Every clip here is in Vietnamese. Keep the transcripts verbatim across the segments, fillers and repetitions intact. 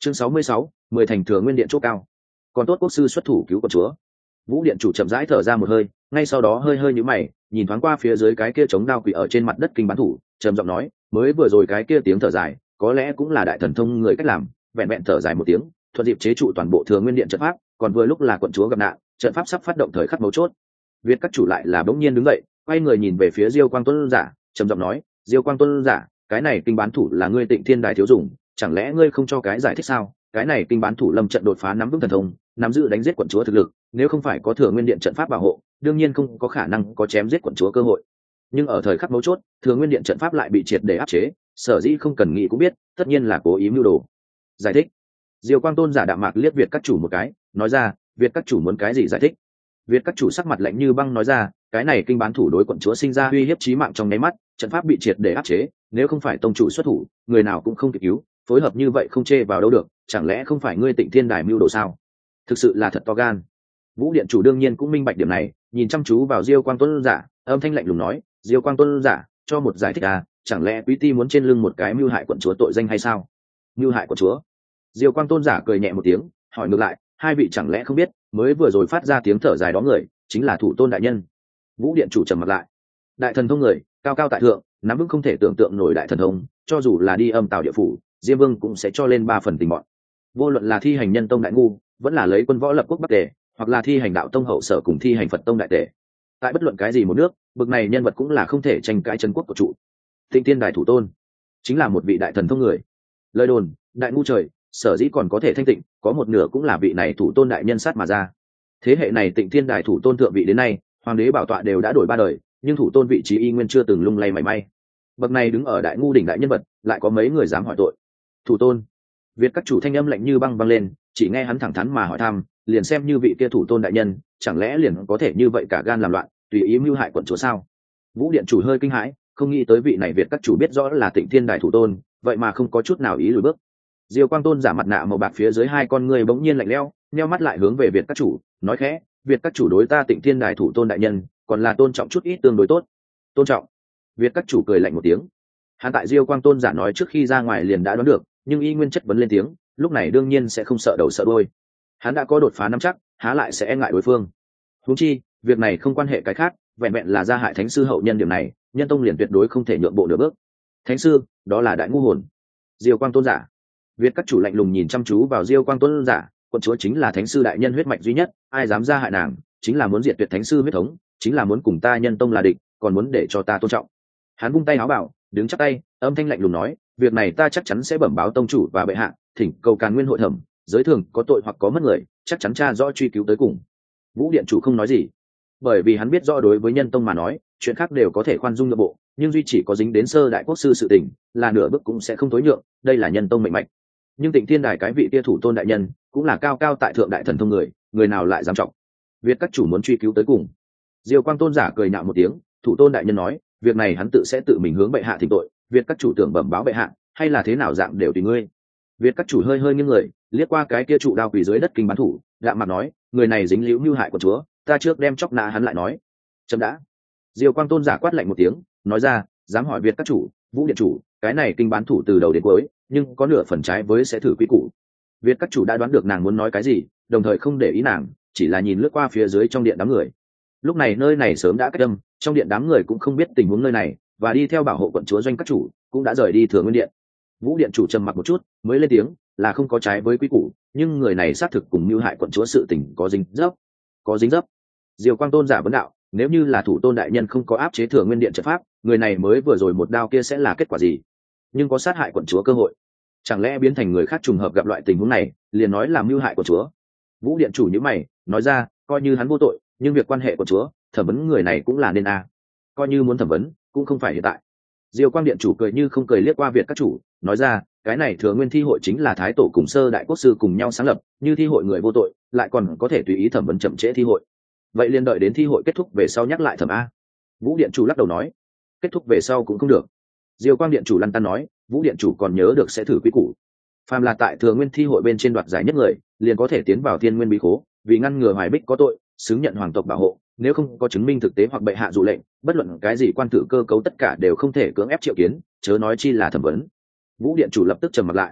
chương sáu mươi sáu, mười thành thừa nguyên điện chỗ cao. Còn tốt quốc sư xuất thủ cứu quận chúa. Vũ điện chủ chậm rãi thở ra một hơi, ngay sau đó hơi hơi nhíu mày, nhìn thoáng qua phía dưới cái kia chống đao quỷ ở trên mặt đất kinh bán thủ, trầm giọng nói, mới vừa rồi cái kia tiếng thở dài, có lẽ cũng là đại thần thông người cách làm, vẹn vẹn thở dài một tiếng, thuận dịp chế trụ toàn bộ thừa nguyên điện trận pháp, còn vừa lúc là quận chúa gặp nạn, trận pháp sắp phát động thời khắc mấu chốt. Việt các chủ lại là bỗng nhiên đứng dậy, quay người nhìn về phía Diêu Quang Tuấn giả, trầm giọng nói, Diêu Quang Tuấn giả, cái này kinh bán thủ là ngươi Tịnh Thiên Đài thiếu dùng, chẳng lẽ ngươi không cho cái giải thích sao? Cái này kinh bán thủ lâm trận đột phá nắm vững thần thông, nắm giữ đánh giết quận chúa thực lực, nếu không phải có thừa nguyên điện trận pháp bảo hộ, đương nhiên không có khả năng có chém giết quận chúa cơ hội. Nhưng ở thời khắc mấu chốt, thừa nguyên điện trận pháp lại bị triệt để áp chế, sở dĩ không cần nghĩ cũng biết, tất nhiên là cố ý mưu đồ. Giải thích. Diêu Quang Tôn giả đạm mạc liếc Việt các chủ một cái, nói ra, Việt các chủ muốn cái gì giải thích? Việt các chủ sắc mặt lạnh như băng nói ra, cái này kinh bán thủ đối quận chúa sinh ra uy hiếp chí mạng trong nháy mắt, trận pháp bị triệt để áp chế, nếu không phải tông chủ xuất thủ, người nào cũng không kịp cứu, phối hợp như vậy không chê vào đâu được, chẳng lẽ không phải ngươi Tịnh Thiên Đài mưu đồ sao? Thực sự là thật to gan. Vũ điện chủ đương nhiên cũng minh bạch điểm này, nhìn chăm chú vào Diêu Quang Tuấn giả, âm thanh lạnh lùng nói, Diêu Quang Tuấn giả, cho một giải thích à, chẳng lẽ quý ti muốn trên lưng một cái mưu hại quận chúa tội danh hay sao? Mưu hại quận chúa? Diêu Quang Tôn giả cười nhẹ một tiếng, hỏi ngược lại, hai vị chẳng lẽ không biết, mới vừa rồi phát ra tiếng thở dài đó người, chính là Thủ Tôn đại nhân. Vũ điện chủ trầm mặt lại. Đại thần thông người, cao cao tại thượng, nắm vững không thể tưởng tượng nổi đại thần thông, cho dù là đi âm tào địa phủ, Diêm Vương cũng sẽ cho lên ba phần tình bọn. Vô luận là thi hành nhân tông đại ngu, vẫn là lấy quân võ lập quốc bắc tề, hoặc là thi hành đạo tông hậu sở cùng thi hành Phật tông đại tề. Tại bất luận cái gì một nước, bực này nhân vật cũng là không thể tranh cãi chân quốc của trụ. Tịnh Thiên Đài Thủ Tôn chính là một vị đại thần thông người. Lời đồn, đại ngu trời, sở dĩ còn có thể thanh tịnh, có một nửa cũng là vị này Thủ Tôn đại nhân sát mà ra. Thế hệ này Tịnh Thiên Đài Thủ Tôn thượng vị đến nay, hoàng đế bảo tọa đều đã đổi ba đời, nhưng Thủ Tôn vị trí y nguyên chưa từng lung lay mảy may. Bậc này đứng ở đại ngu đỉnh đại nhân vật, lại có mấy người dám hỏi tội. Thủ Tôn. Việt các chủ thanh âm lạnh như băng băng lên, chỉ nghe hắn thẳng thắn mà hỏi thăm, liền xem như vị kia Thủ Tôn đại nhân, chẳng lẽ liền có thể như vậy cả gan làm loạn, tùy ý mưu hại quận chúa sao? Vũ điện chủ hơi kinh hãi, không nghĩ tới vị này Việt các chủ biết rõ là Tịnh Thiên Đài Thủ Tôn, vậy mà không có chút nào ý lùi bước. Diêu Quang Tôn giả mặt nạ màu bạc phía dưới hai con người bỗng nhiên lạnh lẽo, nheo mắt lại hướng về Việt các chủ, nói khẽ, Việt các chủ đối ta Tịnh Thiên Đài Thủ Tôn đại nhân, còn là tôn trọng chút ít tương đối tốt. Tôn trọng? Việt các chủ cười lạnh một tiếng. Hắn tại Diêu Quang Tôn giả nói trước khi ra ngoài liền đã đoán được, nhưng y nguyên chất vấn lên tiếng, lúc này đương nhiên sẽ không sợ đầu sợ đuôi. Hắn đã có đột phá nắm chắc, há lại sẽ e ngại đối phương. Huống chi, việc này không quan hệ cái khác, vẹn vẹn là gia hại thánh sư hậu nhân điểm này, nhân tông liền tuyệt đối không thể nhượng bộ nửa bước. Thánh sư, đó là đại ngu hồn. Diêu Quang Tôn giả. Việt các chủ lạnh lùng nhìn chăm chú vào Diêu Quang Tôn giả, quận chúa chính là thánh sư đại nhân huyết mạch duy nhất, ai dám gia hại nàng, chính là muốn diệt tuyệt thánh sư huyết thống, chính là muốn cùng ta nhân tông là địch, còn muốn để cho ta tôn trọng. Hắn vung tay áo bảo, đứng chắp tay, âm thanh lạnh lùng nói, việc này ta chắc chắn sẽ bẩm báo tông chủ và bệ hạ, thỉnh cầu Càn Nguyên hội thẩm, giới thường có tội hoặc có mất người, chắc chắn tra rõ truy cứu tới cùng. Vũ điện chủ không nói gì, bởi vì hắn biết rõ đối với nhân tông mà nói, chuyện khác đều có thể khoan dung nhượng bộ, nhưng duy chỉ có dính đến sơ đại quốc sư sự tình, là nửa bước cũng sẽ không tối nhượng, đây là nhân tông mệnh mạch. Nhưng Tịnh Thiên Đài cái vị tia Thủ Tôn đại nhân, cũng là cao cao tại thượng đại thần thông người, người nào lại dám trọng? Việt các chủ muốn truy cứu tới cùng. Diêu Quang Tôn giả cười nhạo một tiếng, Thủ Tôn đại nhân nói, việc này hắn tự sẽ tự mình hướng bệ hạ thỉnh tội, Việt các chủ tưởng bẩm báo bệ hạ, hay là thế nào dạng đều tùy ngươi. Việt các chủ hơi hơi nghiêng người, liếc qua cái kia trụ đao quỳ dưới đất kinh bán thủ, đạm mặt nói, người này dính liễu mưu hại của chúa, ta trước đem chóc nã hắn lại nói. Chấm đã. Diêu Quang Tôn giả quát lạnh một tiếng, nói ra, dám hỏi Việt các chủ, Vũ điện chủ, cái này kinh bán thủ từ đầu đến cuối, nhưng có nửa phần trái với sẽ thử quy củ. Việt các chủ đã đoán được nàng muốn nói cái gì, đồng thời không để ý nàng, chỉ là nhìn lướt qua phía dưới trong điện đám người. Lúc này nơi này sớm đã cách âm, trong điện đám người cũng không biết tình huống nơi này, và đi theo bảo hộ quận chúa doanh các chủ, cũng đã rời đi Thừa Nguyên điện. Vũ điện chủ trầm mặc một chút, mới lên tiếng, là không có trái với quy củ, nhưng người này xác thực cùng mưu hại quận chúa sự tình có dính dấp. Có dính dấp. Diêu Quang Tôn giả vấn đạo, nếu như là Thủ Tôn đại nhân không có áp chế Thừa Nguyên điện trận pháp, người này mới vừa rồi một đao kia sẽ là kết quả gì? Nhưng có sát hại quận chúa cơ hội, chẳng lẽ biến thành người khác trùng hợp gặp loại tình huống này, liền nói là mưu hại quận chúa? Vũ điện chủ nhíu mày, nói ra, coi như hắn vô tội, nhưng việc quan hệ quận chúa, thẩm vấn người này cũng là nên a. Coi như muốn thẩm vấn, cũng không phải hiện tại. Diêu Quang điện chủ cười như không cười liếc qua Việt các chủ, nói ra, cái này Thừa Nguyên thi hội chính là thái tổ cùng sơ đại quốc sư cùng nhau sáng lập, như thi hội người vô tội, lại còn có thể tùy ý thẩm vấn chậm trễ thi hội. Vậy liền đợi đến thi hội kết thúc về sau nhắc lại thẩm a. Vũ điện chủ lắc đầu nói, kết thúc về sau cũng không được. Diêu Quang điện chủ lăn tăn nói, Vũ điện chủ còn nhớ được sẽ thử quy củ. Phàm là tại Thừa Nguyên thi hội bên trên đoạt giải nhất người, liền có thể tiến vào Thiên Nguyên bí khố, vì ngăn ngừa Hoài Bích có tội, xứng nhận hoàng tộc bảo hộ, nếu không có chứng minh thực tế hoặc bệ hạ dụ lệnh, bất luận cái gì quan tử cơ cấu tất cả đều không thể cưỡng ép triệu kiến, chớ nói chi là thẩm vấn. Vũ điện chủ lập tức trầm mặt lại.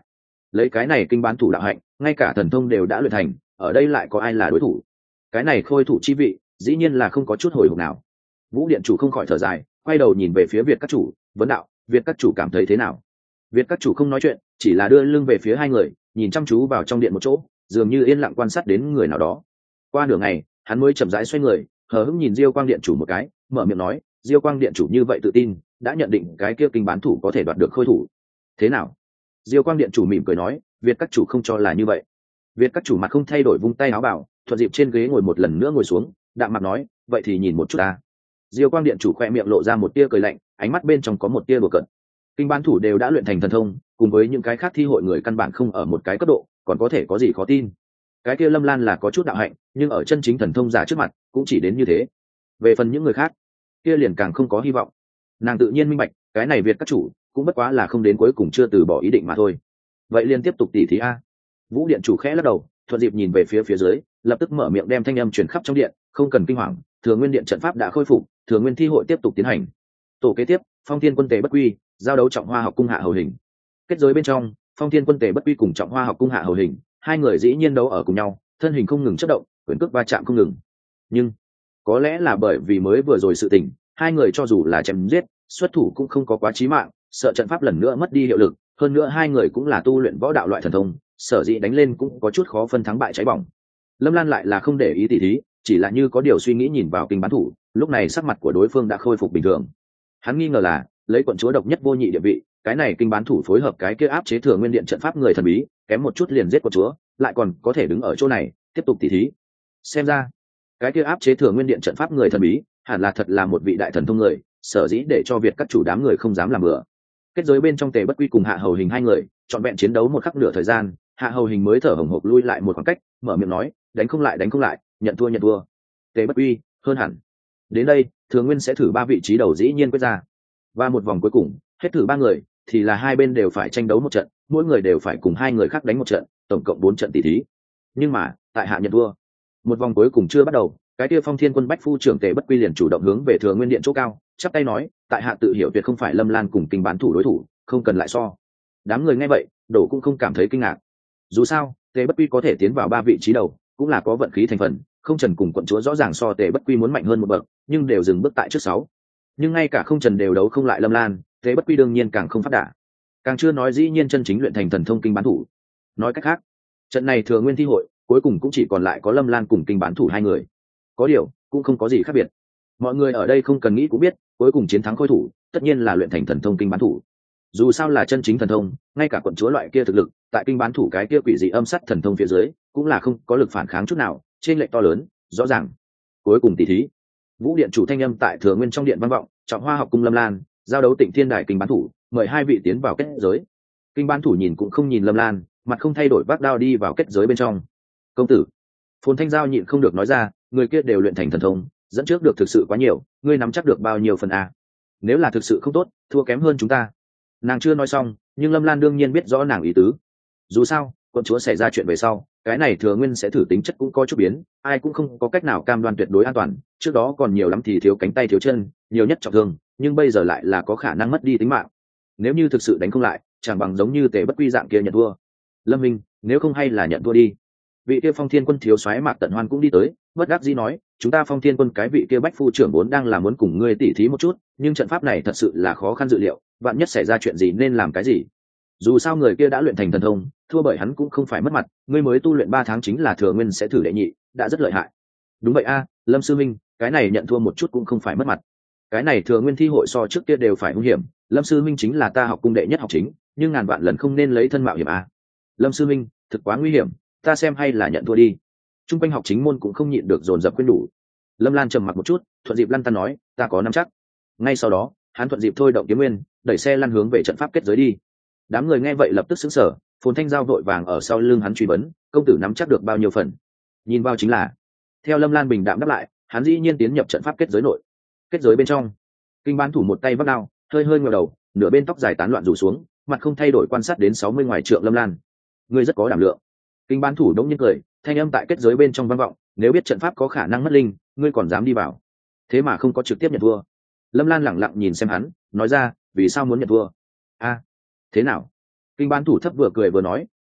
lấy cái này kinh bán thủ đạo hạnh, ngay cả thần thông đều đã luyện thành, ở đây lại có ai là đối thủ? Cái này khôi thủ chi vị dĩ nhiên là không có chút hồi hộp nào. Vũ điện chủ không khỏi thở dài, quay đầu nhìn về phía Việt các chủ, vấn đạo: Việt các chủ cảm thấy thế nào? Việt các chủ không nói chuyện, chỉ là đưa lưng về phía hai người, nhìn chăm chú vào trong điện một chỗ, dường như yên lặng quan sát đến người nào đó. Qua nửa ngày, hắn mới chậm rãi xoay người, hờ hững nhìn Diêu Quang điện chủ một cái, mở miệng nói: Diêu Quang điện chủ như vậy tự tin, đã nhận định cái kia kinh bán thủ có thể đoạt được khôi thủ. Thế nào? Diêu Quang điện chủ mỉm cười nói: Việt các chủ không cho là như vậy. Việt các chủ mặt không thay đổi, vung tay áo bảo, thuận dịp trên ghế ngồi một lần nữa ngồi xuống, đạm mặt nói: vậy thì nhìn một chút ta. Diêu Quang điện chủ khoe miệng lộ ra một tia cười lạnh, ánh mắt bên trong có một tia đùa cợt. Kinh bán thủ đều đã luyện thành thần thông, cùng với những cái khác thi hội người căn bản không ở một cái cấp độ, còn có thể có gì khó tin? Cái kia Lâm Lan là có chút đạo hạnh, nhưng ở chân chính thần thông giả trước mặt, cũng chỉ đến như thế. Về phần những người khác, kia liền càng không có hy vọng. Nàng tự nhiên minh bạch, cái này Việt các chủ cũng bất quá là không đến cuối cùng chưa từ bỏ ý định mà thôi. Vậy liền tiếp tục tỉ thí a. Vũ điện chủ khẽ lắc đầu, thuận dịp nhìn về phía phía dưới, lập tức mở miệng đem thanh âm truyền khắp trong điện, không cần kinh hoàng, Thừa Nguyên điện trận pháp đã khôi phục, Thừa Nguyên thi hội tiếp tục tiến hành. Tổ kế tiếp, Phong Thiên quân Tề Bất Quy, giao đấu Trọng Hoa học cung Hạ Hầu Hình. Kết giới bên trong, Phong Thiên quân Tề Bất Quy cùng Trọng Hoa học cung Hạ Hầu Hình, hai người dĩ nhiên đấu ở cùng nhau, thân hình không ngừng chớp động, quyền cước va chạm không ngừng. Nhưng có lẽ là bởi vì mới vừa rồi sự tình, hai người cho dù là chém giết, xuất thủ cũng không có quá chí mạng, sợ trận pháp lần nữa mất đi hiệu lực, hơn nữa hai người cũng là tu luyện võ đạo loại thần thông, sở dĩ đánh lên cũng có chút khó phân thắng bại cháy bỏng. Lâm Lan lại là không để ý tỉ thí, chỉ là như có điều suy nghĩ nhìn vào kinh bán thủ, lúc này sắc mặt của đối phương đã khôi phục bình thường. Hắn nghi ngờ là lấy quận chúa độc nhất vô nhị địa vị, cái này kinh bán thủ phối hợp cái kia áp chế Thừa Nguyên điện trận pháp người thần bí, kém một chút liền giết quận chúa, lại còn có thể đứng ở chỗ này tiếp tục tỉ thí. Xem ra cái kia áp chế Thừa Nguyên điện trận pháp người thần bí hẳn là thật là một vị đại thần thông người, sở dĩ để cho Việt các chủ đám người không dám làm bừa. Kết giới bên trong Tề Bất Quy cùng Hạ Hầu Hình hai người trọn vẹn chiến đấu một khắc nửa thời gian, Hạ Hầu Hình mới thở hổn hộc lui lại một khoảng cách, mở miệng nói: đánh không lại đánh không lại, nhận thua nhận thua. Tề Bất Quy hơn hẳn. Đến đây, Thừa Nguyên sẽ thử ba vị trí đầu dĩ nhiên quyết ra, và một vòng cuối cùng hết thử ba người thì là hai bên đều phải tranh đấu một trận, mỗi người đều phải cùng hai người khác đánh một trận, tổng cộng bốn trận tỷ thí. Nhưng mà tại hạ nhận thua. Một vòng cuối cùng chưa bắt đầu, cái kia Phong Thiên quân Bách phu trưởng Tề Bất Quy liền chủ động hướng về Thừa Nguyên điện chỗ cao chắp tay nói: tại hạ tự hiểu tuyệt không phải Lâm Lan cùng kinh bán thủ đối thủ, không cần lại so. Đám người nghe vậy đổ cũng không cảm thấy kinh ngạc, dù sao Tề Bất Quy có thể tiến vào ba vị trí đầu cũng là có vận khí thành phần, không trần cùng quận chúa rõ ràng so Tề Bất Quy muốn mạnh hơn một bậc, nhưng đều dừng bước tại trước sáu. Nhưng ngay cả không trần đều đấu không lại Lâm Lan, Tề Bất Quy đương nhiên càng không phát đả, càng chưa nói dĩ nhiên chân chính luyện thành thần thông kinh bán thủ. Nói cách khác, trận này Thừa Nguyên thi hội cuối cùng cũng chỉ còn lại có Lâm Lan cùng kinh bán thủ hai người. Có điều cũng không có gì khác biệt, mọi người ở đây không cần nghĩ cũng biết, cuối cùng chiến thắng khôi thủ tất nhiên là luyện thành thần thông kinh bán thủ. Dù sao là chân chính thần thông, ngay cả quận chúa loại kia thực lực, tại kinh bán thủ cái kia quỷ dị âm sắt thần thông phía dưới cũng là không có lực phản kháng chút nào, trên lệch to lớn rõ ràng. Cuối cùng tỷ thí, Vũ điện chủ thanh âm tại Thừa Nguyên trong điện vang vọng: Trọng Hoa học cung Lâm Lan giao đấu Tịnh Thiên Đài kinh bán thủ, mời hai vị tiến vào kết giới. Kinh bán thủ nhìn cũng không nhìn Lâm Lan, mặt không thay đổi vác đao đi vào kết giới bên trong. Công tử, Phồn Thanh Giao nhịn không được nói ra: người kia đều luyện thành thần thông, dẫn trước được thực sự quá nhiều, ngươi nắm chắc được bao nhiêu phần a? Nếu là thực sự không tốt, thua kém hơn chúng ta. Nàng chưa nói xong, nhưng Lâm Lan đương nhiên biết rõ nàng ý tứ. Dù sao quận chúa xảy ra chuyện về sau, cái này Thừa Nguyên sẽ thử tính chất cũng có chút biến, ai cũng không có cách nào cam đoan tuyệt đối an toàn. Trước đó còn nhiều lắm thì thiếu cánh tay thiếu chân, nhiều nhất trọng thương, nhưng bây giờ lại là có khả năng mất đi tính mạng. Nếu như thực sự đánh không lại, chẳng bằng giống như Tề Bất Quy dạng kia nhận thua. Lâm Minh, nếu không hay là nhận thua đi. Vị kia Phong Thiên quân thiếu soái Mạc Tận Hoan cũng đi tới, bất đắc dĩ nói: chúng ta Phong Thiên quân cái vị kia Bách phu trưởng vốn đang là muốn cùng ngươi tỉ thí một chút, nhưng trận pháp này thật sự là khó khăn dự liệu, vạn nhất xảy ra chuyện gì nên làm cái gì? Dù sao người kia đã luyện thành thần thông, thua bởi hắn cũng không phải mất mặt, ngươi mới tu luyện ba tháng chính là Thừa Nguyên sẽ thử đệ nhị, đã rất lợi hại. Đúng vậy a, Lâm sư minh, cái này nhận thua một chút cũng không phải mất mặt. Cái này Thừa Nguyên thi hội so trước kia đều phải hung hiểm, Lâm sư minh chính là ta học cung đệ nhất học chính, nhưng ngàn vạn lần không nên lấy thân mạo hiểm a. Lâm sư minh, thực quá nguy hiểm, ta xem hay là nhận thua đi. Trung quanh học chính môn cũng không nhịn được dồn dập khuyên đủ. Lâm Lan trầm mặc một chút, thuận dịp lăn tăn nói: ta có nắm chắc. Ngay sau đó hắn thuận dịp thôi động kiếm nguyên, đẩy xe lăn hướng về trận pháp kết giới đi. Đám người nghe vậy lập tức sững sờ, Phồn Thanh Giao vội vàng ở sau lưng hắn truy vấn: công tử nắm chắc được bao nhiêu phần? Nhìn vào chính là. Theo Lâm Lan bình đạm đáp lại, hắn dĩ nhiên tiến nhập trận pháp kết giới nội. Kết giới bên trong, kinh bán thủ một tay vác đao, hơi hơi ngẩng đầu, nửa bên tóc dài tán loạn rủ xuống, mặt không thay đổi quan sát đến sáu mươi ngoài trượng Lâm Lan. Ngươi rất có đảm lượng. Kinh bán thủ đống nhiên cười, thanh âm tại kết giới bên trong vang vọng: nếu biết trận pháp có khả năng mất linh, ngươi còn dám đi vào? Thế mà không có trực tiếp nhận thua. Lâm Lan lẳng lặng nhìn xem hắn, nói ra: vì sao muốn nhận thua? A, thế nào? Kinh bán thủ thấp vừa cười vừa nói: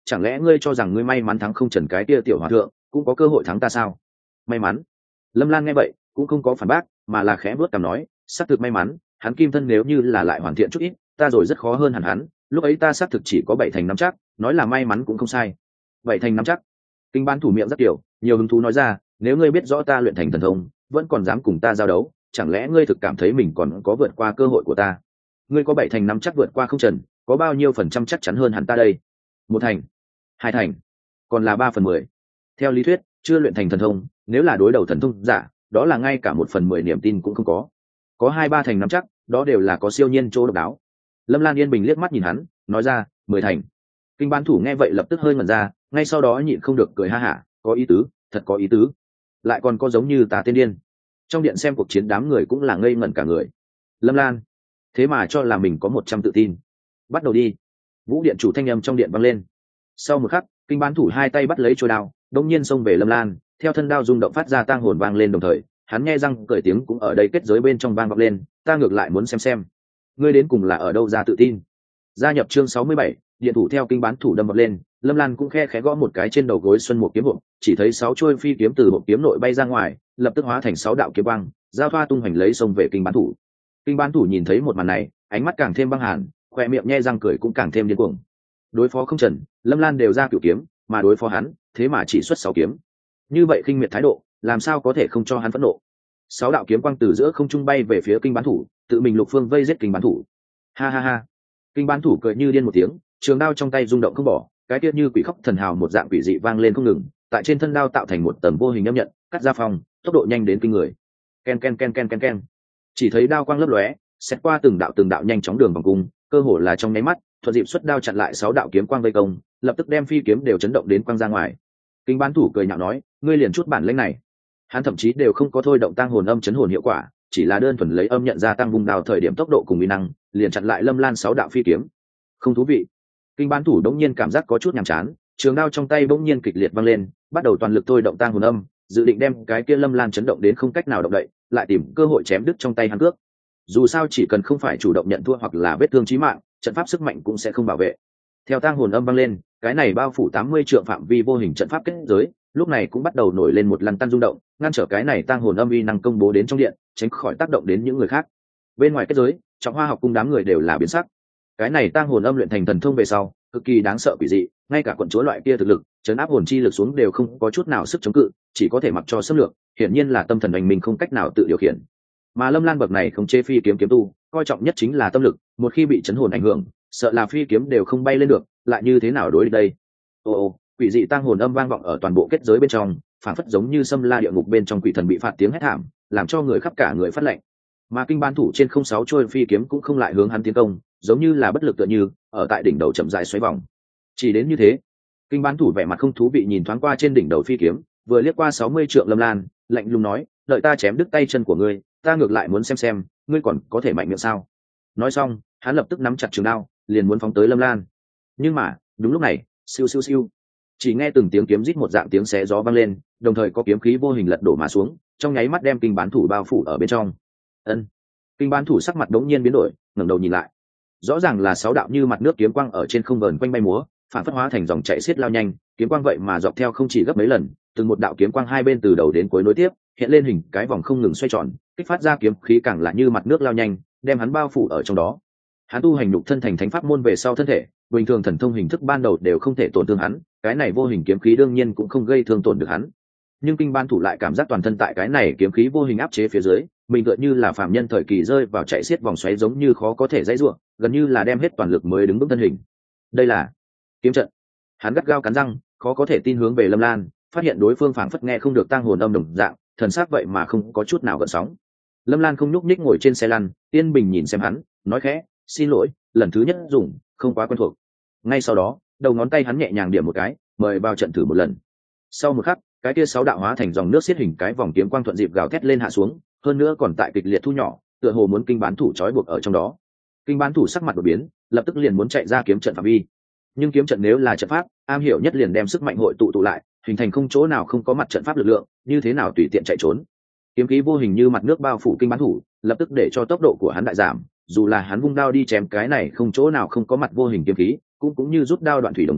chẳng lẽ ngươi cho rằng ngươi may mắn thắng không trần cái kia tiểu hòa thượng cũng có cơ hội thắng ta sao? May mắn? Lâm Lan nghe vậy cũng không có phản bác, mà là khẽ vuốt cằm nói, xác thực may mắn, hắn kim thân nếu như là lại hoàn thiện chút ít, ta rồi rất khó hơn hẳn hắn, lúc ấy ta xác thực chỉ có bảy thành nắm chắc, nói là may mắn cũng không sai. Bảy thành nắm chắc? Kinh Bán Thủ miệng rất kiểu, nhiều hứng thú nói ra, nếu ngươi biết rõ ta luyện thành thần thông, vẫn còn dám cùng ta giao đấu, chẳng lẽ ngươi thực cảm thấy mình còn có vượt qua cơ hội của ta? Ngươi có bảy thành nắm chắc vượt qua không trần, có bao nhiêu phần trăm chắc chắn hơn hẳn ta đây? Một thành, hai thành, còn là ba phần mười. Theo lý thuyết, chưa luyện thành thần thông, nếu là đối đầu thần thông giả, đó là ngay cả một phần mười niềm tin cũng không có. Có hai ba thành nắm chắc, đó đều là có siêu nhiên chỗ độc đáo. Lâm Lan yên bình liếc mắt nhìn hắn, nói ra, mười thành. Kinh Bán Thủ nghe vậy lập tức hơi ngẩn ra, ngay sau đó nhịn không được cười ha hả, có ý tứ, thật có ý tứ. Lại còn có giống như tà tiên điên. Trong điện xem cuộc chiến đám người cũng là ngây ngẩn cả người. Lâm Lan, thế mà cho là mình có một trăm tự tin. Bắt đầu đi. Vũ điện chủ thanh âm trong điện vang lên. Sau một khắc, Kinh Bán Thủ hai tay bắt lấy chuôi đao, đông nhiên xông về Lâm Lan, theo thân đao rung động phát ra tang hồn vang lên, đồng thời hắn nghe răng cười tiếng cũng ở đây kết giới bên trong vang vọng lên, ta ngược lại muốn xem xem ngươi đến cùng là ở đâu ra tự tin. Gia nhập chương sáu mươi bảy, điện thủ theo Kinh Bán Thủ đâm vọt lên, Lâm Lan cũng khe khẽ gõ một cái trên đầu gối xuân một kiếm hộp, chỉ thấy sáu chuôi phi kiếm từ hộp kiếm nội bay ra ngoài, lập tức hóa thành sáu đạo kiếm quang, giao thoa tung hoành lấy xông về Kinh Bán Thủ. Kinh Bán Thủ nhìn thấy một màn này, ánh mắt càng thêm băng hàn, khoe miệng nhe răng cười cũng càng thêm điên cuồng. Đối phó không trần, Lâm Lan đều ra cửu kiếm, mà đối phó hắn, thế mà chỉ xuất sáu kiếm. Như vậy khinh miệt thái độ, làm sao có thể không cho hắn phẫn nộ? Sáu đạo kiếm quang từ giữa không trung bay về phía Kinh Bán Thủ, tự mình lục phương vây giết Kinh Bán Thủ. Ha ha ha. Kinh Bán Thủ cười như điên một tiếng, trường đao trong tay rung động không bỏ, cái tiết như quỷ khóc thần hào một dạng quỷ dị vang lên không ngừng, tại trên thân đao tạo thành một tầng vô hình âm nhận, cắt ra phòng, tốc độ nhanh đến kinh người. Ken ken ken ken ken ken. Chỉ thấy đao quang lấp lóe, xét qua từng đạo từng đạo nhanh chóng đường vòng cung, cơ hồ là trong nháy mắt, thuận dịp xuất đao chặn lại sáu đạo kiếm quang vây công, lập tức đem phi kiếm đều chấn động đến quang ra ngoài. Kinh Bán Thủ cười nhạo nói, ngươi liền chút bản lĩnh này. Hắn thậm chí đều không có thôi động tang hồn âm chấn hồn hiệu quả, chỉ là đơn thuần lấy âm nhận ra tăng vùng đao thời điểm tốc độ cùng uy năng, liền chặn lại Lâm Lan sáu đạo phi kiếm. Không thú vị. Kinh Bán Thủ đống nhiên cảm giác có chút nhàm chán, trường đao trong tay bỗng nhiên kịch liệt văng lên, bắt đầu toàn lực thôi động tang hồn âm, dự định đem cái kia Lâm Lan chấn động đến không cách nào động đậy, lại tìm cơ hội chém đứt trong tay hắn cước. Dù sao chỉ cần không phải chủ động nhận thua hoặc là vết thương chí mạng, trận pháp sức mạnh cũng sẽ không bảo vệ. Theo tang hồn âm vang lên, cái này bao phủ tám mươi trượng phạm vi vô hình trận pháp kết giới, lúc này cũng bắt đầu nổi lên một lăn tăn rung động, ngăn trở cái này tang hồn âm uy năng công bố đến trong điện, tránh khỏi tác động đến những người khác. Bên ngoài kết giới, Trọng Hoa học cung đám người đều là biến sắc. Cái này tang hồn âm luyện thành thần thông về sau, cực kỳ đáng sợ quỷ dị, ngay cả quận chúa loại kia thực lực, chấn áp hồn chi lực xuống đều không có chút nào sức chống cự, chỉ có thể mặc cho xâm lược, hiển nhiên là tâm thần hành mình không cách nào tự điều khiển. Mà Lâm Lan bậc này không chế phi kiếm kiếm tu, coi trọng nhất chính là tâm lực, một khi bị chấn hồn ảnh hưởng, sợ là phi kiếm đều không bay lên được, lại như thế nào đối địch đây? Ô ô, quỷ dị tang hồn âm vang vọng ở toàn bộ kết giới bên trong, phản phất giống như xâm la địa ngục bên trong quỷ thần bị phạt tiếng hét thảm, làm cho người khắp cả người phát lạnh. Mà Kinh Bán Thủ trên không sáu trôi phi kiếm cũng không lại hướng hắn tiến công, giống như là bất lực tựa như ở tại đỉnh đầu chậm rãi xoáy vòng. Chỉ đến như thế, Kinh Bán Thủ vẻ mặt không thú vị nhìn thoáng qua trên đỉnh đầu phi kiếm, vừa liếc qua sáu mươi trượng Lâm Lan, lạnh lùng nói, đợi ta chém đứt tay chân của ngươi, ta ngược lại muốn xem xem ngươi còn có thể mạnh miệng sao. Nói xong, hắn lập tức nắm chặt trường đao, liền muốn phóng tới Lâm Lan. Nhưng mà đúng lúc này, siêu siêu siêu, chỉ nghe từng tiếng kiếm rít một dạng tiếng xé gió vang lên, đồng thời có kiếm khí vô hình lật đổ mà xuống, trong nháy mắt đem Kinh Bán Thủ bao phủ ở bên trong. Ân. Kinh Bán Thủ sắc mặt đống nhiên biến đổi, ngẩng đầu nhìn lại, rõ ràng là sáu đạo như mặt nước kiếm quang ở trên không vờn quanh bay múa, phản phất hóa thành dòng chảy xiết lao nhanh, kiếm quang vậy mà dọc theo không chỉ gấp mấy lần, từng một đạo kiếm quang hai bên từ đầu đến cuối nối tiếp, hiện lên hình cái vòng không ngừng xoay tròn, kích phát ra kiếm khí càng là như mặt nước lao nhanh, đem hắn bao phủ ở trong đó. Hắn tu hành nhục thân thành thánh pháp môn về sau thân thể, bình thường thần thông hình thức ban đầu đều không thể tổn thương hắn, cái này vô hình kiếm khí đương nhiên cũng không gây thương tổn được hắn. Nhưng Kinh Bán Thủ lại cảm giác toàn thân tại cái này kiếm khí vô hình áp chế phía dưới, mình tựa như là phàm nhân thời kỳ rơi vào chạy xiết vòng xoáy giống như khó có thể dãy rủa, gần như là đem hết toàn lực mới đứng vững thân hình. Đây là kiếm trận. Hắn gắt gao cắn răng, khó có thể tin hướng về Lâm Lan, phát hiện đối phương phảng phất nghe không được tang hồn âm đồng dạng, thần sắc vậy mà không có chút nào gợn sóng. Lâm Lan không nhúc nhích ngồi trên xe lăn, yên bình nhìn xem hắn, nói khẽ, xin lỗi, lần thứ nhất dùng, không quá quen thuộc. Ngay sau đó, đầu ngón tay hắn nhẹ nhàng điểm một cái, mời vào trận thử một lần. Sau một khắc, cái kia sáu đạo hóa thành dòng nước xiết hình cái vòng kiếm quang thuận dịp gào thét lên hạ xuống, hơn nữa còn tại kịch liệt thu nhỏ, tựa hồ muốn Kinh Bán Thủ trói buộc ở trong đó. Kinh Bán Thủ sắc mặt đột biến, lập tức liền muốn chạy ra kiếm trận phạm vi. Nhưng kiếm trận nếu là trận pháp, am hiểu nhất liền đem sức mạnh hội tụ tụ lại, hình thành không chỗ nào không có mặt trận pháp lực lượng, như thế nào tùy tiện chạy trốn. Kiếm khí vô hình như mặt nước bao phủ Kinh Bán Thủ, lập tức để cho tốc độ của hắn đại giảm, dù là hắn vung đao đi chém cái này không chỗ nào không có mặt vô hình kiếm khí, cũng cũng như rút đao đoạn thủy đồng dạng,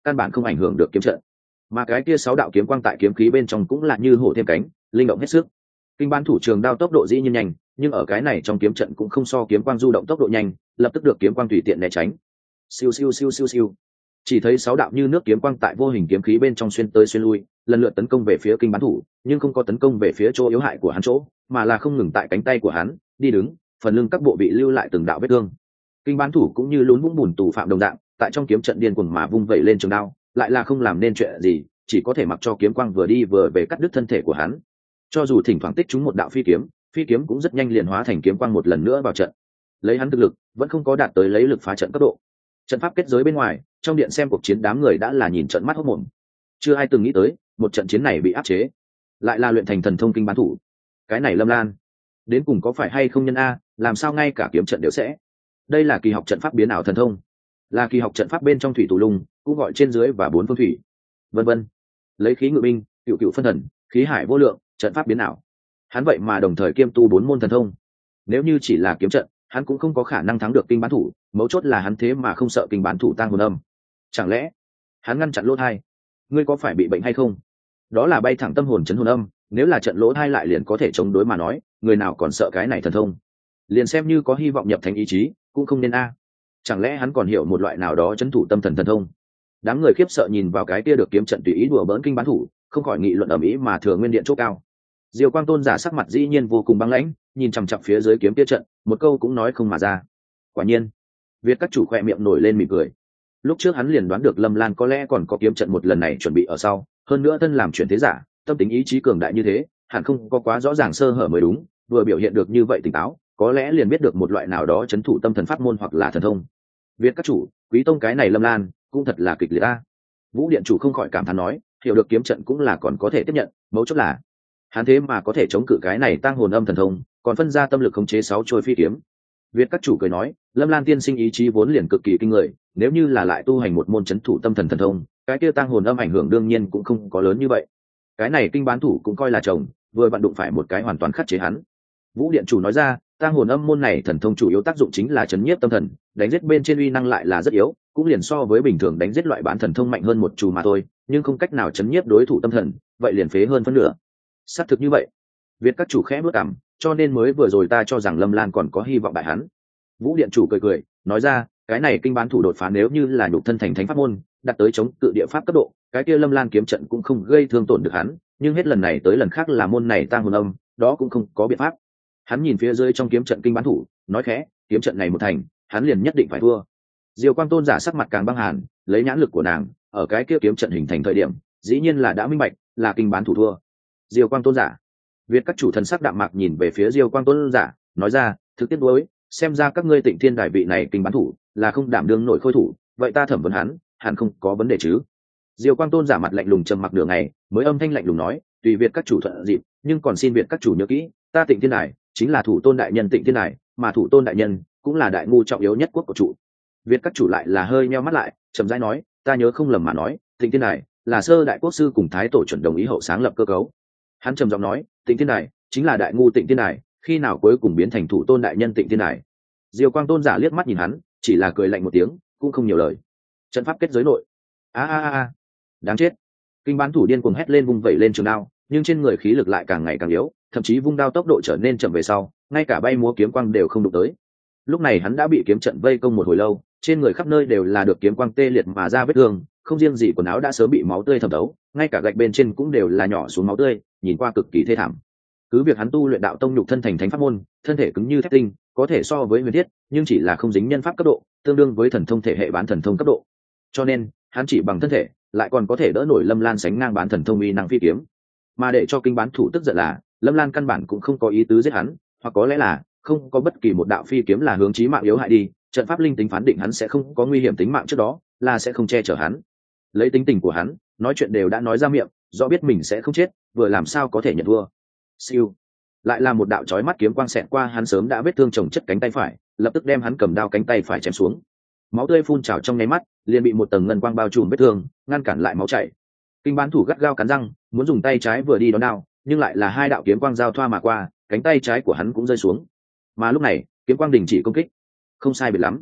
căn bản không ảnh hưởng được kiếm trận. Mà cái kia sáu đạo kiếm quang tại kiếm khí bên trong cũng là như hổ thêm cánh, linh động hết sức. Kinh bán thủ trường đao tốc độ dĩ nhiên nhanh, nhưng ở cái này trong kiếm trận cũng không so kiếm quang du động tốc độ nhanh, lập tức được kiếm quang tùy tiện né tránh. Siêu siêu siêu siêu siêu. Chỉ thấy sáu đạo như nước kiếm quang tại vô hình kiếm khí bên trong xuyên tới xuyên lui, lần lượt tấn công về phía kinh bán thủ, nhưng không có tấn công về phía chỗ yếu hại của hắn chỗ, mà là không ngừng tại cánh tay của hắn, đi đứng, phần lưng các bộ bị lưu lại từng đạo vết thương. Kinh bán thủ cũng như lún vũng bùn tù phạm đồng dạng, tại trong kiếm trận điên cuồng mà vung vẩy lên trường đao, lại là không làm nên chuyện gì, chỉ có thể mặc cho kiếm quang vừa đi vừa về cắt đứt thân thể của hắn. Cho dù thỉnh thoảng tích trúng một đạo phi kiếm, phi kiếm cũng rất nhanh liền hóa thành kiếm quang một lần nữa vào trận. Lấy hắn thực lực, vẫn không có đạt tới lấy lực phá trận cấp độ. Trận pháp kết giới bên ngoài, trong điện xem cuộc chiến đám người đã là nhìn trận mắt hốt mồm. Chưa ai từng nghĩ tới, một trận chiến này bị áp chế, lại là luyện thành thần thông kinh bán thủ. Cái này Lâm Lan, đến cùng có phải hay không nhân a, làm sao ngay cả kiếm trận đều sẽ? Đây là kỳ học trận pháp biến ảo thần thông, là kỳ học trận pháp bên trong thủy tù lung, cũng gọi trên dưới và bốn phương thủy, vân vân. Lấy khí ngự binh, cựu cựu phân thần, khí hải vô lượng, trận pháp biến ảo. Hắn vậy mà đồng thời kiêm tu bốn môn thần thông. Nếu như chỉ là kiếm trận, hắn cũng không có khả năng thắng được kinh bán thủ, mấu chốt là hắn thế mà không sợ kinh bán thủ tăng hồn âm. Chẳng lẽ hắn ngăn chặn lỗ thai? Ngươi có phải bị bệnh hay không? Đó là bay thẳng tâm hồn chấn hồn âm, nếu là trận lỗ thai lại liền có thể chống đối mà nói, người nào còn sợ cái này thần thông? Liền xem như có hy vọng nhập thành ý chí, cũng không nên a. Chẳng lẽ hắn còn hiểu một loại nào đó chấn thủ tâm thần thần thông? Đám người khiếp sợ nhìn vào cái kia được kiếm trận tùy ý đùa bỡn kinh bán thủ, không khỏi nghị luận ầm ĩ mà thừa nguyên điện chỗ cao. Diêu Quang Tôn giả sắc mặt dĩ nhiên vô cùng băng lãnh, nhìn chằm chằm phía dưới kiếm kia trận, một câu cũng nói không mà ra. Quả nhiên, Việt các chủ khỏe miệng nổi lên mỉm cười. Lúc trước hắn liền đoán được Lâm Lan có lẽ còn có kiếm trận một lần này chuẩn bị ở sau, hơn nữa thân làm chuyển thế giả, tâm tính ý chí cường đại như thế, hẳn không có quá rõ ràng sơ hở mới đúng, vừa biểu hiện được như vậy tỉnh táo, có lẽ liền biết được một loại nào đó chấn thủ tâm thần pháp môn hoặc là thần thông. Việt các chủ, quý tông cái này Lâm Lan, cũng thật là kịch liệt a. Vũ điện chủ không khỏi cảm thán nói, hiểu được kiếm trận cũng là còn có thể tiếp nhận, mấu chốt là hắn thế mà có thể chống cự cái này tăng hồn âm thần thông, còn phân ra tâm lực khống chế sáu trôi phi kiếm. Việt các chủ cười nói, Lâm Lan tiên sinh ý chí vốn liền cực kỳ kinh người, nếu như là lại tu hành một môn chấn thủ tâm thần thần thông, cái kia tăng hồn âm ảnh hưởng đương nhiên cũng không có lớn như vậy. Cái này kinh bán thủ cũng coi là chồng, vừa vặn đụng phải một cái hoàn toàn khắc chế hắn. Vũ điện chủ nói ra, tăng hồn âm môn này thần thông chủ yếu tác dụng chính là chấn nhiếp tâm thần, đánh giết bên trên uy năng lại là rất yếu, cũng liền so với bình thường đánh giết loại bán thần thông mạnh hơn một chút mà thôi, nhưng không cách nào chấn nhiếp đối thủ tâm thần, vậy liền phế hơn phân nửa. Xác thực như vậy. Việt các chủ khẽ bước cằm, cho nên mới vừa rồi ta cho rằng Lâm Lan còn có hy vọng bại hắn. Vũ điện chủ cười cười, nói ra, cái này kinh bán thủ đột phá nếu như là nhục thân thành thánh pháp môn, đạt tới chống cự địa pháp cấp độ, cái kia Lâm Lan kiếm trận cũng không gây thương tổn được hắn, nhưng hết lần này tới lần khác là môn này tăng hồn âm, đó cũng không có biện pháp. Hắn nhìn phía dưới trong kiếm trận kinh bán thủ, nói khẽ, kiếm trận này một thành, hắn liền nhất định phải thua. Diêu Quang Tôn giả sắc mặt càng băng hàn, lấy nhãn lực của nàng, ở cái kia kiếm trận hình thành thời điểm, dĩ nhiên là đã minh bạch, là kinh bán thủ thua. Diêu Quang Tôn giả, Việt các chủ thần sắc đạm mạc nhìn về phía Diêu Quang Tôn giả, nói ra, thực tiết đối, xem ra các ngươi Tịnh Thiên Đài vị này kinh bán thủ, là không đảm đương nổi khôi thủ, vậy ta thẩm vấn hắn, hắn không có vấn đề chứ? Diêu Quang Tôn giả mặt lạnh lùng trầm mặc nửa ngày, mới âm thanh lạnh lùng nói, tùy Việt các chủ thuận dịp, nhưng còn xin Việt các chủ nhớ kỹ, ta Tịnh Thiên Đài chính là thủ tôn đại nhân Tịnh Thiên Đài, mà thủ tôn đại nhân cũng là đại ngu trọng yếu nhất quốc của chủ. Việt các chủ lại là hơi nheo mắt lại, trầm rãi nói, ta nhớ không lầm mà nói, Tịnh Thiên Đài là sơ đại quốc sư cùng thái tổ chuẩn đồng ý hậu sáng lập cơ cấu. Hắn trầm giọng nói, Tịnh Thiên Đài chính là đại ngu Tịnh Thiên Đài, khi nào cuối cùng biến thành thủ tôn đại nhân Tịnh Thiên Đài? Diêu Quang Tôn giả liếc mắt nhìn hắn, chỉ là cười lạnh một tiếng, cũng không nhiều lời. Trận pháp kết giới nội. A a a, đáng chết! Kinh bán thủ điên cuồng hét lên, vung vẩy lên trường đao, nhưng trên người khí lực lại càng ngày càng yếu, thậm chí vung đao tốc độ trở nên chậm về sau, ngay cả bay múa kiếm quang đều không đụng tới. Lúc này hắn đã bị kiếm trận vây công một hồi lâu, trên người khắp nơi đều là được kiếm quang tê liệt mà ra vết thương, không riêng gì quần áo đã sớm bị máu tươi thẩm thấu, ngay cả gạch bên trên cũng đều là nhỏ xuống máu tươi, nhìn qua cực kỳ thê thảm. Cứ việc hắn tu luyện đạo tông nhục thân thành thánh pháp môn, thân thể cứng như thép tinh, có thể so với huyền thiết, nhưng chỉ là không dính nhân pháp cấp độ, tương đương với thần thông thể hệ bán thần thông cấp độ. Cho nên, hắn chỉ bằng thân thể, lại còn có thể đỡ nổi Lâm Lan sánh ngang bán thần thông uy năng phi kiếm. Mà để cho kinh bán thủ tức giận là, Lâm Lan căn bản cũng không có ý tứ giết hắn, hoặc có lẽ là không có bất kỳ một đạo phi kiếm là hướng chí mạng yếu hại đi, trận pháp linh tính phán định hắn sẽ không có nguy hiểm tính mạng trước đó, là sẽ không che chở hắn. Lấy tính tình của hắn, nói chuyện đều đã nói ra miệng, rõ biết mình sẽ không chết, vừa làm sao có thể nhận thua. Siêu, lại là một đạo chói mắt kiếm quang xẹt qua hắn sớm đã vết thương chồng chất cánh tay phải, lập tức đem hắn cầm đao cánh tay phải chém xuống. Máu tươi phun trào trong nháy mắt, liền bị một tầng ngân quang bao trùm vết thương, ngăn cản lại máu chảy. Kinh bán thủ gắt gao cắn răng, muốn dùng tay trái vừa đi đón đao, nhưng lại là hai đạo kiếm quang giao thoa mà qua, cánh tay trái của hắn cũng rơi xuống. Mà lúc này, kiếm quang đình chỉ công kích. Không sai biệt lắm.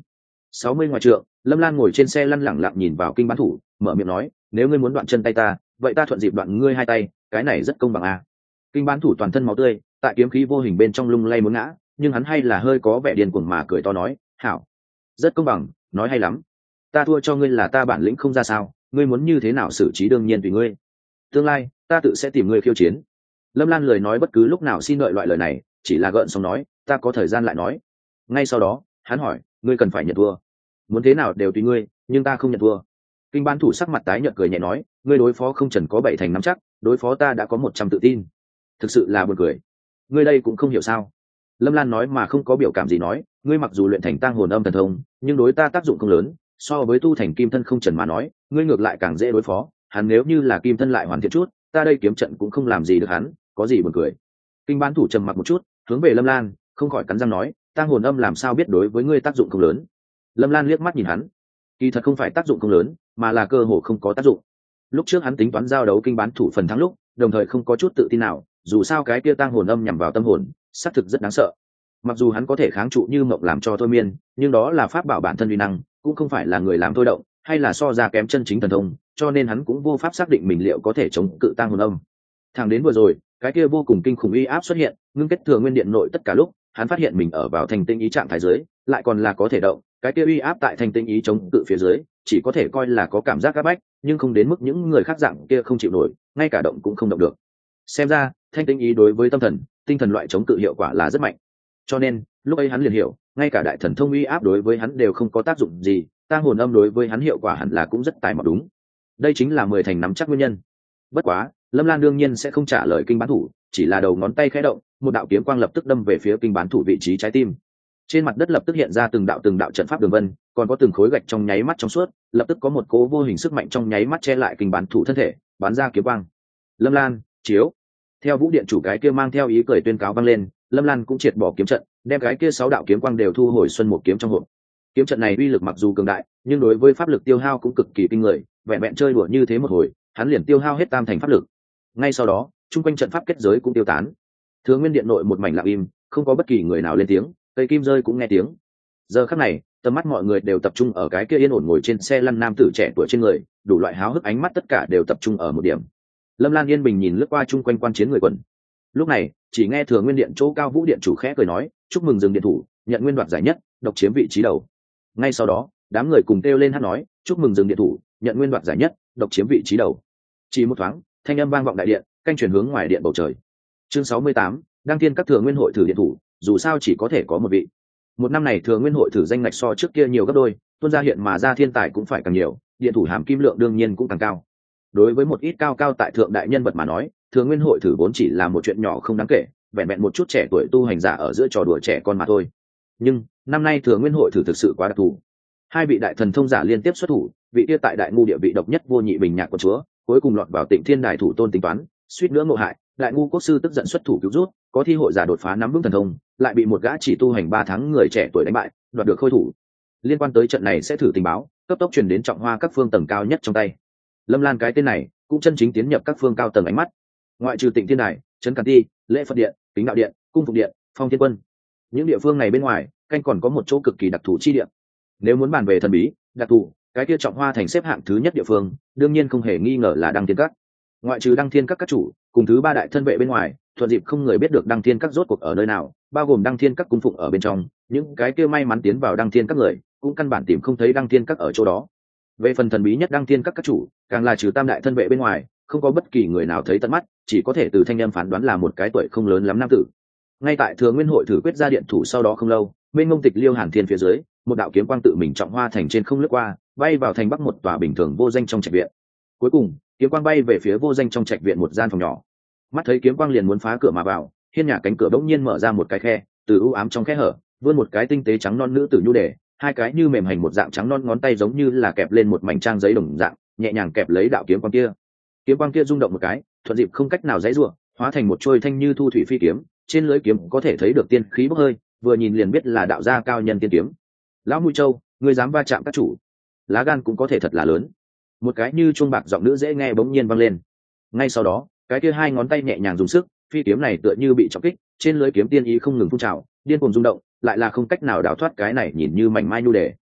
sáu mươi ngoài trượng, Lâm Lan ngồi trên xe lăn lẳng lặng nhìn vào kinh bán thủ, mở miệng nói, nếu ngươi muốn đoạn chân tay ta, vậy ta thuận dịp đoạn ngươi hai tay, cái này rất công bằng à. Kinh bán thủ toàn thân máu tươi, tại kiếm khí vô hình bên trong lung lay muốn ngã, nhưng hắn hay là hơi có vẻ điên cuồng mà cười to nói, hảo, rất công bằng, nói hay lắm. Ta thua cho ngươi là ta bản lĩnh không ra sao, ngươi muốn như thế nào xử trí đương nhiên tùy ngươi. Tương lai, ta tự sẽ tìm ngươi khiêu chiến. Lâm Lan lời nói bất cứ lúc nào xin đợi loại lời này, chỉ là gợn xong nói, ta có thời gian lại nói. Ngay sau đó, hắn hỏi, ngươi cần phải nhận thua. Muốn thế nào đều tùy ngươi, nhưng ta không nhận thua. Kinh bán thủ sắc mặt tái nhợt cười nhẹ nói, ngươi đối phó không trần có bảy thành nắm chắc, đối phó ta đã có một trăm tự tin. Thực sự là buồn cười. Ngươi đây cũng không hiểu sao. Lâm Lan nói mà không có biểu cảm gì nói, ngươi mặc dù luyện thành tang hồn âm thần thông, nhưng đối ta tác dụng không lớn, so với tu thành kim thân không trần mà nói, ngươi ngược lại càng dễ đối phó. Hắn nếu như là kim thân lại hoàn thiện chút, ta đây kiếm trận cũng không làm gì được hắn, có gì buồn cười. Kinh bán thủ trầm mặc một chút, hướng về Lâm Lan, không khỏi cắn răng nói, tang hồn âm làm sao biết đối với ngươi tác dụng không lớn. Lâm Lan liếc mắt nhìn hắn, kỳ thật không phải tác dụng không lớn, mà là cơ hồ không có tác dụng. Lúc trước hắn tính toán giao đấu kinh bán thủ phần thắng lúc, đồng thời không có chút tự tin nào, dù sao cái kia tang hồn âm nhằm vào tâm hồn, xác thực rất đáng sợ. Mặc dù hắn có thể kháng trụ như mộng làm cho thôi miên, nhưng đó là pháp bảo bản thân uy năng, cũng không phải là người làm thôi động, hay là so ra kém chân chính thần thông, cho nên hắn cũng vô pháp xác định mình liệu có thể chống cự tang hồn âm. Thẳng đến vừa rồi, cái kia vô cùng kinh khủng uy áp xuất hiện, ngưng kết thừa nguyên điện nội tất cả lúc, hắn phát hiện mình ở vào thành tinh ý trạng thái dưới, lại còn là có thể động, cái kia uy áp tại thành tinh ý chống cự phía dưới, chỉ có thể coi là có cảm giác áp bách, nhưng không đến mức những người khác dạng kia không chịu nổi, ngay cả động cũng không động được. Xem ra, thanh tinh ý đối với tâm thần, tinh thần loại chống cự hiệu quả là rất mạnh. Cho nên, lúc ấy hắn liền hiểu, ngay cả đại thần thông uy áp đối với hắn đều không có tác dụng gì, tang hồn âm đối với hắn hiệu quả hẳn là cũng rất tài mọn đúng. Đây chính là mười thành nắm chắc nguyên nhân. Bất quá, Lâm Lan đương nhiên sẽ không trả lời kinh bán thủ, chỉ là đầu ngón tay khẽ động, một đạo kiếm quang lập tức đâm về phía kinh bán thủ vị trí trái tim. Trên mặt đất lập tức hiện ra từng đạo từng đạo trận pháp đường vân, còn có từng khối gạch trong nháy mắt trong suốt, lập tức có một cỗ vô hình sức mạnh trong nháy mắt che lại kinh bán thủ thân thể, bắn ra kiếm quang. Lâm Lan, chiếu. Theo Vũ điện chủ cái kia mang theo ý cười tuyên cáo vang lên, Lâm Lan cũng triệt bỏ kiếm trận, đem cái kia sáu đạo kiếm quang đều thu hồi xuân một kiếm trong hộp. Kiếm trận này uy lực mặc dù cường đại, nhưng đối với pháp lực tiêu hao cũng cực kỳ kinh người, vẹn vẹn chơi đùa như thế một hồi, hắn liền tiêu hao hết tam thành pháp lực. Ngay sau đó, trung quanh trận pháp kết giới cũng tiêu tán. Thừa Nguyên điện nội một mảnh lặng im, không có bất kỳ người nào lên tiếng, cây kim rơi cũng nghe tiếng. Giờ khắc này, tầm mắt mọi người đều tập trung ở cái kia yên ổn ngồi trên xe lăn nam tử trẻ tuổi trên người, đủ loại háo hức ánh mắt tất cả đều tập trung ở một điểm. Lâm Lan yên bình nhìn lướt qua chung quanh quan chiến người quần. Lúc này, chỉ nghe Thừa Nguyên điện chỗ cao Vũ điện chủ khẽ cười nói, chúc mừng Dương điện thủ, nhận nguyên đoạt giải nhất, độc chiếm vị trí đầu. Ngay sau đó, đám người cùng kêu lên hát nói, chúc mừng Dương điện thủ, nhận nguyên đoạt giải nhất, độc chiếm vị trí đầu. Chỉ một thoáng, thanh âm vang vọng đại điện, canh chuyển hướng ngoài điện bầu trời. Chương sáu mươi tám, đăng thiên các Thừa Nguyên hội thử điện thủ, dù sao chỉ có thể có một vị. Một năm này Thừa Nguyên hội thử danh ngạch so trước kia nhiều gấp đôi, tuôn ra hiện mà ra thiên tài cũng phải càng nhiều, điện thủ hàm kim lượng đương nhiên cũng càng cao. Đối với một ít cao cao tại thượng đại nhân vật mà nói, Thừa Nguyên hội thử vốn chỉ là một chuyện nhỏ không đáng kể, vẹn vẹn một chút trẻ tuổi tu hành giả ở giữa trò đùa trẻ con mà thôi. Nhưng năm nay Thừa Nguyên hội thử thực sự quá đặc thù. Hai vị đại thần thông giả liên tiếp xuất thủ, vị kia tại đại ngu địa vị độc nhất vô nhị bình nhạc của chúa, cuối cùng lọt vào Tịnh Thiên Đài thủ tôn tính toán, suýt nữa ngộ hại, đại ngu quốc sư tức giận xuất thủ cứu rút, có thi hội giả đột phá nắm vững thần thông, lại bị một gã chỉ tu hành ba tháng người trẻ tuổi đánh bại, đoạt được khôi thủ. Liên quan tới trận này sẽ thử tình báo, cấp tốc truyền đến Trọng Hoa các phương tầng cao nhất trong tay. Lâm Lan cái tên này cũng chân chính tiến nhập các phương cao tầng ánh mắt. Ngoại trừ Tịnh Thiên Đài, Trấn Càn Ti, Lễ Phật Điện, Kính Đạo Điện, Cung Phục Điện, Phong Thiên Quân, những địa phương này bên ngoài, canh còn có một chỗ cực kỳ đặc thù chi địa. Nếu muốn bàn về thần bí, đặc thù, cái kia Trọng Hoa thành xếp hạng thứ nhất địa phương, đương nhiên không hề nghi ngờ là Đăng Thiên Các. Ngoại trừ Đăng Thiên Các các chủ, cùng thứ ba đại thân vệ bên ngoài, thuận dịp không người biết được Đăng Thiên Các rốt cuộc ở nơi nào, bao gồm Đăng Thiên Các cung phụng ở bên trong, những cái kia may mắn tiến vào Đăng Thiên Các người, cũng căn bản tìm không thấy Đăng Thiên Các ở chỗ đó. Về phần thần bí nhất Đăng Thiên Các các chủ, càng là trừ tam đại thân vệ bên ngoài, không có bất kỳ người nào thấy tận mắt, chỉ có thể từ thanh em phán đoán là một cái tuổi không lớn lắm nam tử. Ngay tại Thừa Nguyên hội thử quyết ra điện thủ sau đó không lâu, bên ngông tịch Liêu Hàn Thiên phía dưới, một đạo kiếm quang tự mình Trọng Hoa thành trên không lướt qua, bay vào thành bắc một tòa bình thường vô danh trong trạch viện. Cuối cùng, kiếm quang bay về phía vô danh trong trạch viện một gian phòng nhỏ. Mắt thấy kiếm quang liền muốn phá cửa mà vào, hiên nhà cánh cửa bỗng nhiên mở ra một cái khe, từ u ám trong khe hở, vươn một cái tinh tế trắng non nữ tử nhu đề, hai cái như mềm hành một dạng trắng non ngón tay giống như là kẹp lên một mảnh trang giấy đồng dạng, nhẹ nhàng kẹp lấy đạo kiếm quang kia. Kiếm quang kia rung động một cái, thuận dịp không cách nào giãy giụa, hóa thành một trôi thanh như thu thủy phi kiếm, trên lưỡi kiếm có thể thấy được tiên khí bốc hơi, vừa nhìn liền biết là đạo gia cao nhân tiên kiếm. Lão Mũi Châu, ngươi dám va chạm các chủ, lá gan cũng có thể thật là lớn. Một cái như chuông bạc giọng nữ dễ nghe bỗng nhiên vang lên. Ngay sau đó, cái kia hai ngón tay nhẹ nhàng dùng sức, phi kiếm này tựa như bị trọng kích, trên lưỡi kiếm tiên ý không ngừng phun trào, điên cuồng rung động, lại là không cách nào đào thoát cái này nhìn như mảnh mai nhu đề.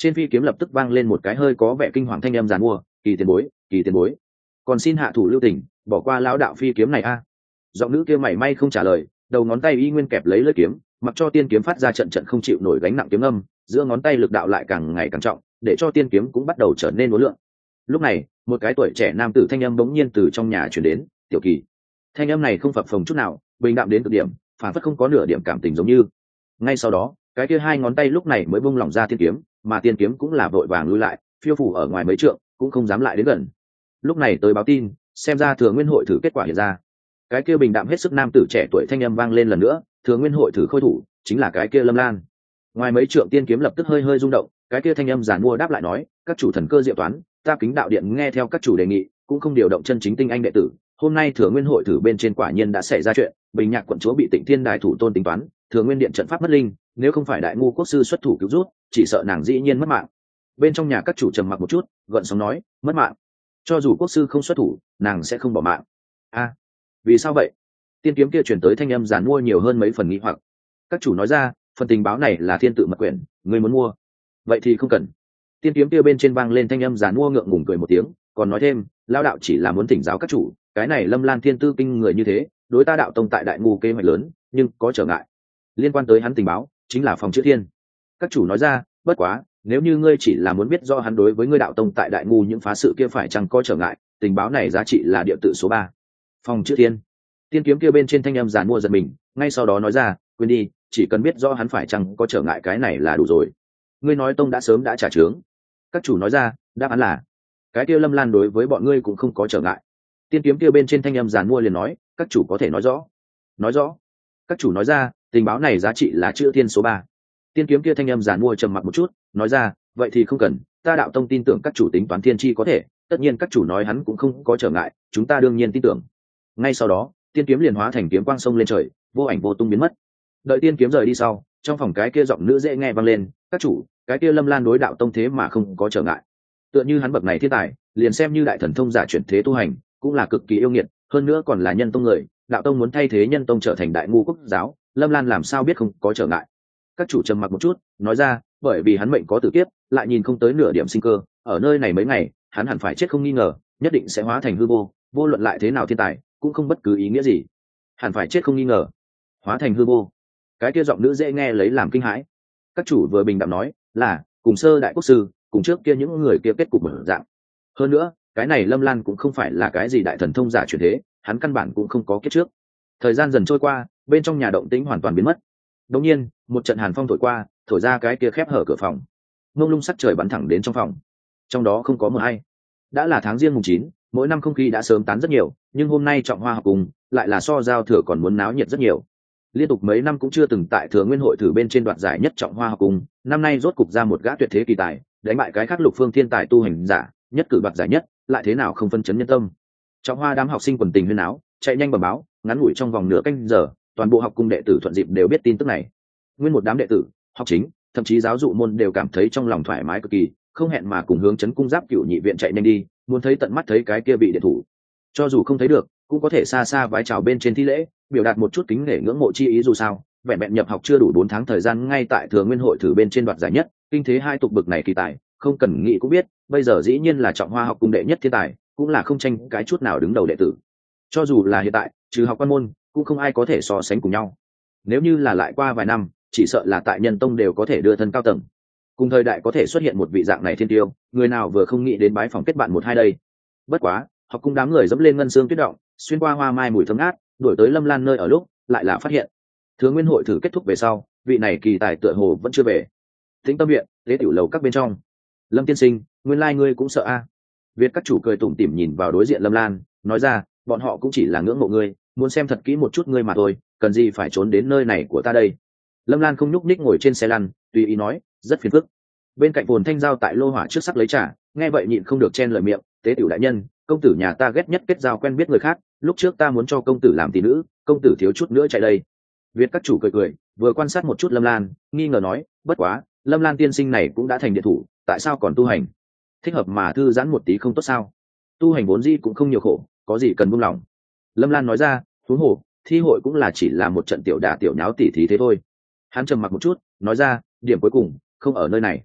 Trên phi kiếm lập tức vang lên một cái hơi có vẻ kinh hoàng thanh âm giàn mua, kỳ tiền bối, kỳ tiền bối, còn xin hạ thủ lưu tình, bỏ qua lão đạo phi kiếm này a. Giọng nữ kia mảy may không trả lời, đầu ngón tay y nguyên kẹp lấy lưỡi kiếm, mặc cho tiên kiếm phát ra trận trận không chịu nổi gánh nặng kiếm âm, giữa ngón tay lực đạo lại càng ngày càng trọng, để cho tiên kiếm cũng bắt đầu trở nên uốn lượn. Lúc này, một cái tuổi trẻ nam tử thanh âm bỗng nhiên từ trong nhà truyền đến, "Tiểu Kỳ." Thanh âm này không phập phồng chút nào, bình đạm đến cực điểm, phản phất không có nửa điểm cảm tình giống như. Ngay sau đó, cái kia hai ngón tay lúc này mới bung lỏng ra tiên kiếm, mà tiên kiếm cũng là vội vàng lùi lại, phiêu phủ ở ngoài mấy trượng, cũng không dám lại đến gần. Lúc này tới báo tin, xem ra Thừa Nguyên hội thử kết quả hiện ra. Cái kia bình đạm hết sức nam tử trẻ tuổi thanh âm vang lên lần nữa, Thừa Nguyên hội thử khôi thủ chính là cái kia Lâm Lan. Ngoài mấy trượng tiên kiếm lập tức hơi hơi rung động, cái kia thanh âm giản mua đáp lại nói, các chủ thần cơ diệu toán, ta Kính Đạo Điện nghe theo các chủ đề nghị, cũng không điều động chân chính tinh anh đệ tử. Hôm nay Thừa Nguyên hội thử bên trên quả nhiên đã xảy ra chuyện, Bình Nhạc quận chúa bị Tịnh Thiên Đại thủ tôn tính toán, Thừa Nguyên điện trận pháp mất linh, nếu không phải Đại ngu quốc sư xuất thủ cứu rút, chỉ sợ nàng dĩ nhiên mất mạng. Bên trong nhà các chủ trầm mặc một chút, gợn sóng nói, mất mạng? Cho dù quốc sư không xuất thủ, nàng sẽ không bỏ mạng. A, à, vì sao vậy? Tiên kiếm kia truyền tới thanh âm giản mua nhiều hơn mấy phần nghi hoặc. Các chủ nói ra, phần tình báo này là thiên tự mật quyển, ngươi muốn mua, vậy thì không cần. Tiên kiếm kia bên trên vang lên thanh âm giản mua ngượng ngùng cười một tiếng, còn nói thêm, lão đạo chỉ là muốn thỉnh giáo các chủ, cái này Lâm Lan thiên tư kinh người như thế, đối ta đạo tông tại Đại ngu kế hoạch lớn, nhưng có trở ngại. Liên quan tới hắn tình báo, chính là phòng chữ thiên. Các chủ nói ra, bất quá, nếu như ngươi chỉ là muốn biết do hắn đối với ngươi đạo tông tại Đại ngu những phá sự kia phải chăng có trở ngại, tình báo này giá trị là địa tự số ba. Phòng chữ thiên. Tiên kiếm kia bên trên thanh âm giàn mua giật mình, ngay sau đó nói ra, quên đi, chỉ cần biết do hắn phải chăng có trở ngại cái này là đủ rồi. Ngươi nói tông đã sớm đã trả trướng. Các chủ nói ra, đáp án là, cái kia Lâm Lan đối với bọn ngươi cũng không có trở ngại. Tiên kiếm kia bên trên thanh âm giàn mua liền nói, các chủ có thể nói rõ. Nói rõ. Các chủ nói ra, tình báo này giá trị là chữ thiên số ba. Tiên kiếm kia thanh âm giàn mua trầm mặc một chút, nói ra, vậy thì không cần, ta đạo tông tin tưởng các chủ tính toán thiên chi có thể, tất nhiên các chủ nói hắn cũng không có trở ngại, chúng ta đương nhiên tin tưởng. Ngay sau đó, tiên kiếm liền hóa thành kiếm quang sông lên trời, vô ảnh vô tung biến mất. Đợi tiên kiếm rời đi sau, trong phòng cái kia giọng nữ dễ nghe vang lên, các chủ, cái kia Lâm Lan đối đạo tông thế mà không có trở ngại. Tựa như hắn bậc này thiên tài, liền xem như đại thần thông giả chuyển thế tu hành, cũng là cực kỳ yêu nghiệt, hơn nữa còn là nhân tông người, đạo tông muốn thay thế nhân tông trở thành Đại ngu quốc giáo, Lâm Lan làm sao biết không có trở ngại. Các chủ trầm mặc một chút, nói ra, bởi vì hắn mệnh có tử kiếp, lại nhìn không tới nửa điểm sinh cơ, ở nơi này mấy ngày, hắn hẳn phải chết không nghi ngờ, nhất định sẽ hóa thành hư vô, vô luận lại thế nào thiên tài, cũng không bất cứ ý nghĩa gì. Hẳn phải chết không nghi ngờ, hóa thành hư vô. Cái kia giọng nữ dễ nghe lấy làm kinh hãi. Các chủ vừa bình đạm nói, là cùng sơ đại quốc sư, cùng trước kia những người kia kết cục mở dạng. Hơn nữa, cái này Lâm Lan cũng không phải là cái gì đại thần thông giả chuyển thế, hắn căn bản cũng không có kiếp trước. Thời gian dần trôi qua, bên trong nhà động tĩnh hoàn toàn biến mất. Đột nhiên, một trận hàn phong thổi qua, thổi ra cái kia khép hở cửa phòng. Mông lung sắc trời bắn thẳng đến trong phòng. Trong đó không có mờ hay. Đã là tháng riêng mùng chín, mỗi năm không khí đã sớm tán rất nhiều, nhưng hôm nay trọng hoa học cùng lại là so giao thừa còn muốn náo nhiệt rất nhiều. Liên tục mấy năm cũng chưa từng tại Thừa Nguyên hội thử bên trên đoạt giải nhất trọng hoa học cùng, năm nay rốt cục ra một gã tuyệt thế kỳ tài, đánh bại cái khác lục phương thiên tài tu hành giả, nhất cử đoạt giải nhất, lại thế nào không phân chấn nhân tâm. Trọng hoa đám học sinh quần tình huyên áo, chạy nhanh bẩm báo, ngắn ngủi trong vòng nửa canh giờ, toàn bộ học cung đệ tử thuận dịp đều biết tin tức này. Nguyên một đám đệ tử, học chính, thậm chí giáo dụ môn đều cảm thấy trong lòng thoải mái cực kỳ, không hẹn mà cùng hướng chấn cung giáp cựu nhị viện chạy nhanh đi, muốn thấy tận mắt thấy cái kia bị điện thủ. Cho dù không thấy được, cũng có thể xa xa vái chào bên trên thi lễ, biểu đạt một chút kính nể ngưỡng mộ chi ý dù sao, vẹn vẹn nhập học chưa đủ bốn tháng thời gian ngay tại Thừa Nguyên hội thử bên trên đoạt giải nhất, kinh thế hai tục bực này kỳ tài, không cần nghĩ cũng biết, bây giờ dĩ nhiên là trọng hoa học cung đệ nhất thiên tài, cũng là không tranh cái chút nào đứng đầu đệ tử. Cho dù là hiện tại, trừ học quan môn, cũng không ai có thể so sánh cùng nhau. Nếu như là lại qua vài năm, chỉ sợ là tại Nhân Tông đều có thể đưa thân cao tầng. Cùng thời đại có thể xuất hiện một vị dạng này thiên tiêu, người nào vừa không nghĩ đến bái phòng kết bạn một hai đây. Bất quá, học cung đám người dẫm lên ngân xương tuyết động, xuyên qua hoa mai mùi thơm ngát, đuổi tới Lâm Lan nơi ở lúc, lại là phát hiện. Thừa Nguyên hội thử kết thúc về sau, vị này kỳ tài tựa hồ vẫn chưa về. Tĩnh Tâm viện, tế tiểu lầu các bên trong. Lâm tiên sinh, nguyên lai ngươi cũng sợ a? Việt các chủ cười tủm tỉm nhìn vào đối diện Lâm Lan, nói ra, bọn họ cũng chỉ là ngưỡng mộ ngươi, muốn xem thật kỹ một chút ngươi mà thôi, cần gì phải trốn đến nơi này của ta đây. Lâm Lan không nhúc nhích ngồi trên xe lăn, tùy ý nói, rất phiền phức. Bên cạnh Phồn Thanh Giao tại lô hỏa trước sắc lấy trà, nghe vậy nhịn không được chen lời miệng, tế tiểu đại nhân, công tử nhà ta ghét nhất kết giao quen biết người khác, lúc trước ta muốn cho công tử làm tỷ nữ, công tử thiếu chút nữa chạy đây. Việt các chủ cười cười, vừa quan sát một chút Lâm Lan, nghi ngờ nói, bất quá, Lâm Lan tiên sinh này cũng đã thành điện thủ, tại sao còn tu hành? Thích hợp mà thư giãn một tí không tốt sao? Tu hành vốn dĩ cũng không nhiều khổ, có gì cần buông lòng. Lâm Lan nói ra, huống hồ, thi hội cũng là chỉ là một trận tiểu đả tiểu nháo tỉ thí thế thôi. Hắn trầm mặc một chút, nói ra, điểm cuối cùng không ở nơi này.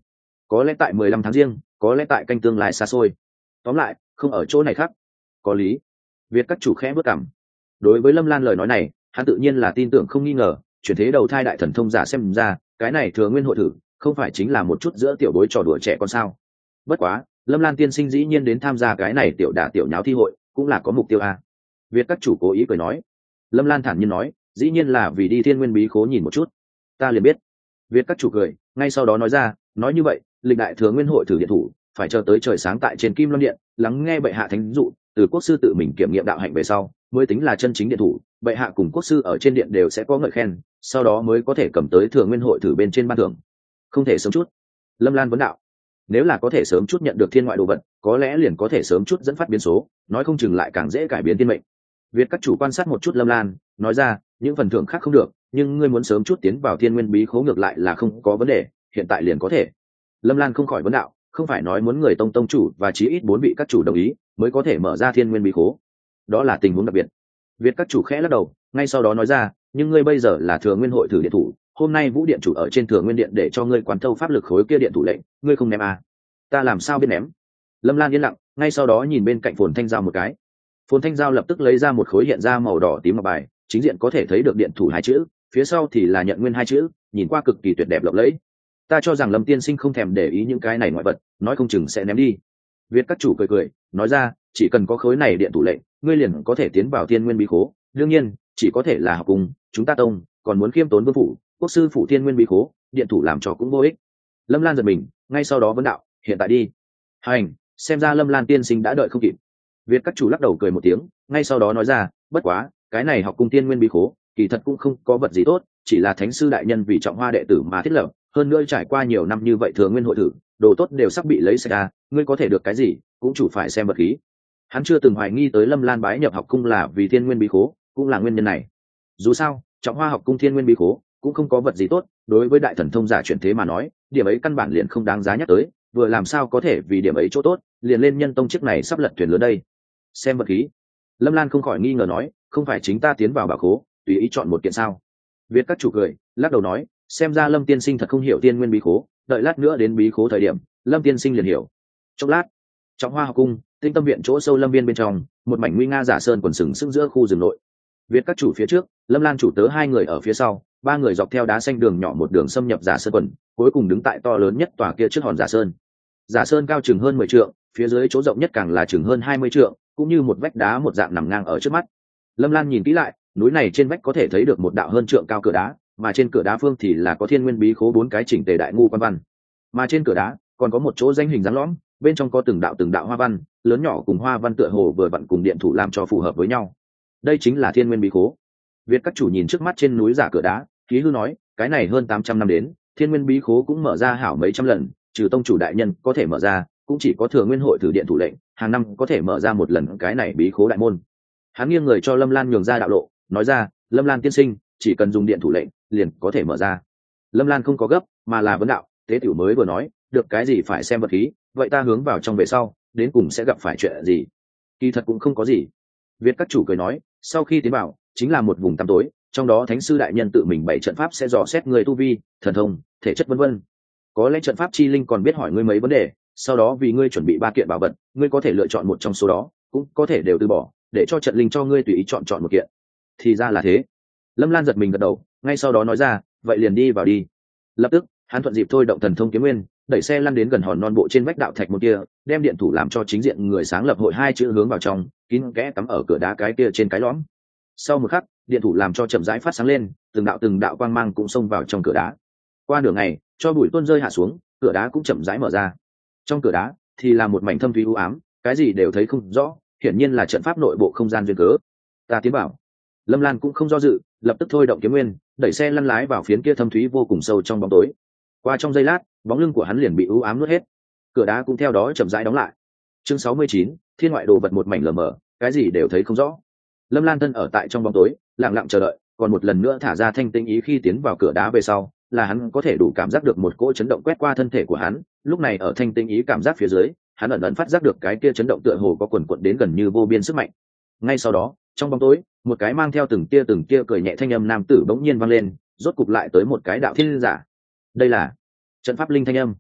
có lẽ tại mười lăm tháng riêng, có lẽ tại canh tương lai xa xôi. Tóm lại, không ở chỗ này khác. Có lý. Việt các chủ khẽ bước cảm. Đối với Lâm Lan lời nói này, hắn tự nhiên là tin tưởng không nghi ngờ, chuyển thế đầu thai đại thần thông giả xem ra, cái này Thừa Nguyên hội thử, không phải chính là một chút giữa tiểu bối trò đùa trẻ con sao? Bất quá, Lâm Lan tiên sinh dĩ nhiên đến tham gia cái này tiểu đả tiểu nháo thi hội, cũng là có mục tiêu a. Việt các chủ cố ý cười nói. Lâm Lan thản nhiên nói, dĩ nhiên là vì đi Thiên Nguyên bí khố nhìn một chút. Ta liền biết. Việt các chủ cười, ngay sau đó nói ra, nói như vậy, lịch đại Thừa Nguyên hội thử điện thủ, phải chờ tới trời sáng tại trên Kim Loan điện, lắng nghe bệ hạ thánh dụ, từ quốc sư tự mình kiểm nghiệm đạo hạnh về sau, mới tính là chân chính điện thủ. Bệ hạ cùng quốc sư ở trên điện đều sẽ có ngợi khen, sau đó mới có thể cầm tới Thừa Nguyên hội thử bên trên ban thưởng. Không thể sớm chút. Lâm Lan vấn đạo. Nếu là có thể sớm chút nhận được thiên ngoại đồ vật, có lẽ liền có thể sớm chút dẫn phát biến số, nói không chừng lại càng dễ cải biến thiên mệnh. Việt các chủ quan sát một chút Lâm Lan, nói ra, những phần thưởng khác không được, nhưng ngươi muốn sớm chút tiến vào Thiên Nguyên bí khố ngược lại là không có vấn đề, hiện tại liền có thể. Lâm Lan không khỏi vấn đạo, không phải nói muốn người tông tông chủ và chí ít bốn vị các chủ đồng ý mới có thể mở ra Thiên Nguyên bí khố. Đó là tình huống đặc biệt. Việt các chủ khẽ lắc đầu, ngay sau đó nói ra, nhưng ngươi bây giờ là Thừa Nguyên hội thử điện thủ, hôm nay Vũ điện chủ ở trên Thừa Nguyên điện để cho ngươi quán thâu pháp lực khối kia điện thủ lệnh, ngươi không ném à? Ta làm sao biết ném? Lâm Lan yên lặng, ngay sau đó nhìn bên cạnh Phồn Thanh Giao một cái. Phồn Thanh Giao lập tức lấy ra một khối hiện ra màu đỏ tím ngọc bài, chính diện có thể thấy được điện thủ hai chữ, phía sau thì là nhận nguyên hai chữ, nhìn qua cực kỳ tuyệt đẹp lộng lẫy. Ta cho rằng Lâm tiên sinh không thèm để ý những cái này ngoại vật, nói không chừng sẽ ném đi. Việt các chủ cười cười, nói ra, chỉ cần có khối này điện thủ lệnh, ngươi liền có thể tiến vào Thiên Nguyên bí khố. Đương nhiên, chỉ có thể là học cùng chúng ta tông, còn muốn khiêm tốn vương phủ, quốc sư phủ Thiên Nguyên bí khố, điện thủ làm cho cũng vô ích. Lâm Lan giật mình, ngay sau đó vấn đạo, hiện tại đi. Hành, xem ra Lâm Lan tiên sinh đã đợi không kịp. Việt các chủ lắc đầu cười một tiếng, ngay sau đó nói ra, bất quá, cái này học cung Thiên Nguyên bí khố, kỳ thật cũng không có vật gì tốt, chỉ là thánh sư đại nhân vì trọng hoa đệ tử mà thiết lập, hơn nữa trải qua nhiều năm như vậy Thừa Nguyên hội thử, đồ tốt đều sắp bị lấy sạch ra, ngươi có thể được cái gì, cũng chủ phải xem vật khí. Hắn chưa từng hoài nghi tới Lâm Lan bái nhập học cung là vì Thiên Nguyên bí khố, cũng là nguyên nhân này. Dù sao, trọng hoa học cung Thiên Nguyên bí khố cũng không có vật gì tốt, đối với đại thần thông giả chuyển thế mà nói, điểm ấy căn bản liền không đáng giá nhắc tới, vừa làm sao có thể vì điểm ấy chỗ tốt, liền lên nhân tông chiếc này sắp lật thuyền lớn đây. Xem vật khí. Lâm Lan không khỏi nghi ngờ nói, không phải chính ta tiến vào bảo khố, tùy ý chọn một kiện sao? Việt các chủ cười, lắc đầu nói, xem ra Lâm tiên sinh thật không hiểu Thiên Nguyên bí khố, đợi lát nữa đến bí khố thời điểm, Lâm tiên sinh liền hiểu. Chốc lát, trọng hoa học cung, tinh tâm viện chỗ sâu lâm viên bên trong, một mảnh nguy nga giả sơn quần sừng sững giữa khu rừng nội. Việt các chủ phía trước, Lâm Lan chủ tớ hai người ở phía sau, ba người dọc theo đá xanh đường nhỏ một đường xâm nhập giả sơn quần, cuối cùng đứng tại to lớn nhất tòa kia trước hòn giả sơn. Giả sơn cao chừng hơn mười trượng, phía dưới chỗ rộng nhất càng là chừng hơn hai mươi trượng, cũng như một vách đá một dạng nằm ngang ở trước mắt. Lâm Lan nhìn kỹ lại, núi này trên vách có thể thấy được một đạo hơn trượng cao cửa đá, mà trên cửa đá phương thì là có Thiên Nguyên bí khố bốn cái chỉnh tề đại ngu quan văn. Mà trên cửa đá còn có một chỗ danh hình dáng lõm, bên trong có từng đạo từng đạo hoa văn, lớn nhỏ cùng hoa văn tựa hồ vừa vặn cùng điện thủ làm cho phù hợp với nhau. Đây chính là Thiên Nguyên bí khố. Việt các chủ nhìn trước mắt trên núi giả cửa đá, khí hư nói, cái này hơn tám trăm năm đến, Thiên Nguyên bí khố cũng mở ra hảo mấy trăm lần, trừ tông chủ đại nhân có thể mở ra, cũng chỉ có Thừa Nguyên hội thử điện thủ lệnh, hàng năm có thể mở ra một lần cái này bí khố đại môn. Hắn nghiêng người cho Lâm Lan nhường ra đạo lộ, nói ra, Lâm Lan tiên sinh, chỉ cần dùng điện thủ lệnh, liền có thể mở ra. Lâm Lan không có gấp, mà là vấn đạo, tế tiểu mới vừa nói, được cái gì phải xem vật khí, vậy ta hướng vào trong về sau, đến cùng sẽ gặp phải chuyện gì? Kỳ thật cũng không có gì. Việt các chủ cười nói, sau khi tiến vào, chính là một vùng tăm tối, trong đó thánh sư đại nhân tự mình bày trận pháp sẽ dò xét người tu vi, thần thông, thể chất vân vân. Có lẽ trận pháp chi linh còn biết hỏi ngươi mấy vấn đề, sau đó vì ngươi chuẩn bị ba kiện bảo vật, ngươi có thể lựa chọn một trong số đó, cũng có thể đều từ bỏ, để cho trận linh cho ngươi tùy ý chọn chọn một kiện. Thì ra là thế. Lâm Lan giật mình gật đầu, ngay sau đó nói ra, vậy liền đi vào đi. Lập tức, hắn thuận dịp thôi động thần thông kiếm nguyên, đẩy xe lăn đến gần hòn non bộ trên vách đạo thạch một kia, đem điện thủ làm cho chính diện người sáng lập hội hai chữ hướng vào trong, kín kẽ cắm ở cửa đá cái kia trên cái lõm. Sau một khắc, điện thủ làm cho chậm rãi phát sáng lên, từng đạo từng đạo quang mang cũng xông vào trong cửa đá. Qua nửa ngày, cho bụi tuôn rơi hạ xuống, cửa đá cũng chậm rãi mở ra. Trong cửa đá thì là một mảnh thâm thúy u ám, cái gì đều thấy không rõ, hiển nhiên là trận pháp nội bộ không gian duyên cớ. Ta tiến bảo. Lâm Lan cũng không do dự, lập tức thôi động kiếm nguyên, đẩy xe lăn lái vào phiến kia thâm thúy vô cùng sâu trong bóng tối. Qua trong giây lát, bóng lưng của hắn liền bị u ám nuốt hết, cửa đá cũng theo đó chậm rãi đóng lại. Chương sáu mươi chín, thiên ngoại đồ vật một mảnh lờ mờ, cái gì đều thấy không rõ. Lâm Lan thân ở tại trong bóng tối, lặng lặng chờ đợi, còn một lần nữa thả ra thanh tinh ý khi tiến vào cửa đá về sau, là hắn có thể đủ cảm giác được một cỗ chấn động quét qua thân thể của hắn. Lúc này ở thanh tinh ý cảm giác phía dưới, hắn ẩn ẩn phát giác được cái kia chấn động tựa hồ có quần quật đến gần như vô biên sức mạnh. Ngay sau đó, trong bóng tối, một cái mang theo từng tia từng tia cười nhẹ thanh âm nam tử bỗng nhiên vang lên, rốt cục lại tới một cái đạo thiên giả. Đây là trận pháp linh thanh âm.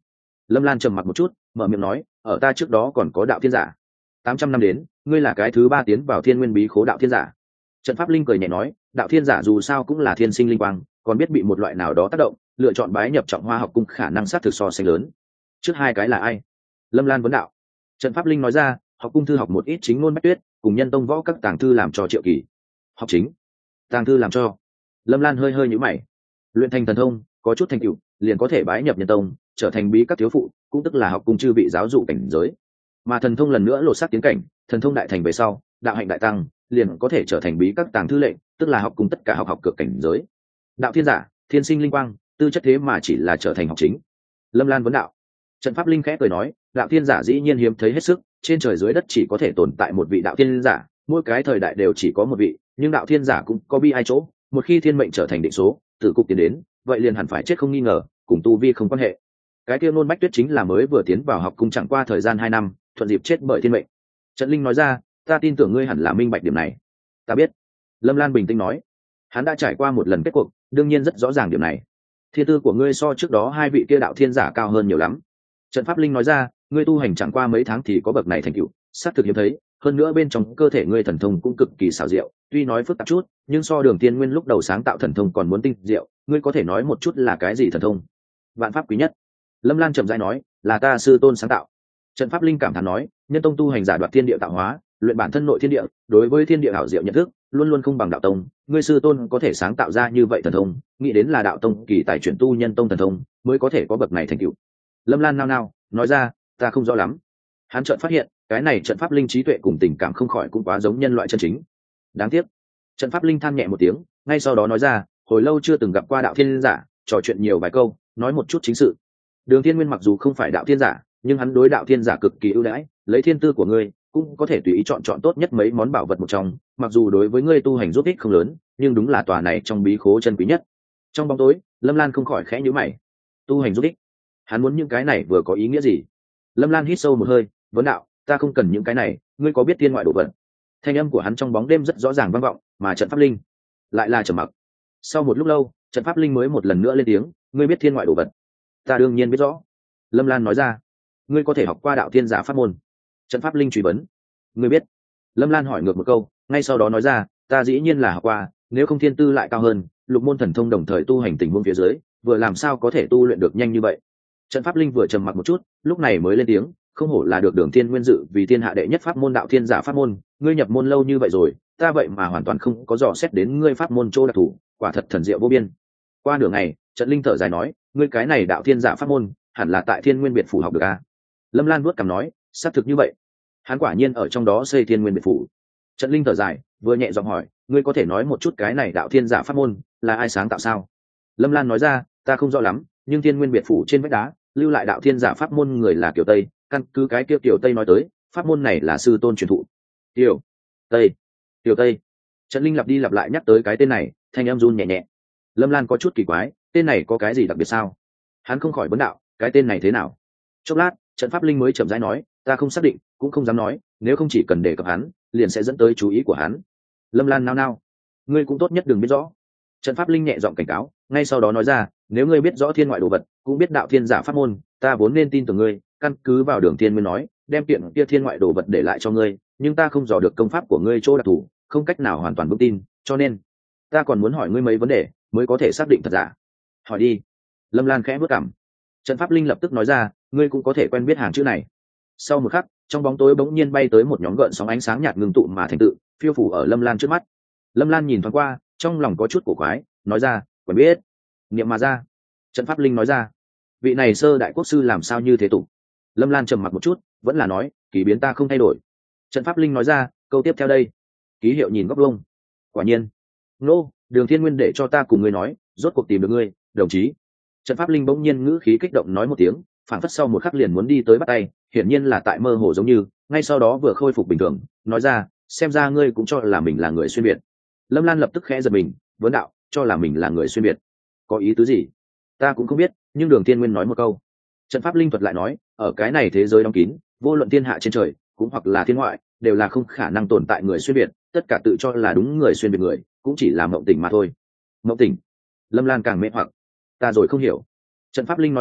Lâm Lan trầm mặc một chút, mở miệng nói, ở ta trước đó còn có đạo thiên giả. Tám trăm năm đến, ngươi là cái thứ ba tiến vào thiên nguyên bí khố đạo thiên giả. Trận pháp linh cười nhẹ nói, đạo thiên giả dù sao cũng là thiên sinh linh quang, còn biết bị một loại nào đó tác động, lựa chọn bái nhập Trọng Hoa học cung khả năng sát thực so sánh lớn. Trước hai cái là ai? Lâm Lan vấn đạo. Trận pháp linh nói ra, học cung thư học một ít chính ngôn bách tuyết, cùng nhân tông võ các tàng thư làm cho Triệu Kỳ. Học chính, tàng thư làm cho. Lâm Lan hơi hơi nhíu mày. Luyện thành thần thông, có chút thành tựu, liền có thể bái nhập nhân tông, trở thành bí các thiếu phụ, cũng tức là học cung chư vị giáo dụ cảnh giới. Mà thần thông lần nữa lột xác tiến cảnh, thần thông đại thành về sau, đạo hạnh đại tăng, liền có thể trở thành bí các tàng thư lệnh, tức là học cùng tất cả học học cực cảnh giới. Đạo thiên giả, thiên sinh linh quang, tư chất thế mà chỉ là trở thành học chính. Lâm Lan vấn đạo. Trận pháp linh khẽ cười nói, đạo thiên giả dĩ nhiên hiếm thấy hết sức, trên trời dưới đất chỉ có thể tồn tại một vị đạo thiên giả, mỗi cái thời đại đều chỉ có một vị, nhưng đạo thiên giả cũng có bi ai chỗ, một khi thiên mệnh trở thành định số, tử cục tiến đến, vậy liền hẳn phải chết không nghi ngờ, cùng tu vi không quan hệ. Cái kia Nôn Bách Tuyết chính là mới vừa tiến vào học cung chẳng qua thời gian hai năm, thuận dịp chết bởi thiên mệnh. Trận linh nói ra, ta tin tưởng ngươi hẳn là minh bạch điểm này. Ta biết. Lâm Lan bình tĩnh nói, hắn đã trải qua một lần kết cuộc, đương nhiên rất rõ ràng điểm này. Thiên tư của ngươi so trước đó hai vị kia đạo thiên giả cao hơn nhiều lắm. Trận pháp linh nói ra, ngươi tu hành chẳng qua mấy tháng thì có bậc này thành tựu, xác thực hiếm thấy, hơn nữa bên trong cơ thể ngươi thần thông cũng cực kỳ xảo diệu, tuy nói phức tạp chút, nhưng so Đường Tiên Nguyên lúc đầu sáng tạo thần thông còn muốn tinh diệu, ngươi có thể nói một chút là cái gì thần thông? Vạn pháp quý nhất. Lâm Lan trầm rãi nói, là ta sư tôn sáng tạo. Trận pháp linh cảm thán nói, nhân tông tu hành giả đoạt thiên địa tạo hóa, luyện bản thân nội thiên địa, đối với thiên địa hảo diệu nhận thức, luôn luôn không bằng đạo tông, ngươi sư tôn có thể sáng tạo ra như vậy thần thông, nghĩ đến là đạo tông kỳ tài chuyển tu nhân tông thần thông, mới có thể có bậc này thành tựu. Lâm Lan nao nao, nói ra, ta không rõ lắm. Hắn chợt phát hiện, cái này trận pháp linh trí tuệ cùng tình cảm không khỏi cũng quá giống nhân loại chân chính. Đáng tiếc. Trận pháp linh than nhẹ một tiếng, ngay sau đó nói ra, hồi lâu chưa từng gặp qua đạo thiên giả, trò chuyện nhiều vài câu, nói một chút chính sự. Đường Thiên Nguyên mặc dù không phải đạo thiên giả, nhưng hắn đối đạo thiên giả cực kỳ ưu đãi, lấy thiên tư của ngươi, cũng có thể tùy ý chọn chọn tốt nhất mấy món bảo vật một trong, mặc dù đối với ngươi tu hành giúp ích không lớn, nhưng đúng là tòa này trong bí khố chân quý nhất. Trong bóng tối, Lâm Lan không khỏi khẽ nhíu mày. Tu hành giúp ích? Hắn muốn những cái này vừa có ý nghĩa gì? Lâm Lan hít sâu một hơi, vấn đạo, ta không cần những cái này, ngươi có biết thiên ngoại đồ vật? Thanh âm của hắn trong bóng đêm rất rõ ràng vang vọng, mà trận pháp linh lại là trầm mặc. Sau một lúc lâu, trận pháp linh mới một lần nữa lên tiếng, ngươi biết thiên ngoại đồ vật? Ta đương nhiên biết rõ. Lâm Lan nói ra. Ngươi có thể học qua đạo thiên giả pháp môn? Trận pháp linh truy vấn. Ngươi biết? Lâm Lan hỏi ngược một câu, ngay sau đó nói ra, ta dĩ nhiên là học qua, nếu không thiên tư lại cao hơn, lục môn thần thông đồng thời tu hành tình huống phía dưới, vừa làm sao có thể tu luyện được nhanh như vậy? Trận pháp linh vừa trầm mặc một chút, lúc này mới lên tiếng, không hổ là được Đường Thiên Nguyên dự vì thiên hạ đệ nhất pháp môn đạo thiên giả pháp môn, ngươi nhập môn lâu như vậy rồi, ta vậy mà hoàn toàn không có dò xét đến ngươi pháp môn chỗ đặc thù, quả thật thần diệu vô biên. Qua nửa ngày, trận linh thở dài nói, ngươi cái này đạo thiên giả pháp môn, hẳn là tại Thiên Nguyên Biệt phủ học được à? Lâm Lan vuốt cằm nói, xác thực như vậy. Hắn quả nhiên ở trong đó xây Thiên Nguyên Biệt phủ. Trận linh thở dài, vừa nhẹ giọng hỏi, ngươi có thể nói một chút cái này đạo thiên giả pháp môn là ai sáng tạo sao? Lâm Lan nói ra, ta không rõ lắm, nhưng Thiên Nguyên Biệt phủ trên vách đá lưu lại đạo thiên giả pháp môn người là Kiều Tây, căn cứ cái kia Kiều Tây nói tới, pháp môn này là sư tôn truyền thụ. Kiều Tây, Kiều Tây. Trận linh lặp đi lặp lại nhắc tới cái tên này, thanh em run nhẹ nhẹ. Lâm Lan có chút kỳ quái, tên này có cái gì đặc biệt sao? Hắn không khỏi vấn đạo, cái tên này thế nào? Chốc lát, trận pháp linh mới chậm rãi nói, ta không xác định, cũng không dám nói, nếu không chỉ cần đề cập hắn, liền sẽ dẫn tới chú ý của hắn. Lâm Lan nao nao, ngươi cũng tốt nhất đừng biết rõ. Trận pháp linh nhẹ giọng cảnh cáo, ngay sau đó nói ra, nếu ngươi biết rõ thiên ngoại đồ vật, cũng biết đạo thiên giả pháp môn, ta vốn nên tin tưởng ngươi, căn cứ vào Đường Thiên Nguyên nói, đem kiện kia thiên ngoại đồ vật để lại cho ngươi, nhưng ta không dò được công pháp của ngươi chỗ đặc thù, không cách nào hoàn toàn vững tin, cho nên ta còn muốn hỏi ngươi mấy vấn đề, mới có thể xác định thật giả. Hỏi đi. Lâm Lan khẽ bước cảm. Trận pháp linh lập tức nói ra, ngươi cũng có thể quen biết hàng chữ này. Sau một khắc, trong bóng tối bỗng nhiên bay tới một nhóm gợn sóng ánh sáng nhạt ngưng tụ mà thành tự, phiêu phủ ở Lâm Lan trước mắt. Lâm Lan nhìn thoáng qua, trong lòng có chút cổ quái, nói ra, quen biết. Niệm mà ra. Trận pháp linh nói ra, vị này sơ đại quốc sư làm sao như thế tục? Lâm Lan trầm mặc một chút, vẫn là nói, kỳ biến ta không thay đổi. Trận pháp linh nói ra, câu tiếp theo đây. Ký hiệu nhìn góc vông. Quả nhiên. Nô, Đường Thiên Nguyên để cho ta cùng ngươi nói, rốt cuộc tìm được ngươi, đồng chí. Trận pháp linh bỗng nhiên ngữ khí kích động nói một tiếng, phản phất sau một khắc liền muốn đi tới bắt tay, hiển nhiên là tại mơ hồ giống như, ngay sau đó vừa khôi phục bình thường, nói ra, xem ra ngươi cũng cho là mình là người xuyên việt. Lâm Lan lập tức khẽ giật mình, vấn đạo, cho là mình là người xuyên việt, có ý tứ gì? Ta cũng không biết, nhưng Đường Thiên Nguyên nói một câu. Trận pháp linh thuật lại nói, ở cái này thế giới đóng kín, vô luận thiên hạ trên trời, cũng hoặc là thiên ngoại, đều là không khả năng tồn tại người xuyên việt, tất cả tự cho là đúng người xuyên việt người, cũng chỉ là mộng tỉnh mà thôi. Mộng tỉnh? Lâm Lan càng mê hoặc. Ta rồi không hiểu. Trận pháp linh nói ra,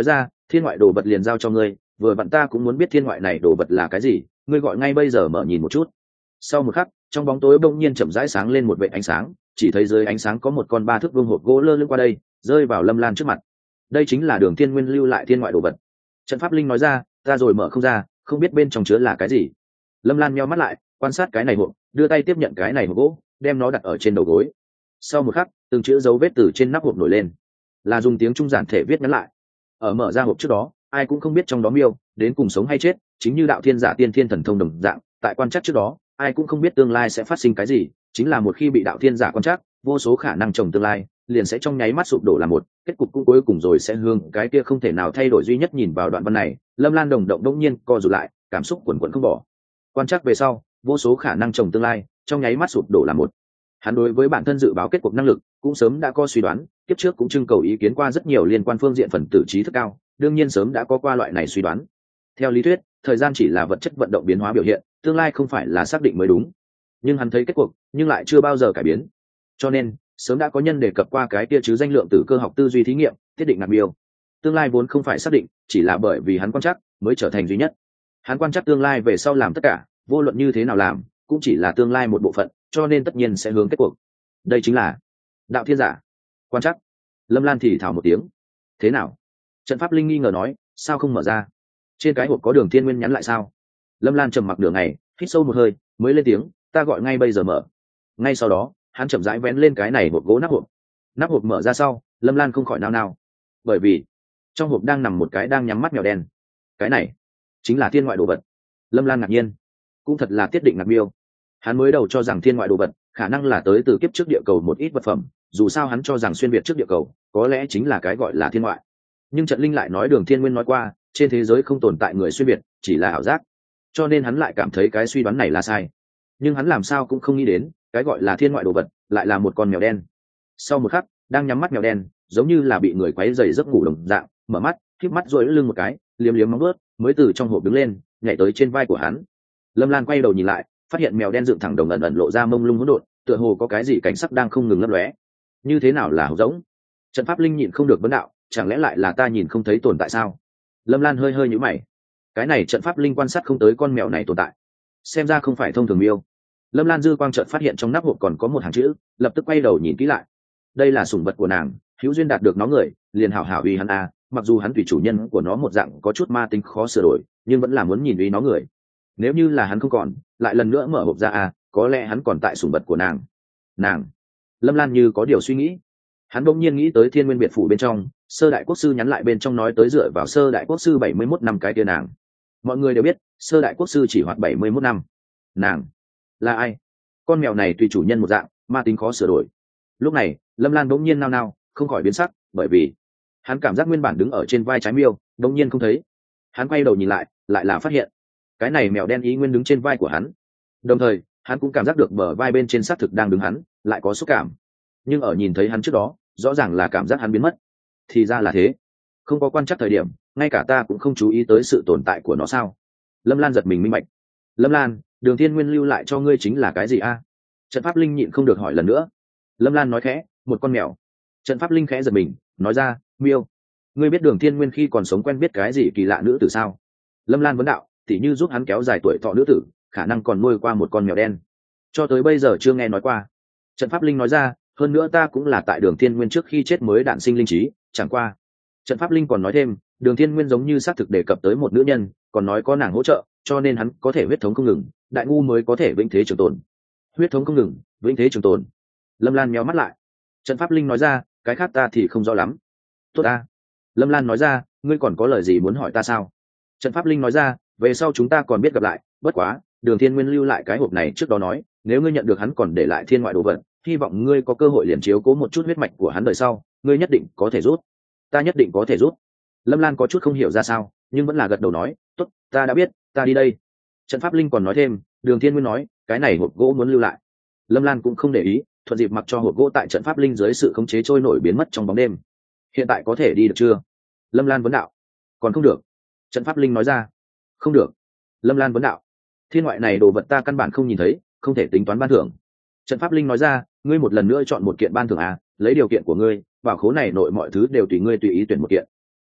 thiên ngoại đồ vật liền giao cho ngươi, vừa vặn ta cũng muốn biết thiên ngoại này đồ vật là cái gì, ngươi gọi ngay bây giờ mở nhìn một chút. Sau một khắc, trong bóng tối bỗng nhiên chậm rãi sáng lên một vệt ánh sáng, chỉ thấy dưới ánh sáng có một con ba thước vuông hộp gỗ lơ lửng qua đây, rơi vào Lâm Lan trước mặt. Đây chính là Đường Thiên Nguyên lưu lại thiên ngoại đồ vật. Trận pháp linh nói ra, ta rồi mở không ra, không biết bên trong chứa là cái gì. Lâm Lan nheo mắt lại, quan sát cái này hộp, đưa tay tiếp nhận cái này hộp gỗ, đem nó đặt ở trên đầu gối. Sau một khắc, từng chữ dấu vết từ trên nắp hộp nổi lên, là dùng tiếng Trung giản thể viết nhắn lại. Ở mở ra hộp trước đó, ai cũng không biết trong đó miêu đến cùng sống hay chết, chính như đạo thiên giả tiên thiên thần thông đồng dạng, tại quan trắc trước đó, ai cũng không biết tương lai sẽ phát sinh cái gì, chính là một khi bị đạo thiên giả quan trắc, vô số khả năng trồng tương lai liền sẽ trong nháy mắt sụp đổ là một, kết cục cũng cuối cùng rồi sẽ hương cái kia không thể nào thay đổi duy nhất. Nhìn vào đoạn văn này, Lâm Lan đồng động đống nhiên co rụt lại, cảm xúc quần quần không bỏ. Quan trắc về sau, vô số khả năng trồng tương lai trong nháy mắt sụp đổ là một. Hắn đối với bản thân dự báo kết cục năng lực cũng sớm đã có suy đoán, kiếp trước cũng trưng cầu ý kiến qua rất nhiều liên quan phương diện phần tử trí thức cao, đương nhiên sớm đã có qua loại này suy đoán. Theo lý thuyết, thời gian chỉ là vật chất vận động biến hóa biểu hiện, tương lai không phải là xác định mới đúng. Nhưng hắn thấy kết cuộc, nhưng lại chưa bao giờ cải biến. Cho nên, sớm đã có nhân đề cập qua cái kia chứ danh lượng tử cơ học tư duy thí nghiệm, thiết định ngạc miêu. Tương lai vốn không phải xác định, chỉ là bởi vì hắn quan trắc mới trở thành duy nhất. Hắn quan trắc tương lai về sau làm tất cả, vô luận như thế nào làm, cũng chỉ là tương lai một bộ phận, cho nên tất nhiên sẽ hướng kết cuộc. Đây chính là đạo thiên giả quan trắc. Lâm Lan thì thào một tiếng. Thế nào? Trận pháp linh nghi ngờ nói, sao không mở ra? Trên cái hộp có Đường Thiên Nguyên nhắn lại sao? Lâm Lan trầm mặc nửa ngày, hít sâu một hơi, mới lên tiếng, ta gọi ngay bây giờ mở. Ngay sau đó, hắn chậm rãi vén lên cái này hộp gỗ nắp hộp. Nắp hộp mở ra sau, Lâm Lan không khỏi nao nao, bởi vì trong hộp đang nằm một cái đang nhắm mắt mèo đen. Cái này chính là thiên ngoại đồ vật. Lâm Lan ngạc nhiên, cũng thật là tiết định ngạc miêu. Hắn mới đầu cho rằng thiên ngoại đồ vật khả năng là tới từ kiếp trước địa cầu một ít vật phẩm, dù sao hắn cho rằng xuyên việt trước địa cầu có lẽ chính là cái gọi là thiên ngoại. Nhưng trận linh lại nói Đường Thiên Nguyên nói qua, trên thế giới không tồn tại người xuyên việt, chỉ là ảo giác, cho nên hắn lại cảm thấy cái suy đoán này là sai. Nhưng hắn làm sao cũng không nghĩ đến, cái gọi là thiên ngoại đồ vật lại là một con mèo đen. Sau một khắc, đang nhắm mắt mèo đen giống như là bị người quấy rầy giấc ngủ đồng dạng, mở mắt, khép mắt rồi lưng một cái, liếm liếm móng vuốt, mới từ trong hộp đứng lên, nhảy tới trên vai của hắn. Lâm Lan quay đầu nhìn lại, phát hiện mèo đen dựng thẳng đồng ẩn ẩn lộ ra mông lung hỗn độn, tựa hồ có cái gì cảnh sắc đang không ngừng lấp lóe. Như thế nào là hộc giống? Trận pháp linh nhịn không được vấn đạo, chẳng lẽ lại là ta nhìn không thấy tồn tại sao? Lâm Lan hơi hơi nhíu mày. Cái này trận pháp linh quan sát không tới con mèo này tồn tại, xem ra không phải thông thường miêu. Lâm Lan dư quang chợt phát hiện trong nắp hộp còn có một hàng chữ, lập tức quay đầu nhìn kỹ lại. Đây là sủng vật của nàng, hữu duyên đạt được nó người, liền hảo hảo uy hắn a. Mặc dù hắn tùy chủ nhân của nó một dạng có chút ma tính khó sửa đổi, nhưng vẫn là muốn nhìn uy nó người. Nếu như là hắn không còn, lại lần nữa mở hộp ra a, có lẽ hắn còn tại sủng vật của nàng. Nàng. Lâm Lan như có điều suy nghĩ. Hắn bỗng nhiên nghĩ tới Thiên Nguyên biệt phủ bên trong, Sơ Đại Quốc sư nhắn lại bên trong nói tới dựa vào Sơ Đại Quốc sư bảy mươi mốt năm cái tia nàng. Mọi người đều biết, Sơ Đại Quốc sư chỉ hoạt bảy mươi mốt năm. Nàng là ai? Con mèo này tùy chủ nhân một dạng, ma tính khó sửa đổi. Lúc này, Lâm Lan bỗng nhiên nao nao, không khỏi biến sắc, bởi vì hắn cảm giác nguyên bản đứng ở trên vai trái miêu, bỗng nhiên không thấy. Hắn quay đầu nhìn lại, lại là phát hiện cái này mèo đen ý nguyên đứng trên vai của hắn. Đồng thời, hắn cũng cảm giác được bờ vai bên trên xác thực đang đứng hắn, lại có xúc cảm. Nhưng ở nhìn thấy hắn trước đó, rõ ràng là cảm giác hắn biến mất. Thì ra là thế, không có quan trắc thời điểm, ngay cả ta cũng không chú ý tới sự tồn tại của nó sao? Lâm Lan giật mình minh bạch. Lâm Lan, Đường Thiên Nguyên lưu lại cho ngươi chính là cái gì a? Trận pháp linh nhịn không được hỏi lần nữa. Lâm Lan nói khẽ, một con mèo. Trận pháp linh khẽ giật mình, nói ra, miêu. Ngươi biết Đường Thiên Nguyên khi còn sống quen biết cái gì kỳ lạ nữ tử sao? Lâm Lan vấn đạo, tỉ như giúp hắn kéo dài tuổi thọ nữ tử, khả năng còn nuôi qua một con mèo đen. Cho tới bây giờ chưa nghe nói qua. Trận pháp linh nói ra, hơn nữa ta cũng là tại Đường Thiên Nguyên trước khi chết mới đản sinh linh trí, chẳng qua. Trận pháp linh còn nói thêm, Đường Thiên Nguyên giống như xác thực đề cập tới một nữ nhân, còn nói có nàng hỗ trợ, cho nên hắn có thể huyết thống không ngừng, đại ngu mới có thể vĩnh thế trường tồn. Huyết thống không ngừng, vĩnh thế trường tồn. Lâm Lan nhíu mắt lại. Trận pháp linh nói ra, cái khác ta thì không rõ lắm. Tốt ta. Lâm Lan nói ra, ngươi còn có lời gì muốn hỏi ta sao? Trận pháp linh nói ra, về sau chúng ta còn biết gặp lại, bất quá, Đường Thiên Nguyên lưu lại cái hộp này trước đó nói, nếu ngươi nhận được hắn còn để lại thiên ngoại đồ vật, hy vọng ngươi có cơ hội liền chiếu cố một chút huyết mạch của hắn đời sau, ngươi nhất định có thể rút. Ta nhất định có thể rút. Lâm Lan có chút không hiểu ra sao, nhưng vẫn là gật đầu nói, tốt, ta đã biết, ta đi đây. Trận pháp linh còn nói thêm, Đường Thiên Nguyên nói, cái này hộp gỗ muốn lưu lại. Lâm Lan cũng không để ý, thuận dịp mặc cho hộp gỗ tại trận pháp linh dưới sự khống chế trôi nổi biến mất trong bóng đêm. Hiện tại có thể đi được chưa? Lâm Lan vấn đạo. Còn không được. Trận pháp linh nói ra. Không được. Lâm Lan vấn đạo. Thiên ngoại này đồ vật ta căn bản không nhìn thấy, không thể tính toán ban thưởng. Trận pháp linh nói ra, ngươi một lần nữa chọn một kiện ban thưởng à, lấy điều kiện của ngươi, bảo khố này nội mọi thứ đều tùy ngươi tùy ý tuyển một kiện.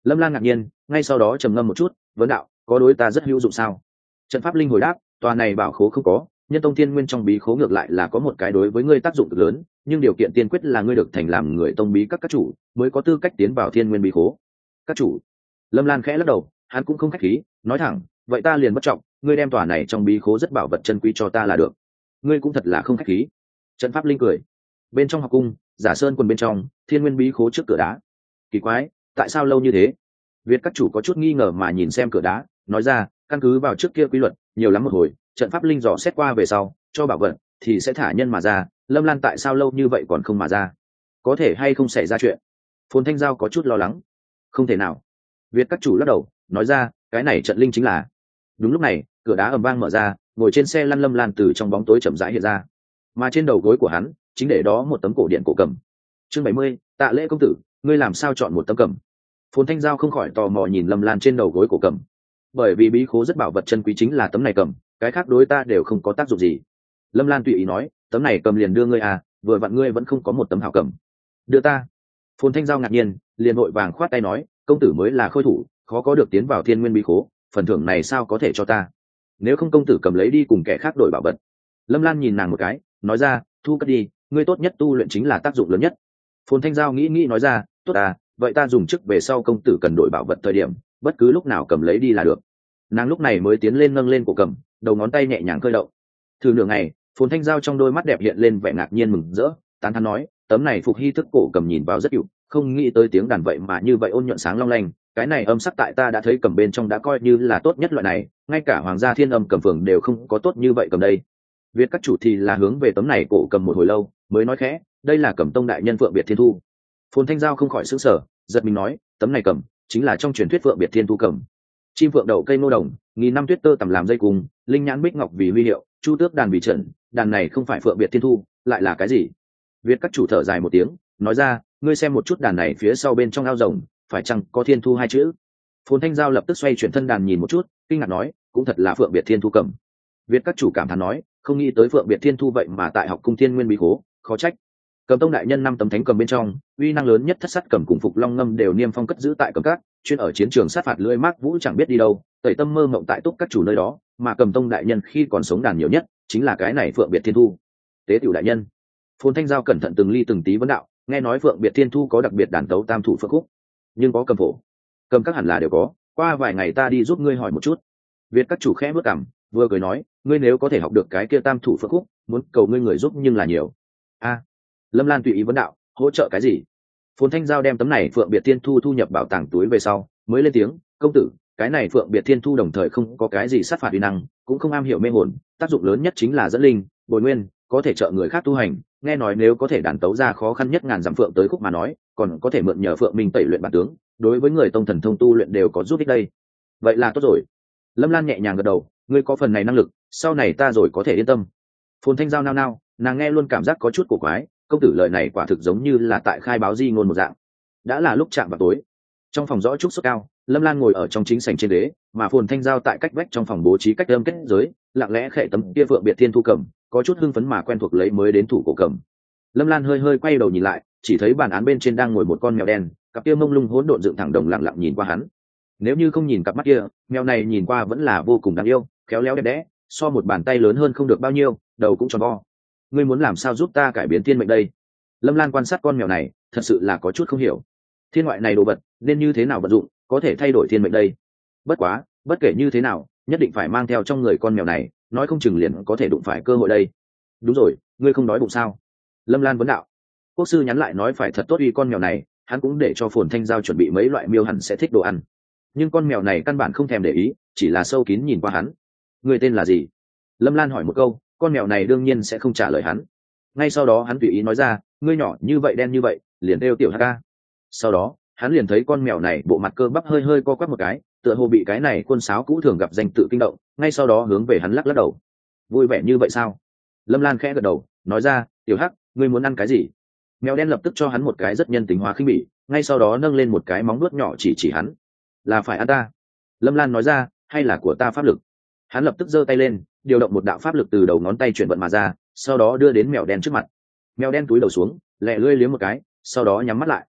Lâm Lan ngạc nhiên, ngay sau đó trầm ngâm một chút, vấn đạo, có đối ta rất hữu dụng sao? Trận pháp linh hồi đáp, tòa này bảo khố không có, nhân tông thiên nguyên trong bí khố ngược lại là có một cái đối với ngươi tác dụng cực lớn, nhưng điều kiện tiên quyết là ngươi được thành làm người tông bí các các chủ mới có tư cách tiến vào thiên nguyên bí khố. Các chủ? Lâm Lan khẽ lắc đầu, hắn cũng không khách khí, nói thẳng, vậy ta liền bất trọng, ngươi đem tòa này trong bí khố rất bảo vật chân quý cho ta là được. Ngươi cũng thật là không khách khí. Trận pháp linh cười. Bên trong học cung, Giả Sơn quần bên trong, thiên nguyên bí khố trước cửa đá. Kỳ quái, tại sao lâu như thế? Việt các chủ có chút nghi ngờ mà nhìn xem cửa đá, nói ra, căn cứ vào trước kia quy luật, nhiều lắm một hồi, trận pháp linh dò xét qua về sau, cho bảo vật thì sẽ thả nhân mà ra. Lâm Lan tại sao lâu như vậy còn không mà ra? Có thể hay không xảy ra chuyện? Phồn Thanh Giao có chút lo lắng. Không thể nào. Việt các chủ lắc đầu, nói ra, cái này trận linh chính là. Đúng lúc này, cửa đá ầm vang mở ra, ngồi trên xe lăn Lâm Lan từ trong bóng tối chậm rãi hiện ra, mà trên đầu gối của hắn chính để đó một tấm cổ điện cổ cầm. Chương bảy mươi, Tạ Lễ công tử, ngươi làm sao chọn một tấm cầm? Phồn Thanh Giao không khỏi tò mò nhìn Lâm Lan trên đầu gối cổ cầm, bởi vì bí khố rất bảo vật chân quý chính là tấm này cầm, cái khác đối ta đều không có tác dụng gì. Lâm Lan tùy ý nói, tấm này cầm liền đưa ngươi à, vừa vặn ngươi vẫn không có một tấm hảo cầm, đưa ta. Phồn Thanh Giao ngạc nhiên, liền vội vàng khoát tay nói, công tử mới là khôi thủ, khó có được tiến vào thiên nguyên bí khố, phần thưởng này sao có thể cho ta? Nếu không công tử cầm lấy đi cùng kẻ khác đổi bảo vật. Lâm Lan nhìn nàng một cái, nói ra, thu cất đi, ngươi tốt nhất tu luyện chính là tác dụng lớn nhất. Phồn Thanh Giao nghĩ nghĩ nói ra, tốt à, vậy ta dùng chức về sau công tử cần đổi bảo vật thời điểm, bất cứ lúc nào cầm lấy đi là được. Nàng lúc này mới tiến lên nâng lên cổ cầm, đầu ngón tay nhẹ nhàng khơi động. Thử nửa ngày, Phồn Thanh Giao trong đôi mắt đẹp hiện lên vẻ ngạc nhiên mừng rỡ, tán thán nói, tấm này phục hy thức cổ cầm nhìn vào rất cute, không nghĩ tới tiếng đàn vậy mà như vậy ôn nhuận sáng long lanh, cái này âm sắc tại ta đã thấy cầm bên trong đã coi như là tốt nhất loại này, ngay cả hoàng gia thiên âm cầm phường đều không có tốt như vậy cầm đây. Việt các chủ thì là hướng về tấm này cổ cầm một hồi lâu, mới nói khẽ, đây là cầm tông đại nhân Phượng Biệt Thiên Thu. Phồn Thanh Giao không khỏi sững sờ, giật mình nói, tấm này cầm chính là trong truyền thuyết Phượng Biệt Thiên Thu cầm. Chim phượng đậu cây nô đồng, nghìn năm tuyết tơ tầm làm dây cung, linh nhãn bích ngọc vì huy hiệu, chu tước đàn vì trận, đàn này không phải Phượng Biệt Thiên Thu, lại là cái gì? Việt các chủ thở dài một tiếng, nói ra, ngươi xem một chút đàn này phía sau bên trong ao rồng, phải chăng có Thiên Thu hai chữ? Phồn Thanh Giao lập tức xoay chuyển thân đàn nhìn một chút, kinh ngạc nói, cũng thật là Phượng Biệt Thiên Thu cầm. Việt các chủ cảm thán nói, không nghĩ tới Phượng Biệt Thiên Thu vậy mà tại học cung thiên nguyên bí khố, khó trách. Cầm tông đại nhân năm tấm thánh cầm bên trong, uy năng lớn nhất thất sắt cầm cùng phục long ngâm đều niêm phong cất giữ tại cầm các, chuyên ở chiến trường sát phạt lưỡi mác vũ chẳng biết đi đâu, tẩy tâm mơ mộng tại túc các chủ nơi đó, mà cầm tông đại nhân khi còn sống đàn nhiều nhất chính là cái này Phượng Biệt Thiên Thu. Tế tiểu đại nhân. Phồn Thanh Giao cẩn thận từng ly từng tí vấn đạo, nghe nói Phượng Biệt Thiên Thu có đặc biệt đàn tấu tam thủ phượng khúc, nhưng có cầm phổ, cầm các hẳn là đều có, qua vài ngày ta đi giúp ngươi hỏi một chút. Việt các chủ khẽ bước cằm, vừa cười nói, ngươi nếu có thể học được cái kia tam thủ phượng khúc, muốn cầu ngươi người giúp nhưng là nhiều. A. Lâm Lan tùy ý vấn đạo, hỗ trợ cái gì? Phồn Thanh Giao đem tấm này Phượng Biệt Thiên Thu thu nhập bảo tàng túi về sau, mới lên tiếng, công tử, cái này Phượng Biệt Thiên Thu đồng thời không có cái gì sát phạt uy năng, cũng không am hiểu mê hồn, tác dụng lớn nhất chính là dẫn linh, bồi nguyên, có thể trợ người khác tu hành. Nghe nói nếu có thể đàn tấu ra khó khăn nhất ngàn dặm phượng tới khúc mà nói, còn có thể mượn nhờ phượng minh tẩy luyện bản tướng, đối với người tông thần thông tu luyện đều có giúp ích đây. Vậy là tốt rồi. Lâm Lan nhẹ nhàng gật đầu, ngươi có phần này năng lực, sau này ta rồi có thể yên tâm. Phồn Thanh Giao nao nao, nàng nghe luôn cảm giác có chút cổ quái, công tử lời này quả thực giống như là tại khai báo di ngôn một dạng. Đã là lúc chạm vào tối, trong phòng rõ trúc sốt cao, Lâm Lan ngồi ở trong chính sảnh trên ghế, mà Phồn Thanh Giao tại cách vách trong phòng bố trí cách âm kết giới, lặng lẽ khệ tấm kia Phượng Biệt Thiên Thu cầm, có chút hưng phấn mà quen thuộc lấy mới đến thủ cổ cầm. Lâm Lan hơi hơi quay đầu nhìn lại, chỉ thấy bàn án bên trên đang ngồi một con mèo đen, cặp kia mông lung hỗn độn dựng thẳng đồng lặng lặng nhìn qua hắn. Nếu như không nhìn cặp mắt kia, mèo này nhìn qua vẫn là vô cùng đáng yêu, khéo léo đẹp đẽ, so một bàn tay lớn hơn không được bao nhiêu, đầu cũng tròn vo. Ngươi muốn làm sao giúp ta cải biến thiên mệnh đây? Lâm Lan quan sát con mèo này, thật sự là có chút không hiểu. Thiên ngoại này đồ vật, nên như thế nào vận dụng, có thể thay đổi thiên mệnh đây? Bất quá, bất kể như thế nào, nhất định phải mang theo trong người con mèo này, nói không chừng liền có thể đụng phải cơ hội đây. Đúng rồi, ngươi không đói bụng sao? Lâm Lan vấn đạo. Quốc sư nhắn lại nói phải thật tốt uy con mèo này, hắn cũng để cho Phồn Thanh Giao chuẩn bị mấy loại miêu hẳn sẽ thích đồ ăn. Nhưng con mèo này căn bản không thèm để ý, chỉ là sâu kín nhìn qua hắn. Ngươi tên là gì? Lâm Lan hỏi một câu, con mèo này đương nhiên sẽ không trả lời hắn. Ngay sau đó hắn tùy ý nói ra, ngươi nhỏ như vậy đen như vậy, liền kêu tiểu Hắc. Sau đó hắn liền thấy con mèo này bộ mặt cơ bắp hơi hơi co quắp một cái, tựa hồ bị cái này quân sáo cũ thường gặp danh tự kinh động, ngay sau đó hướng về hắn lắc lắc đầu. Vui vẻ như vậy sao? Lâm Lan khẽ gật đầu, nói ra, tiểu Hắc, ngươi muốn ăn cái gì? Mèo đen lập tức cho hắn một cái rất nhân tính hóa khinh bỉ, ngay sau đó nâng lên một cái móng vuốt nhỏ chỉ chỉ hắn. Là phải ăn ta? Lâm Lan nói ra, hay là của ta pháp lực? Hắn lập tức giơ tay lên, điều động một đạo pháp lực từ đầu ngón tay chuyển vận mà ra, sau đó đưa đến mèo đen trước mặt. Mèo đen túi đầu xuống, lẹ lưỡi liếm một cái, sau đó nhắm mắt lại.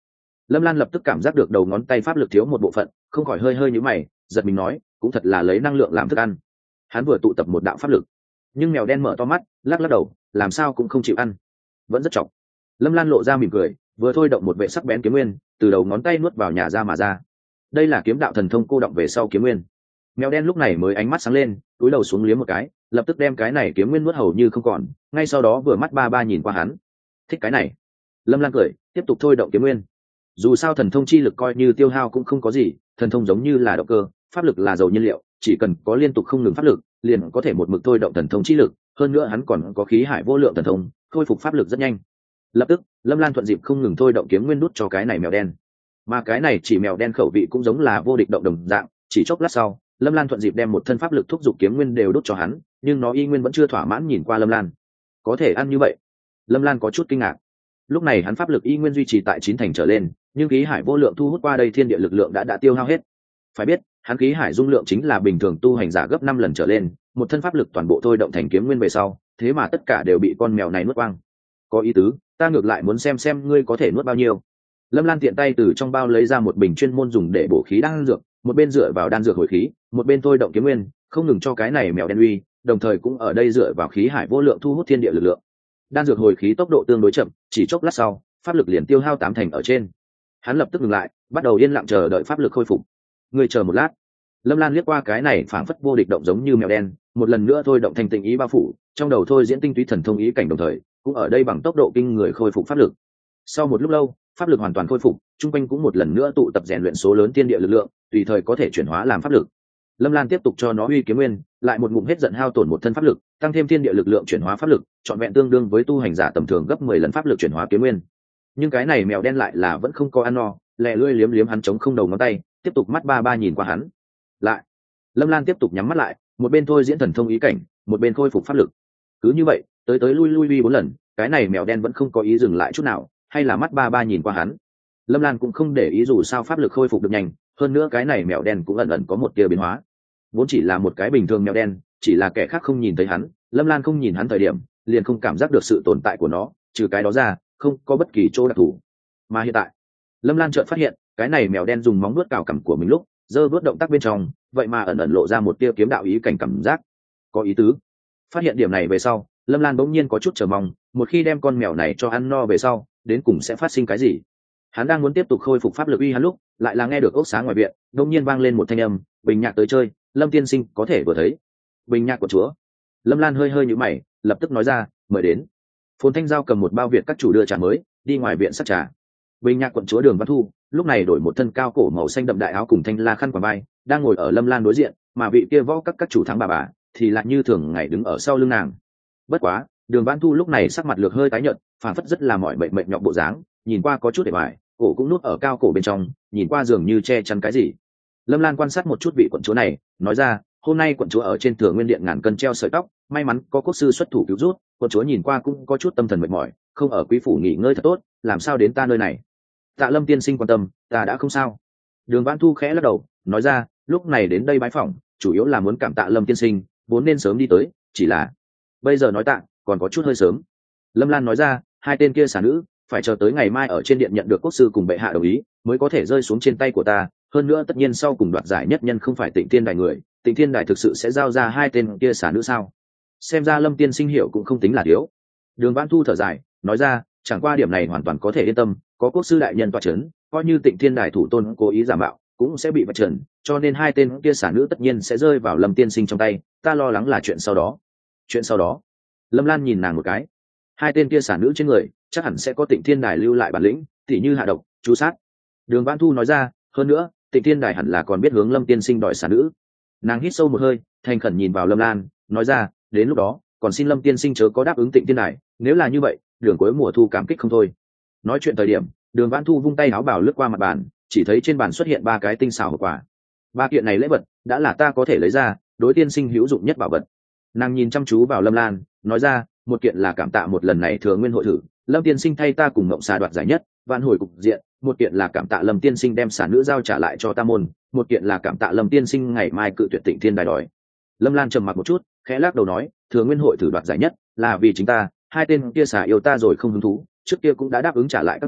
Lâm Lan lập tức cảm giác được đầu ngón tay pháp lực thiếu một bộ phận, không khỏi hơi hơi nhíu mày, giật mình nói, cũng thật là lấy năng lượng làm thức ăn. Hắn vừa tụ tập một đạo pháp lực, nhưng mèo đen mở to mắt, lắc lắc đầu, làm sao cũng không chịu ăn, vẫn rất chọc. Lâm Lan lộ ra mỉm cười, vừa thôi động một vệ sắc bén kiếm nguyên, từ đầu ngón tay nuốt vào nhà ra mà ra. Đây là kiếm đạo thần thông cô động về sau kiếm nguyên. Mèo đen lúc này mới ánh mắt sáng lên, cúi đầu xuống liếm một cái, lập tức đem cái này kiếm nguyên nuốt hầu như không còn, ngay sau đó vừa mắt ba ba nhìn qua hắn. Thích cái này. Lâm Lan cười, tiếp tục thôi động kiếm nguyên. Dù sao thần thông chi lực coi như tiêu hao cũng không có gì, thần thông giống như là động cơ, pháp lực là dầu nhiên liệu, chỉ cần có liên tục không ngừng pháp lực, liền có thể một mực thôi động thần thông chi lực, hơn nữa hắn còn có khí hải vô lượng thần thông, khôi phục pháp lực rất nhanh. Lập tức, Lâm Lan thuận dịp không ngừng thôi động kiếm nguyên đút cho cái này mèo đen. Mà cái này chỉ mèo đen khẩu vị cũng giống là vô địch động đồng dạng, chỉ chốc lát sau, Lâm Lan thuận dịp đem một thân pháp lực thúc giục kiếm nguyên đều đút cho hắn, nhưng nó y nguyên vẫn chưa thỏa mãn nhìn qua Lâm Lan. Có thể ăn như vậy? Lâm Lan có chút kinh ngạc. Lúc này hắn pháp lực y nguyên duy trì tại chín thành trở lên, nhưng khí hải vô lượng thu hút qua đây thiên địa lực lượng đã đã tiêu hao hết. Phải biết, hắn khí hải dung lượng chính là bình thường tu hành giả gấp năm lần trở lên, một thân pháp lực toàn bộ thôi động thành kiếm nguyên về sau, thế mà tất cả đều bị con mèo này nuốt quang. Có ý tứ, ta ngược lại muốn xem xem ngươi có thể nuốt bao nhiêu. Lâm Lan tiện tay từ trong bao lấy ra một bình chuyên môn dùng để bổ khí đan dược, một bên dựa vào đan dược hồi khí, một bên thôi động kiếm nguyên, không ngừng cho cái này mèo đen uy, đồng thời cũng ở đây dựa vào khí hải vô lượng thu hút thiên địa lực lượng. Đan dược hồi khí tốc độ tương đối chậm, chỉ chốc lát sau, pháp lực liền tiêu hao tám thành ở trên. Hắn lập tức ngừng lại, bắt đầu yên lặng chờ đợi pháp lực khôi phục. Ngươi chờ một lát. Lâm Lan liếc qua cái này phảng phất vô địch động giống như mèo đen, một lần nữa thôi động thành tình ý bao phủ, trong đầu thôi diễn tinh túy thần thông ý cảnh đồng thời, cũng ở đây bằng tốc độ kinh người khôi phục pháp lực. Sau một lúc lâu, pháp lực hoàn toàn khôi phục, trung quanh cũng một lần nữa tụ tập rèn luyện số lớn thiên địa lực lượng, tùy thời có thể chuyển hóa làm pháp lực. Lâm Lan tiếp tục cho nó uy kiếm nguyên, lại một ngụm hết giận hao tổn một thân pháp lực, tăng thêm thiên địa lực lượng chuyển hóa pháp lực, trọn vẹn tương đương với tu hành giả tầm thường gấp mười lần pháp lực chuyển hóa kiếm nguyên. Nhưng cái này mèo đen lại là vẫn không có ăn no, lẹ lưỡi liếm liếm hắn chống không đầu ngón tay, tiếp tục mắt ba ba nhìn qua hắn. Lại, Lâm Lan tiếp tục nhắm mắt lại, một bên thôi diễn thần thông ý cảnh, một bên khôi phục pháp lực. Cứ như vậy, tới tới lui lui uy bốn lần, cái này mèo đen vẫn không có ý dừng lại chút nào, hay là mắt ba ba nhìn qua hắn. Lâm Lan cũng không để ý dù sao pháp lực khôi phục được nhanh, hơn nữa cái này mèo đen cũng ẩn ẩn có một tia biến hóa. Vốn chỉ là một cái bình thường mèo đen, chỉ là kẻ khác không nhìn thấy hắn, Lâm Lan không nhìn hắn thời điểm, liền không cảm giác được sự tồn tại của nó, trừ cái đó ra, không có bất kỳ chỗ đặc thù. Mà hiện tại, Lâm Lan chợt phát hiện, cái này mèo đen dùng móng vuốt cào cằm của mình lúc, giơ vuốt động tác bên trong, vậy mà ẩn ẩn lộ ra một tia kiếm đạo ý cảnh cảm giác, có ý tứ. Phát hiện điểm này về sau, Lâm Lan bỗng nhiên có chút chờ mong, một khi đem con mèo này cho ăn no về sau, đến cùng sẽ phát sinh cái gì. Hắn đang muốn tiếp tục khôi phục pháp lực uy hắn lúc, lại là nghe được ốc xá ngoài viện, đột nhiên vang lên một thanh âm, "Bình Nhạc tới chơi, Lâm tiên sinh có thể vừa thấy." Bình Nhạc của chúa. Lâm Lan hơi hơi nhíu mày, lập tức nói ra, "Mời đến." Phồn Thanh Giao cầm một bao việt các chủ đưa trà mới, đi ngoài viện sắc trà. Bình Nhạc quận chúa Đường Văn Thu, lúc này đổi một thân cao cổ màu xanh đậm đại áo cùng thanh la khăn quàng vai, đang ngồi ở Lâm Lan đối diện, mà vị kia võ các các chủ thắng bà bà thì lại như thường ngày đứng ở sau lưng nàng. Bất quá, Đường Văn Thu lúc này sắc mặt lược hơi tái nhợt, phản phất rất là mỏi mệt mệt nhọc bộ dáng, nhìn qua có chút để bại, cổ cũng núp ở cao cổ bên trong, nhìn qua dường như che chắn cái gì. Lâm Lan quan sát một chút vị quận chúa này, nói ra, hôm nay quận chúa ở trên Thừa Nguyên Điện ngàn cân treo sợi tóc, may mắn có quốc sư xuất thủ cứu rút, quận chúa nhìn qua cũng có chút tâm thần mệt mỏi, không ở quý phủ nghỉ ngơi thật tốt, làm sao đến ta nơi này. Tạ Lâm tiên sinh quan tâm, ta đã không sao. Đường Văn Thu khẽ lắc đầu, nói ra, lúc này đến đây bái phỏng, chủ yếu là muốn cảm tạ Lâm tiên sinh, vốn nên sớm đi tới, chỉ là bây giờ nói tạ, còn có chút hơi sớm. Lâm Lan nói ra, hai tên kia xả nữ, phải chờ tới ngày mai ở trên điện nhận được quốc sư cùng bệ hạ đồng ý, mới có thể rơi xuống trên tay của ta. Hơn nữa tất nhiên sau cùng đoạt giải nhất nhân không phải Tịnh Thiên Đài người, Tịnh Thiên Đài thực sự sẽ giao ra hai tên kia xả nữ sao? Xem ra Lâm tiên sinh hiểu cũng không tính là thiếu. Đường Văn Thu thở dài, nói ra, chẳng qua điểm này hoàn toàn có thể yên tâm, có quốc sư đại nhân tọa chấn, coi như Tịnh Thiên Đài thủ tôn cố ý giả mạo, cũng sẽ bị vạch trần, cho nên hai tên kia xả nữ tất nhiên sẽ rơi vào Lâm tiên sinh trong tay, ta lo lắng là chuyện sau đó. Chuyện sau đó? Lâm Lan nhìn nàng một cái. Hai tên kia xả nữ trên người, chắc hẳn sẽ có Tịnh Thiên Đài lưu lại bản lĩnh, tỉ như hạ độc, chú sát. Đường Văn Thu nói ra, hơn nữa, Tịnh Thiên Đài hẳn là còn biết hướng Lâm tiên sinh đòi xả nữ. Nàng hít sâu một hơi, thành khẩn nhìn vào Lâm Lan, nói ra, đến lúc đó, còn xin Lâm tiên sinh chớ có đáp ứng Tịnh Thiên Đài, nếu là như vậy, đường cuối mùa thu cảm kích không thôi. Nói chuyện thời điểm, Đường Văn Thu vung tay áo bảo lướt qua mặt bàn, chỉ thấy trên bàn xuất hiện ba cái tinh xảo hộp quà. Ba kiện này lễ vật, đã là ta có thể lấy ra, đối tiên sinh hữu dụng nhất bảo vật. Nàng nhìn chăm chú vào Lâm Lan, nói ra, một kiện là cảm tạ một lần này Thừa Nguyên hội thử, Lâm tiên sinh thay ta cùng Ngộng Xà đoạt giải nhất, vạn hồi cục diện, một kiện là cảm tạ Lâm tiên sinh đem xả nữ giao trả lại cho ta môn, một kiện là cảm tạ Lâm tiên sinh ngày mai cự tuyệt Tịnh Thiên Đài đòi. Lâm Lan trầm mặc một chút, khẽ lắc đầu nói, Thừa Nguyên hội thử đoạt giải nhất, là vì chính ta, hai tên kia xả yêu ta rồi không hứng thú, trước kia cũng đã đáp ứng trả lại các ngươi,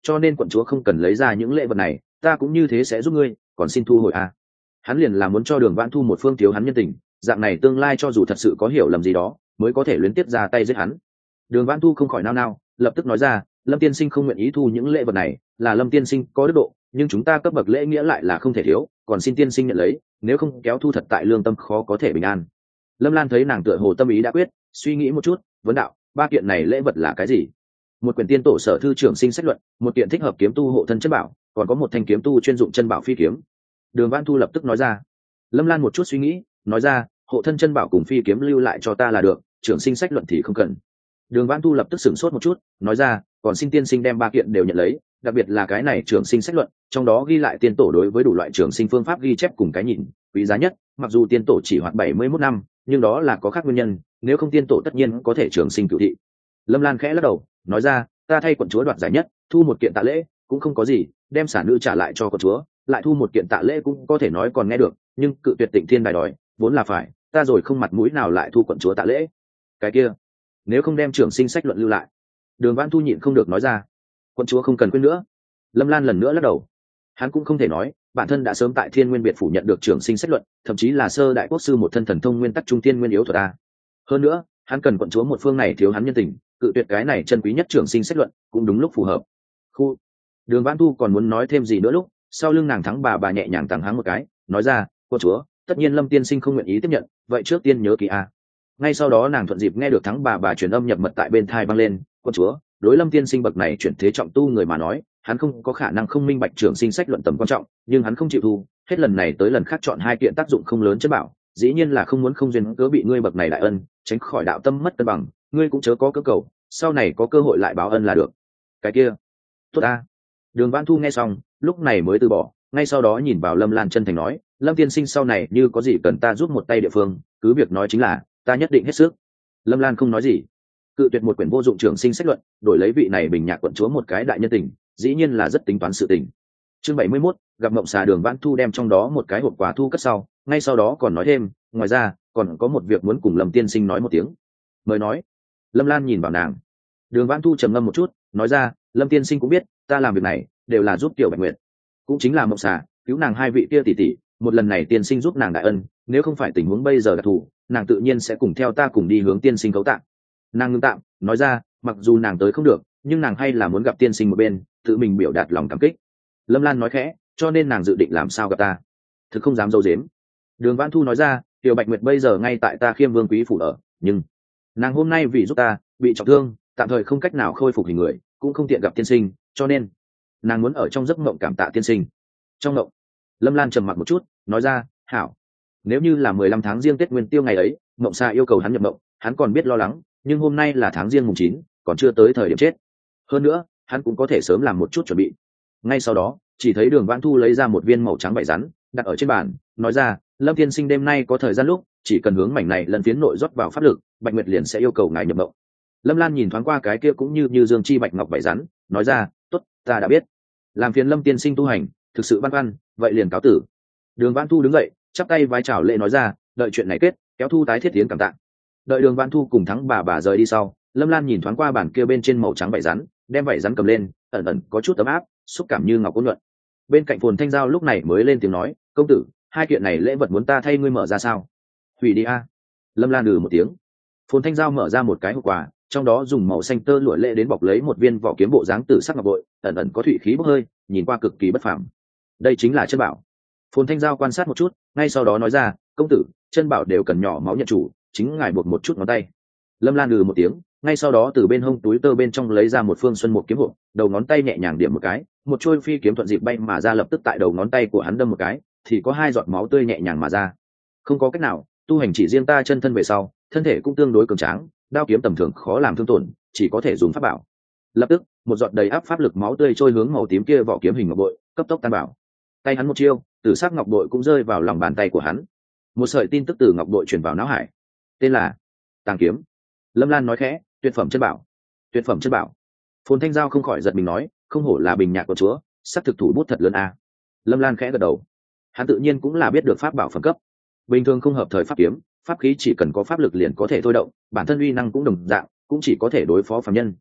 cho nên quận chúa không cần lấy ra những lễ vật này, ta cũng như thế sẽ giúp ngươi, còn xin thu hồi a. Hắn liền là muốn cho Đường Vãn Thu một phương thiếu hắn nhân tình, dạng này tương lai cho dù thật sự có hiểu lầm gì đó mới có thể luyến tiếp ra tay giết hắn. Đường Vãn Thu không khỏi nao nao, lập tức nói ra, Lâm tiên sinh không nguyện ý thu những lễ vật này là Lâm tiên sinh có đức độ, nhưng chúng ta cấp bậc lễ nghĩa lại là không thể thiếu, còn xin tiên sinh nhận lấy, nếu không kéo thu thật tại lương tâm khó có thể bình an. Lâm Lan thấy nàng tựa hồ tâm ý đã quyết, suy nghĩ một chút, vấn đạo, ba kiện này lễ vật là cái gì? Một quyển tiên tổ sở thư trưởng sinh sách luận, một kiện thích hợp kiếm tu hộ thân chân bảo, còn có một thanh kiếm tu chuyên dụng chân bảo phi kiếm. Đường Vãn Thu lập tức nói ra. Lâm Lan một chút suy nghĩ, nói ra, hộ thân chân bảo cùng phi kiếm lưu lại cho ta là được, trưởng sinh sách luận thì không cần. Đường Vãn Thu lập tức sửng sốt một chút, nói ra, còn xin tiên sinh đem ba kiện đều nhận lấy, đặc biệt là cái này trưởng sinh sách luận, trong đó ghi lại tiên tổ đối với đủ loại trưởng sinh phương pháp ghi chép cùng cái nhìn quý giá nhất, mặc dù tiên tổ chỉ hoạt bảy mươi mốt năm, nhưng đó là có khác nguyên nhân, nếu không tiên tổ tất nhiên có thể trưởng sinh cửu thị. Lâm Lan khẽ lắc đầu, nói ra, ta thay quận chúa đoạt giải nhất, thu một kiện tạ lễ cũng không có gì, đem sản nữ trả lại cho quận chúa, lại thu một kiện tạ lễ cũng có thể nói còn nghe được, nhưng cự tuyệt Tịnh Thiên đài đòi vốn là phải, ta rồi không mặt mũi nào lại thu quận chúa tạ lễ. Cái kia, nếu không đem trưởng sinh sách luận lưu lại. Đường Vãn Thu nhịn không được nói ra. Quận chúa không cần quên nữa. Lâm Lan lần nữa lắc đầu. Hắn cũng không thể nói, bản thân đã sớm tại Thiên Nguyên Biệt phủ nhận được trưởng sinh sách luận, thậm chí là sơ đại quốc sư một thân thần thông nguyên tắc trung tiên nguyên yếu thuật a. Hơn nữa, hắn cần quận chúa một phương này thiếu hắn nhân tình, cự tuyệt cái này chân quý nhất trưởng sinh sách luận, cũng đúng lúc phù hợp. Khu. Đường Vãn Thu còn muốn nói thêm gì nữa lúc, sau lưng nàng thắng bà bà nhẹ nhàng tàng háng một cái, nói ra, quận chúa, tất nhiên Lâm tiên sinh không nguyện ý tiếp nhận, vậy trước tiên nhớ kỹ a. Ngay sau đó nàng thuận dịp nghe được thắng bà bà truyền âm nhập mật tại bên thai vang lên, quận chúa, đối Lâm tiên sinh bậc này chuyển thế trọng tu người mà nói, hắn không có khả năng không minh bạch trưởng sinh sách luận tầm quan trọng, nhưng hắn không chịu thu, hết lần này tới lần khác chọn hai kiện tác dụng không lớn chất bảo, dĩ nhiên là không muốn không duyên cớ bị ngươi bậc này đại ân, tránh khỏi đạo tâm mất cân bằng, ngươi cũng chớ có cơ cầu, sau này có cơ hội lại báo ân là được. Cái kia, tốt a. Đường Vãn Thu nghe xong, lúc này mới từ bỏ, ngay sau đó nhìn vào Lâm Lan chân thành nói, Lâm tiên sinh sau này như có gì cần ta giúp một tay địa phương, cứ việc nói chính là, ta nhất định hết sức. Lâm Lan không nói gì, cự tuyệt một quyển vô dụng trưởng sinh sách luận, đổi lấy vị này bình nhạc quận chúa một cái đại nhân tình, dĩ nhiên là rất tính toán sự tình. Chương bảy mươi mốt, gặp mộng xà. Đường Vãn Thu đem trong đó một cái hộp quà thu cất sau, ngay sau đó còn nói thêm, ngoài ra còn có một việc muốn cùng Lâm tiên sinh nói một tiếng. Mời nói. Lâm Lan nhìn vào nàng. Đường Vãn Thu trầm ngâm một chút, nói ra, Lâm tiên sinh cũng biết, ta làm việc này đều là giúp Tiểu Bạch Nguyệt, cũng chính là mộng xà, cứu nàng hai vị kia tỷ tỷ, một lần này tiên sinh giúp nàng đại ân, nếu không phải tình huống bây giờ đặc thù, nàng tự nhiên sẽ cùng theo ta cùng đi hướng tiên sinh cấu tạng. Nàng ngưng tạm, nói ra, mặc dù nàng tới không được, nhưng nàng hay là muốn gặp tiên sinh một bên, tự mình biểu đạt lòng cảm kích. Lâm Lan nói khẽ, cho nên nàng dự định làm sao gặp ta, thực không dám dâu dếm. Đường Vãn Thu nói ra, Tiểu Bạch Nguyệt bây giờ ngay tại ta Khiêm Vương quý phủ ở, nhưng nàng hôm nay vì giúp ta bị trọng thương, tạm thời không cách nào khôi phục hình người, cũng không tiện gặp tiên sinh, cho nên nàng muốn ở trong giấc mộng cảm tạ tiên sinh. Trong mộng. Lâm Lan trầm mặc một chút, nói ra, hảo, nếu như là mười lăm tháng riêng Tết Nguyên Tiêu ngày ấy, mộng xa yêu cầu hắn nhập mộng, hắn còn biết lo lắng, nhưng hôm nay là tháng riêng mùng chín, còn chưa tới thời điểm chết. Hơn nữa, hắn cũng có thể sớm làm một chút chuẩn bị. Ngay sau đó, chỉ thấy Đường Vãn Thu lấy ra một viên màu trắng vảy rắn, đặt ở trên bàn, nói ra, Lâm tiên sinh đêm nay có thời gian lúc, chỉ cần hướng mảnh này lần phiến nội rót vào pháp lực, Bạch Nguyệt liền sẽ yêu cầu ngài nhập mộng. Lâm Lan nhìn thoáng qua cái kia cũng như như dương chi bạch ngọc vảy rắn, nói ra, tốt, ta đã biết. Làm phiền Lâm tiên sinh tu hành, thực sự băn khoăn, vậy liền cáo tử. Đường Vãn Thu đứng dậy, chắp tay vái chào lễ nói ra, đợi chuyện này kết, kéo thu tái thiết tiến cảm tạ. Đợi Đường Vãn Thu cùng thắng bà bà rời đi sau, Lâm Lan nhìn thoáng qua bàn kia bên trên màu trắng vảy rắn, đem vảy rắn cầm lên, ẩn ẩn có chút ấm áp, xúc cảm như ngọc ôn nhuận. Bên cạnh Phồn Thanh Giao lúc này mới lên tiếng nói, công tử, hai kiện này lễ vật muốn ta thay ngươi mở ra sao? Hủy đi a. Lâm Lan ừ một tiếng. Phồn Thanh Giao mở ra một cái hộp quà, trong đó dùng màu xanh tơ lụa lễ đến bọc lấy một viên vỏ kiếm bộ dáng tử sắc ngọc bội, ẩn ẩn có thủy khí bốc hơi, nhìn qua cực kỳ bất phàm. Đây chính là chân bảo. Phồn Thanh Giao quan sát một chút, ngay sau đó nói ra, công tử, chân bảo đều cần nhỏ máu nhận chủ, chính ngài buộc một chút ngón tay. Lâm Lan ừ một tiếng, ngay sau đó từ bên hông túi tơ bên trong lấy ra một phương xuân một kiếm hộp, đầu ngón tay nhẹ nhàng điểm một cái, một trôi phi kiếm thuận dịp bay mà ra, lập tức tại đầu ngón tay của hắn đâm một cái, thì có hai giọt máu tươi nhẹ nhàng mà ra. Không có cách nào, tu hành chỉ riêng ta chân thân về sau, thân thể cũng tương đối cường tráng, đao kiếm tầm thường khó làm thương tổn, chỉ có thể dùng pháp bảo. Lập tức, một giọt đầy áp pháp lực máu tươi trôi hướng màu tím kia vỏ kiếm hình ngọc bội, cấp tốc tan bảo. Tay hắn một chiêu, tử sắc ngọc bội cũng rơi vào lòng bàn tay của hắn. Một sợi tin tức từ ngọc bội truyền vào não hải, tên là Tàng kiếm. Lâm Lan nói khẽ, tuyệt phẩm chân bảo. Tuyệt phẩm chân bảo. Phồn Thanh Giao không khỏi giật mình nói, không hổ là bình nhạc của chúa, sắc thực thủ bút thật lớn a. Lâm Lan khẽ gật đầu. Hắn tự nhiên cũng là biết được pháp bảo phẩm cấp. Bình thường không hợp thời pháp kiếm, pháp khí chỉ cần có pháp lực liền có thể thôi động, bản thân uy năng cũng đồng dạng, cũng chỉ có thể đối phó phàm nhân.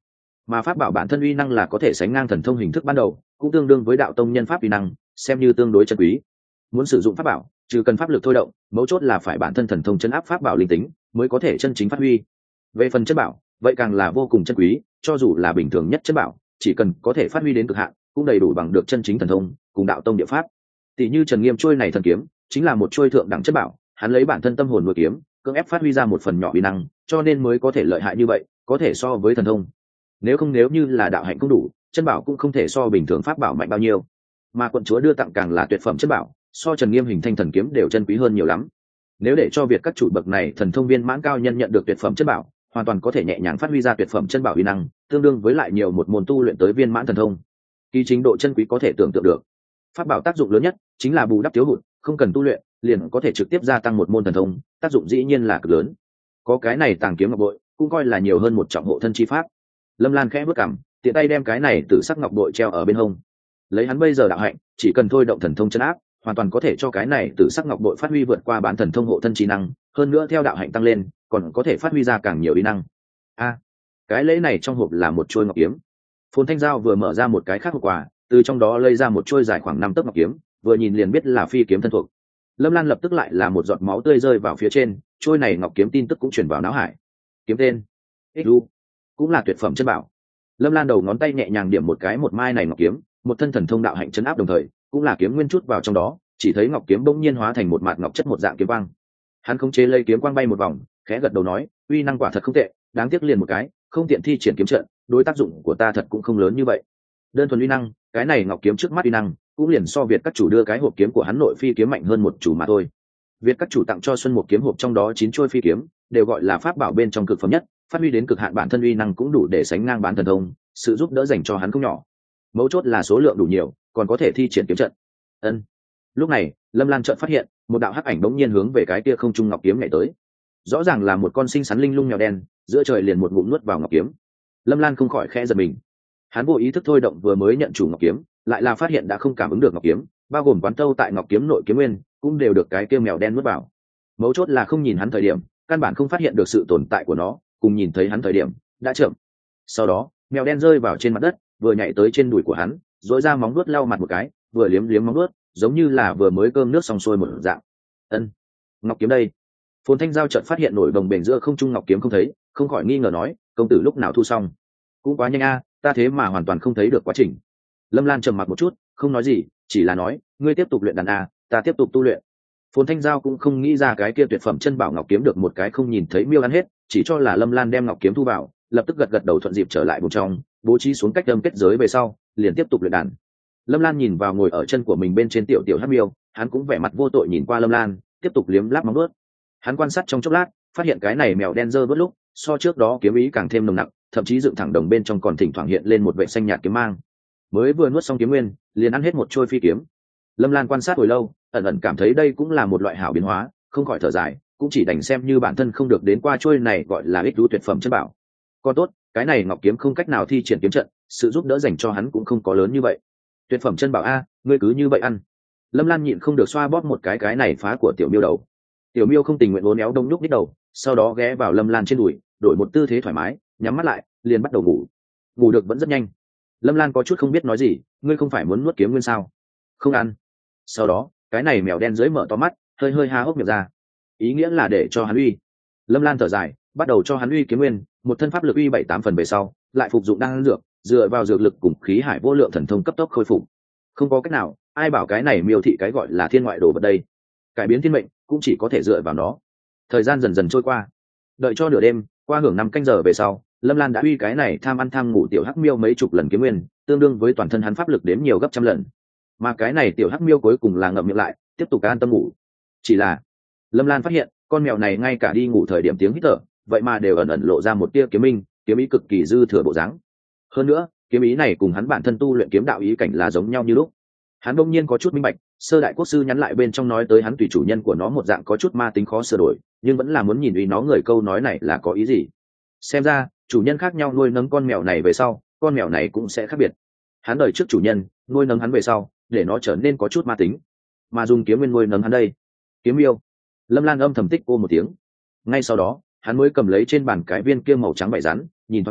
mà pháp bảo bản thân uy năng là có thể sánh ngang thần thông hình thức ban đầu, cũng tương đương với đạo tông nhân pháp uy năng, xem như tương đối chân quý. Muốn sử dụng pháp bảo, trừ cần pháp lực thôi động, mấu chốt là phải bản thân thần thông chân áp pháp bảo linh tính mới có thể chân chính phát huy. Về phần chân bảo, vậy càng là vô cùng chân quý, cho dù là bình thường nhất chân bảo, chỉ cần có thể phát huy đến cực hạn, cũng đầy đủ bằng được chân chính thần thông cùng đạo tông địa pháp. Tỷ như Trần Nghiêm trôi này thần kiếm, chính là một trôi thượng đẳng chân bảo, hắn lấy bản thân tâm hồn nuôi kiếm, cưỡng ép phát huy ra một phần nhỏ uy năng, cho nên mới có thể lợi hại như vậy, có thể so với thần thông. Nếu không nếu như là đạo hạnh không đủ, chân bảo cũng không thể so bình thường pháp bảo mạnh bao nhiêu. Mà quận chúa đưa tặng càng là tuyệt phẩm chân bảo, so Trần Nghiêm hình thanh thần kiếm đều chân quý hơn nhiều lắm. Nếu để cho việc các chủ bậc này thần thông viên mãn cao nhân nhận được tuyệt phẩm chân bảo, hoàn toàn có thể nhẹ nhàng phát huy ra tuyệt phẩm chân bảo uy năng, tương đương với lại nhiều một môn tu luyện tới viên mãn thần thông. Kỳ trình độ chân quý có thể tưởng tượng được. Pháp bảo tác dụng lớn nhất chính là bù đắp thiếu hụt, không cần tu luyện liền có thể trực tiếp gia tăng một môn thần thông, tác dụng dĩ nhiên là cực lớn. Có cái này tàng kiếm ngọc bội, cũng coi là nhiều hơn một trọng hộ thân chi pháp. Lâm Lan khẽ bước cằm, tiện tay đem cái này tự sắc ngọc bội treo ở bên hông. Lấy hắn bây giờ đạo hạnh, chỉ cần thôi động thần thông chân áp, hoàn toàn có thể cho cái này tự sắc ngọc bội phát huy vượt qua bản thần thông hộ thân trí năng, hơn nữa theo đạo hạnh tăng lên, còn có thể phát huy ra càng nhiều uy năng. A, cái lễ này trong hộp là một chuôi ngọc kiếm. Phồn Thanh Giao vừa mở ra một cái khác hộp quà, từ trong đó lấy ra một chuôi dài khoảng năm tấc ngọc kiếm, vừa nhìn liền biết là phi kiếm thân thuộc. Lâm Lan lập tức lại là một giọt máu tươi rơi vào phía trên, chuôi này ngọc kiếm tin tức cũng truyền vào não hải. Kiếm tên Xu, cũng là tuyệt phẩm chân bảo. Lâm Lan đầu ngón tay nhẹ nhàng điểm một cái một mai này ngọc kiếm, một thân thần thông đạo hạnh chấn áp đồng thời, cũng là kiếm nguyên chút vào trong đó, chỉ thấy ngọc kiếm bỗng nhiên hóa thành một mạt ngọc chất một dạng kiếm quang. Hắn khống chế lấy kiếm quang bay một vòng, khẽ gật đầu nói, uy năng quả thật không tệ, đáng tiếc liền một cái, không tiện thi triển kiếm trận, đối tác dụng của ta thật cũng không lớn như vậy. Đơn thuần uy năng, cái này ngọc kiếm trước mắt uy năng, cũng liền so Việt các chủ đưa cái hộp kiếm của hắn nội phi kiếm mạnh hơn một chủ mà thôi. Việt các chủ tặng cho Xuân một kiếm hộp trong đó chín chuôi phi kiếm, đều gọi là pháp bảo bên trong cực phẩm nhất, phát huy đến cực hạn bản thân uy năng cũng đủ để sánh ngang bán thần thông, sự giúp đỡ dành cho hắn không nhỏ. Mấu chốt là số lượng đủ nhiều, còn có thể thi triển kiếm trận. Ân. Lúc này, Lâm Lan chợt phát hiện, một đạo hắc ảnh bỗng nhiên hướng về cái kia không trung ngọc kiếm nhảy tới. Rõ ràng là một con xinh xắn linh lung mèo đen, giữa trời liền một ngụm nuốt vào ngọc kiếm. Lâm Lan không khỏi khẽ giật mình. Hắn vô ý thức thôi động vừa mới nhận chủ ngọc kiếm, lại là phát hiện đã không cảm ứng được ngọc kiếm, bao gồm quán tâu tại ngọc kiếm nội kiếm nguyên, cũng đều được cái kia mèo đen nuốt vào. Mấu chốt là không nhìn hắn thời điểm, căn bản không phát hiện được sự tồn tại của nó, cùng nhìn thấy hắn thời điểm, đã chậm. Sau đó, mèo đen rơi vào trên mặt đất, vừa nhảy tới trên đùi của hắn, rỗi ra móng vuốt lau mặt một cái, vừa liếm liếm móng vuốt, giống như là vừa mới cơm nước xong xuôi một dạng. Ân, ngọc kiếm đây. Phồn Thanh Giao chợt phát hiện nổi đồng bền giữa không trung ngọc kiếm không thấy, không khỏi nghi ngờ nói, công tử lúc nào thu xong? Cũng quá nhanh a, ta thế mà hoàn toàn không thấy được quá trình. Lâm Lan trầm mặc một chút, không nói gì, chỉ là nói, ngươi tiếp tục luyện đàn a, ta tiếp tục tu luyện. Phồn Thanh Giao cũng không nghĩ ra cái kia tuyệt phẩm chân bảo ngọc kiếm được một cái không nhìn thấy miêu ăn hết, chỉ cho là Lâm Lan đem ngọc kiếm thu vào, lập tức gật gật đầu thuận dịp trở lại vùng trong, bố trí xuống cách đâm kết giới về sau, liền tiếp tục luyện đàn. Lâm Lan nhìn vào ngồi ở chân của mình bên trên tiểu tiểu hắc miêu, hắn cũng vẻ mặt vô tội nhìn qua Lâm Lan, tiếp tục liếm láp móng vuốt. Hắn quan sát trong chốc lát, phát hiện cái này mèo đen dơ vớt lúc, so trước đó kiếm ý càng thêm nồng nặc, thậm chí dựng thẳng đồng bên trong còn thỉnh thoảng hiện lên một vệ xanh nhạt kiếm mang. Mới vừa nuốt xong kiếm nguyên, liền ăn hết một trôi phi kiếm. Lâm Lan quan sát hồi lâu, ẩn ẩn cảm thấy đây cũng là một loại hảo biến hóa, không khỏi thở dài, cũng chỉ đành xem như bản thân không được đến qua trôi này gọi là ích lũ tuyệt phẩm chân bảo. Còn tốt, cái này ngọc kiếm không cách nào thi triển kiếm trận, sự giúp đỡ dành cho hắn cũng không có lớn như vậy. Tuyệt phẩm chân bảo a, ngươi cứ như vậy ăn. Lâm Lan nhịn không được xoa bóp một cái cái này phá của tiểu miêu đầu. Tiểu miêu không tình nguyện uốn éo đông nhúc nhích đầu, sau đó ghé vào Lâm Lan trên đùi, đổi một tư thế thoải mái, nhắm mắt lại, liền bắt đầu ngủ. Ngủ được vẫn rất nhanh. Lâm Lan có chút không biết nói gì, ngươi không phải muốn nuốt kiếm nguyên sao? Không ăn. Sau đó, cái này mèo đen dưới mở to mắt, hơi hơi há hốc miệng ra. Ý nghĩa là để cho hắn uy. Lâm Lan thở dài, bắt đầu cho hắn uy kiếm nguyên, một thân pháp lực uy bảy tám phần về sau, lại phục dụng đan dược, dựa vào dược lực cùng khí hải vô lượng thần thông cấp tốc khôi phục. Không có cách nào, ai bảo cái này miêu thị cái gọi là thiên ngoại đồ vật đây. Cải biến thiên mệnh cũng chỉ có thể dựa vào nó. Thời gian dần dần trôi qua, đợi cho nửa đêm qua hưởng năm canh giờ về sau, Lâm Lan đã uy cái này tham ăn tham ngủ tiểu hắc miêu mấy chục lần kiếm nguyên, tương đương với toàn thân hắn pháp lực đếm nhiều gấp trăm lần. Mà cái này tiểu hắc miêu cuối cùng là ngậm miệng lại, tiếp tục an tâm ngủ. Chỉ là Lâm Lan phát hiện con mèo này ngay cả đi ngủ thời điểm tiếng hít thở, vậy mà đều ẩn ẩn lộ ra một tia kiếm minh, kiếm ý cực kỳ dư thừa bộ dáng. Hơn nữa, kiếm ý này cùng hắn bản thân tu luyện kiếm đạo ý cảnh là giống nhau như lúc. Hắn đông nhiên có chút minh bạch, sơ đại quốc sư nhắn lại bên trong nói tới hắn tùy chủ nhân của nó một dạng có chút ma tính khó sửa đổi, nhưng vẫn là muốn nhìn uy nó người câu nói này là có ý gì. Xem ra chủ nhân khác nhau nuôi nấng con mèo này về sau, con mèo này cũng sẽ khác biệt. Hắn đời trước chủ nhân nuôi nấng hắn về sau, để nó trở nên có chút ma tính, mà dùng kiếm nguyên nuôi nấng hắn đây, kiếm yêu. Lâm Lan âm thầm tích cô một tiếng. Ngay sau đó, hắn mới cầm lấy trên bàn cái viên kia màu trắng vảy rắn, nhìn thoáng qua,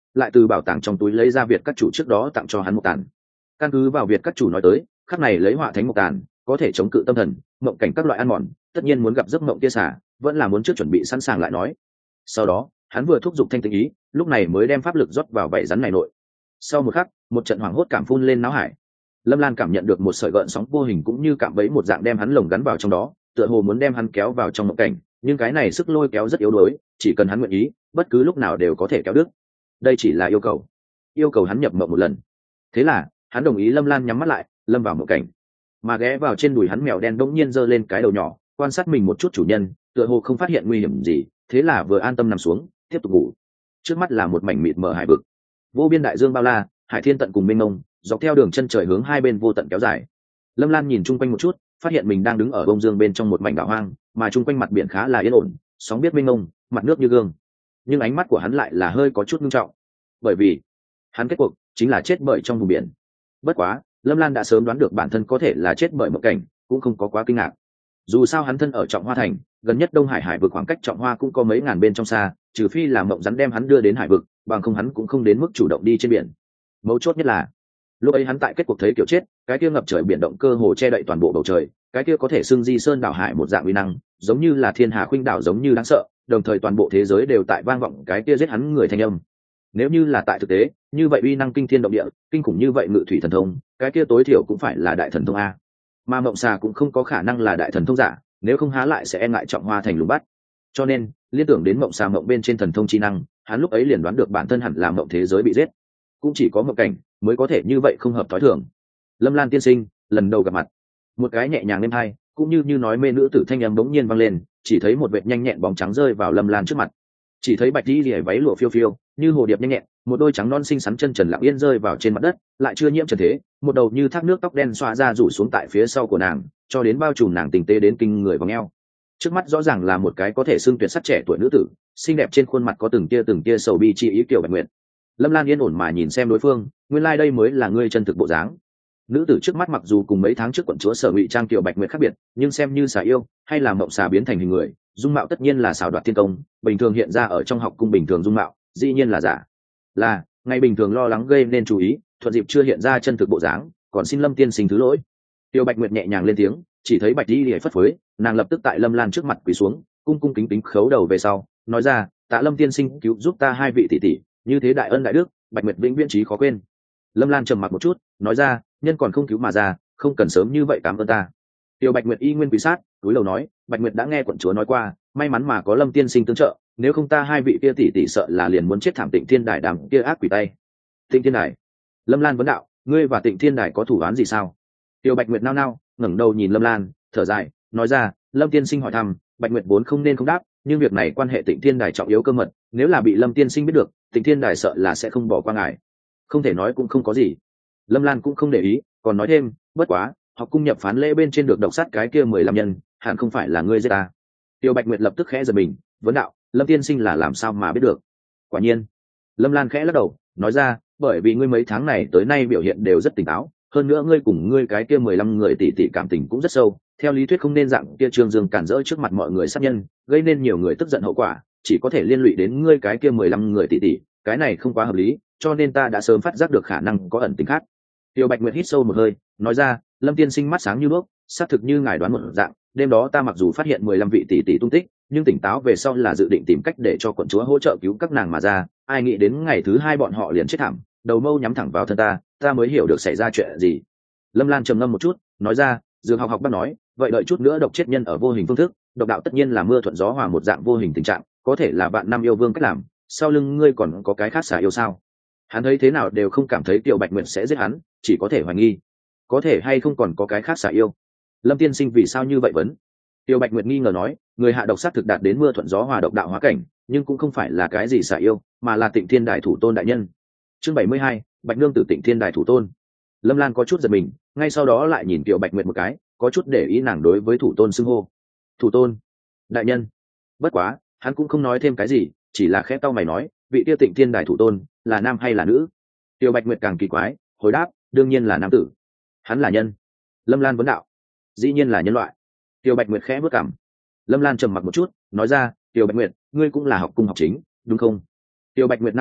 lại từ bảo tàng trong túi lấy ra việt các chủ trước đó tặng cho hắn một tàn. Căn cứ vào việt các chủ nói tới, khắc này lấy họa thánh một tàn có thể chống cự tâm thần mộng cảnh các loại ăn mòn, tất nhiên muốn gặp giấc mộng tia xả, vẫn là muốn trước chuẩn bị sẵn sàng lại nói. Sau đó hắn vừa thúc giục thanh tịnh ý, lúc này mới đem pháp lực rót vào vảy rắn này nội. Sau một khắc, một trận hoảng hốt cảm phun lên não hải. Lâm Lan cảm nhận được một sợi gợn sóng vô hình cũng như cạm bẫy một dạng đem hắn lồng gắn vào trong đó, tựa hồ muốn đem hắn kéo vào trong mộng cảnh, nhưng cái này sức lôi kéo rất yếu đuối, chỉ cần hắn nguyện ý, bất cứ lúc nào đều có thể kéo đứt. Đây chỉ là yêu cầu, yêu cầu hắn nhập mộng một lần. Thế là, hắn đồng ý Lâm Lan nhắm mắt lại, lâm vào mộng cảnh. Mà ghé vào trên đùi hắn mèo đen bỗng nhiên giơ lên cái đầu nhỏ, quan sát mình một chút chủ nhân, tựa hồ không phát hiện nguy hiểm gì, thế là vừa an tâm nằm xuống, tiếp tục ngủ. Trước mắt là một mảnh mịt mờ hải vực, vô biên đại dương bao la, hải thiên tận cùng mênh mông, dọc theo đường chân trời hướng hai bên vô tận kéo dài. Lâm Lan nhìn chung quanh một chút, phát hiện mình đang đứng ở bông dương bên trong một mảnh đảo hoang, mà chung quanh mặt biển khá là yên ổn, sóng biết mênh mông, mặt nước như gương. Nhưng ánh mắt của hắn lại là hơi có chút nghiêm trọng, bởi vì hắn kết cuộc chính là chết bởi trong vùng biển. Bất quá, Lâm Lan đã sớm đoán được bản thân có thể là chết bởi mộng cảnh, cũng không có quá kinh ngạc. Dù sao hắn thân ở Trọng Hoa thành, gần nhất Đông Hải hải vực khoảng cách Trọng Hoa cũng có mấy ngàn bên trong xa, trừ phi là mộng rắn đem hắn đưa đến hải vực, bằng không hắn cũng không đến mức chủ động đi trên biển. Mấu chốt nhất là, lúc ấy hắn tại kết cuộc thấy kiểu chết, cái kia ngập trời biển động cơ hồ che đậy toàn bộ bầu trời, cái kia có thể xưng di sơn đảo hải một dạng uy năng, giống như là thiên hà khuynh đảo giống như đáng sợ, đồng thời toàn bộ thế giới đều tại vang vọng cái kia giết hắn người thanh âm. Nếu như là tại thực tế, như vậy uy năng kinh thiên động địa, kinh khủng như vậy ngự thủy thần thông, cái kia tối thiểu cũng phải là đại thần thông a. Mà mộng xà cũng không có khả năng là đại thần thông giả, nếu không há lại sẽ e ngại Trọng Hoa thành lùng bắt. Cho nên, liên tưởng đến mộng xà mộng bên trên thần thông chi năng, hắn lúc ấy liền đoán được bản thân hẳn là mộng thế giới bị giết. Cũng chỉ có mộng cảnh mới có thể như vậy không hợp thói thường. Lâm Lan tiên sinh lần đầu gặp mặt, một cái nhẹ nhàng êm hai, cũng như như nói mê nữ tử thanh âm bỗng nhiên vang lên, chỉ thấy một vệt nhanh nhẹn bóng trắng rơi vào Lâm Lan trước mặt. Chỉ thấy bạch y liễu váy lụa phiêu phiêu, như hồ điệp nhanh nhẹn, một đôi trắng non xinh xắn chân trần lặng yên rơi vào trên mặt đất, lại chưa nhiễm trần thế, một đầu như thác nước tóc đen xõa ra rủ xuống tại phía sau của nàng, cho đến bao trùm nàng tình tế đến kinh người vòng eo. Trước mắt rõ ràng là một cái có thể xưng tuyệt sắc trẻ tuổi nữ tử, xinh đẹp trên khuôn mặt có từng tia từng tia sầu bi chi ý kiểu Bạch Nguyệt. Lâm Lan yên ổn mà nhìn xem đối phương, nguyên lai like đây mới là ngươi chân thực bộ dáng. Nữ tử trước mắt mặc dù cùng mấy tháng trước quận chúa Sở Ngụy Trang tiểu Bạch Nguyệt khác biệt, nhưng xem như xà yêu hay là mộng xà biến thành hình người, dung mạo tất nhiên là xảo đoạt thiên công, bình thường hiện ra ở trong học cung bình thường dung mạo, dĩ nhiên là giả. Là, ngày bình thường lo lắng gây nên chú ý, thuận dịp chưa hiện ra chân thực bộ dáng, còn xin Lâm tiên sinh thứ lỗi. Tiêu Bạch Nguyệt nhẹ nhàng lên tiếng, chỉ thấy Bạch Y Liễu phất phới, nàng lập tức tại Lâm Lan trước mặt quỳ xuống, cung cung kính kính khấu đầu về sau, nói ra, tạ Lâm tiên sinh cứu giúp ta hai vị tỷ tỷ, như thế đại ân đại đức, Bạch Nguyệt vĩnh viễn trí khó quên. Lâm Lan trầm mặc một chút, nói ra, nhân còn không cứu mà ra, không cần sớm như vậy cảm ơn ta. Tiêu Bạch Nguyệt y nguyên quỳ sát, túi lầu nói, Bạch Nguyệt đã nghe quận chúa nói qua, may mắn mà có Lâm tiên sinh tương trợ, nếu không ta hai vị kia tỷ tỷ sợ là liền muốn chết thảm Tịnh Thiên Đài đàm kia ác quỷ tay. Tịnh Thiên Đài? Lâm Lan vấn đạo, ngươi và Tịnh Thiên Đài có thủ án gì sao? Tiêu Bạch Nguyệt nao nao, ngẩng đầu nhìn Lâm Lan, thở dài, nói ra, Lâm tiên sinh hỏi thăm, Bạch Nguyệt vốn không nên không đáp, nhưng việc này quan hệ Tịnh Thiên Đài trọng yếu cơ mật, nếu là bị Lâm tiên sinh biết được, Tịnh Thiên Đài sợ là sẽ không bỏ qua ngài. Không thể nói cũng không có gì. Lâm Lan cũng không để ý, còn nói thêm, bất quá, học cung nhập phán lễ bên trên được độc sát cái kia mười lăm nhân, hẳn không phải là ngươi giết ta. Tiêu Bạch Nguyệt lập tức khẽ giật mình, vấn đạo, Lâm tiên sinh là làm sao mà biết được? Quả nhiên. Lâm Lan khẽ lắc đầu, nói ra, bởi vì ngươi mấy tháng này tới nay biểu hiện đều rất tỉnh táo, hơn nữa ngươi cùng ngươi cái kia mười lăm người tỷ tỷ cảm tình cũng rất sâu, theo lý thuyết không nên dạng kia Trương Dương cản rỡ trước mặt mọi người sát nhân, gây nên nhiều người tức giận hậu quả, chỉ có thể liên lụy đến ngươi cái kia mười lăm người tỷ tỷ, cái này không quá hợp lý, cho nên ta đã sớm phát giác được khả năng có ẩn tình khác. Tiêu Bạch Nguyệt hít sâu một hơi, nói ra, Lâm tiên sinh mắt sáng như đuốc, xác thực như ngài đoán một dạng, đêm đó ta mặc dù phát hiện mười lăm vị tỷ tỷ tung tích, nhưng tỉnh táo về sau là dự định tìm cách để cho quận chúa hỗ trợ cứu các nàng mà ra, ai nghĩ đến ngày thứ hai bọn họ liền chết thảm, đầu mâu nhắm thẳng vào thân ta, ta mới hiểu được xảy ra chuyện gì. Lâm Lan trầm ngâm một chút, nói ra, Dương học học bác nói, vậy đợi chút nữa độc chết nhân ở vô hình phương thức, độc đạo tất nhiên là mưa thuận gió hòa một dạng vô hình tình trạng, có thể là bạn năm yêu vương cách làm, sau lưng ngươi còn có cái khác xả yêu sao? Hắn thấy thế nào đều không cảm thấy Tiêu Bạch Nguyệt sẽ giết hắn, chỉ có thể hoài nghi, có thể hay không còn có cái khác xả yêu. Lâm tiên sinh vì sao như vậy vấn? Tiêu Bạch Nguyệt nghi ngờ nói, người hạ độc sát thực đạt đến mưa thuận gió hòa độc đạo hóa cảnh, nhưng cũng không phải là cái gì xả yêu, mà là Tịnh Thiên Đài thủ tôn đại nhân. Chương bảy mươi hai, Bạch nương tử Tịnh Thiên Đài thủ tôn. Lâm Lan có chút giật mình, ngay sau đó lại nhìn Tiêu Bạch Nguyệt một cái, có chút để ý nàng đối với thủ tôn xưng hô. Thủ tôn, đại nhân. Bất quá, hắn cũng không nói thêm cái gì, chỉ là khẽ cau mày nói, vị tiêu Tịnh Thiên Đài thủ tôn là nam hay là nữ? Tiêu Bạch Nguyệt càng kỳ quái, hồi đáp, đương nhiên là nam tử. Hắn là nhân. Lâm Lan vấn đạo, dĩ nhiên là nhân loại. Tiêu Bạch Nguyệt khẽ bước cằm. Lâm Lan trầm mặc một chút, nói ra, Tiêu Bạch Nguyệt, ngươi cũng là học cung học chính, đúng không? Tiêu Bạch Nguyệt nao nao,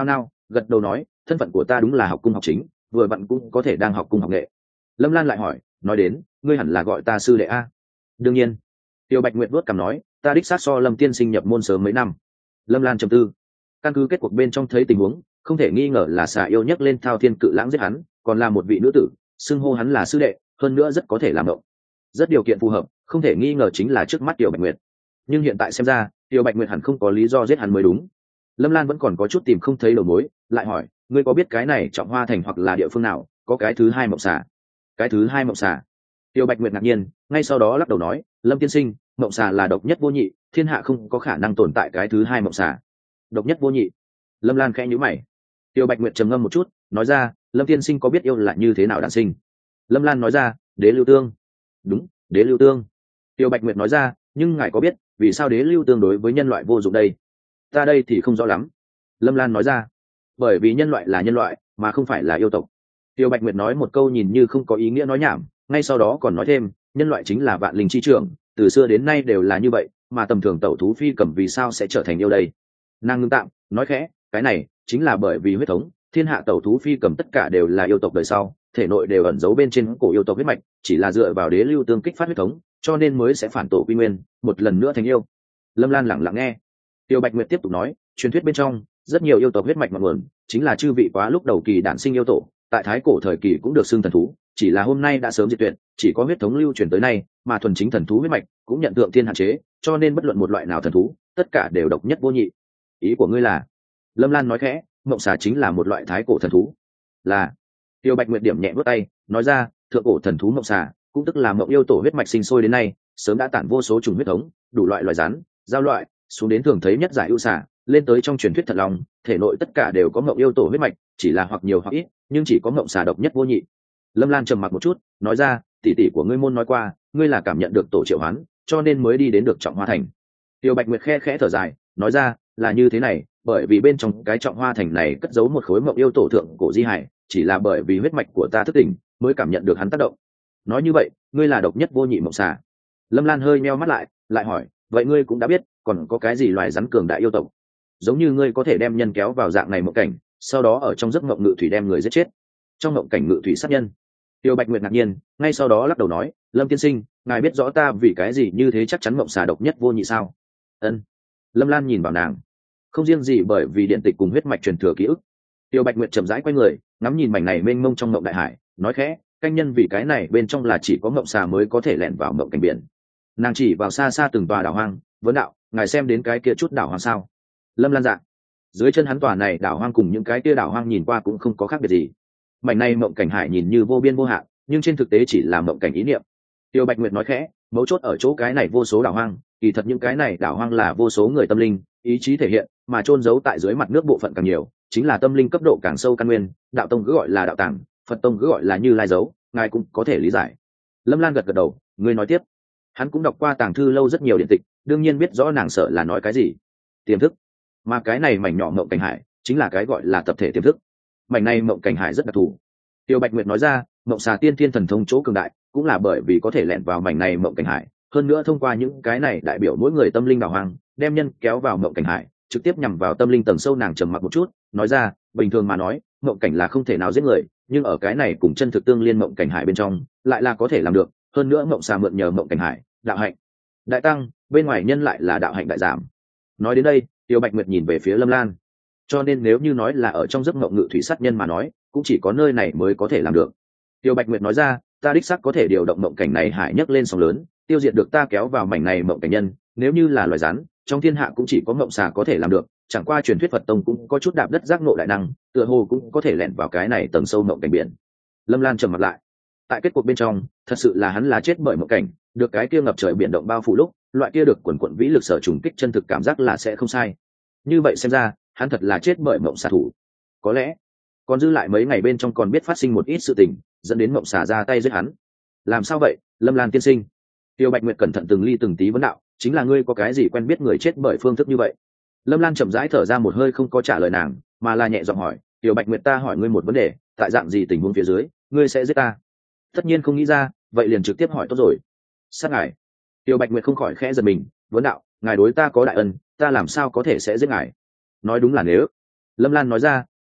gật đầu nói thân phận của ta đúng là học cung học chính, vừa vặn cũng có thể đang học cung học nghệ. Lâm Lan lại hỏi, nói đến ngươi hẳn là gọi ta sư đệ a? Đương nhiên. Tiêu Bạch Nguyệt vuốt cằm nói, ta đích xác so Lâm tiên sinh nhập môn sớm mấy năm. Lâm Lan trầm tư, căn cứ kết cuộc bên trong thấy tình huống, không thể nghi ngờ là xà yêu nhấc lên thao thiên cự lãng giết hắn, còn là một vị nữ tử xưng hô hắn là sư đệ, hơn nữa rất có thể làm động, rất điều kiện phù hợp, không thể nghi ngờ chính là trước mắt Tiêu Bạch Nguyệt. Nhưng hiện tại xem ra Tiêu Bạch Nguyệt hẳn không có lý do giết hắn mới đúng. Lâm Lan vẫn còn có chút tìm không thấy đầu mối, lại hỏi, ngươi có biết cái này Trọng Hoa Thành hoặc là địa phương nào có cái thứ hai mộng xà? Cái thứ hai mộng xà? Tiêu Bạch Nguyệt ngạc nhiên, ngay sau đó lắc đầu nói, Lâm tiên sinh, mộng xà là độc nhất vô nhị, thiên hạ không có khả năng tồn tại cái thứ hai mộng xà. Độc nhất vô nhị? Lâm Lan khẽ nhíu mày. Tiêu Bạch Nguyệt trầm ngâm một chút, nói ra, Lâm tiên sinh có biết yêu là như thế nào đản sinh? Lâm Lan nói ra, đế lưu tương. Đúng, đế lưu tương. Tiêu Bạch Nguyệt nói ra, nhưng ngài có biết vì sao đế lưu tương đối với nhân loại vô dụng đây? Ta đây thì không rõ lắm. Lâm Lan nói ra, bởi vì nhân loại là nhân loại mà không phải là yêu tộc. Tiêu Bạch Nguyệt nói một câu nhìn như không có ý nghĩa nói nhảm, ngay sau đó còn nói thêm, nhân loại chính là vạn linh chi trưởng, từ xưa đến nay đều là như vậy, mà tầm thường tẩu thú phi cầm vì sao sẽ trở thành yêu đây? Nàng ngưng tạm nói khẽ, cái này chính là bởi vì huyết thống, thiên hạ tẩu thú phi cầm tất cả đều là yêu tộc đời sau, thể nội đều ẩn giấu bên trên cổ yêu tộc huyết mạch, chỉ là dựa vào đế lưu tương kích phát huyết thống, cho nên mới sẽ phản tổ quy nguyên, một lần nữa thành yêu. Lâm Lan lặng lặng nghe. Tiêu Bạch Nguyệt tiếp tục nói, truyền thuyết bên trong rất nhiều yêu tộc huyết mạch ngọn nguồn chính là chư vị quá lúc đầu kỳ đản sinh yêu tổ, tại thái cổ thời kỳ cũng được xưng thần thú, chỉ là hôm nay đã sớm diệt tuyệt, chỉ có huyết thống lưu truyền tới nay, mà thuần chính thần thú huyết mạch cũng nhận tượng thiên hạn chế, cho nên bất luận một loại nào thần thú, tất cả đều độc nhất vô nhị. Ý của ngươi là? Lâm Lan nói khẽ, mộng xà chính là một loại thái cổ thần thú. Là. Tiêu Bạch Nguyệt điểm nhẹ vút tay, nói ra, thượng cổ thần thú mộng xà, cũng tức là mộng yêu tổ huyết mạch sinh sôi đến nay, sớm đã tản vô số chủng huyết thống, đủ loại loài rắn, giao loại, xuống đến thường thấy nhất giải ưu xà, lên tới trong truyền thuyết thật lòng, thể nội tất cả đều có mộng yêu tổ huyết mạch, chỉ là hoặc nhiều hoặc ít, nhưng chỉ có mộng xà độc nhất vô nhị. Lâm Lan trầm mặc một chút, nói ra, tỷ tỷ của ngươi môn nói qua, ngươi là cảm nhận được tổ triệu hoán, cho nên mới đi đến được Trọng Hoa Thành. Tiêu Bạch Nguyệt khe khẽ thở dài, nói ra, là như thế này, bởi vì bên trong cái Trọng Hoa Thành này cất giấu một khối mộng yêu tổ thượng cổ di hải, chỉ là bởi vì huyết mạch của ta thức tỉnh, mới cảm nhận được hắn tác động. Nói như vậy, ngươi là độc nhất vô nhị mộng xà. Lâm Lan hơi meo mắt lại, lại hỏi, vậy ngươi cũng đã biết, còn có cái gì loài rắn cường đại yêu tộc? Giống như ngươi có thể đem nhân kéo vào dạng này mộng cảnh, sau đó ở trong giấc mộng ngự thủy đem người giết chết. Trong mộng cảnh ngự thủy sát nhân. Tiêu Bạch Nguyệt ngạc nhiên, ngay sau đó lắc đầu nói, Lâm tiên sinh, ngài biết rõ ta vì cái gì như thế chắc chắn mộng xà độc nhất vô nhị sao? Ân. Lâm Lan nhìn vào nàng, không riêng gì bởi vì điện tịch cùng huyết mạch truyền thừa ký ức. Tiêu Bạch Nguyệt chậm rãi quay người, ngắm nhìn mảnh này mênh mông trong mộng đại hải, nói khẽ, canh nhân vì cái này bên trong là chỉ có mộng xà mới có thể lẻn vào mộng cảnh biển. Nàng chỉ vào xa xa từng tòa đảo hoang, vấn đạo, ngài xem đến cái kia chút đảo hoang sao? Lâm Lan dạ. Dưới chân hắn tòa này đảo hoang cùng những cái kia đảo hoang nhìn qua cũng không có khác biệt gì. Mảnh này mộng cảnh hải nhìn như vô biên vô hạn, nhưng trên thực tế chỉ là mộng cảnh ý niệm. Tiêu Bạch Nguyệt nói khẽ, mấu chốt ở chỗ cái này vô số đảo hoang, kỳ thật những cái này đảo hoang là vô số người tâm linh, ý chí thể hiện, mà chôn giấu tại dưới mặt nước bộ phận càng nhiều, chính là tâm linh cấp độ càng sâu căn nguyên, đạo tông cứ gọi là đạo tàng, Phật tông cứ gọi là Như Lai dấu, ngài cũng có thể lý giải. Lâm Lan gật gật đầu, ngươi nói tiếp. Hắn cũng đọc qua tàng thư lâu rất nhiều điện tịch, đương nhiên biết rõ nàng sợ là nói cái gì. Tiềm thức. Mà cái này mảnh nhỏ mộng cảnh hải chính là cái gọi là tập thể tiềm thức. Mảnh này mộng cảnh hải rất đặc thù. Tiêu Bạch Nguyệt nói ra, mộng xà tiên thiên thần thông chỗ cường đại, cũng là bởi vì có thể lẻn vào mảnh này mộng cảnh hải, hơn nữa thông qua những cái này đại biểu mỗi người tâm linh đảo hoang, đem nhân kéo vào mộng cảnh hải, trực tiếp nhằm vào tâm linh tầng sâu. Nàng trầm mặc một chút, nói ra, bình thường mà nói, mộng cảnh là không thể nào giết người, nhưng ở cái này cùng chân thực tương liên mộng cảnh hải bên trong, lại là có thể làm được, hơn nữa mộng xà mượn nhờ mộng cảnh hải, đạo hạnh đại tăng, bên ngoài nhân lại là đạo hạnh đại giảm. Nói đến đây, Tiêu Bạch Nguyệt nhìn về phía Lâm Lan. Cho nên nếu như nói là ở trong giấc mộng ngự thủy sát nhân mà nói, cũng chỉ có nơi này mới có thể làm được. Tiêu Bạch Nguyệt nói ra, ta đích xác có thể điều động mộng cảnh này hải nhấc lên sóng lớn, tiêu diệt được ta kéo vào mảnh này mộng cảnh nhân, nếu như là loài rắn, trong thiên hạ cũng chỉ có mộng xà có thể làm được, chẳng qua truyền thuyết Phật tông cũng có chút đạp đất giác ngộ đại năng, tựa hồ cũng có thể lẻn vào cái này tầng sâu mộng cảnh biển. Lâm Lan trầm mặt lại. Tại kết cuộc bên trong, thật sự là hắn là chết bởi mộng cảnh, được cái kia ngập trời biển động bao phủ lúc, loại kia được quần quần vĩ lực sở trùng kích chân thực cảm giác là sẽ không sai. Như vậy xem ra, hắn thật là chết bởi mộng xà thủ. Có lẽ, còn dư lại mấy ngày bên trong còn biết phát sinh một ít sự tình, dẫn đến mộng xà ra tay giết hắn. Làm sao vậy, Lâm Lan tiên sinh? Tiêu Bạch Nguyệt cẩn thận từng ly từng tí vấn đạo, chính là ngươi có cái gì quen biết người chết bởi phương thức như vậy? Lâm Lan chậm rãi thở ra một hơi không có trả lời nàng, mà là nhẹ giọng hỏi, Tiêu Bạch Nguyệt, ta hỏi ngươi một vấn đề, tại dạng gì tình huống phía dưới, ngươi sẽ giết ta? Tất nhiên không nghĩ ra, vậy liền trực tiếp hỏi tốt rồi. Sát ngài. Tiêu Bạch Nguyệt không khỏi khẽ giật mình, vấn đạo, ngài đối ta có đại ân, ta làm sao có thể sẽ giết ngài? Nói đúng là nếu. Lâm Lan nói ra,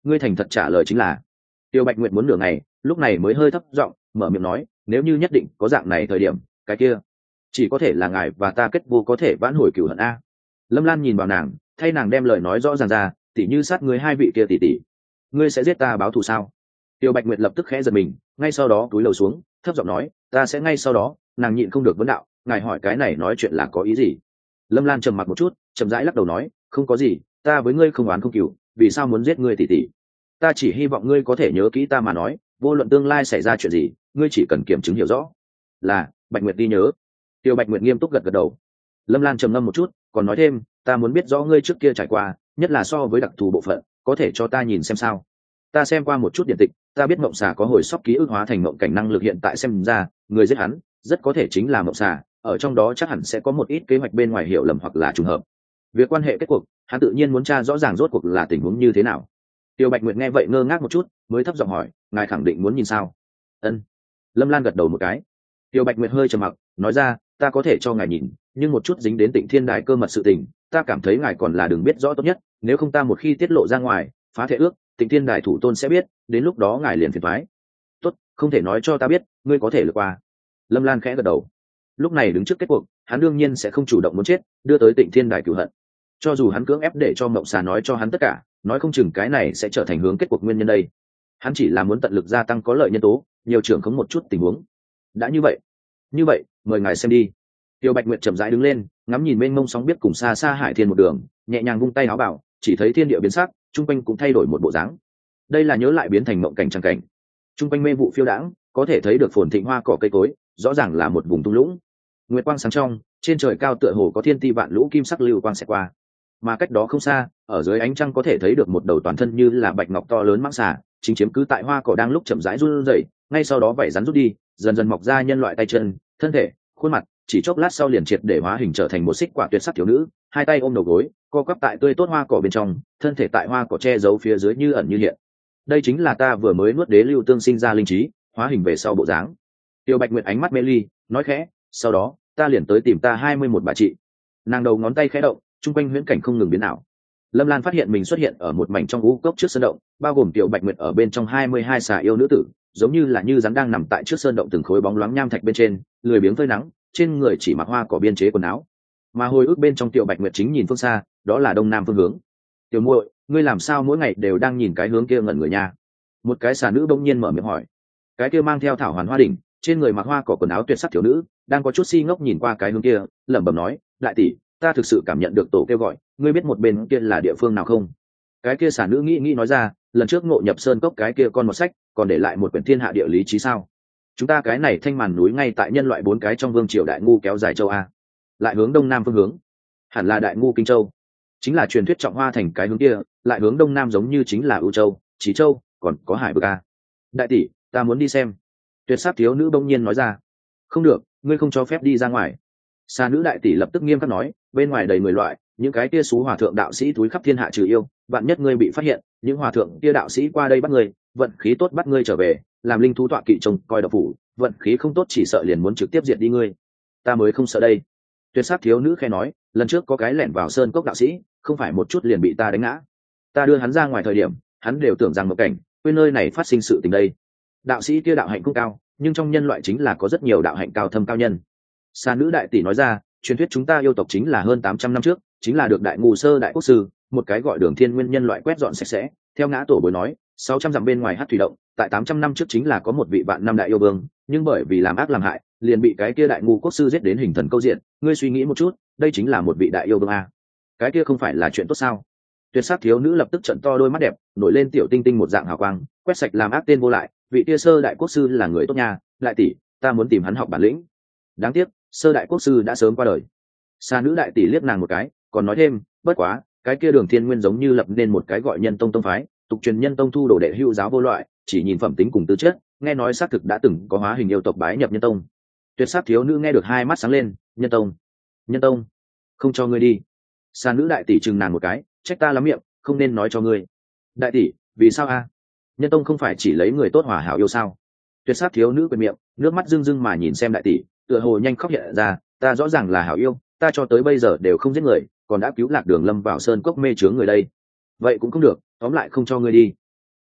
ngươi thành thật trả lời chính là. Tiêu Bạch Nguyệt muốn nửa ngày lúc này mới hơi thấp giọng mở miệng nói, nếu như nhất định có dạng này thời điểm, cái kia chỉ có thể là ngài và ta kết vô có thể vãn hồi cửu hận a. Lâm Lan nhìn vào nàng, thay nàng đem lời nói rõ ràng ra, tỉ như sát ngươi hai vị kia tỷ tỷ, ngươi sẽ giết ta báo thù sao? Tiêu Bạch Nguyệt lập tức khẽ giật mình, ngay sau đó cúi đầu xuống thấp giọng nói, ta sẽ ngay sau đó. Nàng nhịn không được vấn đạo, ngài hỏi cái này nói chuyện là có ý gì? Lâm Lan trầm mặc một chút, chậm rãi lắc đầu nói, không có gì, ta với ngươi không oán không cừu, vì sao muốn giết ngươi tỷ tỷ? Ta chỉ hy vọng ngươi có thể nhớ kỹ ta mà nói, vô luận tương lai xảy ra chuyện gì, ngươi chỉ cần kiểm chứng hiểu rõ. Là, Bạch Nguyệt đi nhớ. Tiêu Bạch Nguyệt nghiêm túc gật gật đầu. Lâm Lan trầm ngâm một chút, còn nói thêm, ta muốn biết rõ ngươi trước kia trải qua, nhất là so với đặc thù bộ phận, có thể cho ta nhìn xem sao? Ta xem qua một chút điện tịch, ta biết mộng xà có hồi sóc ký ức hóa thành mộng cảnh năng lực, hiện tại xem ra người giết hắn rất có thể chính là mộng xà, ở trong đó chắc hẳn sẽ có một ít kế hoạch bên ngoài hiểu lầm hoặc là trùng hợp. Việc quan hệ kết cuộc, hắn tự nhiên muốn tra rõ ràng rốt cuộc là tình huống như thế nào. Tiêu Bạch Nguyệt nghe vậy ngơ ngác một chút, mới thấp giọng hỏi, ngài khẳng định muốn nhìn sao? Ân. Lâm Lan gật đầu một cái. Tiêu Bạch Nguyệt hơi trầm mặc, nói ra, ta có thể cho ngài nhìn, nhưng một chút dính đến Tịnh Thiên Đài cơ mật sự tình, ta cảm thấy ngài còn là đừng biết rõ tốt nhất, nếu không ta một khi tiết lộ ra ngoài, phá thể ước, Tịnh Thiên Đài thủ tôn sẽ biết, đến lúc đó ngài liền phiền toái. Tốt, không thể nói cho ta biết, ngươi có thể lừa qua. Lâm Lan khẽ gật đầu. Lúc này đứng trước kết cuộc, hắn đương nhiên sẽ không chủ động muốn chết, đưa tới Tịnh Thiên Đài cửu hận. Cho dù hắn cưỡng ép để cho mộng xà nói cho hắn tất cả, nói không chừng cái này sẽ trở thành hướng kết cuộc nguyên nhân đây. Hắn chỉ là muốn tận lực gia tăng có lợi nhân tố, nhiều trưởng khống một chút tình huống. Đã như vậy, như vậy, mời ngài xem đi. Tiêu Bạch Nguyệt chậm rãi đứng lên, ngắm nhìn mênh mông sóng biết cùng xa xa hải thiên một đường, nhẹ nhàng vung tay áo bảo, chỉ thấy thiên địa biến sắc, trung quanh cũng thay đổi một bộ dáng. Đây là nhớ lại biến thành mộng cảnh trắng cảnh. Trung quanh mê vụ phiêu đãng, có thể thấy được phồn thịnh hoa cỏ cây cối, rõ ràng là một vùng thung lũng. Nguyệt quang sáng trong, trên trời cao tựa hồ có thiên ti vạn lũ kim sắc lưu quang sẽ qua. Mà cách đó không xa, ở dưới ánh trăng có thể thấy được một đầu toàn thân như là bạch ngọc to lớn mãng xà, chính chiếm cứ tại hoa cỏ đang lúc chậm rãi run rẩy, ngay sau đó vảy rắn rút đi, dần dần mọc ra nhân loại tay chân, thân thể, khuôn mặt, chỉ chốc lát sau liền triệt để hóa hình trở thành một xích quả tuyệt sắc thiếu nữ, hai tay ôm đầu gối, co quắp tại tươi tốt hoa cỏ bên trong, thân thể tại hoa cỏ che giấu phía dưới như ẩn như hiện. Đây chính là ta vừa mới nuốt đế lưu tương sinh ra linh trí, hóa hình về sau bộ dáng. Tiêu Bạch Nguyệt ánh mắt mê ly, nói khẽ, sau đó ta liền tới tìm ta hai mươi mốt bà chị. Nàng đầu ngón tay khẽ động, trung quanh huyễn cảnh không ngừng biến ảo. Lâm Lan phát hiện mình xuất hiện ở một mảnh trong u cốc trước sơn động, bao gồm Tiêu Bạch Nguyệt ở bên trong hai mươi hai xà yêu nữ tử, giống như là như rắn đang nằm tại trước sơn động từng khối bóng loáng nham thạch bên trên, lười biếng phơi nắng, trên người chỉ mặc hoa cỏ biên chế quần áo. Mà hồi ức bên trong Tiêu Bạch Nguyệt chính nhìn phương xa, đó là đông nam phương hướng. Tiểu muội, ngươi làm sao mỗi ngày đều đang nhìn cái hướng kia ngẩn người nha? Một cái xà nữ bỗng nhiên mở miệng hỏi. Cái kia mang theo thảo hoàn hoa đỉnh, trên người mặc hoa cỏ quần áo tuyệt sắc thiếu nữ, đang có chút si ngốc nhìn qua cái hướng kia, lẩm bẩm nói, đại tỷ, ta thực sự cảm nhận được tổ kêu gọi, ngươi biết một bên kia là địa phương nào không? Cái kia xà nữ nghĩ nghĩ nói ra, lần trước ngộ nhập sơn cốc cái kia con một sách, còn để lại một quyển thiên hạ địa lý chí sao? Chúng ta cái này thanh màn núi ngay tại nhân loại bốn cái trong vương triều đại ngu kéo dài châu a, lại hướng đông nam phương hướng, hẳn là đại ngu kinh châu, chính là truyền thuyết trọng hoa thành cái hướng kia, lại hướng đông nam giống như chính là ưu châu, chí châu, còn có hải vực a. Đại tỷ, ta muốn đi xem. Tuyệt sắc thiếu nữ bỗng nhiên nói ra. Không được, ngươi không cho phép đi ra ngoài. Xà nữ đại tỷ lập tức nghiêm khắc nói, bên ngoài đầy người loại, những cái kia xú hòa thượng đạo sĩ túi khắp thiên hạ trừ yêu, vạn nhất ngươi bị phát hiện, những hòa thượng kia đạo sĩ qua đây bắt ngươi, vận khí tốt bắt ngươi trở về, làm linh thú tọa kỵ trông coi độc phủ, vận khí không tốt chỉ sợ liền muốn trực tiếp diệt đi ngươi. Ta mới không sợ đây. Tuyệt sắc thiếu nữ khẽ nói, lần trước có cái lẻn vào sơn cốc đạo sĩ, không phải một chút liền bị ta đánh ngã. Ta đưa hắn ra ngoài thời điểm, hắn đều tưởng rằng một cảnh, quên nơi này phát sinh sự tình đây. Đạo sĩ kia đạo hạnh cũng cao, nhưng trong nhân loại chính là có rất nhiều đạo hạnh cao thâm cao nhân. Sa nữ đại tỷ nói ra, truyền thuyết chúng ta yêu tộc chính là hơn tám trăm năm trước, chính là được đại ngu sơ đại quốc sư, một cái gọi Đường Thiên Nguyên nhân loại quét dọn sạch sẽ. Theo ngã tổ bối nói, sáu trăm dặm bên ngoài Hắc Thủy động, tại tám trăm năm trước chính là có một vị vạn năm đại yêu vương, nhưng bởi vì làm ác làm hại, liền bị cái kia đại ngu quốc sư giết đến hình thần câu diện. Ngươi suy nghĩ một chút, đây chính là một vị đại yêu vương a. Cái kia không phải là chuyện tốt sao? Tuyệt sắc thiếu nữ lập tức trợn to đôi mắt đẹp, nổi lên tiểu tinh tinh một dạng hào quang, quét sạch làm ác tên vô lại, vị kia sơ đại quốc sư là người tốt nha, đại tỷ, ta muốn tìm hắn học bản lĩnh. Đáng tiếc, sơ đại quốc sư đã sớm qua đời. Sa nữ đại tỷ liếc nàng một cái, còn nói thêm, bất quá, cái kia Đường Thiên Nguyên giống như lập nên một cái gọi nhân tông tông phái, tục truyền nhân tông thu đồ đệ hữu giáo vô loại, chỉ nhìn phẩm tính cùng tư chất, nghe nói xác thực đã từng có hóa hình yêu tộc bái nhập nhân tông. Tuyệt sắc thiếu nữ nghe được hai mắt sáng lên, nhân tông, nhân tông, không cho ngươi đi. Sa nữ đại tỷ chừng nàng một cái, trách ta lắm miệng, không nên nói cho ngươi. Đại tỷ, vì sao a? Nhân tông không phải chỉ lấy người tốt hòa hảo yêu sao? Tuyệt sắc thiếu nữ quệt miệng, nước mắt rưng rưng mà nhìn xem đại tỷ, tựa hồ nhanh khóc hiện ra, ta rõ ràng là hảo yêu, ta cho tới bây giờ đều không giết người, còn đã cứu lạc Đường Lâm vào sơn cốc mê chướng người đây. Vậy cũng không được, tóm lại không cho ngươi đi.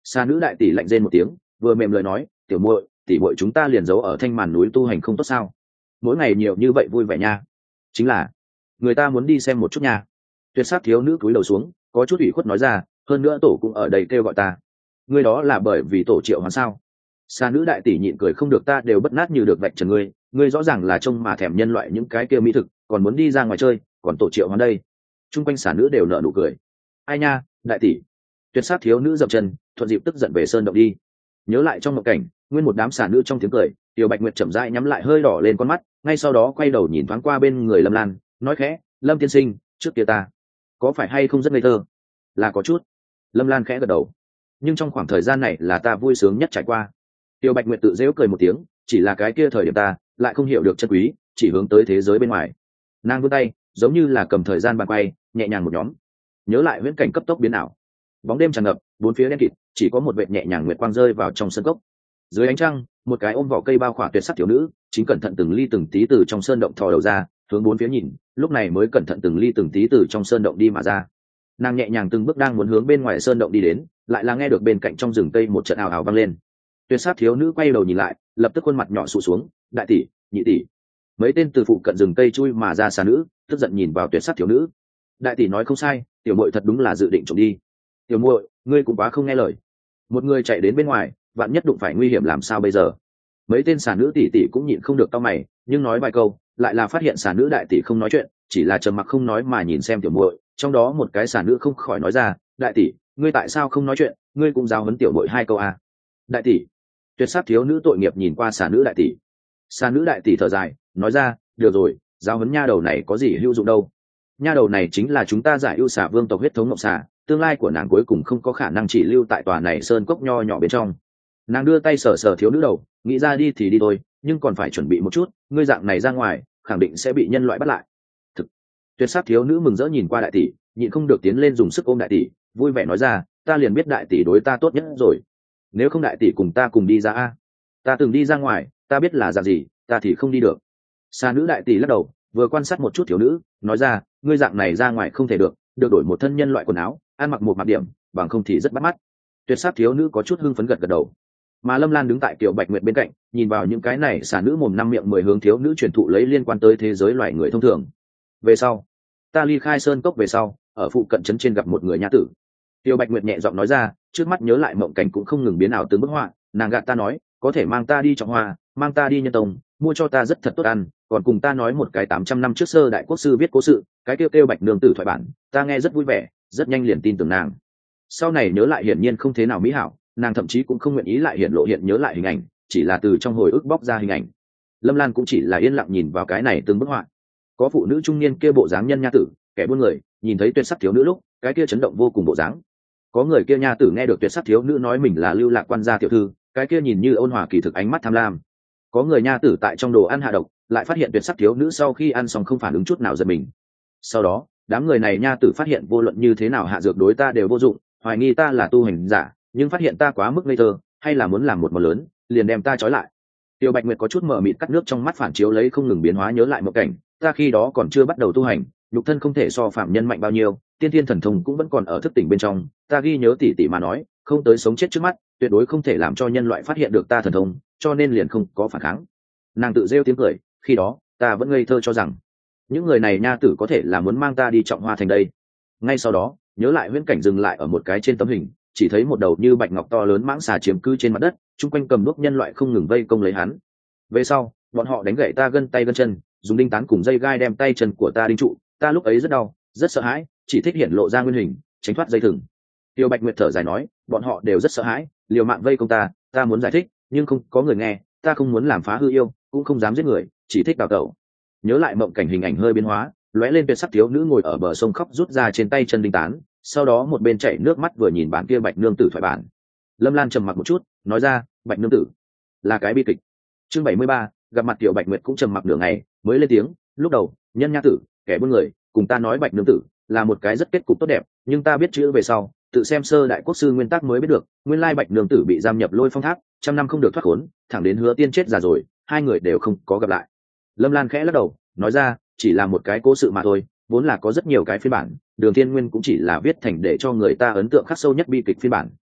Xa nữ đại tỷ lạnh rên một tiếng, vừa mềm lời nói, tiểu muội, tỷ muội chúng ta liền giấu ở thanh màn núi tu hành không tốt sao? Mỗi ngày nhiều như vậy vui vẻ nha. Chính là người ta muốn đi xem một chút nha. Tuyệt sắc thiếu nữ cúi đầu xuống, có chút ủy khuất nói ra, hơn nữa tổ cũng ở đây kêu gọi ta. Ngươi đó là bởi vì tổ triệu hoán sao? Xa nữ đại tỷ nhịn cười không được, ta đều bất nát như được vạch trần ngươi, ngươi rõ ràng là trông mà thèm nhân loại những cái kia mỹ thực, còn muốn đi ra ngoài chơi, còn tổ triệu hoán đây. Trung quanh xả nữ đều nở nụ cười. Ai nha, đại tỷ. Tuyệt sắc thiếu nữ dậm chân, thuận dịp tức giận về sơn động đi. Nhớ lại trong mộng cảnh, nguyên một đám xả nữ trong tiếng cười, Tiểu Bạch Nguyệt chậm rãi nhắm lại hơi đỏ lên con mắt, ngay sau đó quay đầu nhìn thoáng qua bên người Lâm Lan, nói khẽ, Lâm tiên sinh, trước kia ta có phải hay không rất ngây thơ? Là có chút. Lâm Lan khẽ gật đầu. Nhưng trong khoảng thời gian này là ta vui sướng nhất trải qua. Tiểu Bạch Nguyệt tự giễu cười một tiếng, chỉ là cái kia thời điểm ta lại không hiểu được chân quý, chỉ hướng tới thế giới bên ngoài. Nàng vươn tay, giống như là cầm thời gian bàn quay, nhẹ nhàng một nhóm. Nhớ lại viễn cảnh cấp tốc biến ảo. Bóng đêm tràn ngập, bốn phía đen kịt, chỉ có một vệt nhẹ nhàng nguyệt quang rơi vào trong sân cốc. Dưới ánh trăng, một cái ôm vỏ cây bao khỏa tuyệt sắc thiếu nữ, chính cẩn thận từng ly từng tí từ trong sơn động thò đầu ra, hướng bốn phía nhìn, lúc này mới cẩn thận từng ly từng tí từ trong sơn động đi mà ra. Nàng nhẹ nhàng từng bước đang muốn hướng bên ngoài sơn động đi đến, lại là nghe được bên cạnh trong rừng cây một trận ào ào vang lên. Tuyệt sắc thiếu nữ quay đầu nhìn lại, lập tức khuôn mặt nhỏ sụ xuống, đại tỷ, nhị tỷ. Mấy tên từ phụ cận rừng cây chui mà ra xà nữ, tức giận nhìn vào tuyệt sắc thiếu nữ. Đại tỷ nói không sai, tiểu muội thật đúng là dự định trộm đi. Tiểu muội, ngươi cũng quá không nghe lời. Một người chạy đến bên ngoài, vạn nhất đụng phải nguy hiểm làm sao bây giờ? Mấy tên xà nữ tỷ tỷ cũng nhịn không được cau mày, nhưng nói vài câu, lại là phát hiện xà nữ đại tỷ không nói chuyện, chỉ là trầm mặc không nói mà nhìn xem tiểu muội. Trong đó một cái xà nữ không khỏi nói ra, đại tỷ, ngươi tại sao không nói chuyện? Ngươi cũng giáo huấn tiểu muội hai câu à? Đại tỷ. Tuyệt sắc thiếu nữ tội nghiệp nhìn qua xà nữ đại tỷ. Xà nữ đại tỷ thở dài, nói ra, được rồi, giáo huấn nha đầu này có gì hữu dụng đâu. Nha đầu này chính là chúng ta giải ưu xà vương tộc huyết thống ngọc xà, tương lai của nàng cuối cùng không có khả năng chỉ lưu tại tòa này sơn cốc nho nhỏ bên trong. Nàng đưa tay sờ sờ thiếu nữ đầu, nghĩ ra đi thì đi thôi, nhưng còn phải chuẩn bị một chút, ngươi dạng này ra ngoài khẳng định sẽ bị nhân loại bắt lại. Thực. Tuyệt sắc thiếu nữ mừng rỡ nhìn qua đại tỷ, nhịn không được tiến lên dùng sức ôm đại tỷ, vui vẻ nói ra, ta liền biết đại tỷ đối ta tốt nhất rồi. Nếu không đại tỷ cùng ta cùng đi ra a. Ta từng đi ra ngoài, ta biết là dạng gì, ta thì không đi được. Xa nữ đại tỷ lắc đầu, vừa quan sát một chút thiếu nữ, nói ra, ngươi dạng này ra ngoài không thể được, được đổi một thân nhân loại quần áo, ăn mặc một mặc điểm, bằng không thì rất bắt mắt. Tuyệt sắc thiếu nữ có chút hưng phấn gật gật đầu. Mà Lâm Lan đứng tại Kiều Bạch Nguyệt bên cạnh, nhìn vào những cái này xả nữ mồm năm miệng mười hướng thiếu nữ truyền thụ lấy liên quan tới thế giới loài người thông thường. Về sau, ta ly khai sơn cốc về sau, ở phụ cận trấn trên gặp một người nha tử. Kiều Bạch Nguyệt nhẹ giọng nói ra, trước mắt nhớ lại mộng cảnh cũng không ngừng biến ảo từng bức họa, nàng gạt ta nói, có thể mang ta đi trọng hoa, mang ta đi nhân tông, mua cho ta rất thật tốt ăn, còn cùng ta nói một cái tám trăm năm trước sơ đại quốc sư viết cố sự, cái kêu kêu Bạch nương tử thoại bản, ta nghe rất vui vẻ, rất nhanh liền tin tưởng nàng. Sau này nhớ lại hiển nhiên không thế nào mỹ hảo, nàng thậm chí cũng không nguyện ý lại hiện lộ hiện nhớ lại hình ảnh, chỉ là từ trong hồi ức bóc ra hình ảnh. Lâm Lan cũng chỉ là yên lặng nhìn vào cái này từng bức họa. Có phụ nữ trung niên kia bộ dáng nhân nha tử, kẻ buôn người, nhìn thấy tuyệt sắc thiếu nữ lúc, cái kia chấn động vô cùng bộ dáng. Có người kia nha tử nghe được tuyệt sắc thiếu nữ nói mình là lưu lạc quan gia tiểu thư, cái kia nhìn như ôn hòa kỳ thực ánh mắt tham lam. Có người nha tử tại trong đồ ăn hạ độc, lại phát hiện tuyệt sắc thiếu nữ sau khi ăn xong không phản ứng chút nào giật mình. Sau đó, đám người này nha tử phát hiện vô luận như thế nào hạ dược đối ta đều vô dụng, hoài nghi ta là tu hành giả, nhưng phát hiện ta quá mức ngây thơ, hay là muốn làm một món lớn, liền đem ta trói lại. Tiêu Bạch Nguyệt có chút mở mịt cắt nước trong mắt phản chiếu lấy không ngừng biến hóa nhớ lại một cảnh, ta khi đó còn chưa bắt đầu tu hành, nhục thân không thể so phạm nhân mạnh bao nhiêu, tiên thiên thần thông cũng vẫn còn ở thức tỉnh bên trong, ta ghi nhớ tỉ tỉ mà nói, không tới sống chết trước mắt, tuyệt đối không thể làm cho nhân loại phát hiện được ta thần thông, cho nên liền không có phản kháng. Nàng tự rêu tiếng cười, khi đó ta vẫn ngây thơ cho rằng những người này nha tử có thể là muốn mang ta đi trọng hoa thành đây. Ngay sau đó, nhớ lại huyễn cảnh dừng lại ở một cái trên tấm hình, chỉ thấy một đầu như bạch ngọc to lớn mãng xà chiếm cư trên mặt đất, chung quanh cầm đuốc nhân loại không ngừng vây công lấy hắn. Về sau, bọn họ đánh gãy ta gân tay gân chân, dùng đinh tán cùng dây gai đem tay chân của ta đinh trụ, ta lúc ấy rất đau, rất sợ hãi, chỉ thích hiện lộ ra nguyên hình, tránh thoát dây thừng. Tiêu Bạch Nguyệt thở dài nói, bọn họ đều rất sợ hãi, liều mạng vây công ta, ta muốn giải thích, nhưng không có người nghe, ta không muốn làm phá hư yêu, cũng không dám giết người, chỉ thích đào tẩu. Nhớ lại mộng cảnh hình ảnh hơi biến hóa, lóe lên tuyệt sắc thiếu nữ ngồi ở bờ sông khóc rút ra trên tay chân đinh tán, sau đó một bên chảy nước mắt vừa nhìn bản kia Bạch nương tử thoại bản. Lâm Lan trầm mặc một chút, nói ra, Bạch nương tử là cái bi kịch. Chương bảy mươi ba, gặp mặt Tiểu Bạch Nguyệt cũng trầm mặc nửa ngày, mới lên tiếng, lúc đầu, nhân nha tử, kẻ buôn người, cùng ta nói Bạch nương tử là một cái rất kết cục tốt đẹp, nhưng ta biết chữ về sau, tự xem sơ đại quốc sư nguyên tắc mới biết được, nguyên lai Bạch nương tử bị giam nhập Lôi Phong Tháp, trăm năm không được thoát khốn, thẳng đến Hứa Tiên chết già rồi, hai người đều không có gặp lại. Lâm Lan khẽ lắc đầu, nói ra, chỉ là một cái cố sự mà thôi, vốn là có rất nhiều cái phiên bản, Đường Thiên Nguyên cũng chỉ là viết thành để cho người ta ấn tượng khắc sâu nhất bi kịch phiên bản.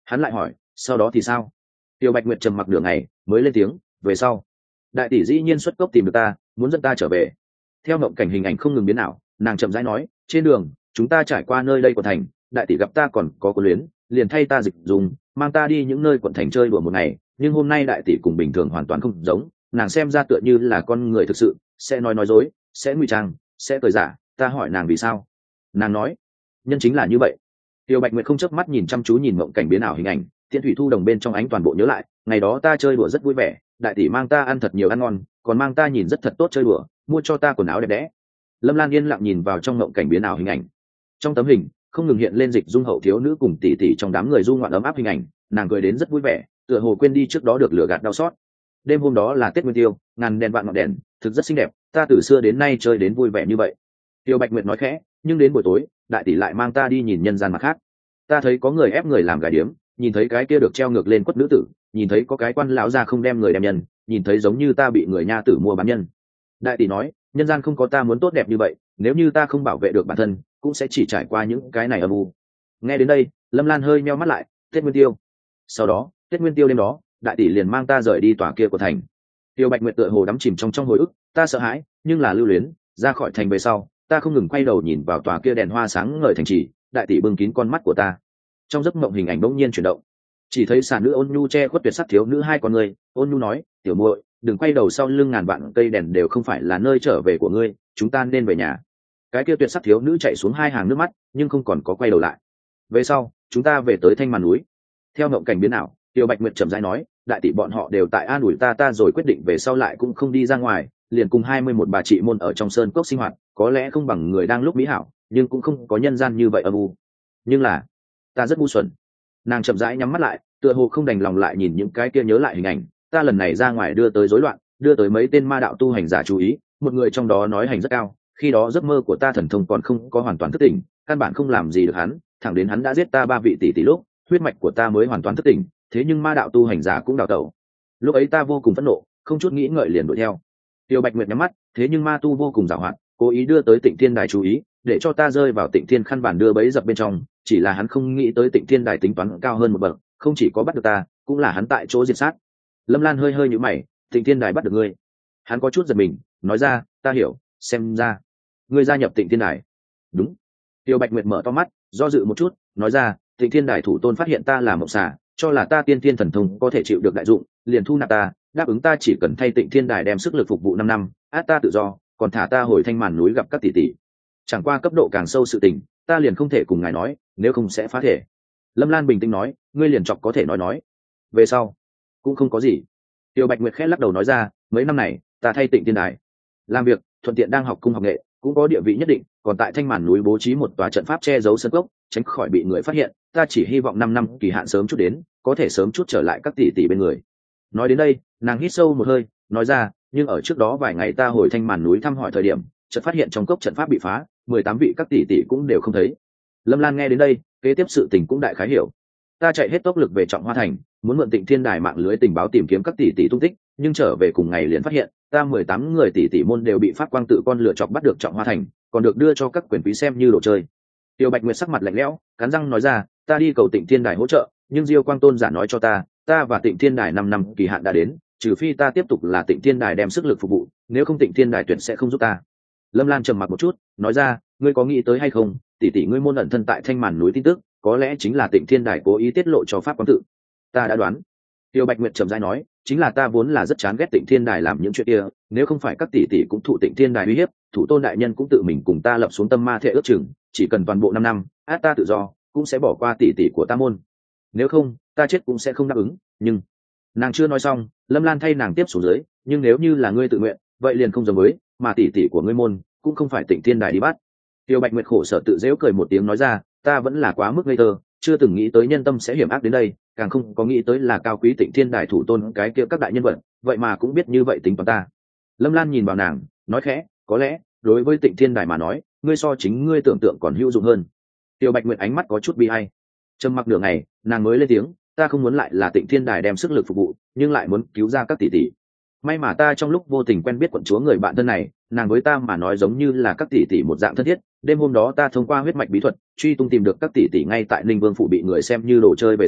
Hắn lại hỏi, sau đó thì sao? Tiêu Bạch Nguyệt trầm mặc nửa ngày mới lên tiếng, về sau đại tỷ dĩ nhiên xuất cốc tìm được ta, muốn dẫn ta trở về. Theo mộng cảnh hình ảnh không ngừng biến ảo, nàng chậm rãi nói, trên đường chúng ta trải qua nơi đây của thành, đại tỷ gặp ta còn có cố luyến, liền thay ta dịch dùng mang ta đi những nơi quận thành chơi đùa một ngày. Nhưng hôm nay đại tỷ cùng bình thường hoàn toàn không giống, nàng xem ra tựa như là con người thực sự, sẽ nói nói dối, sẽ ngụy trang, sẽ cười giả. Ta hỏi nàng vì sao, nàng nói, nhân chính là như vậy. Tiêu Bạch Nguyệt không chớp mắt nhìn chăm chú nhìn mộng cảnh biến ảo hình ảnh, Tiễn Thủy Thu Đồng bên trong ánh toàn bộ nhớ lại, ngày đó ta chơi đùa rất vui vẻ, đại tỷ mang ta ăn thật nhiều ăn ngon, còn mang ta nhìn rất thật tốt chơi đùa, mua cho ta quần áo đẹp đẽ. Lâm Lan yên lặng nhìn vào trong mộng cảnh biến ảo hình ảnh. Trong tấm hình không ngừng hiện lên Dịch Dung hậu thiếu nữ cùng tỷ tỷ trong đám người du ngoạn ấm áp hình ảnh, nàng cười đến rất vui vẻ, tựa hồ quên đi trước đó được lừa gạt đau xót. Đêm hôm đó là Tết Nguyên Tiêu, ngàn đèn vạn ngọn đèn, thực rất xinh đẹp, ta từ xưa đến nay chơi đến vui vẻ như vậy. Tiêu Bạch Nguyệt nói khẽ, nhưng đến buổi tối, đại tỷ lại mang ta đi nhìn nhân gian mặt khác. Ta thấy có người ép người làm gài điếm, nhìn thấy cái kia được treo ngược lên quất nữ tử, nhìn thấy có cái quan lão ra không đem người đem nhân, nhìn thấy giống như ta bị người nha tử mua bán nhân. Đại tỷ nói, nhân gian không có ta muốn tốt đẹp như vậy, nếu như ta không bảo vệ được bản thân, cũng sẽ chỉ trải qua những cái này âm u. Nghe đến đây, Lâm Lan hơi meo mắt lại. Tết Nguyên Tiêu. Sau đó, Tết Nguyên Tiêu đêm đó, đại tỷ liền mang ta rời đi tòa kia của thành. Tiêu Bạch Nguyệt tựa hồ đắm chìm trong trong hồi ức, ta sợ hãi, nhưng là lưu luyến. Ra khỏi thành về sau, ta không ngừng quay đầu nhìn vào tòa kia đèn hoa sáng ngời thành trì, đại tỷ bưng kín con mắt của ta. Trong giấc mộng hình ảnh bỗng nhiên chuyển động, chỉ thấy xà nữ ôn nhu che khuất tuyệt sắc thiếu nữ hai con người. Ôn nhu nói, tiểu muội, đừng quay đầu, sau lưng ngàn vạn cây đèn đều không phải là nơi trở về của ngươi, chúng ta nên về nhà. Cái kia tuyệt sắc thiếu nữ chạy xuống hai hàng nước mắt, nhưng không còn có quay đầu lại. Về sau, chúng ta về tới Thanh Màn núi. Theo mộng cảnh biến ảo, Tiêu Bạch Nguyệt chậm rãi nói, đại tỷ bọn họ đều tại an ủi ta, ta rồi quyết định về sau lại cũng không đi ra ngoài, liền cùng hai mươi mốt bà chị môn ở trong sơn cốc sinh hoạt, có lẽ không bằng người đang lúc mỹ hảo, nhưng cũng không có nhân gian như vậy âm u. Nhưng là, ta rất ngu xuẩn. Nàng chậm rãi nhắm mắt lại, tựa hồ không đành lòng lại nhìn những cái kia nhớ lại hình ảnh. Ta lần này ra ngoài đưa tới rối loạn, đưa tới mấy tên ma đạo tu hành giả chú ý, một người trong đó nói hành rất cao, khi đó giấc mơ của ta thần thông còn không có hoàn toàn thức tỉnh, căn bản không làm gì được hắn, thẳng đến hắn đã giết ta ba vị tỷ tỷ lúc, huyết mạch của ta mới hoàn toàn thức tỉnh. Thế nhưng ma đạo tu hành giả cũng đào tẩu, lúc ấy ta vô cùng phẫn nộ, không chút nghĩ ngợi liền đuổi theo. Tiêu Bạch Nguyệt nhắm mắt, thế nhưng ma tu vô cùng giàu hoạt, cố ý đưa tới Tịnh Thiên Đài chú ý, để cho ta rơi vào Tịnh Thiên khăn bản đưa bẫy dập bên trong. Chỉ là hắn không nghĩ tới Tịnh Thiên Đài tính toán cao hơn một bậc, không chỉ có bắt được ta, cũng là hắn tại chỗ diệt sát. Lâm Lan hơi hơi nhíu mày, Tịnh Thiên Đài bắt được ngươi? Hắn có chút giật mình, nói ra, ta hiểu, xem ra ngươi gia nhập Tịnh Thiên Đài. Đúng. Tiêu Bạch Nguyệt mở to mắt, do dự một chút, nói ra, Tịnh Thiên Đài thủ tôn phát hiện ta là mộng xà, cho là ta tiên thiên thần thông có thể chịu được đại dụng, liền thu nạp ta, đáp ứng ta chỉ cần thay Tịnh Thiên Đài đem sức lực phục vụ năm năm, át ta tự do, còn thả ta hồi Thanh Màn núi gặp các tỷ tỷ. Chẳng qua cấp độ càng sâu sự tình, ta liền không thể cùng ngài nói, nếu không sẽ phá thể. Lâm Lan bình tĩnh nói, ngươi liền chọc có thể nói nói. Về sau, cũng không có gì. Tiêu Bạch Nguyệt khẽ lắc đầu nói ra, mấy năm này, ta thay Tịnh Thiên Đài làm việc, thuận tiện đang học cung học nghệ, cũng có địa vị nhất định, còn tại Thanh Màn núi bố trí một tòa trận pháp che giấu sân cốc, tránh khỏi bị người phát hiện. Ta chỉ hy vọng năm năm kỳ hạn sớm chút đến, có thể sớm chút trở lại các tỷ tỷ bên người. Nói đến đây, nàng hít sâu một hơi, nói ra, nhưng ở trước đó vài ngày ta hồi Thanh Màn núi thăm hỏi thời điểm, chợt phát hiện trong cốc trận pháp bị phá, mười tám vị các tỷ tỷ cũng đều không thấy. Lâm Lan nghe đến đây, kế tiếp sự tình cũng đại khái hiểu. Ta chạy hết tốc lực về Trọng Hoa thành, muốn mượn Tịnh Thiên Đài mạng lưới tình báo tìm kiếm các tỷ tỷ tung tích, nhưng trở về cùng ngày liền phát hiện, ta mười tám người tỷ tỷ môn đều bị pháp quang tự con lựa chọc bắt được Trọng Hoa thành, còn được đưa cho các quyền quý xem như đồ chơi. Tiêu Bạch Nguyệt sắc mặt lạnh lẽo, cắn răng nói ra, ta đi cầu Tịnh Thiên Đài hỗ trợ, nhưng Diêu Quang Tôn giả nói cho ta, ta và Tịnh Thiên Đài năm năm kỳ hạn đã đến, trừ phi ta tiếp tục là Tịnh Thiên Đài đem sức lực phục vụ, nếu không Tịnh Thiên Đài tuyệt sẽ không giúp ta. Lâm Lan trầm mặc một chút, nói ra, ngươi có nghĩ tới hay không, tỷ tỷ ngươi môn ẩn thân tại Thanh Màn núi tin tức, có lẽ chính là Tịnh Thiên Đài cố ý tiết lộ cho pháp quang tự. Ta đã đoán. Tiêu Bạch Nguyệt trầm rãi nói, chính là ta vốn là rất chán ghét Tịnh Thiên Đài làm những chuyện kia, nếu không phải các tỷ tỷ cũng thụ Tịnh Thiên Đài uy hiếp, thủ tôn đại nhân cũng tự mình cùng ta lập xuống tâm ma thệ ước chừng, chỉ cần toàn bộ năm năm, át ta tự do, cũng sẽ bỏ qua tỷ tỷ của ta môn. Nếu không, ta chết cũng sẽ không đáp ứng, nhưng nàng chưa nói xong, Lâm Lan thay nàng tiếp xuống dưới, nhưng nếu như là ngươi tự nguyện, vậy liền không giống với, mà tỷ tỷ của ngươi môn cũng không phải Tịnh Thiên Đài đi bắt. Tiêu Bạch Nguyệt khổ sở tự giễu cười một tiếng nói ra, ta vẫn là quá mức ngây thơ, chưa từng nghĩ tới nhân tâm sẽ hiểm ác đến đây, càng không có nghĩ tới là cao quý Tịnh Thiên Đài thủ tôn cái kia các đại nhân vật, vậy mà cũng biết như vậy tính toán ta. Lâm Lan nhìn vào nàng, nói khẽ, có lẽ đối với Tịnh Thiên Đài mà nói, ngươi so chính ngươi tưởng tượng còn hữu dụng hơn. Tiêu Bạch Nguyệt ánh mắt có chút bi ai, trầm mặc nửa ngày, nàng mới lên tiếng, ta không muốn lại là Tịnh Thiên Đài đem sức lực phục vụ, nhưng lại muốn cứu ra các tỷ tỷ. May mà ta trong lúc vô tình quen biết quận chúa người bạn thân này, nàng với ta mà nói giống như là các tỷ tỷ một dạng thân thiết. Đêm hôm đó ta thông qua huyết mạch bí thuật truy tung tìm được các tỷ tỷ ngay tại Ninh Vương phủ bị người xem như đồ chơi về sau,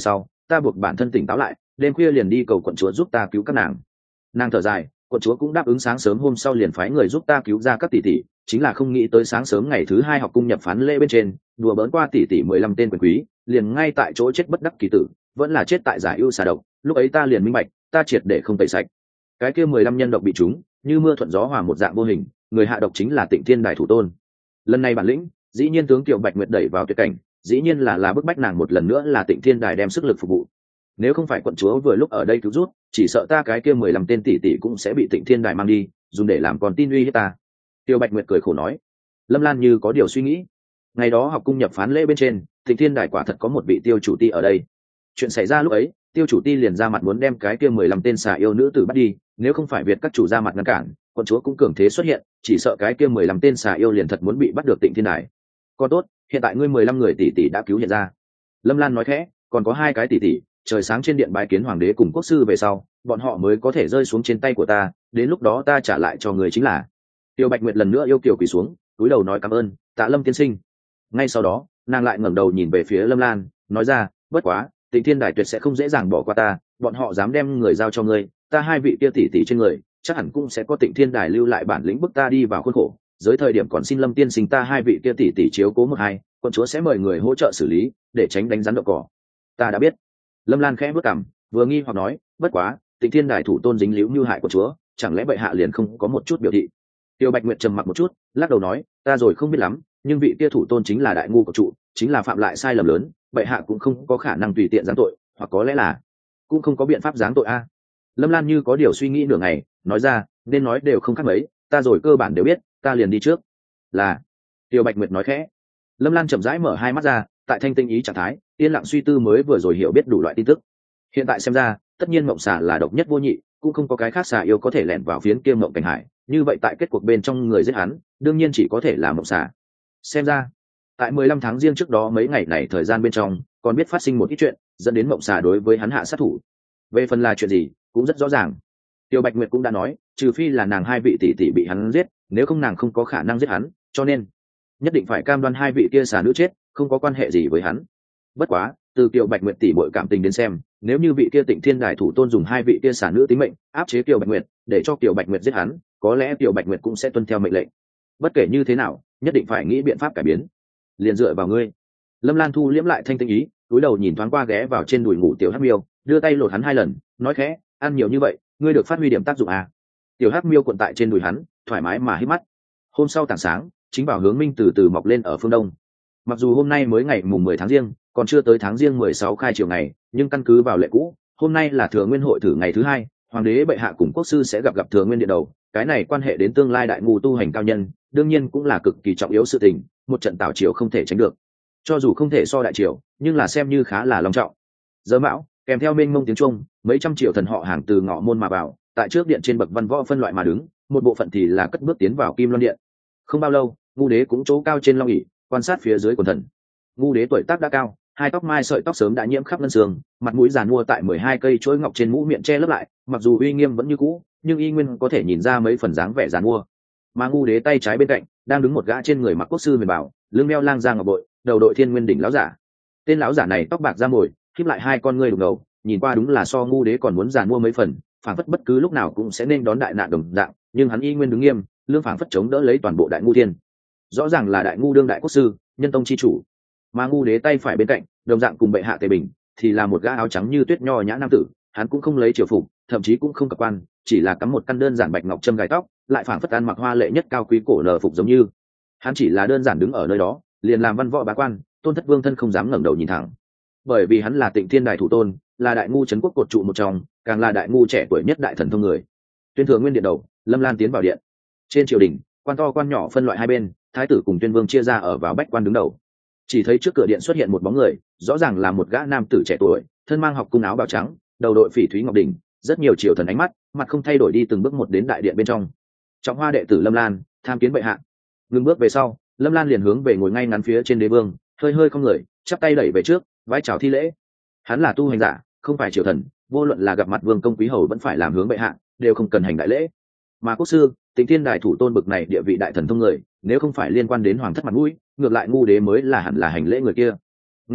ta buộc bản thân tỉnh táo lại, đêm khuya liền đi cầu quận chúa giúp ta cứu các nàng. Nàng thở dài, quận chúa cũng đáp ứng sáng sớm hôm sau liền phái người giúp ta cứu ra các tỷ tỷ, chính là không nghĩ tới sáng sớm ngày thứ hai học cung nhập phán lễ bên trên, đùa bỡn qua tỷ tỷ mười lăm tên quyền quý, liền ngay tại chỗ chết bất đắc kỳ tử, vẫn là chết tại giải ưu xà độc. Lúc ấy ta liền minh bạch, ta triệt để không tẩy sạch. Cái kia mười lăm nhân độc bị chúng, như mưa thuận gió hòa một dạng vô hình, người hạ độc chính là Tịnh Thiên Đài thủ tôn. Lần này bản lĩnh, dĩ nhiên tướng Kiều Bạch Nguyệt đẩy vào tuyệt cảnh, dĩ nhiên là là bức bách nàng một lần nữa là Tịnh Thiên Đài đem sức lực phục vụ. Nếu không phải quận chúa vừa lúc ở đây cứu rút, chỉ sợ ta cái kia mười lăm tên tỷ tỷ cũng sẽ bị Tịnh Thiên Đài mang đi, dùng để làm con tin uy hiếp ta. Tiêu Bạch Nguyệt cười khổ nói. Lâm Lan như có điều suy nghĩ. Ngày đó học cung nhập phán lễ bên trên, Tịnh Thiên Đài quả thật có một vị tiêu chủ ti ở đây. Chuyện xảy ra lúc ấy, tiêu chủ ti liền ra mặt muốn đem cái kia mười lăm tên xà yêu nữ tử bắt đi, nếu không phải Việt các chủ ra mặt ngăn cản, quận chúa cũng cường thế xuất hiện, chỉ sợ cái kia mười lăm tên xà yêu liền thật muốn bị bắt được Tịnh Thiên Đài. Còn tốt, hiện tại ngươi mười lăm người tỷ tỷ đã cứu hiện ra. Lâm Lan nói khẽ, còn có hai cái tỷ tỷ, trời sáng trên điện bái kiến hoàng đế cùng quốc sư về sau, bọn họ mới có thể rơi xuống trên tay của ta, đến lúc đó ta trả lại cho người chính là. Tiêu Bạch Nguyệt lần nữa yêu kiều quỳ xuống, cúi đầu nói cảm ơn, tạ Lâm tiên sinh. Ngay sau đó, nàng lại ngẩng đầu nhìn về phía Lâm Lan, nói ra, bất quá, Tịnh Thiên Đài tuyệt sẽ không dễ dàng bỏ qua ta, bọn họ dám đem người giao cho ngươi, ta hai vị kia tỷ tỷ trên người, chắc hẳn cũng sẽ có Tịnh Thiên Đài lưu lại bản lĩnh bức ta đi vào khuôn khổ. Dưới thời điểm còn xin Lâm tiên sinh ta hai vị kia tỷ tỷ chiếu cố một hai, quận chúa sẽ mời người hỗ trợ xử lý, để tránh đánh rắn đậu cỏ. Ta đã biết. Lâm Lan khẽ bước cằm, vừa nghi hoặc nói, bất quá, Tịnh Thiên Đài thủ tôn dính líu như hại của chúa, chẳng lẽ bệ hạ liền không có một chút biểu thị? Tiêu Bạch Nguyệt trầm mặc một chút, lắc đầu nói, ta rồi không biết lắm, nhưng vị kia thủ tôn chính là đại ngu của trụ, chính là phạm lại sai lầm lớn, bệ hạ cũng không có khả năng tùy tiện giáng tội, hoặc có lẽ là cũng không có biện pháp giáng tội a. Lâm Lan như có điều suy nghĩ nửa ngày, nói ra, nên nói đều không khác mấy, ta rồi cơ bản đều biết, ta liền đi trước. Là. Tiêu Bạch Nguyệt nói khẽ. Lâm Lan chậm rãi mở hai mắt ra, tại thanh tinh ý trạng thái, yên lặng suy tư mới vừa rồi hiểu biết đủ loại tin tức. Hiện tại xem ra, tất nhiên mộng xà là độc nhất vô nhị, cũng không có cái khác xà yêu có thể lẻn vào phiến kia mộng cảnh hải, như vậy tại kết cuộc bên trong người giết hắn, đương nhiên chỉ có thể là mộng xà. Xem ra, tại mười lăm tháng riêng trước đó mấy ngày này thời gian bên trong, còn biết phát sinh một ít chuyện, dẫn đến mộng xà đối với hắn hạ sát thủ. Về phần là chuyện gì, cũng rất rõ ràng. Tiêu Bạch Nguyệt cũng đã nói, trừ phi là nàng hai vị tỷ tỷ bị hắn giết, nếu không nàng không có khả năng giết hắn, cho nên nhất định phải cam đoan hai vị kia xà nữ chết, không có quan hệ gì với hắn. Bất quá, từ Tiêu Bạch Nguyệt tỷ muội cảm tình đến xem, nếu như vị kia Tịnh Thiên Đài thủ tôn dùng hai vị kia xà nữ tính mệnh áp chế Tiêu Bạch Nguyệt, để cho Tiêu Bạch Nguyệt giết hắn, có lẽ Tiêu Bạch Nguyệt cũng sẽ tuân theo mệnh lệnh. Bất kể như thế nào, nhất định phải nghĩ biện pháp cải biến. Liền dựa vào ngươi. Lâm Lan thu liễm lại thanh tinh ý, cúi đầu nhìn thoáng qua ghé vào trên đùi ngủ Tiểu Hắc Miêu, đưa tay lột hắn hai lần, nói khẽ, ăn nhiều như vậy, ngươi được phát huy điểm tác dụng à? Tiểu Hắc Miêu cuộn tại trên đùi hắn, thoải mái mà hít mắt. Hôm sau tảng sáng, chính bảo hướng minh từ từ mọc lên ở phương đông. Mặc dù hôm nay mới ngày mùng mười tháng riêng, còn chưa tới tháng riêng mười sáu khai chiều ngày, nhưng căn cứ vào lệ cũ, hôm nay là thừa nguyên hội thử ngày thứ hai, hoàng đế bệ hạ cùng quốc sư sẽ gặp gặp thừa nguyên điện đầu, cái này quan hệ đến tương lai đại ngu tu hành cao nhân, đương nhiên cũng là cực kỳ trọng yếu sự tình, một trận tảo triều không thể tránh được. Cho dù không thể so đại triều, nhưng là xem như khá là long trọng. Giờ mão, kèm theo mênh mông tiếng trung, mấy trăm triệu thần họ hàng từ ngõ môn mà vào, tại trước điện trên bậc văn võ phân loại mà đứng, một bộ phận thì là cất bước tiến vào Kim Loan điện. Không bao lâu, ngu đế cũng chỗ cao trên long ỷ, quan sát phía dưới quần thần. Ngu đế tuổi tác đã cao, hai tóc mai sợi tóc sớm đã nhiễm khắp ngân sườn, mặt mũi giàn mua tại mười hai cây chuỗi ngọc trên mũ miệng che lấp lại, mặc dù uy nghiêm vẫn như cũ, nhưng y nguyên có thể nhìn ra mấy phần dáng vẻ giàn mua. Mà ngu đế tay trái bên cạnh đang đứng một gã trên người mặc quốc sư huyền bảo, lưng đeo lang giang ngọc bội, đầu đội thiên nguyên đỉnh lão giả. Tên lão giả này tóc bạc da mồi, khép lại hai con ngươi đục ngầu, nhìn qua đúng là so ngu đế còn muốn giàn mua mấy phần, phảng phất bất cứ lúc nào cũng sẽ nên đón đại nạn đồng dạng, nhưng hắn y nguyên đứng nghiêm, lưng phảng phất chống đỡ lấy toàn bộ đại ngu thiên. Rõ ràng là đại ngu đương đại quốc sư, nhân tông chi chủ. Mà ngu đế tay phải bên cạnh, đồng dạng cùng bệ hạ tề bình, thì là một gã áo trắng như tuyết nho nhã nam tử, hắn cũng không lấy triều phục, thậm chí cũng không cập quan, chỉ là cắm một căn đơn giản bạch ngọc châm gài tóc, lại phảng phất ăn mặc hoa lệ nhất cao quý cổ nở phục giống như. Hắn chỉ là đơn giản đứng ở nơi đó, liền làm văn võ bá quan, tôn thất vương thân không dám ngẩng đầu nhìn thẳng. Bởi vì hắn là Tịnh Thiên Đài thủ tôn, là đại ngu trấn quốc cột trụ một trong, càng là đại ngu trẻ tuổi nhất đại thần thông người. Tuyên thừa nguyên điện đầu, Lâm Lan tiến vào điện. Trên triều đình, quan to quan nhỏ phân loại hai bên, thái tử cùng tuyên vương chia ra ở vào bách quan đứng đầu. Chỉ thấy trước cửa điện xuất hiện một bóng người, rõ ràng là một gã nam tử trẻ tuổi, thân mang học cung áo bào trắng, đầu đội phỉ thúy ngọc đỉnh, rất nhiều triều thần ánh mắt, mặt không thay đổi đi từng bước một đến đại điện bên trong. Trọng hoa đệ tử Lâm Lan, tham kiến bệ hạ. Ngừng bước về sau, Lâm Lan liền hướng về ngồi ngay ngắn phía trên đế vương, hơi hơi không người, chắp tay đẩy về trước, vái chào thi lễ. Hắn là tu hành giả, không phải triều thần, vô luận là gặp mặt vương công quý hầu vẫn phải làm hướng bệ hạ, đều không cần hành đại lễ. Mà quốc sư, Tịnh Thiên Đài thủ tôn bực này địa vị đại thần thông người, nếu không phải liên quan đến hoàng thất mặt mũi, ngược lại ngu đế mới là hẳn là hành lễ người kia. Nghe nói,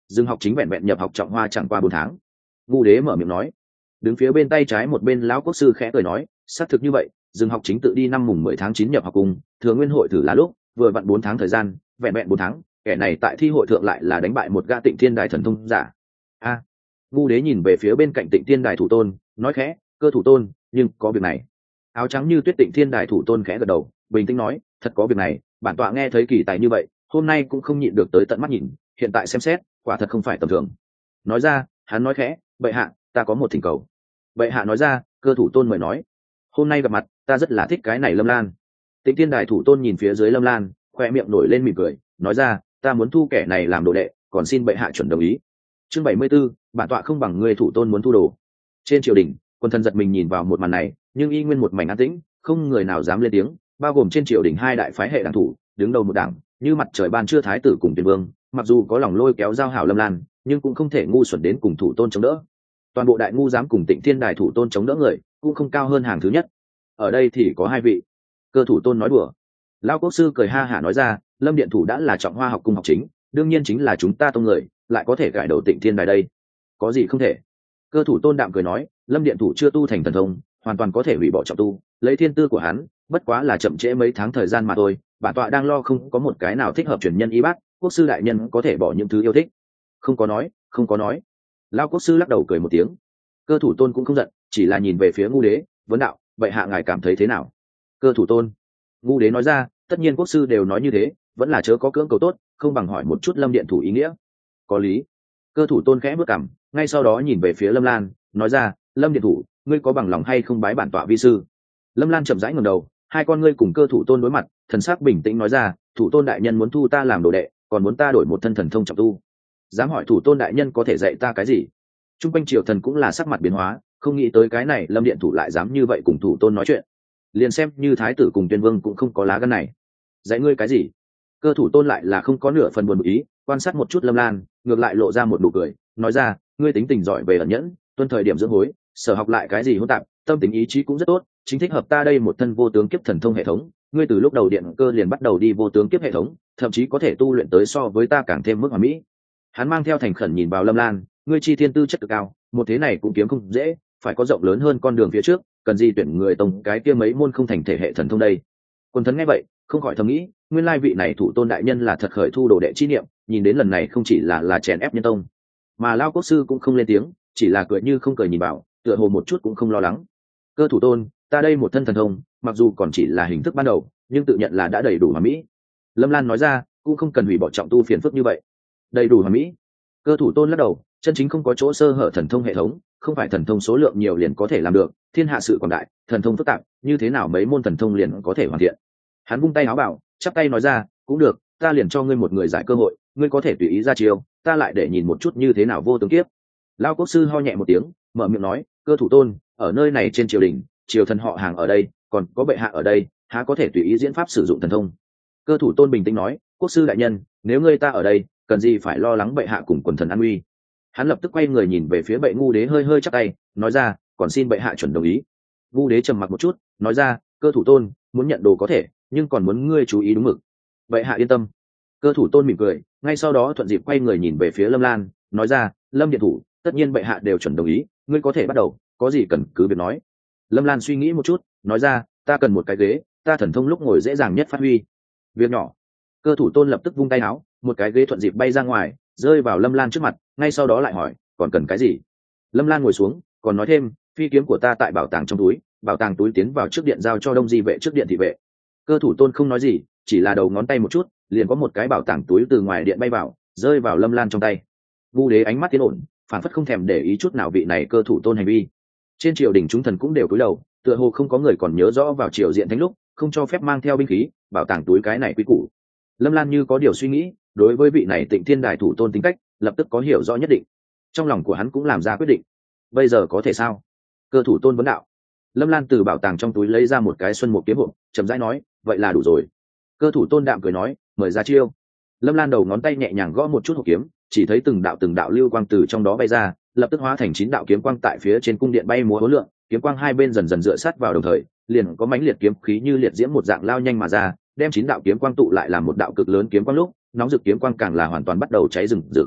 Dương học chính vẹn vẹn nhập học trọng hoa chẳng qua bốn tháng. Ngu đế mở miệng nói. Đứng phía bên tay trái một bên lão quốc sư khẽ cười nói, xác thực như vậy, Dương học chính tự đi năm mùng mười tháng chín nhập học cùng thừa nguyên hội thử là lúc vừa vặn bốn tháng thời gian, vẹn vẹn bốn tháng, kẻ này tại thi hội thượng lại là đánh bại một gã Tịnh Thiên Đài thần thông giả. A. Ngu đế nhìn về phía bên cạnh Tịnh Thiên Đài thủ tôn, nói khẽ, cơ thủ tôn, nhưng có việc này. Áo trắng như tuyết Tịnh Thiên Đài thủ tôn khẽ gật đầu, bình tĩnh nói, thật có việc này, bản tọa nghe thấy kỳ tài như vậy, hôm nay cũng không nhịn được tới tận mắt nhìn, hiện tại xem xét, quả thật không phải tầm thường. Nói ra, hắn nói khẽ, bệ hạ, ta có một thỉnh cầu. Bệ hạ nói ra, cơ thủ tôn mời nói. Hôm nay gặp mặt, ta rất là thích cái này Lâm Lan. Tịnh Thiên Đài thủ tôn nhìn phía dưới Lâm Lan, khoe miệng nổi lên mỉm cười, nói ra, ta muốn thu kẻ này làm đồ đệ, còn xin bệ hạ chuẩn đồng ý. Chương bảy mươi 74, bản tọa không bằng người thủ tôn muốn thu đồ. Trên triều đình, quân thần giật mình nhìn vào một màn này, nhưng y nguyên một mảnh an tĩnh, không người nào dám lên tiếng, bao gồm trên triều đình hai đại phái hệ đảng thủ, đứng đầu một đảng, như mặt trời ban trưa thái tử cùng Tuyên Vương, mặc dù có lòng lôi kéo giao hảo Lâm Lan, nhưng cũng không thể ngu xuẩn đến cùng thủ tôn chống đỡ. Toàn bộ đại ngu dám cùng Tịnh Thiên Đài thủ tôn chống đỡ người, cũng không cao hơn hàng thứ nhất. Ở đây thì có hai vị. Cơ thủ tôn nói đùa. Lão quốc sư cười ha hả nói ra, Lâm điện thủ đã là trọng hoa học cung học chính, đương nhiên chính là chúng ta tông người, lại có thể cải đầu Tịnh Thiên Đài đây, có gì không thể. Cơ thủ tôn đạm cười nói, Lâm điện thủ chưa tu thành thần thông, hoàn toàn có thể hủy bỏ trọng tu, lấy thiên tư của hắn, bất quá là chậm trễ mấy tháng thời gian mà thôi. Bản tọa đang lo không có một cái nào thích hợp truyền nhân y bát, quốc sư đại nhân có thể bỏ những thứ yêu thích. Không có nói, không có nói. Lão quốc sư lắc đầu cười một tiếng. Cơ thủ tôn cũng không giận, chỉ là nhìn về phía ngu đế, vấn đạo, vậy hạ ngài cảm thấy thế nào? Cơ thủ tôn. Ngu đế nói ra, tất nhiên quốc sư đều nói như thế, vẫn là chớ có cưỡng cầu tốt, không bằng hỏi một chút Lâm điện thủ ý nghĩa. Có lý. Cơ thủ tôn khẽ bước cằm, ngay sau đó nhìn về phía Lâm Lan, nói ra, Lâm điện thủ, ngươi có bằng lòng hay không bái bản tọa vi sư? Lâm Lan chậm rãi ngẩng đầu, hai con ngươi cùng cơ thủ tôn đối mặt, thần sắc bình tĩnh nói ra, thủ tôn đại nhân muốn thu ta làm đồ đệ, còn muốn ta đổi một thân thần thông trọng tu. Dám hỏi thủ tôn đại nhân có thể dạy ta cái gì? Trung quanh triều thần cũng là sắc mặt biến hóa, không nghĩ tới cái này Lâm điện thủ lại dám như vậy cùng thủ tôn nói chuyện. Liền xem như thái tử cùng Tuyên Vương cũng không có lá gan này. Dạy ngươi cái gì? Cơ thủ tôn lại là không có nửa phần buồn bực ý, quan sát một chút Lâm Lan, ngược lại lộ ra một nụ cười, nói ra, ngươi tính tình giỏi về ẩn nhẫn, tuân thời điểm dưỡng hối, sở học lại cái gì hỗn tạp, tâm tính ý chí cũng rất tốt, chính thích hợp ta đây một thân vô tướng kiếp thần thông hệ thống. Ngươi từ lúc đầu điện cơ liền bắt đầu đi vô tướng kiếp hệ thống, thậm chí có thể tu luyện tới so với ta càng thêm mức hoàn mỹ. Hắn mang theo thành khẩn nhìn vào Lâm Lan, ngươi chi thiên tư chất cực cao, một thế này cũng kiếm không dễ, phải có rộng lớn hơn con đường phía trước, cần gì tuyển người tông cái kia mấy môn không thành thể hệ thần thông đây. Quân thần nghe vậy, không khỏi thầm nghĩ, nguyên lai vị này thủ tôn đại nhân là thật khởi thu đồ đệ chi niệm, nhìn đến lần này không chỉ là là chèn ép nhân tông, mà Lao quốc sư cũng không lên tiếng, chỉ là cười như không cười nhìn vào, tựa hồ một chút cũng không lo lắng. Cơ thủ tôn, ta đây một thân thần thông, mặc dù còn chỉ là hình thức ban đầu, nhưng tự nhận là đã đầy đủ hoàn mỹ. Lâm Lan nói ra, cũng không cần hủy bỏ trọng tu phiền phức như vậy. Đầy đủ hoàn mỹ. Cơ thủ tôn lắc đầu, chân chính không có chỗ sơ hở thần thông hệ thống, không phải thần thông số lượng nhiều liền có thể làm được, thiên hạ sự còn đại, thần thông phức tạp, như thế nào mấy môn thần thông liền có thể hoàn thiện. Hắn vung tay áo bảo, chắp tay nói ra, cũng được, ta liền cho ngươi một người giải cơ hội, ngươi có thể tùy ý ra chiêu, ta lại để nhìn một chút như thế nào vô tướng kiếp. Lao quốc sư ho nhẹ một tiếng, mở miệng nói, cơ thủ tôn, ở nơi này trên triều đình, triều thần họ hàng ở đây, còn có bệ hạ ở đây, há có thể tùy ý diễn pháp sử dụng thần thông. Cơ thủ tôn bình tĩnh nói, quốc sư đại nhân, nếu ngươi ta ở đây, cần gì phải lo lắng bệ hạ cùng quần thần an uy. Hắn lập tức quay người nhìn về phía bệ ngu đế hơi hơi chắp tay, nói ra, còn xin bệ hạ chuẩn đồng ý. Ngu đế trầm mặc một chút, nói ra, cơ thủ tôn, muốn nhận đồ có thể, nhưng còn muốn ngươi chú ý đúng mực. Bệ hạ yên tâm. Cơ thủ tôn mỉm cười, ngay sau đó thuận dịp quay người nhìn về phía Lâm Lan, nói ra, Lâm điện thủ, tất nhiên bệ hạ đều chuẩn đồng ý, ngươi có thể bắt đầu, có gì cần cứ việc nói. Lâm Lan suy nghĩ một chút, nói ra, ta cần một cái ghế, ta thần thông lúc ngồi dễ dàng nhất phát huy. Việc nhỏ. Cơ thủ tôn lập tức vung tay áo, một cái ghế thuận dịp bay ra ngoài, rơi vào Lâm Lan trước mặt, ngay sau đó lại hỏi, còn cần cái gì? Lâm Lan ngồi xuống, còn nói thêm, phi kiếm của ta tại bảo tàng trong túi, bảo tàng túi tiến vào trước điện giao cho Đông Di vệ trước điện thị vệ. Cơ thủ tôn không nói gì, chỉ là đầu ngón tay một chút, liền có một cái bảo tàng túi từ ngoài điện bay vào, rơi vào Lâm Lan trong tay. Vu đế ánh mắt tiến ổn, phản phất không thèm để ý chút nào vị này cơ thủ tôn hành vi. Trên triều đình chúng thần cũng đều cúi đầu, tựa hồ không có người còn nhớ rõ vào triều diện thánh lúc không cho phép mang theo binh khí, bảo tàng túi cái này quý củ. Lâm Lan như có điều suy nghĩ, đối với vị này Tịnh Thiên Đài thủ tôn tính cách, lập tức có hiểu rõ nhất định. Trong lòng của hắn cũng làm ra quyết định. Bây giờ có thể sao? Cơ thủ tôn vấn đạo. Lâm Lan từ bảo tàng trong túi lấy ra một cái xuân một kiếm hộp, chậm rãi nói, vậy là đủ rồi. Cơ thủ tôn đạm cười nói, mời ra chiêu. Lâm Lan đầu ngón tay nhẹ nhàng gõ một chút hộp kiếm, chỉ thấy từng đạo từng đạo lưu quang từ trong đó bay ra, lập tức hóa thành chín đạo kiếm quang tại phía trên cung điện bay múa hối lượng, kiếm quang hai bên dần dần dựa sát vào đồng thời, liền có mãnh liệt kiếm khí như liệt diễm một dạng lao nhanh mà ra, đem chín đạo kiếm quang tụ lại làm một đạo cực lớn kiếm quang lúc, nóng rực kiếm quang càng là hoàn toàn bắt đầu cháy rừng rực.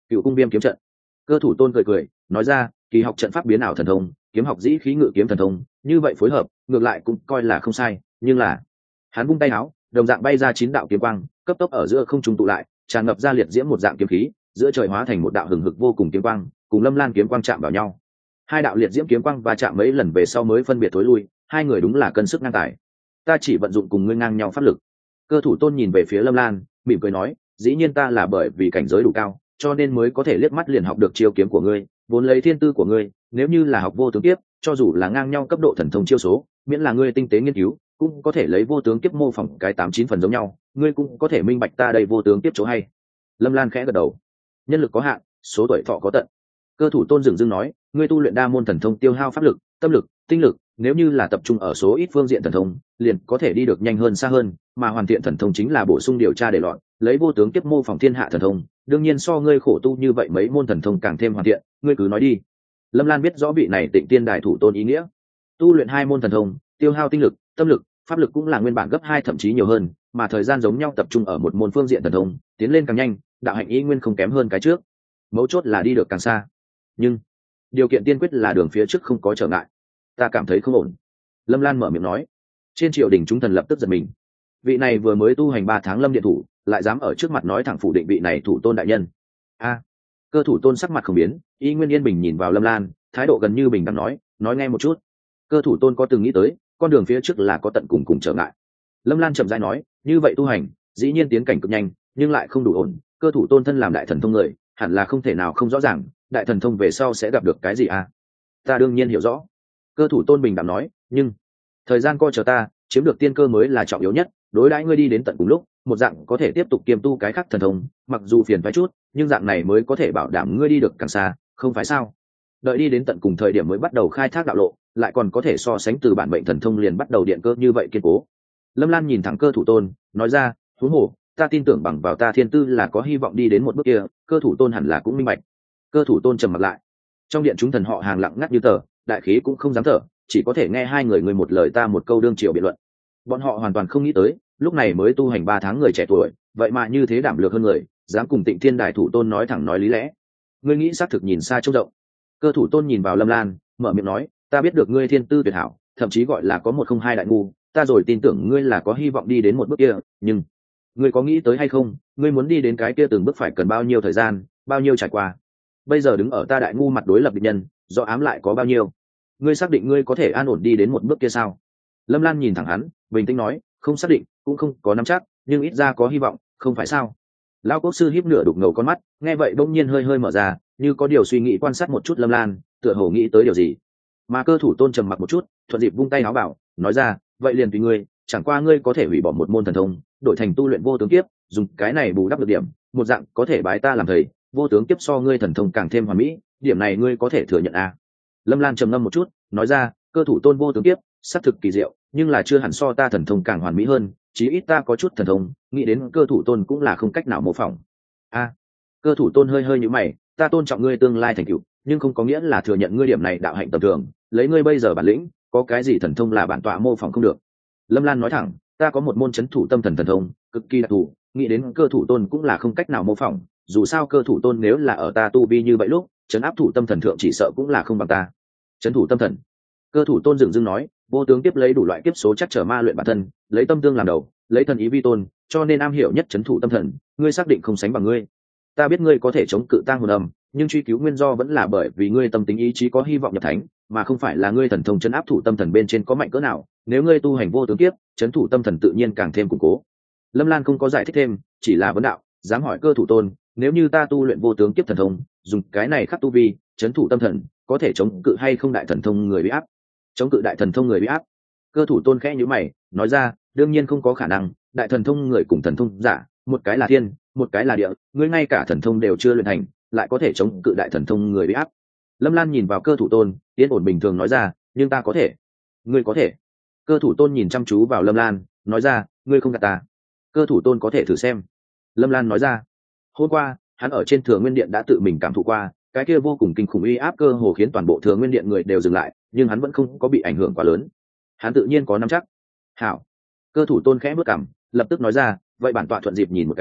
Cựu cung viêm kiếm trận. Cơ thủ tôn cười cười nói ra, kỳ học trận pháp biến ảo thần thông, kiếm học dĩ khí ngự kiếm thần thông, như vậy phối hợp ngược lại cũng coi là không sai. Nhưng là hắn vung tay áo, đồng dạng bay ra chín đạo kiếm quang, cấp tốc ở giữa không trung tụ lại, tràn ngập ra liệt diễm một dạng kiếm khí, giữa trời hóa thành một đạo hừng hực vô cùng kiếm quang, cùng Lâm Lan kiếm quang chạm vào nhau. Hai đạo liệt diễm kiếm quang va chạm mấy lần về sau mới phân biệt thối lui, hai người đúng là cân sức ngang tài. Ta chỉ vận dụng cùng ngươi ngang nhau pháp lực. Cơ thủ tôn nhìn về phía Lâm Lan, mỉm cười nói, dĩ nhiên ta là bởi vì cảnh giới đủ cao, cho nên mới có thể liếc mắt liền học được chiêu kiếm của ngươi, vốn lấy thiên tư của ngươi, nếu như là học vô tướng kiếp, cho dù là ngang nhau cấp độ thần thông chiêu số, miễn là ngươi tinh tế nghiên cứu, cũng có thể lấy vô tướng kiếp mô phỏng cái tám chín phần giống nhau, ngươi cũng có thể minh bạch ta đây vô tướng kiếp chỗ hay. Lâm Lan khẽ gật đầu. Nhân lực có hạn, số tuổi thọ có tận. Cơ thủ tôn dừng dưng nói, ngươi tu luyện đa môn thần thông tiêu hao pháp lực, tâm lực, tinh lực, nếu như là tập trung ở số ít phương diện thần thông, liền có thể đi được nhanh hơn xa hơn, mà hoàn thiện thần thông chính là bổ sung điều tra để loạn, lấy vô tướng kiếp mô phỏng thiên hạ thần thông, đương nhiên so ngươi khổ tu như vậy mấy môn thần thông càng thêm hoàn thiện, ngươi cứ nói đi. Lâm Lan biết rõ vị này Tịnh Tiên Đại thủ tôn ý nghĩa. Tu luyện hai môn thần thông, tiêu hao tinh lực, tâm lực, pháp lực cũng là nguyên bản gấp hai thậm chí nhiều hơn, mà thời gian giống nhau tập trung ở một môn phương diện thần thông, tiến lên càng nhanh, đạo hạnh ý nguyên không kém hơn cái trước. Mấu chốt là đi được càng xa. Nhưng điều kiện tiên quyết là đường phía trước không có trở ngại. Ta cảm thấy không ổn. Lâm Lan mở miệng nói. Trên triều đình chúng thần lập tức giật mình. Vị này vừa mới tu hành ba tháng Lâm điện thủ, lại dám ở trước mặt nói thẳng phủ định vị này thủ tôn đại nhân. A. Cơ thủ tôn sắc mặt không biến, y nguyên yên bình nhìn vào Lâm Lan, thái độ gần như bình đẳng nói, nói nghe một chút. Cơ thủ tôn có từng nghĩ tới, con đường phía trước là có tận cùng cùng trở ngại. Lâm Lan chậm rãi nói, như vậy tu hành, dĩ nhiên tiến cảnh cực nhanh, nhưng lại không đủ ổn. Cơ thủ tôn thân làm đại thần thông người, hẳn là không thể nào không rõ ràng, đại thần thông về sau sẽ gặp được cái gì à? Ta đương nhiên hiểu rõ. Cơ thủ tôn bình đẳng nói, nhưng thời gian coi chờ ta, chiếm được tiên cơ mới là trọng yếu nhất. Đối đãi ngươi đi đến tận cùng lúc, một dạng có thể tiếp tục kiêm tu cái khác thần thông, mặc dù phiền phải chút, nhưng dạng này mới có thể bảo đảm ngươi đi được càng xa, không phải sao? Đợi đi đến tận cùng thời điểm mới bắt đầu khai thác đạo lộ, lại còn có thể so sánh từ bản mệnh thần thông liền bắt đầu điện cơ như vậy kiên cố. Lâm Lan nhìn thẳng cơ thủ tôn, nói ra, huống hồ, ta tin tưởng bằng vào ta thiên tư là có hy vọng đi đến một bước kia, cơ thủ tôn hẳn là cũng minh bạch. Cơ thủ tôn trầm mặt lại. Trong điện chúng thần họ hàng lặng ngắt như tờ, đại khí cũng không dám thở, chỉ có thể nghe hai người người một lời ta một câu đương triều biện luận. Bọn họ hoàn toàn không nghĩ tới, lúc này mới tu hành ba tháng người trẻ tuổi, vậy mà như thế đảm lược hơn người, dám cùng Tịnh Thiên Đại thủ tôn nói thẳng nói lý lẽ. Ngươi nghĩ xác thực nhìn xa trông rộng. Cơ thủ tôn nhìn vào Lâm Lan, mở miệng nói, ta biết được ngươi thiên tư tuyệt hảo, thậm chí gọi là có một không hai đại ngu, ta rồi tin tưởng ngươi là có hy vọng đi đến một bước kia, nhưng ngươi có nghĩ tới hay không, ngươi muốn đi đến cái kia từng bước phải cần bao nhiêu thời gian, bao nhiêu trải qua. Bây giờ đứng ở ta đại ngu mặt đối lập địch nhân, do ám lại có bao nhiêu. Ngươi xác định ngươi có thể an ổn đi đến một bước kia sao? Lâm Lan nhìn thẳng hắn, bình tĩnh nói, không xác định, cũng không có nắm chắc, nhưng ít ra có hy vọng, không phải sao? Lão quốc sư híp nửa đục ngầu con mắt, nghe vậy bỗng nhiên hơi hơi mở ra, như có điều suy nghĩ quan sát một chút Lâm Lan, tựa hồ nghĩ tới điều gì. Mà cơ thủ tôn trầm mặc một chút, thuận dịp vung tay áo bảo, nói ra, vậy liền tùy ngươi, chẳng qua ngươi có thể hủy bỏ một môn thần thông, đổi thành tu luyện vô tướng kiếp, dùng cái này bù đắp được điểm, một dạng có thể bái ta làm thầy, vô tướng kiếp so ngươi thần thông càng thêm hoàn mỹ, điểm này ngươi có thể thừa nhận à? Lâm Lan trầm ngâm một chút, nói ra, cơ thủ tôn vô tướng kiếp, xác thực kỳ diệu, nhưng là chưa hẳn so ta thần thông càng hoàn mỹ hơn, chí ít ta có chút thần thông, nghĩ đến cơ thủ tôn cũng là không cách nào mô phỏng. A, à, cơ thủ tôn hơi hơi nhíu mày, ta tôn trọng ngươi tương lai thành tựu, nhưng không có nghĩa là thừa nhận ngươi điểm này đạo hạnh tầm thường, lấy ngươi bây giờ bản lĩnh, có cái gì thần thông là bản tọa mô phỏng không được. Lâm Lan nói thẳng, ta có một môn chấn thủ tâm thần thần thông, cực kỳ đặc thù, nghĩ đến cơ thủ tôn cũng là không cách nào mô phỏng, dù sao cơ thủ tôn nếu là ở ta tu vi như vậy lúc, chấn áp thủ tâm thần thượng chỉ sợ cũng là không bằng ta. Chấn thủ tâm thần. Cơ thủ tôn dừng dưng nói, vô tướng tiếp lấy đủ loại kiếp số chắc trở ma luyện bản thân, lấy tâm tương làm đầu, lấy thần ý vi tôn, cho nên am hiểu nhất chấn thủ tâm thần, ngươi xác định không sánh bằng ngươi. Ta biết ngươi có thể chống cự tang hồn âm, nhưng truy cứu nguyên do vẫn là bởi vì ngươi tâm tính ý chí có hy vọng nhập thánh, mà không phải là ngươi thần thông chấn áp thủ tâm thần bên trên có mạnh cỡ nào. Nếu ngươi tu hành vô tướng kiếp, chấn thủ tâm thần tự nhiên càng thêm củng cố. Lâm Lan không có giải thích thêm, chỉ là vấn đạo, dám hỏi cơ thủ tôn, nếu như ta tu luyện vô tướng kiếp thần thông, dùng cái này khắc tu vi, chấn thủ tâm thần, có thể chống cự hay không đại thần thông người bị áp? Chống cự đại thần thông người bị áp? Cơ thủ tôn khẽ nhíu mày, nói ra, đương nhiên không có khả năng, đại thần thông người cùng thần thông giả, một cái là thiên, một cái là địa, ngươi ngay cả thần thông đều chưa luyện thành, lại có thể chống cự đại thần thông người bị áp. Lâm Lan nhìn vào cơ thủ tôn, yên ổn bình thường nói ra, nhưng ta có thể. Ngươi có thể. Cơ thủ tôn nhìn chăm chú vào Lâm Lan, nói ra, ngươi không gạt ta. Cơ thủ tôn có thể thử xem. Lâm Lan nói ra, hôm qua hắn ở trên Thừa Nguyên Điện đã tự mình cảm thụ qua, cái kia vô cùng kinh khủng uy áp cơ hồ khiến toàn bộ Thừa Nguyên Điện người đều dừng lại, nhưng hắn vẫn không có bị ảnh hưởng quá lớn. Hắn tự nhiên có nắm chắc. Hảo. Cơ thủ tôn khẽ bước cằm, lập tức nói ra, vậy bản tọa thuận dịp nhìn một cái,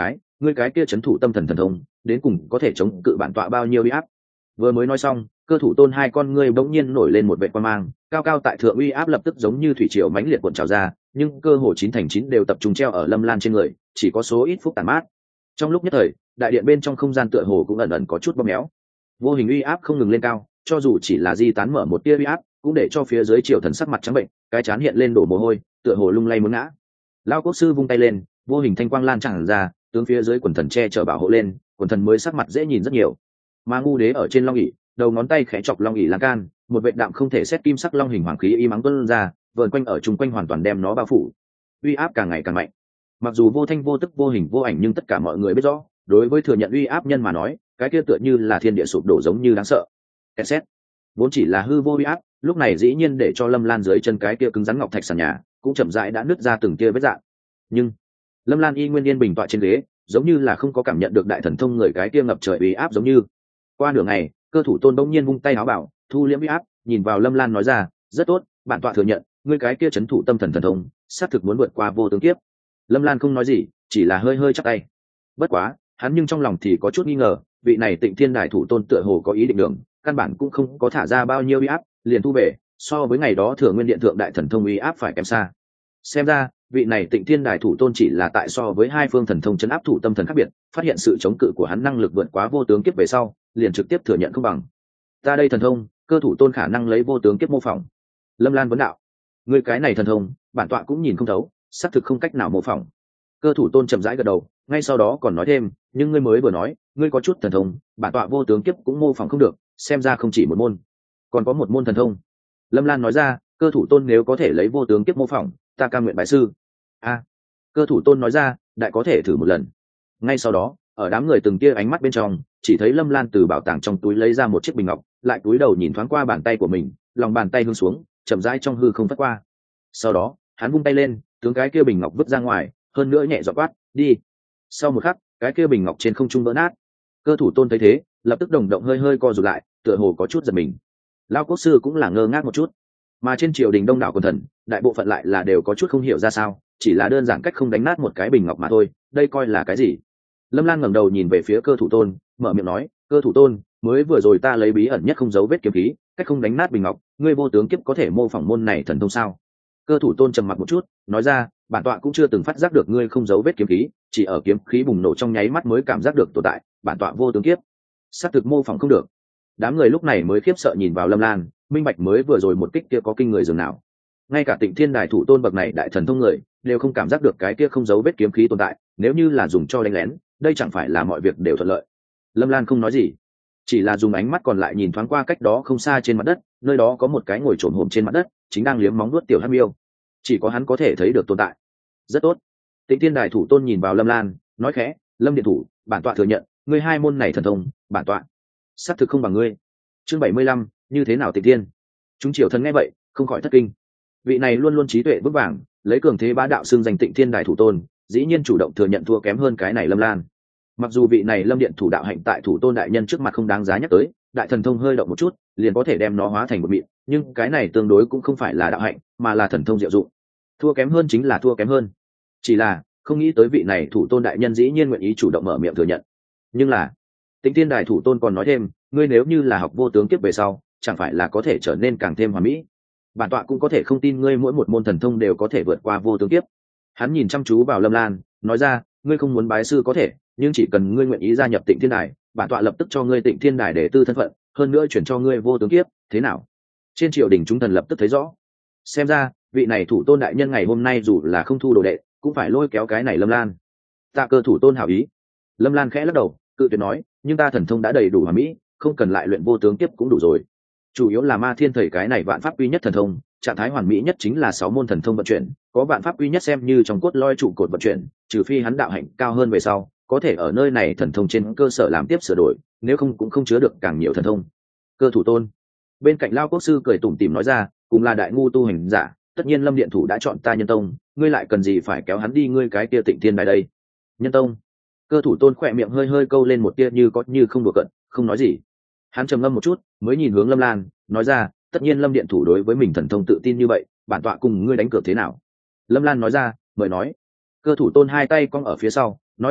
ngươi cái kia c h ấ n thủ tâm thần thần thông đến cùng có thể chống cự bản tọa bao nhiêu uy áp. Vừa mới nói xong, cơ thủ tôn hai con ngươi bỗng nhiên nổi lên một vệ quan mang, cao cao tại thượng uy áp lập tức giống như thủy triều mãnh liệt cuộn trào ra, nhưng cơ hồ chín thành chín đều tập trung treo ở Lâm Lan trên người, chỉ có số ít phút tàn mát. Trong lúc nhất thời, đại điện bên trong không gian tựa hồ cũng ẩn ẩn có chút bóp méo, vô hình uy áp không ngừng lên cao, cho dù chỉ là di tán mở một tia uy áp cũng để cho phía dưới triều thần sắc mặt trắng bệnh, cái trán hiện lên đổ mồ hôi, tựa hồ lung lay muốn ngã. Lao quốc sư vung tay lên, vô hình thanh quang lan tràn ra, tướng phía dưới quần thần che chở bảo hộ lên, quần thần mới sắc mặt dễ nhìn rất nhiều. Mà ngu đế ở trên long ỷ, đầu ngón tay khẽ chọc long ỷ lan can, một vệt đạm không thể xét kim sắc long hình hoàng khí y mắng tuôn ra, vờn quanh ở chung quanh hoàn toàn đem nó bao phủ. Uy áp càng ngày càng mạnh. Mặc dù vô thanh vô tức vô hình vô ảnh, nhưng tất cả mọi người biết rõ, đối với thừa nhận uy áp nhân mà nói, cái kia tựa như là thiên địa sụp đổ giống như đáng sợ. Xét vốn chỉ là hư vô uy áp, lúc này dĩ nhiên để cho Lâm Lan dưới chân cái kia cứng rắn ngọc thạch sàn nhà cũng chậm rãi đã nứt ra từng tia vết rạn. Nhưng Lâm Lan y nguyên yên bình tọa trên ghế, giống như là không có cảm nhận được đại thần thông người cái kia ngập trời uy áp giống như. Qua nửa ngày, cơ thủ tôn bỗng nhiên vung tay áo bảo, thu liễm uy áp, nhìn vào Lâm Lan nói ra, rất tốt, bản tọa thừa nhận, ngươi cái kia chấn thủ tâm thần thần thông, xác thực muốn vượt qua vô tướng kiếp. Lâm Lan không nói gì, chỉ là hơi hơi chắp tay. Bất quá, hắn nhưng trong lòng thì có chút nghi ngờ, vị này Tịnh Thiên Đại thủ tôn tựa hồ có ý định đường, căn bản cũng không có thả ra bao nhiêu uy áp, liền thu về, so với ngày đó Thừa Nguyên Điện thượng đại thần thông uy áp phải kém xa. Xem ra, vị này Tịnh Thiên Đại thủ tôn chỉ là tại so với hai phương thần thông chấn áp thủ tâm thần khác biệt, phát hiện sự chống cự của hắn năng lực vượt quá vô tướng kiếp về sau, liền trực tiếp thừa nhận không bằng. Ta đây thần thông, cơ thủ tôn khả năng lấy vô tướng kiếp mô phỏng. Lâm Lan vấn đạo, người cái này thần thông, bản tọa cũng nhìn không thấu, xác thực không cách nào mô phỏng. Cơ thủ tôn chậm rãi gật đầu, ngay sau đó còn nói thêm, nhưng ngươi mới vừa nói, ngươi có chút thần thông, bản tọa vô tướng kiếp cũng mô phỏng không được, xem ra không chỉ một môn, còn có một môn thần thông. Lâm Lan nói ra, cơ thủ tôn nếu có thể lấy vô tướng kiếp mô phỏng, ta cam nguyện bái sư. A, à, cơ thủ tôn nói ra, đại có thể thử một lần. Ngay sau đó, ở đám người từng tia ánh mắt bên trong, chỉ thấy Lâm Lan từ bảo tàng trong túi lấy ra một chiếc bình ngọc, lại cúi đầu nhìn thoáng qua bàn tay của mình, lòng bàn tay hướng xuống, chậm rãi trong hư không phất qua. Sau đó, hắn vung tay lên, tướng cái kia bình ngọc vứt ra ngoài, hơn nữa nhẹ giọng quát, đi. Sau một khắc, cái kia bình ngọc trên không trung vỡ nát. Cơ thủ tôn thấy thế, lập tức đồng động hơi hơi co rụt lại, tựa hồ có chút giật mình. Lão quốc sư cũng là ngơ ngác một chút, mà trên triều đình đông đảo quần thần, đại bộ phận lại là đều có chút không hiểu ra sao, chỉ là đơn giản cách không đánh nát một cái bình ngọc mà thôi, đây coi là cái gì? Lâm Lan ngẩng đầu nhìn về phía cơ thủ tôn, mở miệng nói, cơ thủ tôn, mới vừa rồi ta lấy bí ẩn nhất không dấu vết kiếm khí, cách không đánh nát bình ngọc, ngươi vô tướng kiếp có thể mô phỏng môn này thần thông sao? Cơ thủ tôn trầm mặc một chút, nói ra, bản tọa cũng chưa từng phát giác được ngươi không dấu vết kiếm khí, chỉ ở kiếm khí bùng nổ trong nháy mắt mới cảm giác được tồn tại, bản tọa vô tướng kiếp, xác thực mô phỏng không được. Đám người lúc này mới khiếp sợ nhìn vào Lâm Lan, minh bạch mới vừa rồi một kích kia có kinh người dường nào. Ngay cả Tịnh Thiên Đại thủ tôn bậc này đại thần thông người đều không cảm giác được cái kia không dấu vết kiếm khí tồn tại, nếu như là dùng cho đánh lén, đây chẳng phải là mọi việc đều thuận lợi. Lâm Lan không nói gì, chỉ là dùng ánh mắt còn lại nhìn thoáng qua cách đó không xa trên mặt đất, nơi đó có một cái ngồi trồn hổm trên mặt đất, chính đang liếm móng nuốt tiểu hắc miêu, chỉ có hắn có thể thấy được tồn tại. Rất tốt. Tịnh Thiên Đại thủ tôn nhìn vào Lâm Lan, nói khẽ, Lâm điện thủ, bản tọa thừa nhận, ngươi hai môn này thần thông, bản tọa xác thực không bằng ngươi. Chương bảy mươi lăm, như thế nào Tịnh Thiên? Chúng triều thần nghe vậy, không khỏi thất kinh. Vị này luôn luôn trí tuệ vững vàng, lấy cường thế bá đạo xưng danh Tịnh Thiên Đại thủ tôn, dĩ nhiên chủ động thừa nhận thua kém hơn cái này Lâm Lan. Mặc dù vị này Lâm điện thủ đạo hạnh tại thủ tôn đại nhân trước mặt không đáng giá nhắc tới, đại thần thông hơi động một chút, liền có thể đem nó hóa thành một mịn, nhưng cái này tương đối cũng không phải là đạo hạnh, mà là thần thông diệu dụng. Thua kém hơn chính là thua kém hơn. Chỉ là không nghĩ tới vị này thủ tôn đại nhân dĩ nhiên nguyện ý chủ động mở miệng thừa nhận. Nhưng là Tịnh Thiên Đại thủ tôn còn nói thêm, ngươi nếu như là học vô tướng kiếp về sau, chẳng phải là có thể trở nên càng thêm hoàn mỹ. Bản tọa cũng có thể không tin ngươi mỗi một môn thần thông đều có thể vượt qua vô tướng kiếp. Hắn nhìn chăm chú vào Lâm Lan, nói ra, ngươi không muốn bái sư có thể, nhưng chỉ cần ngươi nguyện ý gia nhập Tịnh Thiên Đài, bản tọa lập tức cho ngươi Tịnh Thiên Đài để tư thân phận, hơn nữa chuyển cho ngươi vô tướng kiếp, thế nào? Trên triều đình chúng thần lập tức thấy rõ. Xem ra, vị này thủ tôn đại nhân ngày hôm nay dù là không thu đồ đệ, cũng phải lôi kéo cái này Lâm Lan. Tạ cơ thủ tôn hảo ý. Lâm Lan khẽ lắc đầu, cự tuyệt nói, nhưng ta thần thông đã đầy đủ hoàn mỹ, không cần lại luyện vô tướng kiếp cũng đủ rồi. Chủ yếu là Ma Thiên Thầy cái này vạn pháp quy nhất thần thông, trạng thái hoàn mỹ nhất chính là sáu môn thần thông vận chuyển, có vạn pháp quy nhất xem như trong cốt lõi trụ cột vận chuyển, trừ phi hắn đạo hạnh cao hơn về sau, có thể ở nơi này thần thông trên cơ sở làm tiếp sửa đổi, nếu không cũng không chứa được càng nhiều thần thông. Cơ thủ tôn bên cạnh Lao quốc sư cười tủm tỉm nói ra, cùng là đại ngu tu hành giả, tất nhiên Lâm điện thủ đã chọn ta Nhân Tông, ngươi lại cần gì phải kéo hắn đi ngươi cái kia Tịnh Thiên Đài đây? Nhân Tông. Cơ thủ tôn khỏe miệng hơi hơi câu lên một tia như có như không đùa cận, không nói gì. Hắn trầm ngâm một chút, mới nhìn hướng Lâm Lan, nói ra, tất nhiên Lâm điện thủ đối với mình thần thông tự tin như vậy, bản tọa cùng ngươi đánh cược thế nào? Lâm Lan nói ra, mời nói. Cơ thủ tôn hai tay cong ở phía sau, nói khẽ,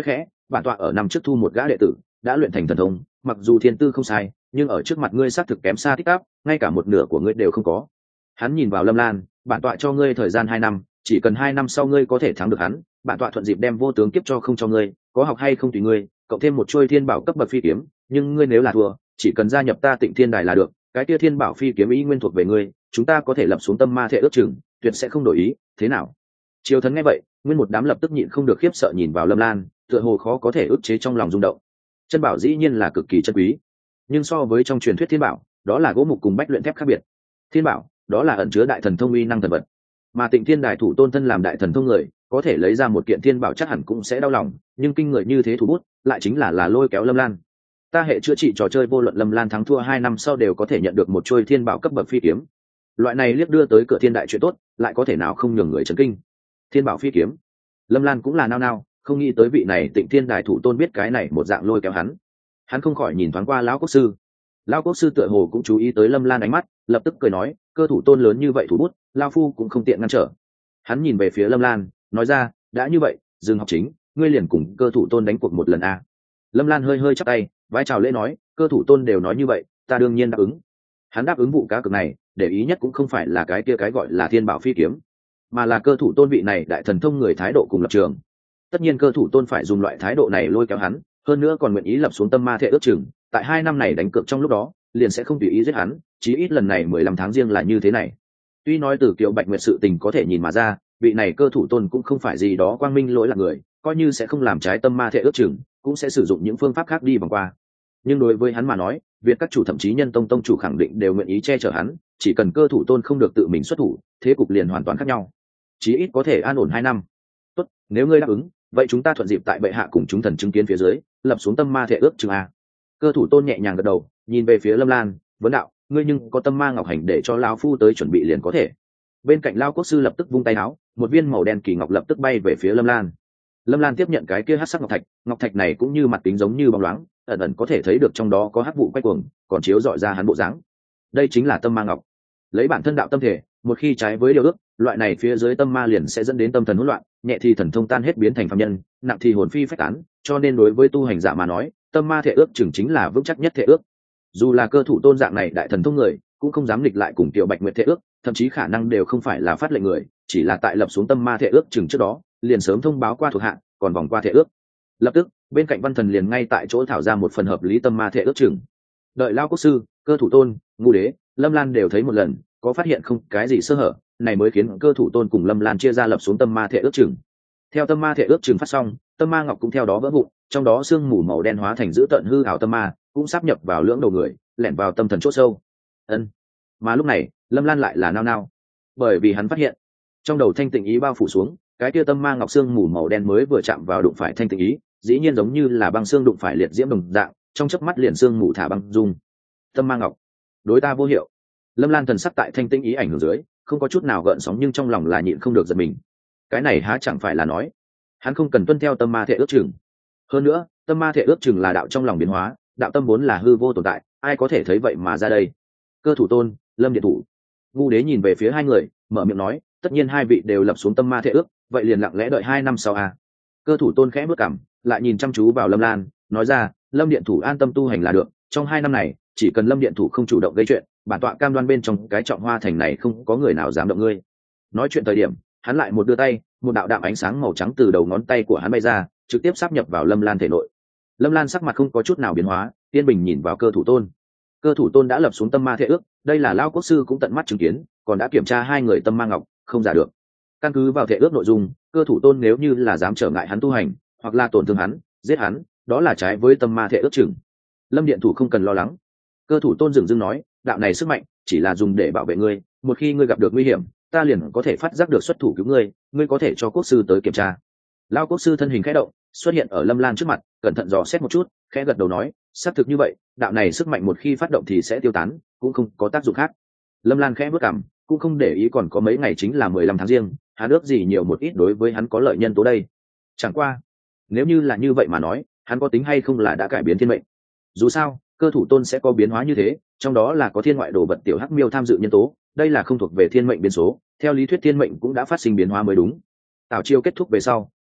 bản tọa ở năm trước thu một gã đệ tử đã luyện thành thần thông, mặc dù thiên tư không sai nhưng ở trước mặt ngươi xác thực kém xa tích tắp, ngay cả một nửa của ngươi đều không có. Hắn nhìn vào Lâm Lan, bản tọa cho ngươi thời gian hai năm, chỉ cần hai năm sau ngươi có thể thắng được hắn, bản tọa thuận dịp đem vô tướng kiếp cho không cho ngươi, có học hay không tùy ngươi, cộng thêm một chuôi thiên bảo cấp bậc phi kiếm, nhưng ngươi nếu là thua, chỉ cần gia nhập ta Tịnh Thiên Đài là được, cái kia thiên bảo phi kiếm ý nguyên thuộc về ngươi, chúng ta có thể lập xuống tâm ma thể ước chừng, tuyệt sẽ không đổi ý, thế nào? Triều Thần nghe vậy, nguyên một đám lập tức nhịn không được khiếp sợ nhìn vào Lâm Lan, tựa hồ khó có thể ức chế trong lòng rung động. Chân bảo dĩ nhiên là cực kỳ chân quý, nhưng so với trong truyền thuyết thiên bảo, đó là gỗ mục cùng bách luyện thép khác biệt. Thiên bảo, đó là ẩn chứa đại thần thông uy năng thần vật, mà Tịnh Thiên Đài thủ tôn thân làm đại thần thông người, có thể lấy ra một kiện thiên bảo chắc hẳn cũng sẽ đau lòng, nhưng kinh người như thế thủ bút, lại chính là là lôi kéo Lâm Lan. Ta hệ chữa trị trò chơi vô luận Lâm Lan thắng thua hai năm sau đều có thể nhận được một chuôi thiên bảo cấp bậc phi kiếm. Loại này liếc đưa tới cửa thiên đại chuyện tốt, lại có thể nào không nhường người chấn kinh. Thiên bảo phi kiếm, Lâm Lan cũng là nao nao, không nghĩ tới vị này Tịnh Thiên Đài thủ tôn biết cái này một dạng lôi kéo hắn. Hắn không khỏi nhìn thoáng qua lão quốc sư. Lão quốc sư tựa hồ cũng chú ý tới Lâm Lan ánh mắt, lập tức cười nói, cơ thủ tôn lớn như vậy thủ bút, lão phu cũng không tiện ngăn trở. Hắn nhìn về phía Lâm Lan, nói ra, đã như vậy, dừng học chính, ngươi liền cùng cơ thủ tôn đánh cuộc một lần a. Lâm Lan hơi hơi chắp tay, vái chào lễ nói, cơ thủ tôn đều nói như vậy, ta đương nhiên đáp ứng. Hắn đáp ứng vụ cá cược này, để ý nhất cũng không phải là cái kia cái gọi là thiên bảo phi kiếm, mà là cơ thủ tôn vị này đại thần thông người thái độ cùng lập trường. Tất nhiên cơ thủ tôn phải dùng loại thái độ này lôi kéo hắn, hơn nữa còn nguyện ý lập xuống tâm ma thể ước chừng, tại hai năm này đánh cược trong lúc đó, liền sẽ không tùy ý giết hắn, chí ít lần này mười lăm tháng riêng là như thế này. Tuy nói từ Kiều Bạch Nguyệt sự tình có thể nhìn mà ra, vị này cơ thủ tôn cũng không phải gì đó quang minh lỗi lạc người, coi như sẽ không làm trái tâm ma thể ước chừng, cũng sẽ sử dụng những phương pháp khác đi vòng qua. Nhưng đối với hắn mà nói, việc các chủ thậm chí nhân tông tông chủ khẳng định đều nguyện ý che chở hắn, chỉ cần cơ thủ tôn không được tự mình xuất thủ, thế cục liền hoàn toàn khác nhau. Chí ít có thể an ổn hai năm. Tốt, nếu ngươi đáp ứng, vậy chúng ta thuận dịp tại bệ hạ cùng chúng thần chứng kiến phía dưới, lập xuống tâm ma thể ước chừng a. Cơ thủ tôn nhẹ nhàng gật đầu, nhìn về phía Lâm Lan, vấn đạo, ngươi nhưng có tâm ma ngọc hành để cho lão phu tới chuẩn bị liền có thể. Bên cạnh Lao quốc sư lập tức vung tay áo, một viên màu đen kỳ ngọc lập tức bay về phía Lâm Lan. Lâm Lan tiếp nhận cái kia hắc sắc ngọc thạch, ngọc thạch này cũng như mặt kính giống như bóng loáng, ẩn ẩn có thể thấy được trong đó có hắc vụ quay cuồng, còn chiếu rọi ra hắn bộ dáng. Đây chính là tâm ma ngọc. Lấy bản thân đạo tâm thể, một khi trái với điều ước, loại này phía dưới tâm ma liền sẽ dẫn đến tâm thần hỗn loạn, nhẹ thì thần thông tan hết biến thành phàm nhân, nặng thì hồn phi phách tán, cho nên đối với tu hành giả mà nói, tâm ma thể ước chừng chính là vững chắc nhất thể ước. Dù là cơ thủ tôn dạng này đại thần thông người, cũng không dám nghịch lại cùng Tiểu Bạch Nguyệt thể ước, thậm chí khả năng đều không phải là phát lệnh người, chỉ là tại lập xuống tâm ma thể ước chừng trước đó, liền sớm thông báo qua thuộc hạ, còn vòng qua thể ước. Lập tức, bên cạnh Văn Thần liền ngay tại chỗ thảo ra một phần hợp lý tâm ma thể ước chừng. Đợi Lao quốc sư, cơ thủ tôn, Ngũ Đế, Lâm Lan đều thấy một lần, có phát hiện không cái gì sơ hở, này mới khiến cơ thủ tôn cùng Lâm Lan chia ra lập xuống tâm ma thể ước chừng. Theo tâm ma thể ước chừng phát xong, tâm ma ngọc cũng theo đó vỡ vụn, trong đó sương mù màu đen hóa thành dữ tợn hư ảo tâm ma, cũng sáp nhập vào lưỡng đầu người, lẻn vào tâm thần chỗ sâu. Ân. Mà lúc này, Lâm Lan lại là nao nao, bởi vì hắn phát hiện, trong đầu thanh tịnh ý bao phủ xuống, cái kia tâm ma ngọc sương mù màu đen mới vừa chạm vào đụng phải thanh tịnh ý, dĩ nhiên giống như là băng xương đụng phải liệt diễm đồng dạng, trong chớp mắt liền sương mù thả băng dung. Tâm ma ngọc, đối ta vô hiệu. Lâm Lan thần sắc tại thanh tịnh ý ảnh hưởng dưới, không có chút nào gợn sóng, nhưng trong lòng là nhịn không được giật mình. Cái này há chẳng phải là nói, hắn không cần tuân theo tâm ma thể ước chừng. Hơn nữa, tâm ma thể ước chừng là đạo trong lòng biến hóa, đạo tâm vốn là hư vô tồn tại, ai có thể thấy vậy mà ra đây. Cơ thủ tôn, Lâm điện thủ, Ngũ Đế nhìn về phía hai người, mở miệng nói, tất nhiên hai vị đều lập xuống tâm ma thể ước, vậy liền lặng lẽ đợi hai năm sau à. Cơ thủ tôn khẽ bước cằm, lại nhìn chăm chú vào Lâm Lan, nói ra, Lâm điện thủ an tâm tu hành là được, trong hai năm này, chỉ cần Lâm điện thủ không chủ động gây chuyện, bản tọa cam đoan bên trong cái trọng hoa thành này không có người nào dám động ngươi. Nói chuyện thời điểm, hắn lại một đưa tay, một đạo đạm ánh sáng màu trắng từ đầu ngón tay của hắn bay ra, trực tiếp sáp nhập vào Lâm Lan thể nội. Lâm Lan sắc mặt không có chút nào biến hóa, yên bình nhìn vào cơ thủ tôn. Cơ thủ tôn đã lập xuống tâm ma thể ước, đây là Lao quốc sư cũng tận mắt chứng kiến, còn đã kiểm tra hai người tâm ma ngọc, không giả được. Căn cứ vào thể ước nội dung, cơ thủ tôn nếu như là dám trở ngại hắn tu hành, hoặc là tổn thương hắn, giết hắn, đó là trái với tâm ma thể ước chừng. Lâm điện thủ không cần lo lắng. Cơ thủ tôn dừng dưng nói, đạo này sức mạnh chỉ là dùng để bảo vệ ngươi, một khi ngươi gặp được nguy hiểm, ta liền có thể phát giác được xuất thủ cứu ngươi, ngươi có thể cho quốc sư tới kiểm tra. Lao quốc sư thân hình khẽ động, xuất hiện ở Lâm Lan trước mặt, cẩn thận dò xét một chút, khẽ gật đầu nói, xác thực như vậy, đạo này sức mạnh một khi phát động thì sẽ tiêu tán, cũng không có tác dụng khác. Lâm Lan khẽ bước cằm, cũng không để ý còn có mấy ngày chính là mười lăm tháng riêng, hắn ước gì nhiều một ít đối với hắn có lợi nhân tố đây. Chẳng qua, nếu như là như vậy mà nói, hắn có tính hay không là đã cải biến thiên mệnh. Dù sao, cơ thủ tôn sẽ có biến hóa như thế, trong đó là có thiên ngoại đồ vật tiểu hắc miêu tham dự nhân tố, đây là không thuộc về thiên mệnh biến số, theo lý thuyết thiên mệnh cũng đã phát sinh biến hóa mới đúng. Tảo chiêu kết thúc về sau,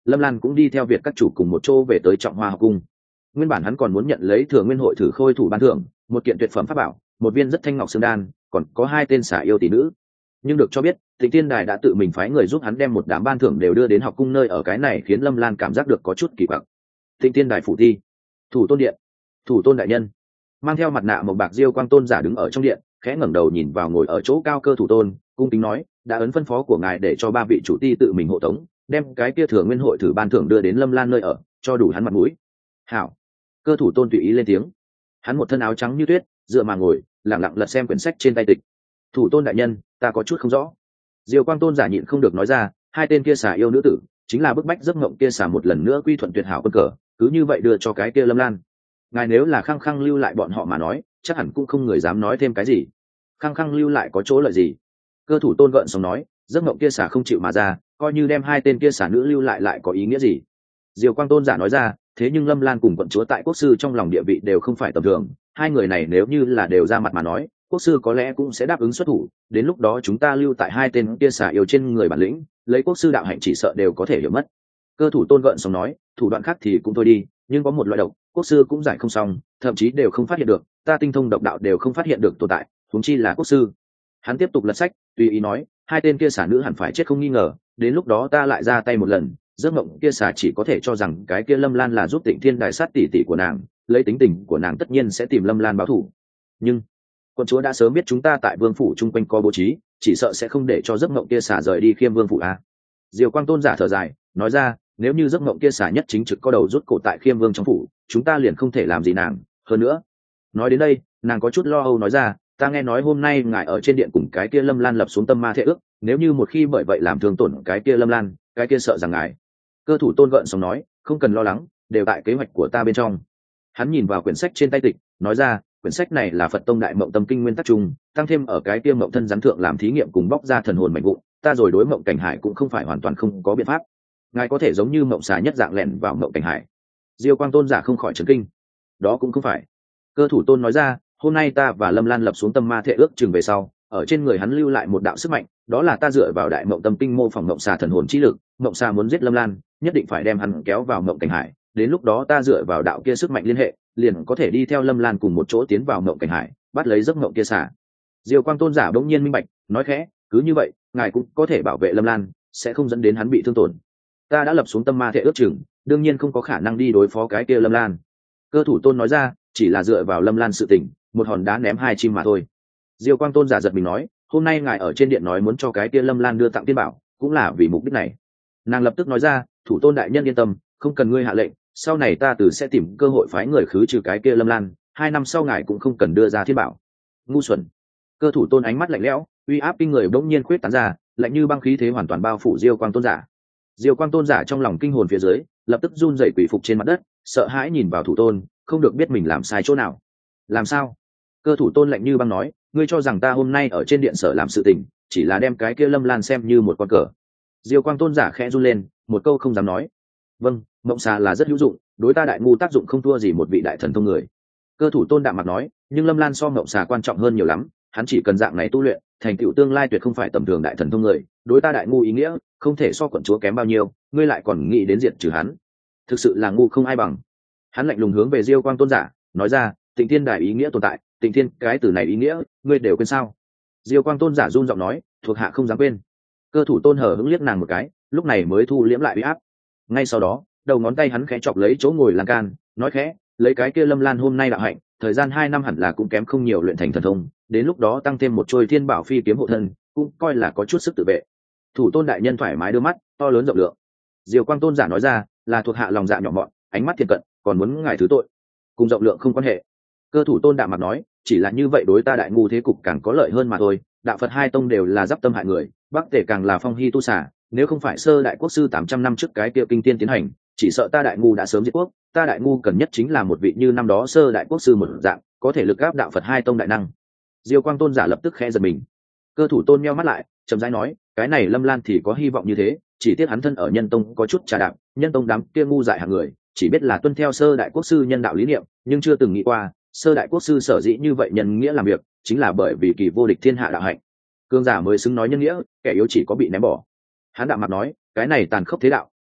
Lâm Lan cũng đi theo Việt các chủ cùng một chỗ về tới Trọng Hoa học cung. Nguyên bản hắn còn muốn nhận lấy Thừa Nguyên hội thử khôi thủ ban thưởng, một kiện tuyệt phẩm pháp bảo, một viên rất thanh ngọc xương đan, còn có hai tên xả yêu tỷ nữ. Nhưng được cho biết, Tịnh Tiên Đài đã tự mình phái người giúp hắn đem một đám ban thưởng đều đưa đến học cung nơi ở, cái này khiến Lâm Lan cảm giác được có chút kỳ quặc. Tịnh Tiên Đài phủ thi, Thủ Tôn điện, Thủ Tôn đại nhân mang theo mặt nạ màu bạc Diêu Quang Tôn giả đứng ở trong điện, khẽ ngẩng đầu nhìn vào ngồi ở chỗ cao Cơ Thủ Tôn, cung kính nói, đã ấn phân phó của ngài để cho ba vị chủ ti tự mình hộ tống, đem cái kia Thừa Nguyên hội thử ban thưởng đưa đến Lâm Lan nơi ở, cho đủ hắn mặt mũi. Hảo. Cơ Thủ Tôn tùy ý lên tiếng. Hắn một thân áo trắng như tuyết, dựa mà ngồi, lặng lặng lật xem quyển sách trên tay tịch. Thủ Tôn đại nhân, ta có chút không rõ. Diêu Quang Tôn giả nhịn không được nói ra, hai tên kia xà yêu nữ tử, chính là bức bách giấc mộng kia xà một lần nữa quy thuận tuyệt hảo quân cờ, cứ như vậy đưa cho cái kia Lâm Lan. Ngài nếu là khăng khăng lưu lại bọn họ mà nói, chắc hẳn cũng không người dám nói thêm cái gì. Khăng khăng lưu lại có chỗ lợi gì? Cơ Thủ Tôn gợn sống nói, giấc mộng kia xà không chịu mà ra, coi như đem hai tên kia xà nữ lưu lại lại có ý nghĩa gì? Diêu Quang Tôn giả nói ra, thế nhưng Lâm Lan cùng quận chúa tại quốc sư trong lòng địa vị đều không phải tầm thường, hai người này nếu như là đều ra mặt mà nói, quốc sư có lẽ cũng sẽ đáp ứng xuất thủ, đến lúc đó chúng ta lưu tại hai tên kia xà yêu trên người bản lĩnh, lấy quốc sư đạo hạnh chỉ sợ đều có thể hiểu mất. Cơ Thủ Tôn gợn sống nói, thủ đoạn khác thì cũng thôi đi, nhưng có một loại độc, quốc sư cũng giải không xong, thậm chí đều không phát hiện được, ta tinh thông độc đạo đều không phát hiện được tồn tại, huống chi là quốc sư. Hắn tiếp tục lật sách, tùy ý nói, hai tên kia xà nữ hẳn phải chết không nghi ngờ, đến lúc đó ta lại ra tay một lần, giấc mộng kia xà chỉ có thể cho rằng cái kia Lâm Lan là giúp Tịnh Thiên Đài sát tỷ tỷ của nàng, lấy tính tình của nàng tất nhiên sẽ tìm Lâm Lan báo thù. Nhưng quân chúa đã sớm biết chúng ta tại vương phủ chung quanh có bố trí, chỉ sợ sẽ không để cho giấc mộng kia xà rời đi Khiêm Vương phủ a. Diêu Quang Tôn giả thở dài, nói ra, nếu như giấc mộng kia xà nhất chính trực có đầu rút cổ tại Khiêm Vương trong phủ, chúng ta liền không thể làm gì nàng. Hơn nữa, nói đến đây, nàng có chút lo âu nói ra, ta nghe nói hôm nay ngài ở trên điện cùng cái kia Lâm Lan lập xuống tâm ma thệ ước, nếu như một khi bởi vậy làm thương tổn cái kia Lâm Lan, cái kia sợ rằng ngài. Cơ Thủ Tôn gợn sống nói, không cần lo lắng, đều tại kế hoạch của ta bên trong. Hắn nhìn vào quyển sách trên tay tịch, nói ra, quyển sách này là Phật tông đại mộng tâm kinh nguyên tắc chung, tăng thêm ở cái kia mộng thân giám thượng làm thí nghiệm cùng bóc ra thần hồn mạnh vụn, ta rồi đối mộng cảnh hải cũng không phải hoàn toàn không có biện pháp. Ngài có thể giống như mộng xà nhất dạng lẻn vào mộng cảnh hải. Diêu Quang Tôn giả không khỏi chấn kinh. Đó cũng không phải. Cơ Thủ Tôn nói ra, hôm nay ta và Lâm Lan lập xuống tâm ma thệ ước chừng về sau, ở trên người hắn lưu lại một đạo sức mạnh, đó là ta dựa vào đại mộng tâm kinh mô phỏng mộng xà thần hồn chi lực, mộng xà muốn giết Lâm Lan, nhất định phải đem hắn kéo vào mộng cảnh hải, đến lúc đó ta dựa vào đạo kia sức mạnh liên hệ, liền có thể đi theo Lâm Lan cùng một chỗ tiến vào mộng cảnh hải, bắt lấy giấc mộng kia xà. Diêu Quang Tôn giả bỗng nhiên minh bạch, nói khẽ, cứ như vậy, ngài cũng có thể bảo vệ Lâm Lan, sẽ không dẫn đến hắn bị thương tổn. Ta đã lập xuống tâm ma thệ ước chừng, đương nhiên không có khả năng đi đối phó cái kia Lâm Lan. Cơ Thủ Tôn nói ra, chỉ là dựa vào Lâm Lan sự tình, một hòn đá ném hai chim mà thôi. Diêu Quang Tôn giả giật mình nói, hôm nay ngài ở trên điện nói muốn cho cái kia Lâm Lan đưa tặng tiên bảo, cũng là vì mục đích này. Nàng lập tức nói ra, Thủ Tôn đại nhân yên tâm, không cần ngươi hạ lệnh, sau này ta từ sẽ tìm cơ hội phái người khứ trừ cái kia Lâm Lan, hai năm sau ngài cũng không cần đưa ra thiên bảo. Ngu xuẩn. Cơ Thủ Tôn ánh mắt lạnh lẽo, uy áp kinh người bỗng nhiên khuyết tán ra, lạnh như băng khí thế hoàn toàn bao phủ Diêu Quang Tôn giả. Diêu Quang Tôn giả trong lòng kinh hồn phía dưới, lập tức run rẩy quỳ phục trên mặt đất, sợ hãi nhìn vào Thủ Tôn, không được biết mình làm sai chỗ nào. Làm sao? Cơ Thủ Tôn lạnh như băng nói, ngươi cho rằng ta hôm nay ở trên điện sở làm sự tình, chỉ là đem cái kia Lâm Lan xem như một con cờ. Diêu Quang Tôn giả khẽ run lên, một câu không dám nói. Vâng, mộng xà là rất hữu dụng, đối ta đại ngu tác dụng không thua gì một vị đại thần thông người. Cơ Thủ Tôn đạm mặt nói, nhưng Lâm Lan so mộng xà quan trọng hơn nhiều lắm, hắn chỉ cần dạng này tu luyện, thành tựu tương lai tuyệt không phải tầm thường đại thần thông người, đối ta đại ngu ý nghĩa, không thể so quận chúa kém bao nhiêu, ngươi lại còn nghĩ đến diệt trừ hắn, thực sự là ngu không ai bằng. Hắn lạnh lùng hướng về Diêu Quang Tôn giả, nói ra, Tịnh Thiên Đài ý nghĩa tồn tại, Tịnh Thiên, cái từ này ý nghĩa, ngươi đều quên sao? Diêu Quang Tôn giả run giọng nói, thuộc hạ không dám quên. Cơ Thủ Tôn hờ hững liếc nàng một cái, lúc này mới thu liễm lại uy áp. Ngay sau đó, đầu ngón tay hắn khẽ chọc lấy chỗ ngồi lan can, nói khẽ, lấy cái kia Lâm Lan hôm nay đạo hạnh, thời gian hai năm hẳn là cũng kém không nhiều luyện thành thần thông, đến lúc đó tăng thêm một trôi Thiên Bảo Phi kiếm hộ thân, cũng coi là có chút sức tự vệ. Thủ Tôn đại nhân thoải mái đưa mắt, to lớn rộng lượng. Diêu Quang Tôn giả nói ra, là thuộc hạ lòng dạ nhỏ mọn, ánh mắt thiện cận, còn muốn ngài thứ tội, cùng rộng lượng không quan hệ. Cơ Thủ Tôn đạm mặt nói, chỉ là như vậy đối ta đại ngu thế cục càng có lợi hơn mà thôi, đạo Phật hai tông đều là giáp tâm hại người, Bắc Tề càng là phong hy tu xả, nếu không phải sơ đại quốc sư tám trăm năm trước cái kia kinh tiên tiến hành, chỉ sợ ta đại ngu đã sớm diệt quốc, ta đại ngu cần nhất chính là một vị như năm đó sơ đại quốc sư một dạng, có thể lực áp đạo Phật hai tông đại năng. Diêu Quang Tôn giả lập tức khẽ giật mình. Cơ Thủ Tôn nheo mắt lại, chậm rãi nói, cái này Lâm Lan thì có hy vọng như thế, chỉ tiếc hắn thân ở nhân tông có chút trà đạp, nhân tông đám kia ngu dại hạng người, chỉ biết là tuân theo sơ đại quốc sư nhân đạo lý niệm, nhưng chưa từng nghĩ qua, sơ đại quốc sư sở dĩ như vậy nhân nghĩa làm việc, chính là bởi vì kỳ vô địch thiên hạ đạo hạnh. Cương giả mới xứng nói nhân nghĩa, kẻ yếu chỉ có bị ném bỏ. Hắn đạm mặt nói, cái này tàn khốc thế đạo,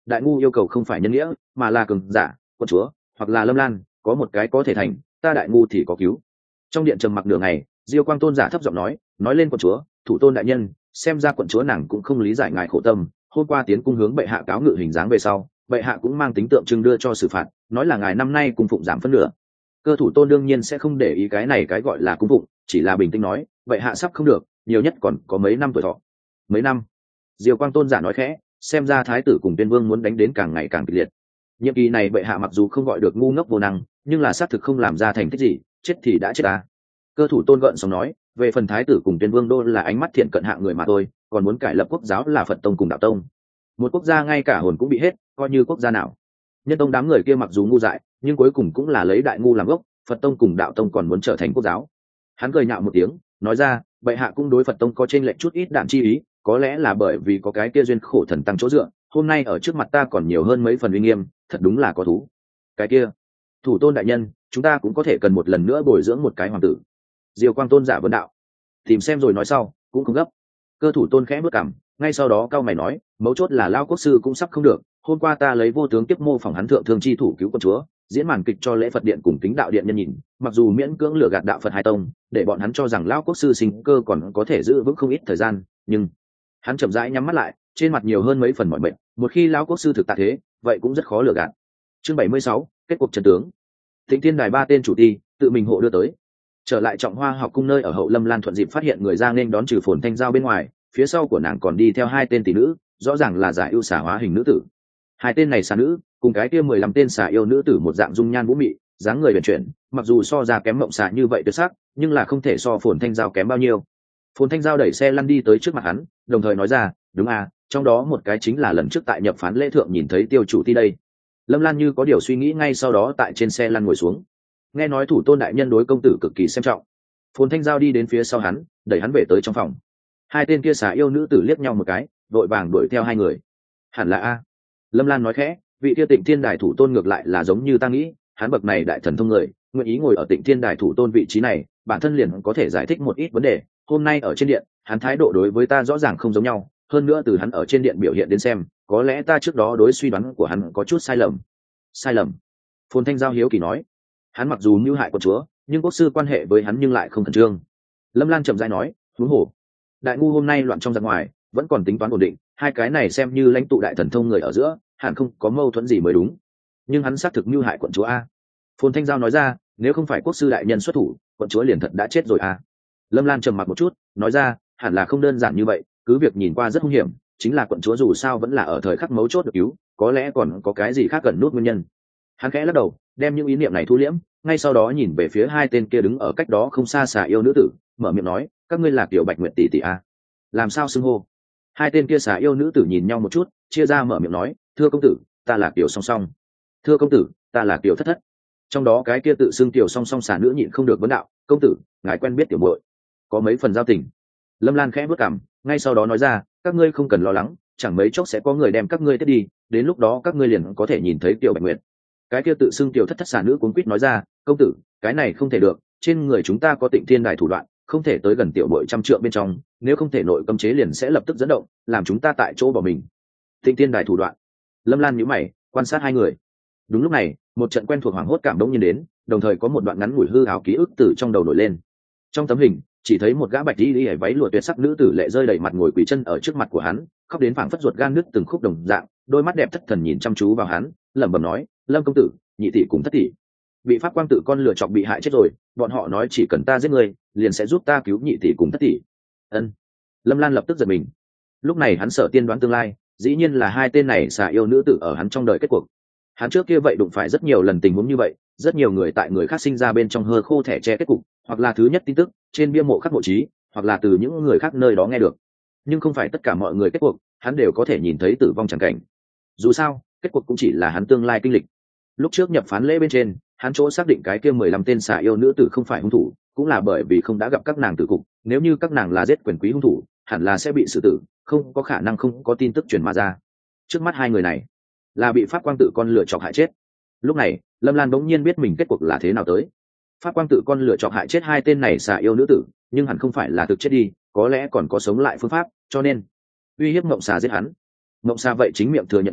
đại ngu yêu cầu không phải nhân nghĩa mà là cường giả, quân chúa hoặc là Lâm Lan, có một cái có thể thành, ta đại ngu thì có cứu. Trong điện trầm mặc nửa ngày, Diêu Quang Tôn giả thấp giọng nói, nói lên quận chúa, thủ tôn đại nhân, xem ra quận chúa nàng cũng không lý giải ngài khổ tâm, hôm qua tiến cung hướng bệ hạ cáo ngự hình dáng về sau, bệ hạ cũng mang tính tượng trưng đưa cho xử phạt, nói là ngài năm nay cung phụng giảm phân nửa. Cơ thủ tôn đương nhiên sẽ không để ý cái này cái gọi là cung phụng, chỉ là bình tĩnh nói, bệ hạ sắp không được, nhiều nhất còn có mấy năm tuổi thọ. Mấy năm? Diêu Quang Tôn giả nói khẽ, xem ra thái tử cùng Tuyên Vương muốn đánh đến càng ngày càng kịch liệt. Nhiệm kỳ này bệ hạ mặc dù không gọi được ngu ngốc vô năng, nhưng là xác thực không làm ra thành tích gì, chết thì đã chết ta. Cơ thủ tôn gợn xong nói, về phần thái tử cùng Tuyên Vương đô là ánh mắt thiện cận hạng người mà thôi, còn muốn cải lập quốc giáo là Phật tông cùng đạo tông. Một quốc gia ngay cả hồn cũng bị hết, coi như quốc gia nào. Nhân tông đám người kia mặc dù ngu dại, nhưng cuối cùng cũng là lấy đại ngu làm gốc, Phật tông cùng đạo tông còn muốn trở thành quốc giáo. Hắn cười nhạo một tiếng, nói ra, bệ hạ cũng đối Phật tông có trên lệnh chút ít đạn chi ý, có lẽ là bởi vì có cái kia duyên khổ thần tăng chỗ dựa, hôm nay ở trước mặt ta còn nhiều hơn mấy phần uy nghiêm, thật đúng là có thú. Cái kia, thủ tôn đại nhân, chúng ta cũng có thể cần một lần nữa bồi dưỡng một cái hoàng tử. Diêu Quang Tôn giả vấn đạo, tìm xem rồi nói sau, cũng không gấp. Cơ thủ tôn khẽ bước cằm, ngay sau đó cao mày nói, mấu chốt là lao quốc sư cũng sắp không được, hôm qua ta lấy vô tướng tiếp mô phỏng hắn thượng thương chi thủ cứu con chúa, diễn màn kịch cho lễ Phật điện cùng kính đạo điện nhân nhìn, mặc dù miễn cưỡng lừa gạt đạo Phật hai tông, để bọn hắn cho rằng lao quốc sư sinh cơ còn có thể giữ vững không ít thời gian, nhưng hắn chậm rãi nhắm mắt lại, trên mặt nhiều hơn mấy phần mỏi mệt, một khi lao quốc sư thực tại thế, vậy cũng rất khó lừa gạt. Chương bảy mươi sáu, kết cuộc chân tướng. Thịnh Thiên Đài ba tên chủ ti, tự mình hộ đưa tới. Trở lại Trọng Hoa học cung nơi ở hậu Lâm Lan thuận dịp phát hiện người ra nên đón trừ Phồn Thanh Giao bên ngoài, phía sau của nàng còn đi theo hai tên tỷ nữ, rõ ràng là giải ưu xả hóa hình nữ tử. Hai tên này xà nữ, cùng cái kia mười lăm tên xà yêu nữ tử một dạng dung nhan vũ mị, dáng người uyển chuyển, mặc dù so ra kém mộng xà như vậy tuyệt sắc, nhưng là không thể so Phồn Thanh Giao kém bao nhiêu. Phồn Thanh Giao đẩy xe lăn đi tới trước mặt hắn, đồng thời nói ra, đúng à, trong đó một cái chính là lần trước tại nhập phán lễ thượng nhìn thấy tiêu chủ ti đây. Lâm Lan như có điều suy nghĩ, ngay sau đó tại trên xe lăn ngồi xuống. Nghe nói thủ tôn đại nhân đối công tử cực kỳ xem trọng. Phồn Thanh Giao đi đến phía sau hắn, đẩy hắn về tới trong phòng. Hai tên kia xà yêu nữ tử liếc nhau một cái, vội vàng đuổi theo hai người. Hẳn là a. Lâm Lan nói khẽ, vị kia Tịnh Thiên Đài thủ tôn ngược lại là giống như ta nghĩ, hắn bậc này đại thần thông người, nguyện ý ngồi ở Tịnh Thiên Đài thủ tôn vị trí này, bản thân liền có thể giải thích một ít vấn đề. Hôm nay ở trên điện, hắn thái độ đối với ta rõ ràng không giống nhau, hơn nữa từ hắn ở trên điện biểu hiện đến xem, có lẽ ta trước đó đối suy đoán của hắn có chút sai lầm. Sai lầm? Phồn Thanh Giao hiếu kỳ nói. Hắn mặc dù mưu hại quận chúa, nhưng quốc sư quan hệ với hắn nhưng lại không khẩn trương. Lâm Lan chậm rãi nói, huống hồ đại ngu hôm nay loạn trong giặc ngoài, vẫn còn tính toán ổn định, hai cái này xem như lãnh tụ đại thần thông người ở giữa, hẳn không có mâu thuẫn gì mới đúng. Nhưng hắn xác thực mưu hại quận chúa a. Phồn Thanh Giao nói ra, nếu không phải quốc sư đại nhân xuất thủ, quận chúa liền thật đã chết rồi a. Lâm Lan trầm mặc một chút, nói ra, hẳn là không đơn giản như vậy, cứ việc nhìn qua rất hung hiểm, chính là quận chúa dù sao vẫn là ở thời khắc mấu chốt được cứu, có lẽ còn có cái gì khác cần nút nguyên nhân. Hắn khẽ lắc đầu, đem những ý niệm này thu liễm, ngay sau đó nhìn về phía hai tên kia đứng ở cách đó không xa xà yêu nữ tử, mở miệng nói, các ngươi là Kiều Bạch Nguyệt tỷ tỷ a? Làm sao xưng hô? Hai tên kia xà yêu nữ tử nhìn nhau một chút, chia ra mở miệng nói, thưa công tử, ta là Kiều Song Song. Thưa công tử, ta là Kiều Thất Thất. Trong đó cái kia tự xưng Kiều Song Song xà nữ nhịn không được vấn đạo, công tử, ngài quen biết tiểu muội, có mấy phần giao tình. Lâm Lan khẽ bước cằm, ngay sau đó nói ra, các ngươi không cần lo lắng, chẳng mấy chốc sẽ có người đem các ngươi tiếp đi, đến lúc đó các ngươi liền có thể nhìn thấy Kiều Bạch Nguyệt. Cái kia tự xưng Kiều Thất Thất xà nữ cuống quýt nói ra, công tử, cái này không thể được, trên người chúng ta có Tịnh Thiên Đài thủ đoạn, không thể tới gần tiểu muội trăm trượng bên trong, nếu không thể nội cấm chế liền sẽ lập tức dẫn động, làm chúng ta tại chỗ bỏ mình. Tịnh Thiên Đài thủ đoạn? Lâm Lan nhíu mày, quan sát hai người. Đúng lúc này, một trận quen thuộc hoảng hốt cảm đống nhiên đến, đồng thời có một đoạn ngắn ngủi hư ảo ký ức từ trong đầu nổi lên. Trong tấm hình, chỉ thấy một gã bạch y y váy lụa tuyệt sắc nữ tử lệ rơi đầy mặt ngồi quỳ chân ở trước mặt của hắn, khóc đến phảng phất ruột gan nứt từng khúc đồng dạng, đôi mắt đẹp thất thần nhìn chăm chú vào hắn, lẩm bẩm nói, Lâm công tử, nhị tỷ cùng thất tỷ bị pháp quang tự con lựa chọc bị hại chết rồi, bọn họ nói chỉ cần ta giết người liền sẽ giúp ta cứu nhị tỷ cùng thất tỷ. Ân. Lâm Lan lập tức giật mình. Lúc này hắn sợ tiên đoán tương lai, dĩ nhiên là hai tên này xà yêu nữ tử ở hắn trong đời kết cuộc. Hắn trước kia vậy đụng phải rất nhiều lần tình huống như vậy, rất nhiều người tại người khác sinh ra bên trong hơ khô thẻ che kết cục, hoặc là thứ nhất tin tức trên bia mộ khắc mộ trí, hoặc là từ những người khác nơi đó nghe được. Nhưng không phải tất cả mọi người kết cuộc hắn đều có thể nhìn thấy tử vong chẳng cảnh. Dù sao, kết cuộc cũng chỉ là hắn tương lai kinh lịch. Lúc trước nhập phán lễ bên trên, hắn chỗ xác định cái kia mười lăm tên xà yêu nữ tử không phải hung thủ, cũng là bởi vì không đã gặp các nàng tử cục, nếu như các nàng là giết quyền quý hung thủ, hẳn là sẽ bị xử tử, không có khả năng không có tin tức truyền mà ra. Trước mắt hai người này là bị pháp quang tự con lựa chọc hại chết. Lúc này, Lâm Lan bỗng nhiên biết mình kết cuộc là thế nào tới. Pháp quang tự con lựa chọc hại chết hai tên này xà yêu nữ tử, nhưng hẳn không phải là thực chết đi, có lẽ còn có sống lại phương pháp, cho nên uy hiếp Mộng Xà giết hắn. Mộng Xà vậy chính miệng thừa nhận qua,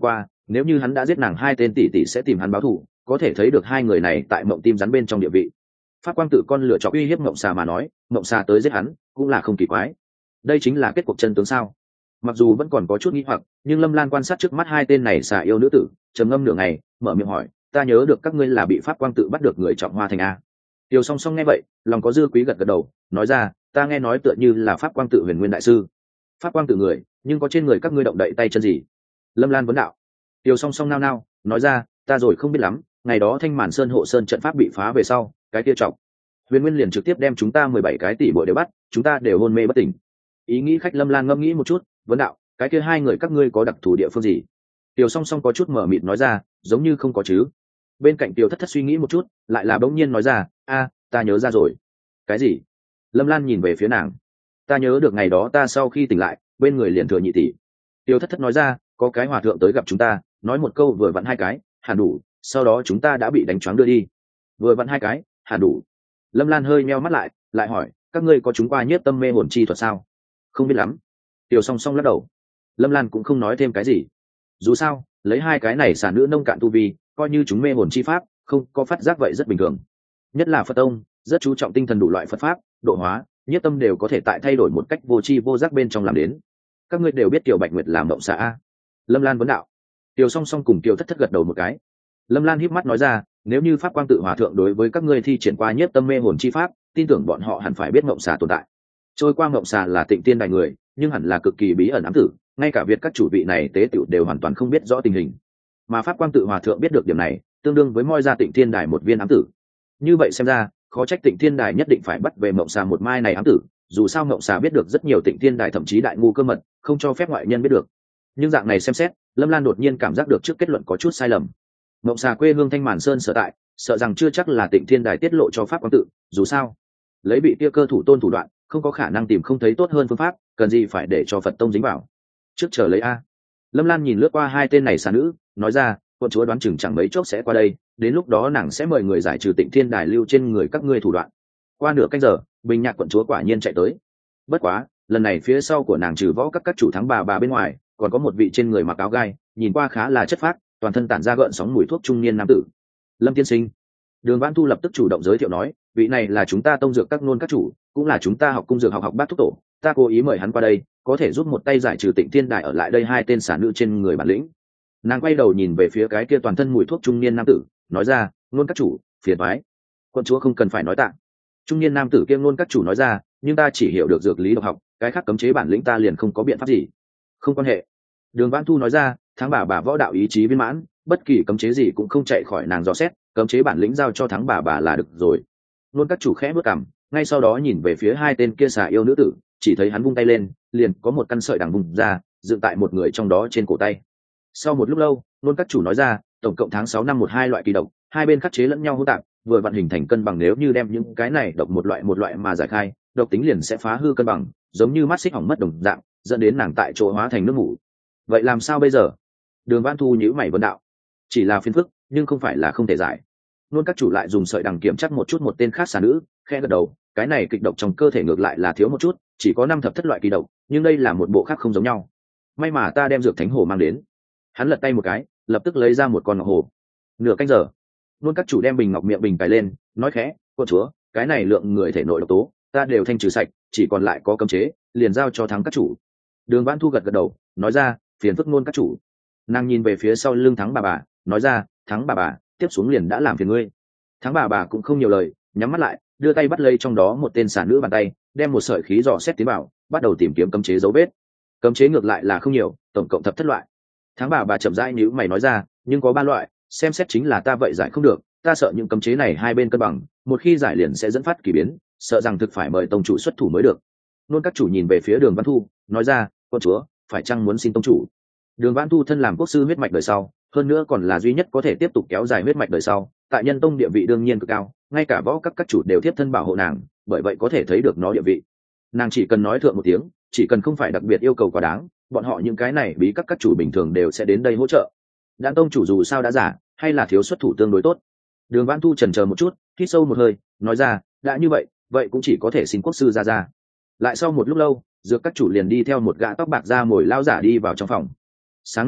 nếu như hắn đã giết nàng hai tên tỷ tỷ sẽ tìm hắn báo thù, có thể thấy được hai người này tại mộng tim rắn bên trong địa vị. Pháp quang tự con lựa chọn uy hiếp mộng xà mà nói, mộng xà tới giết hắn cũng là không kỳ quái. Đây chính là kết cuộc chân tướng sao? Mặc dù vẫn còn có chút nghi hoặc, nhưng Lâm Lan quan sát trước mắt hai tên này xà yêu nữ tử, trầm ngâm nửa ngày, mở miệng hỏi, ta nhớ được các ngươi là bị pháp quang tự bắt được người trọng hoa thành a. Tiêu Song Song nghe vậy, lòng có dư quý gật gật đầu, nói ra, ta nghe nói tựa như là pháp quang tự huyền nguyên đại sư. Pháp quang tự người, nhưng có trên người các ngươi động đậy tay chân gì? Lâm Lan vấn đạo. Tiêu Song Song nao nao, nói ra, ta rồi không biết lắm, ngày đó Thanh Màn Sơn hộ sơn trận pháp bị phá về sau, cái kia trọng huyền nguyên liền trực tiếp đem chúng ta mười bảy cái tỷ bội đều bắt, chúng ta đều hôn mê bất tỉnh. Ý nghĩ khách Lâm Lan ngẫm nghĩ một chút, vấn đạo, cái kia hai người các ngươi có đặc thù địa phương gì? Tiêu Song Song có chút mở mịt nói ra, giống như không có chứ. Bên cạnh Tiêu Thất Thất suy nghĩ một chút, lại là bỗng nhiên nói ra, a, ta nhớ ra rồi. Cái gì? Lâm Lan nhìn về phía nàng. Ta nhớ được ngày đó ta sau khi tỉnh lại, bên người liền thừa nhị tỷ. Tiêu Thất Thất nói ra, có cái hòa thượng tới gặp chúng ta, nói một câu vừa vặn hai cái, hẳn đủ, sau đó chúng ta đã bị đánh choáng đưa đi. Vừa vặn hai cái, hẳn đủ. Lâm Lan hơi meo mắt lại, lại hỏi, các ngươi có chúng qua nhiếp tâm mê hồn chi thuật sao? Không biết lắm. Tiêu Song Song lắc đầu. Lâm Lan cũng không nói thêm cái gì. Dù sao, lấy hai cái này xả nữ nông cạn tu vi, coi như chúng mê hồn chi pháp, không có phát giác vậy rất bình thường. Nhất là Phật tông, rất chú trọng tinh thần đủ loại Phật pháp, độ hóa, nhiếp tâm đều có thể tại thay đổi một cách vô tri vô giác bên trong làm đến. Các ngươi đều biết Kiều Bạch Nguyệt làm mộng xà a? Lâm Lan vấn đạo. Tiêu Song Song cùng Tiêu Thất Thất gật đầu một cái. Lâm Lan híp mắt nói ra, nếu như pháp quang tự hòa thượng đối với các ngươi thi triển qua nhiếp tâm mê hồn chi pháp, tin tưởng bọn họ hẳn phải biết mộng xà tồn tại. Trôi qua mộng xà là Tịnh Tiên Đài người, nhưng hẳn là cực kỳ bí ẩn ám tử, ngay cả Việt các chủ vị này tế tiểu đều hoàn toàn không biết rõ tình hình. Mà pháp quang tự hòa thượng biết được điểm này, tương đương với moi ra Tịnh Tiên Đài một viên ám tử. Như vậy xem ra, khó trách Tịnh Tiên Đài nhất định phải bắt về mộng xà một mai này ám tử, dù sao mộng xà biết được rất nhiều Tịnh Tiên Đài thậm chí đại ngu cơ mật, không cho phép ngoại nhân biết được. Nhưng dạng này xem xét, Lâm Lan đột nhiên cảm giác được trước kết luận có chút sai lầm. Mộng xà quê hương Thanh Màn Sơn sở tại, sợ rằng chưa chắc là Tịnh Thiên Đài tiết lộ cho pháp quang tự, dù sao, lấy bị tia cơ thủ tôn thủ đoạn, không có khả năng tìm không thấy tốt hơn phương pháp, cần gì phải để cho Phật tông dính vào. Trước chờ lấy a. Lâm Lan nhìn lướt qua hai tên này xà nữ, nói ra, quận chúa đoán chừng chẳng mấy chốc sẽ qua đây, đến lúc đó nàng sẽ mời người giải trừ Tịnh Thiên Đài lưu trên người các ngươi thủ đoạn. Qua nửa canh giờ, Bình Nhạc quận chúa quả nhiên chạy tới. Bất quá, lần này phía sau của nàng trừ võ các các chủ thắng bà bà bên ngoài, còn có một vị trên người mặc áo gai, nhìn qua khá là chất phác, toàn thân tản ra gợn sóng mùi thuốc trung niên nam tử. Lâm tiên sinh. Đường Vãn Thu lập tức chủ động giới thiệu nói, vị này là chúng ta tông dược các nôn các chủ, cũng là chúng ta học cung dược học học bát thúc tổ, ta cố ý mời hắn qua đây, có thể giúp một tay giải trừ Tịnh Thiên Đài ở lại đây hai tên sản nữ trên người bản lĩnh. Nàng quay đầu nhìn về phía cái kia toàn thân mùi thuốc trung niên nam tử, nói ra, nôn các chủ, phiền toái. Quận chúa không cần phải nói tạ. Trung niên nam tử kia nôn các chủ nói ra, nhưng ta chỉ hiểu được dược lý độc học, cái khác cấm chế bản lĩnh ta liền không có biện pháp gì. Không quan hệ. Đường Vãn Thu nói ra, thắng bà bà võ đạo ý chí viên mãn, bất kỳ cấm chế gì cũng không chạy khỏi nàng dò xét, cấm chế bản lĩnh giao cho thắng bà bà là được rồi. Nôn các chủ khẽ bước cằm, ngay sau đó nhìn về phía hai tên kia xà yêu nữ tử, chỉ thấy hắn vung tay lên, liền có một căn sợi đằng vùng ra, dựng tại một người trong đó trên cổ tay. Sau một lúc lâu, nôn các chủ nói ra, tổng cộng tháng sáu năm một hai loại kỳ độc, hai bên khắc chế lẫn nhau hỗn tạp, vừa vận hình thành cân bằng, nếu như đem những cái này độc một loại một loại mà giải khai, độc tính liền sẽ phá hư cân bằng, giống như mắt xích hỏng mất đồng dạng, dẫn đến nàng tại chỗ hóa thành nước ngủ. Vậy làm sao bây giờ? Đường Vãn Thu nhíu mày vấn đạo. Chỉ là phiền phức, nhưng không phải là không thể giải. Nôn các chủ lại dùng sợi đằng kiểm chắc một chút một tên khác xà nữ, khẽ gật đầu, cái này kịch độc trong cơ thể ngược lại là thiếu một chút, chỉ có năm thập thất loại kỳ độc, nhưng đây là một bộ khác không giống nhau. May mà ta đem dược thánh hồ mang đến. Hắn lật tay một cái, lập tức lấy ra một con ngọc hồ. Nửa canh giờ, nôn các chủ đem bình ngọc miệng bình cài lên, nói khẽ, cô chúa, cái này lượng người thể nội độc tố, ta đều thanh trừ sạch, chỉ còn lại có cấm chế, liền giao cho thắng các chủ. Đường Vãn Thu gật gật đầu, nói ra, phiền phức nôn các chủ. Nàng nhìn về phía sau lưng thắng bà bà, nói ra, thắng bà bà, tiếp xuống liền đã làm phiền ngươi. Thắng bà bà cũng không nhiều lời, nhắm mắt lại, đưa tay bắt lấy trong đó một tên sản nữ bàn tay, đem một sợi khí dò xét tiến vào, bắt đầu tìm kiếm cấm chế dấu vết. Cấm chế ngược lại là không nhiều, tổng cộng thập thất loại. Thắng bà bà chậm rãi nhíu mày nói ra, nhưng có ba loại, xem xét chính là ta vậy giải không được, ta sợ những cấm chế này hai bên cân bằng, một khi giải liền sẽ dẫn phát kỳ biến, sợ rằng thực phải mời tông chủ xuất thủ mới được. Nôn các chủ nhìn về phía Đường Vãn Thu, nói ra, con chúa, phải chăng muốn xin tông chủ? Đường Vãn Thu thân làm quốc sư huyết mạch đời sau, hơn nữa còn là duy nhất có thể tiếp tục kéo dài huyết mạch đời sau, tại nhân tông địa vị đương nhiên cực cao, ngay cả võ các các chủ đều tiếp thân bảo hộ nàng, bởi vậy có thể thấy được nó địa vị. Nàng chỉ cần nói thượng một tiếng, chỉ cần không phải đặc biệt yêu cầu quá đáng, bọn họ những cái này bí các các chủ bình thường đều sẽ đến đây hỗ trợ. Đan tông chủ dù sao đã giả, hay là thiếu xuất thủ tương đối tốt. Đường Vãn Thu chần chờ một chút, hít sâu một hơi, nói ra, đã như vậy, vậy cũng chỉ có thể xin quốc sư ra ra. Lại sau một lúc lâu, dược các chủ liền đi theo một gã tóc bạc da mồi lao giả đi vào trong phòng. Sáng nay,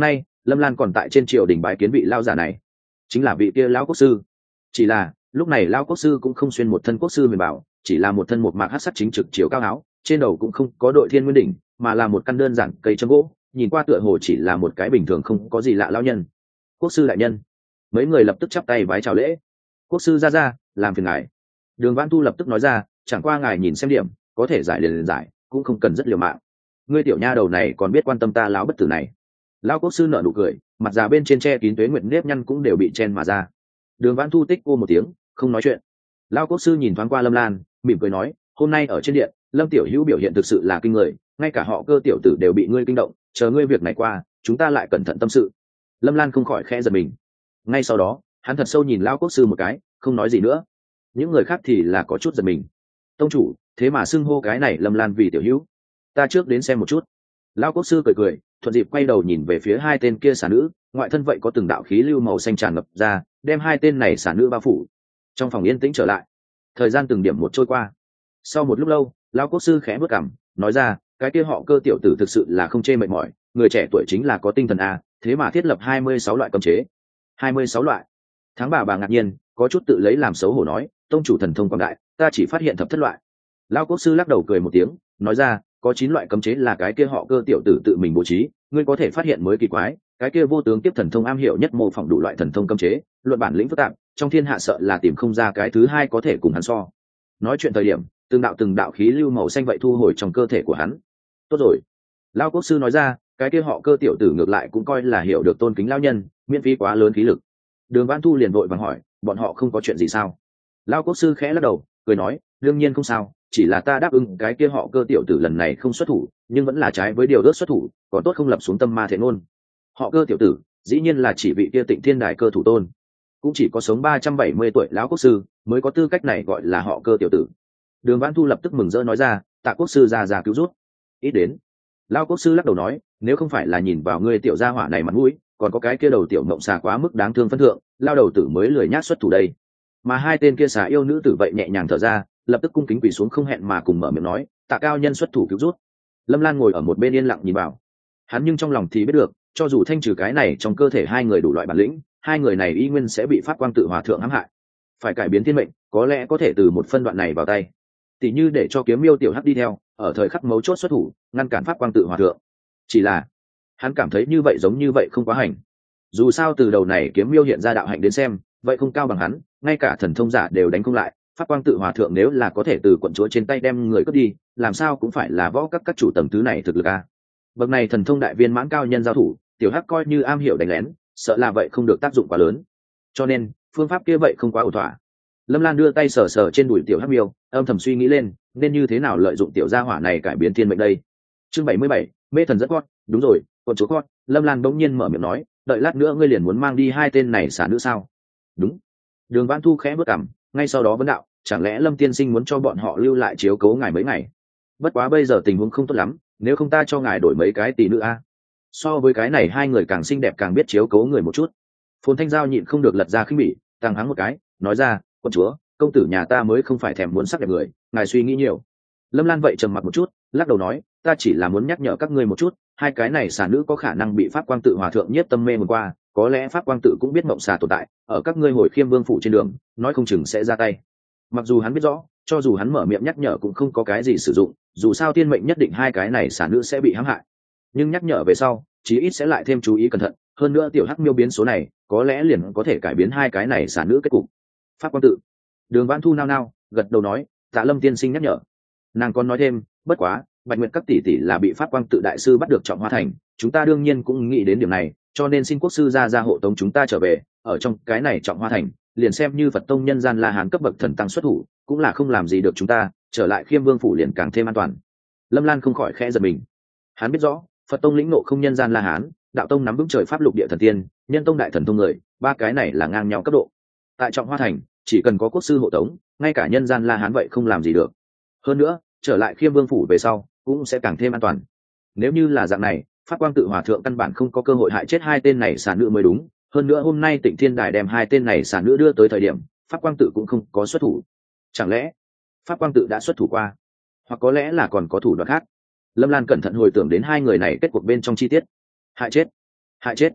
Lâm Lan còn tại trên triều đình bái kiến vị lao giả này, chính là vị kia lão quốc sư. Chỉ là lúc này lão quốc sư cũng không xuyên một thân quốc sư huyền bảo, chỉ là một thân một mạc hắc sắc chính trực chiều cao áo, trên đầu cũng không có đội thiên nguyên đỉnh, mà là một căn đơn giản cây châm gỗ, nhìn qua tựa hồ chỉ là một cái bình thường không có gì lạ lão nhân. Quốc sư đại nhân. Mấy người lập tức chắp tay vái chào lễ. Quốc sư ra ra, làm phiền ngài. Đường Vãn Tu lập tức nói ra, chẳng qua ngài nhìn xem điểm, có thể giải liền liền giải, cũng không cần rất liều mạng. Ngươi tiểu nha đầu này còn biết quan tâm ta lão bất tử này. Lão quốc sư nở nụ cười, mặt già bên trên che kín tuế nguyện nếp nhăn cũng đều bị chen mà ra. Đường Vãn Thu tích cô một tiếng, không nói chuyện. Lão quốc sư nhìn thoáng qua Lâm Lan, mỉm cười nói, hôm nay ở trên điện, Lâm tiểu hữu biểu hiện thực sự là kinh người, ngay cả họ Cơ tiểu tử đều bị ngươi kinh động, chờ ngươi việc này qua, chúng ta lại cẩn thận tâm sự. Lâm Lan không khỏi khẽ giật mình. Ngay sau đó, hắn thật sâu nhìn Lão quốc sư một cái, không nói gì nữa. Những người khác thì là có chút giật mình. Tông chủ, thế mà xưng hô cái này Lâm Lan vì tiểu hữu, ta trước đến xem một chút. Lão quốc sư cười cười, thuận dịp quay đầu nhìn về phía hai tên kia xà nữ, ngoại thân vậy có từng đạo khí lưu màu xanh tràn ngập ra, đem hai tên này xà nữ bao phủ. Trong phòng yên tĩnh trở lại, thời gian từng điểm một trôi qua. Sau một lúc lâu, lão quốc sư khẽ bước cằm, nói ra, cái kia họ Cơ tiểu tử thực sự là không chê mệt mỏi, người trẻ tuổi chính là có tinh thần a, thế mà thiết lập hai mươi sáu loại cấm chế. hai mươi sáu loại. Tháng bà bà ngạc nhiên, có chút tự lấy làm xấu hổ nói, tông chủ thần thông quảng đại, ta chỉ phát hiện thập thất loại. Lão quốc sư lắc đầu cười một tiếng, nói ra, có chín loại cấm chế là cái kia họ Cơ tiểu tử tự mình bố trí, ngươi có thể phát hiện mới kỳ quái, cái kia vô tướng tiếp thần thông am hiểu nhất mô phỏng đủ loại thần thông cấm chế, luận bản lĩnh phức tạp, trong thiên hạ sợ là tìm không ra cái thứ hai có thể cùng hắn so. Nói chuyện thời điểm, từng đạo từng đạo khí lưu màu xanh vậy thu hồi trong cơ thể của hắn. Tốt rồi. Lão quốc sư nói ra, cái kia họ Cơ tiểu tử ngược lại cũng coi là hiểu được tôn kính lão nhân, miễn phí quá lớn khí lực. Đường Vãn Thu liền vội vàng hỏi, bọn họ không có chuyện gì sao? Lão quốc sư khẽ lắc đầu, cười nói, đương nhiên không sao, chỉ là ta đáp ứng cái kia họ Cơ tiểu tử lần này không xuất thủ, nhưng vẫn là trái với điều ước xuất thủ, còn tốt không lập xuống tâm ma thể ngôn. Họ Cơ tiểu tử, dĩ nhiên là chỉ vị kia Tịnh Thiên Đài Cơ thủ tôn, cũng chỉ có sống ba trăm bảy mươi tuổi lão quốc sư mới có tư cách này gọi là họ Cơ tiểu tử. Đường Vãn Thu lập tức mừng rỡ nói ra, tạ quốc sư ra ra cứu rút. Ít đến. Lão quốc sư lắc đầu nói, nếu không phải là nhìn vào ngươi tiểu gia hỏa này mặt mũi, còn có cái kia đầu tiểu mộng xà quá mức đáng thương phân thượng, lao đầu tử mới lười nhác xuất thủ đây. Mà hai tên kia xà yêu nữ tử vậy nhẹ nhàng thở ra, lập tức cung kính quỳ xuống không hẹn mà cùng mở miệng nói, tạ cao nhân xuất thủ cứu rút. Lâm Lan ngồi ở một bên yên lặng nhìn vào. Hắn nhưng trong lòng thì biết được, cho dù thanh trừ cái này trong cơ thể hai người đủ loại bản lĩnh, hai người này y nguyên sẽ bị pháp quang tự hòa thượng hãm hại. Phải cải biến thiên mệnh, có lẽ có thể từ một phân đoạn này vào tay. Tỷ như để cho kiếm miêu tiểu hắc đi theo, ở thời khắc mấu chốt xuất thủ, ngăn cản pháp quang tự hòa thượng. Chỉ là, hắn cảm thấy như vậy giống như vậy không quá hành. Dù sao từ đầu này kiếm miêu hiện ra đạo hạnh đến xem, vậy không cao bằng hắn, ngay cả thần thông giả đều đánh không lại. Pháp quang tự hòa thượng nếu là có thể từ quận chúa trên tay đem người cướp đi, làm sao cũng phải là võ các các chủ tầng thứ này thực lực a. Bậc này thần thông đại viên mãn cao nhân giao thủ, tiểu hắc coi như am hiểu đánh lén, sợ là vậy không được tác dụng quá lớn. Cho nên phương pháp kia vậy không quá ổn thỏa. Lâm Lan đưa tay sờ sờ trên đùi tiểu hắc miêu, âm thầm suy nghĩ lên, nên như thế nào lợi dụng tiểu gia hỏa này cải biến thiên mệnh đây. Chương bảy mươi bảy, mê thần rất hot, đúng rồi, quận chúa hot. Lâm Lan bỗng nhiên mở miệng nói, đợi lát nữa ngươi liền muốn mang đi hai tên này xả nữ sao? Đúng. Đường Vãn Thu khẽ bước cằm, ngay sau đó vấn đạo, chẳng lẽ Lâm tiên sinh muốn cho bọn họ lưu lại chiếu cố ngài mấy ngày? Bất quá bây giờ tình huống không tốt lắm, nếu không ta cho ngài đổi mấy cái tỷ nữ a. So với cái này hai người càng xinh đẹp càng biết chiếu cố người một chút. Phồn Thanh Giao nhịn không được lật ra khinh bỉ, tăng hắng một cái, nói ra, quân chúa, công tử nhà ta mới không phải thèm muốn sắc đẹp người, ngài suy nghĩ nhiều. Lâm Lan vậy trầm mặc một chút, lắc đầu nói, ta chỉ là muốn nhắc nhở các ngươi một chút, hai cái này xà nữ có khả năng bị pháp quang tự hòa thượng nhiếp tâm mê một qua, có lẽ pháp quang tự cũng biết mộng xà tồn tại, ở các ngươi hồi Khiêm Vương phủ trên đường, nói không chừng sẽ ra tay. Mặc dù hắn biết rõ, cho dù hắn mở miệng nhắc nhở cũng không có cái gì sử dụng, dù sao tiên mệnh nhất định hai cái này xà nữ sẽ bị hãm hại. Nhưng nhắc nhở về sau, chí ít sẽ lại thêm chú ý cẩn thận, hơn nữa tiểu hắc miêu biến số này, có lẽ liền có thể cải biến hai cái này xà nữ kết cục. Pháp quang tự. Đường Vãn Thu nao nao, gật đầu nói, Tạ Lâm tiên sinh nhắc nhở. Nàng còn nói thêm, bất quá, Bạch Nguyệt các tỷ tỷ là bị pháp quang tự đại sư bắt được Trọng Hoa thành, chúng ta đương nhiên cũng nghĩ đến điểm này, cho nên xin quốc sư ra ra hộ tống chúng ta trở về, ở trong cái này Trọng Hoa thành, liền xem như Phật tông nhân gian La Hán cấp bậc thần tăng xuất thủ, cũng là không làm gì được chúng ta, trở lại Khiêm Vương phủ liền càng thêm an toàn. Lâm Lan không khỏi khẽ giật mình. Hắn biết rõ, Phật tông lĩnh ngộ không nhân gian La Hán, đạo tông nắm vững trời pháp lục địa thần tiên, nhân tông đại thần thông người, ba cái này là ngang nhau cấp độ. Tại Trọng Hoa thành, chỉ cần có quốc sư hộ tống, ngay cả nhân gian La Hán vậy không làm gì được. Hơn nữa, trở lại Khiêm Vương phủ về sau, cũng sẽ càng thêm an toàn. Nếu như là dạng này, pháp quang tự hòa thượng căn bản không có cơ hội hại chết hai tên này xà nữ mới đúng. Hơn nữa hôm nay Tịnh Thiên Đài đem hai tên này xà nữ đưa tới thời điểm, pháp quang tự cũng không có xuất thủ. Chẳng lẽ pháp quang tự đã xuất thủ qua, hoặc có lẽ là còn có thủ đoạn khác. Lâm Lan cẩn thận hồi tưởng đến hai người này kết cuộc bên trong chi tiết. Hại chết, hại chết.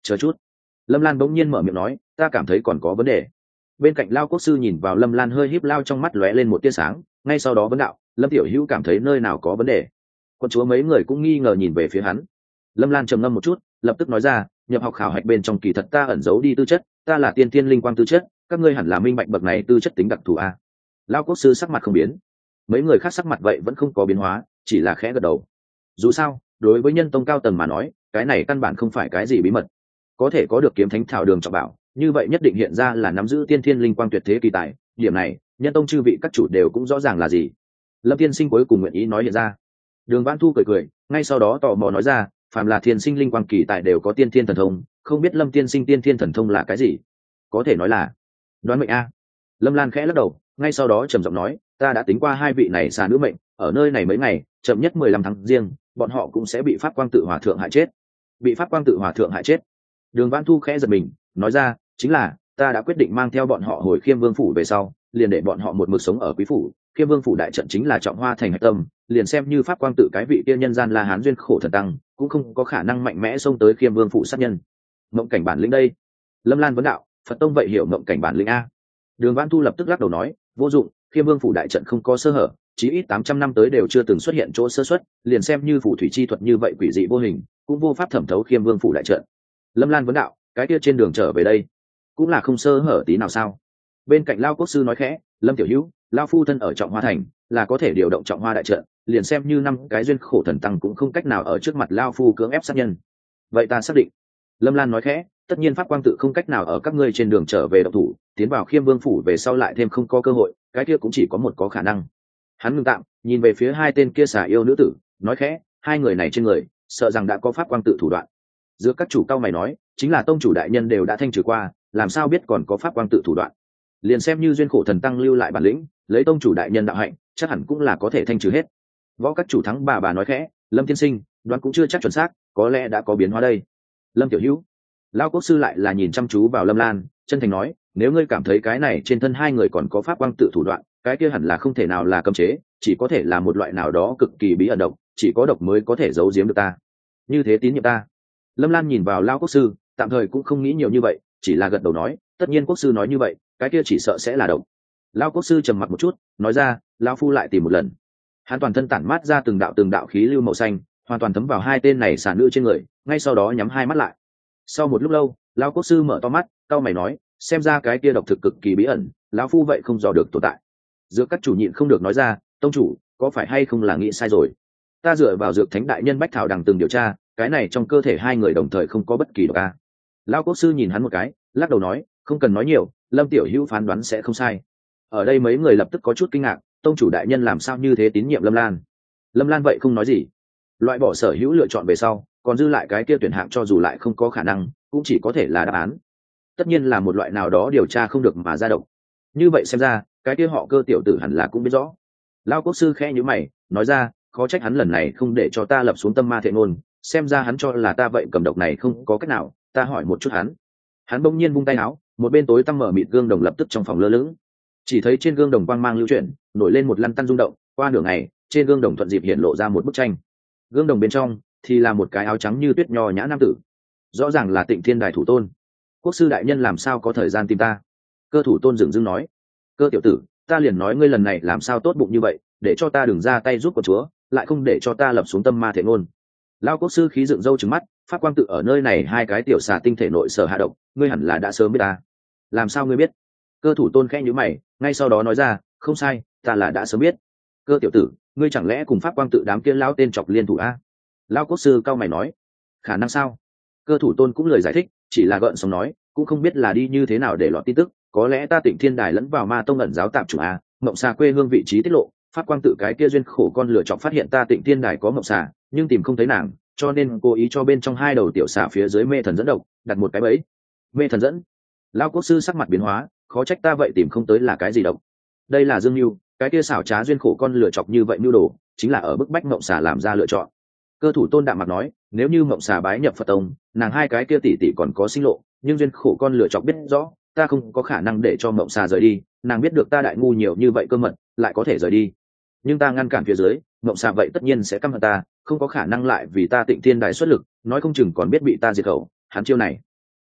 chờ chút. Lâm Lan bỗng nhiên mở miệng nói, ta cảm thấy còn có vấn đề. Bên cạnh Lao Quốc sư nhìn vào Lâm Lan hơi híp lao trong mắt lóe lên một tia sáng, ngay sau đó vấn đạo, Lâm tiểu hữu cảm thấy nơi nào có vấn đề? Quân chúa mấy người cũng nghi ngờ nhìn về phía hắn. Lâm Lan trầm ngâm một chút, lập tức nói ra, nhập học khảo hạch bên trong kỳ thật ta ẩn giấu đi tư chất, ta là tiên tiên linh quang tư chất, các ngươi hẳn là minh bạch bậc này tư chất tính đặc thù a. Lao Quốc sư sắc mặt không biến, mấy người khác sắc mặt vậy vẫn không có biến hóa, chỉ là khẽ gật đầu. Dù sao, đối với nhân tông cao tầng mà nói, cái này căn bản không phải cái gì bí mật. Có thể có được kiếm thánh thảo đường trọng bảo, như vậy nhất định hiện ra là nắm giữ tiên thiên linh quang tuyệt thế kỳ tài, điểm này nhân tông chư vị các chủ đều cũng rõ ràng là gì. Lâm tiên sinh cuối cùng nguyện ý nói hiện ra. Đường Vãn Thu cười cười, ngay sau đó tò mò nói ra, phàm là thiên sinh linh quang kỳ tài đều có tiên thiên thần thông, không biết Lâm tiên sinh tiên thiên thần thông là cái gì? Có thể nói là đoán mệnh a. Lâm Lan khẽ lắc đầu, ngay sau đó trầm giọng nói, ta đã tính qua hai vị này xà nữ mệnh, ở nơi này mấy ngày, chậm nhất mười lăm tháng riêng, bọn họ cũng sẽ bị pháp quang tự hòa thượng hại chết. Bị pháp quang tự hòa thượng hại chết. Đường Vãn Thu khẽ giật mình, nói ra, chính là ta đã quyết định mang theo bọn họ hồi Khiêm Vương phủ về sau, liền để bọn họ một mực sống ở quý phủ. Khiêm Vương phủ đại trận chính là trọng hoa thành hạch tâm, liền xem như pháp quang tự cái vị kia nhân gian La Hán duyên khổ thần tăng, cũng không có khả năng mạnh mẽ xông tới Khiêm Vương phủ sát nhân. Mộng cảnh bản lĩnh đây. Lâm Lan vấn đạo, Phật tông vậy hiểu mộng cảnh bản lĩnh a? Đường Vãn Thu lập tức lắc đầu nói, vô dụng, Khiêm Vương phủ đại trận không có sơ hở, chí ít tám trăm năm tới đều chưa từng xuất hiện chỗ sơ suất, liền xem như phù thủy chi thuật như vậy quỷ dị vô hình, cũng vô pháp thẩm thấu Khiêm Vương phủ đại trận. Lâm Lan vấn đạo, cái kia trên đường trở về đây cũng là không sơ hở tí nào sao? Bên cạnh Lao Quốc sư nói khẽ, Lâm tiểu hữu, Lao phu thân ở trọng hoa thành, là có thể điều động trọng hoa đại trận, liền xem như năm cái duyên khổ thần tăng cũng không cách nào ở trước mặt Lao phu cưỡng ép sát nhân. Vậy ta xác định. Lâm Lan nói khẽ, tất nhiên pháp quang tự không cách nào ở các ngươi trên đường trở về động thủ, tiến vào Khiêm Vương phủ về sau lại thêm không có cơ hội, cái kia cũng chỉ có một có khả năng. Hắn ngừng tạm, nhìn về phía hai tên kia xà yêu nữ tử, nói khẽ, hai người này trên người sợ rằng đã có pháp quang tự thủ đoạn. Giữa các chủ cao mày nói, chính là tông chủ đại nhân đều đã thanh trừ qua, làm sao biết còn có pháp quang tự thủ đoạn? Liền xem như duyên khổ thần tăng lưu lại bản lĩnh, lấy tông chủ đại nhân đạo hạnh, chắc hẳn cũng là có thể thanh trừ hết. Võ các chủ thắng bà bà nói khẽ, Lâm tiên sinh, đoán cũng chưa chắc chuẩn xác, có lẽ đã có biến hóa đây. Lâm tiểu hữu. Lao Quốc sư lại là nhìn chăm chú vào Lâm Lan, chân thành nói, nếu ngươi cảm thấy cái này trên thân hai người còn có pháp quang tự thủ đoạn, cái kia hẳn là không thể nào là cấm chế, chỉ có thể là một loại nào đó cực kỳ bí ẩn độc, chỉ có độc mới có thể giấu giếm được ta. Như thế tín nhiệm ta. Lâm Lan nhìn vào Lao Quốc sư, tạm thời cũng không nghĩ nhiều như vậy, chỉ là gật đầu nói, tất nhiên Quốc sư nói như vậy, cái kia chỉ sợ sẽ là độc. Lao Quốc sư trầm mặc một chút, nói ra, Lao phu lại tìm một lần. Hắn toàn thân tản mát ra từng đạo từng đạo khí lưu màu xanh, hoàn toàn thấm vào hai tên này xả nữ trên người, ngay sau đó nhắm hai mắt lại. Sau một lúc lâu, Lao Quốc sư mở to mắt, cau mày nói, xem ra cái kia độc thực cực kỳ bí ẩn, lão phu vậy không dò được tồn tại. Dược các chủ nhịn không được nói ra, tông chủ, có phải hay không là nghĩ sai rồi? Ta dựa vào dược thánh đại nhân bách thảo đằng từng điều tra, cái này trong cơ thể hai người đồng thời không có bất kỳ độc a. Lão Quốc sư nhìn hắn một cái, lắc đầu nói, không cần nói nhiều, Lâm tiểu hữu phán đoán sẽ không sai. Ở đây mấy người lập tức có chút kinh ngạc, tông chủ đại nhân làm sao như thế tín nhiệm Lâm Lan? Lâm Lan vậy không nói gì. Loại bỏ sở hữu lựa chọn về sau, còn dư lại cái kia tuyển hạng cho dù lại không có khả năng, cũng chỉ có thể là đáp án. Tất nhiên là một loại nào đó điều tra không được mà ra độc. Như vậy xem ra, cái kia họ Cơ tiểu tử hẳn là cũng biết rõ. Lao Quốc sư khẽ nhíu mày, nói ra, khó trách hắn lần này không để cho ta lập xuống tâm ma thệ ngôn, xem ra hắn cho là ta vậy cầm độc này không có cách nào, ta hỏi một chút hắn. Hắn bỗng nhiên vung tay áo, một bên tối tăm mở mịt gương đồng lập tức trong phòng lơ lửng. Chỉ thấy trên gương đồng quang mang lưu chuyển, nổi lên một lăn tăn rung động, qua nửa ngày, trên gương đồng thuận dịp hiện lộ ra một bức tranh. Gương đồng bên trong thì là một cái áo trắng như tuyết nho nhã nam tử, rõ ràng là Tịnh Thiên Đài thủ tôn. Quốc sư đại nhân làm sao có thời gian tìm ta? Cơ thủ tôn dừng dưng nói, Cơ tiểu tử, ta liền nói ngươi lần này làm sao tốt bụng như vậy, để cho ta đừng ra tay giúp con chúa, lại không để cho ta lập xuống tâm ma thể ngôn. Lao Quốc sư khí dựng râu trừng mắt, pháp quang tự ở nơi này hai cái tiểu xà tinh thể nội sở hạ độc, ngươi hẳn là đã sớm biết ta. Làm sao ngươi biết? Cơ thủ tôn khẽ nhíu mày, ngay sau đó nói ra, không sai, ta là đã sớm biết. Cơ tiểu tử, ngươi chẳng lẽ cùng pháp quang tự đám kia lao tên chọc liên thủ a? Lao Quốc sư cao mày nói, khả năng sao? Cơ thủ tôn cũng lời giải thích, chỉ là gợn sóng nói, cũng không biết là đi như thế nào để lọt tin tức, có lẽ ta Tịnh Thiên Đài lẫn vào ma tông ẩn giáo tạm chủ a, mộng xà quê hương vị trí tiết lộ, pháp quang tự cái kia duyên khổ con lửa chọc phát hiện ta Tịnh Thiên Đài có mộng xà, nhưng tìm không thấy nàng, cho nên cố ý cho bên trong hai đầu tiểu xà phía dưới mê thần dẫn độc, đặt một cái bẫy. Mê thần dẫn? Lao Quốc sư sắc mặt biến hóa, khó trách ta vậy tìm không tới là cái gì độc. Đây là dương mưu, cái kia xảo trá duyên khổ con lửa chọc như vậy mưu đồ, chính là ở bức bách mộng xà làm ra lựa chọn. Cơ thủ tôn đạm mặt nói, nếu như mộng xà bái nhập Phật tông, nàng hai cái kia tỷ tỷ còn có sinh lộ, nhưng duyên khổ con lựa chọc biết rõ, ta không có khả năng để cho mộng xà rời đi, nàng biết được ta đại ngu nhiều như vậy cơ mật, lại có thể rời đi. Nhưng ta ngăn cản phía dưới, mộng xà vậy tất nhiên sẽ căm hận ta, không có khả năng lại vì ta Tịnh Thiên Đài xuất lực, nói không chừng còn biết bị ta diệt khẩu, hắn chiêu này.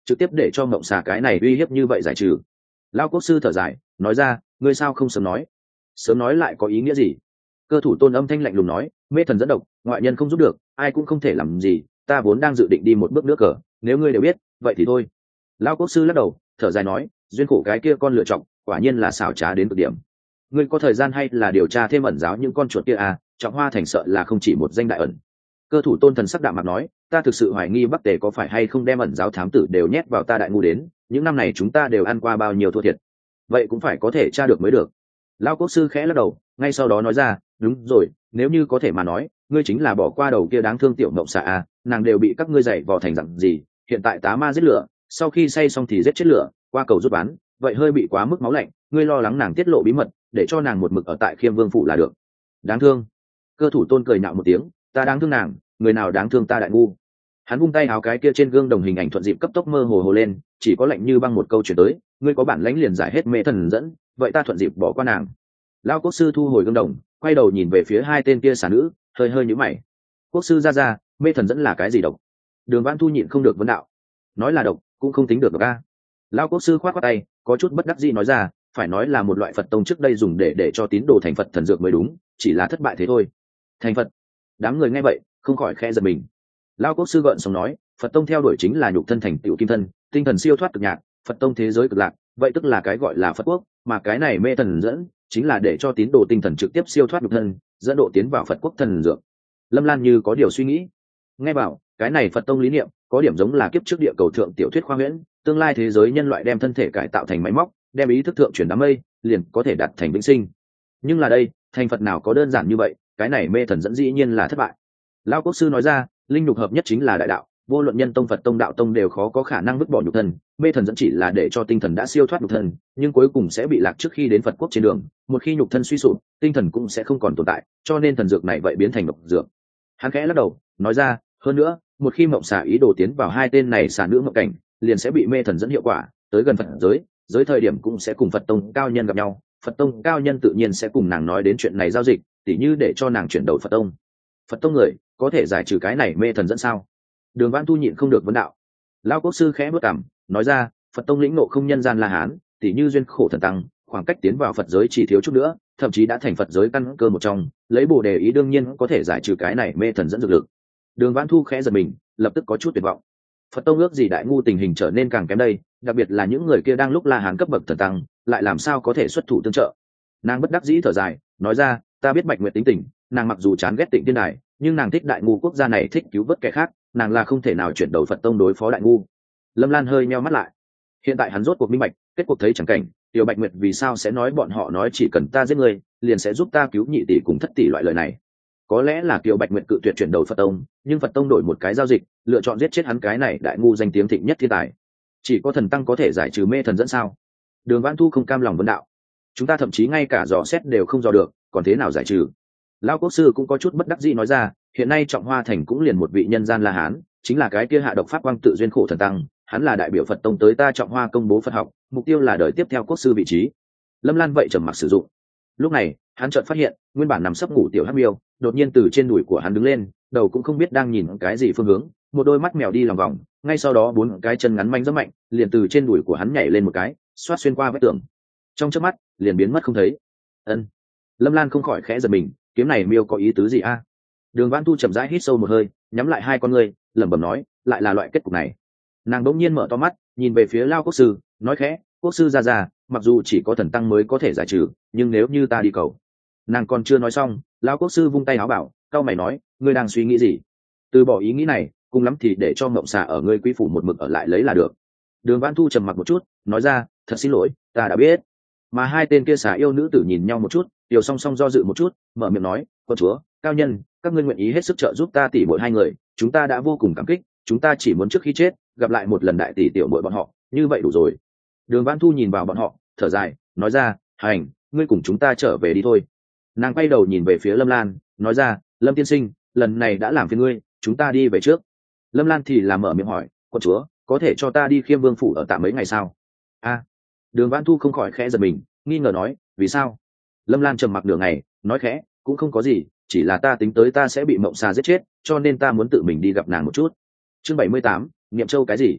trực tiếp để cho mộng xà cái này uy hiếp như vậy giải trừ. Lão quốc sư thở dài nói ra, ngươi sao không sớm nói? Sớm nói lại có ý nghĩa gì? Cơ thủ tôn âm thanh lạnh lùng nói, mê thần dẫn độc, ngoại nhân không giúp được, ai cũng không thể làm gì, ta vốn đang dự định đi một bước nước cờ, nếu ngươi đều biết vậy thì thôi. Lão quốc sư lắc đầu thở dài nói, duyên khổ cái kia con lựa chọn quả nhiên là xảo trá đến cực điểm. Ngươi có thời gian hay là điều tra thêm ẩn giáo những con chuột kia à? Trọng Hoa thành sợ là không chỉ một danh đại ẩn. Cơ thủ tôn thần sắc đạm mặt nói, ta thực sự hoài nghi Bắc Tề có phải hay không đem ẩn giáo thám tử đều nhét vào ta đại ngu đến, những năm này chúng ta đều ăn qua bao nhiêu thua thiệt, vậy cũng phải có thể tra được mới được. Lão quốc sư khẽ lắc đầu ngay sau đó nói ra, đúng rồi, nếu như có thể mà nói, ngươi chính là bỏ qua đầu kia đáng thương tiểu mộng xà à, nàng đều bị các ngươi dạy vò thành dặn gì, hiện tại tá ma giết lửa, sau khi say xong thì giết chết lửa, qua cầu rút bán, vậy hơi bị quá mức máu lạnh, ngươi lo lắng nàng tiết lộ bí mật, để cho nàng một mực ở tại Khiêm Vương phủ là được. Đáng thương. Cơ thủ tôn cười nhạo một tiếng, ta đáng thương nàng, người nào đáng thương ta đại ngu. Hắn vung tay áo, cái kia trên gương đồng hình ảnh thuận dịp cấp tốc mơ hồ hồ lên, chỉ có lạnh như băng một câu chuyển tới, ngươi có bản lãnh liền giải hết mê thần dẫn, vậy ta thuận dịp bỏ qua nàng. Lão quốc sư thu hồi gương đồng, quay đầu nhìn về phía hai tên kia xà nữ, hơi hơi nhíu mày. Quốc sư ra ra, mê thần dẫn là cái gì độc? Đường Vãn Thu nhịn không được vấn đạo. Nói là độc cũng không tính được độc a. Lão quốc sư khoát khoát tay, có chút bất đắc dĩ nói ra, phải nói là một loại Phật tông trước đây dùng để để cho tín đồ thành Phật thần dược mới đúng, chỉ là thất bại thế thôi. Thành Phật? Đám người nghe vậy không khỏi khẽ giật mình. Lão quốc sư gợn sống nói, Phật tông theo đuổi chính là nhục thân thành tựu kim thân, tinh thần siêu thoát cực nhạc, Phật tông thế giới cực lạc, vậy tức là cái gọi là Phật quốc, mà cái này mê thần dẫn chính là để cho tín đồ tinh thần trực tiếp siêu thoát nhục thân, dẫn độ tiến vào Phật quốc thần dược. Lâm Lan như có điều suy nghĩ, nghe bảo cái này Phật tông lý niệm có điểm giống là kiếp trước địa cầu thượng tiểu thuyết khoa huyễn, tương lai thế giới nhân loại đem thân thể cải tạo thành máy móc, đem ý thức thượng chuyển đám mây, liền có thể đạt thành vĩnh sinh. Nhưng là đây, thành Phật nào có đơn giản như vậy, cái này mê thần dẫn dĩ nhiên là thất bại. Lão quốc sư nói ra, linh nhục hợp nhất chính là đại đạo, vô luận nhân tông Phật tông đạo tông đều khó có khả năng vứt bỏ nhục thân, mê thần dẫn chỉ là để cho tinh thần đã siêu thoát nhục thân, nhưng cuối cùng sẽ bị lạc trước khi đến Phật quốc trên đường, một khi nhục thân suy sụp, tinh thần cũng sẽ không còn tồn tại, cho nên thần dược này vậy biến thành độc dược. Hắn khẽ lắc đầu nói ra, hơn nữa, một khi mộng xà ý đồ tiến vào hai tên này xà nữ mộng cảnh, liền sẽ bị mê thần dẫn hiệu quả, tới gần Phật giới, giới thời điểm cũng sẽ cùng Phật tông cao nhân gặp nhau, Phật tông cao nhân tự nhiên sẽ cùng nàng nói đến chuyện này giao dịch, tỉ như để cho nàng chuyển đầu Phật tông. Phật tông người có thể giải trừ cái này mê thần dẫn sao? Đường Vãn Thu nhịn không được vấn đạo. Lão quốc sư khẽ bước cằm nói ra, Phật tông lĩnh ngộ không nhân gian La Hán, tỉ như duyên khổ thần tăng, khoảng cách tiến vào Phật giới chỉ thiếu chút nữa, thậm chí đã thành Phật giới căn cơ một trong, lấy bồ đề ý đương nhiên có thể giải trừ cái này mê thần dẫn dược lực. Đường Vãn Thu khẽ giật mình, lập tức có chút tuyệt vọng. Phật tông ước gì đại ngu tình hình trở nên càng kém đây, đặc biệt là những người kia đang lúc La Hán cấp bậc thần tăng, lại làm sao có thể xuất thủ tương trợ? Nàng bất đắc dĩ thở dài, nói ra, ta biết Bạch Nguyệt tính tình, nàng mặc dù chán ghét Tịnh Tiên Đài, nhưng nàng thích đại ngu quốc gia này, thích cứu vớt kẻ khác, nàng là không thể nào chuyển đầu Phật tông đối phó đại ngu. Lâm Lan hơi meo mắt lại, hiện tại hắn rốt cuộc minh bạch, kết cuộc thấy chẳng cảnh, Tiểu Bạch Nguyệt vì sao sẽ nói bọn họ nói chỉ cần ta giết người, liền sẽ giúp ta cứu nhị tỷ cùng thất tỷ loại lời này. Có lẽ là Tiểu Bạch Nguyệt cự tuyệt chuyển đầu Phật tông, nhưng Phật tông đổi một cái giao dịch, lựa chọn giết chết hắn cái này đại ngu danh tiếng thịnh nhất thiên tài. Chỉ có thần tăng có thể giải trừ mê thần dẫn sao? Đường Vãn Thu không cam lòng vấn đạo. Chúng ta thậm chí ngay cả dò xét đều không dò được, còn thế nào giải trừ? Lão quốc sư cũng có chút bất đắc dĩ nói ra, hiện nay Trọng Hoa thành cũng liền một vị nhân gian La Hán, chính là cái kia hạ độc pháp quang tự duyên khổ thần tăng, hắn là đại biểu Phật tông tới ta Trọng Hoa công bố Phật học, mục tiêu là đời tiếp theo quốc sư vị trí. Lâm Lan vậy trầm mặc sử dụng. Lúc này, hắn chợt phát hiện, nguyên bản nằm sấp ngủ tiểu Hắc Miêu, đột nhiên từ trên đùi của hắn đứng lên, đầu cũng không biết đang nhìn cái gì phương hướng, một đôi mắt mèo đi lòng vòng, ngay sau đó bốn cái chân ngắn manh rất mạnh, liền từ trên đùi của hắn nhảy lên một cái, xoát xuyên qua vách tường. Trong chớp mắt, liền biến mất không thấy. Ân. Lâm Lan không khỏi khẽ giật mình, kiếm này miêu có ý tứ gì a? Đường Vãn Thu chậm rãi hít sâu một hơi, nhắm lại hai con ngươi, lẩm bẩm nói, lại là loại kết cục này. Nàng đỗng nhiên mở to mắt, nhìn về phía Lao quốc sư, nói khẽ, quốc sư ra ra, mặc dù chỉ có thần tăng mới có thể giải trừ, nhưng nếu như ta đi cầu. Nàng còn chưa nói xong, Lao quốc sư vung tay áo bảo, cao mày nói, ngươi đang suy nghĩ gì? Từ bỏ ý nghĩ này, cùng lắm thì để cho mộng xà ở ngươi quý phủ một mực ở lại lấy là được. Đường Vãn Thu trầm mặc một chút, nói ra, thật xin lỗi, ta đã biết. Mà hai tên kia xà yêu nữ tử nhìn nhau một chút, Tiểu song song do dự một chút, mở miệng nói, quân chúa, cao nhân, các ngươi nguyện ý hết sức trợ giúp ta tỷ muội hai người, chúng ta đã vô cùng cảm kích, chúng ta chỉ muốn trước khi chết gặp lại một lần đại tỷ tiểu muội bọn họ, như vậy đủ rồi. Đường Vãn Thu nhìn vào bọn họ, thở dài, nói ra, hành, ngươi cùng chúng ta trở về đi thôi. Nàng quay đầu nhìn về phía Lâm Lan, nói ra, Lâm tiên sinh, lần này đã làm phiền ngươi, chúng ta đi về trước. Lâm Lan thì làm mở miệng hỏi, quân chúa, có thể cho ta đi Khiêm Vương phủ ở tạm mấy ngày sao? A. Đường Vãn Thu không khỏi khẽ giật mình, nghi ngờ nói, vì sao? Lâm Lan trầm mặc nửa ngày, nói khẽ, cũng không có gì, chỉ là ta tính tới ta sẽ bị mộng xà giết chết, cho nên ta muốn tự mình đi gặp nàng một chút. Chương bảy mươi tám, Niệm Châu cái gì?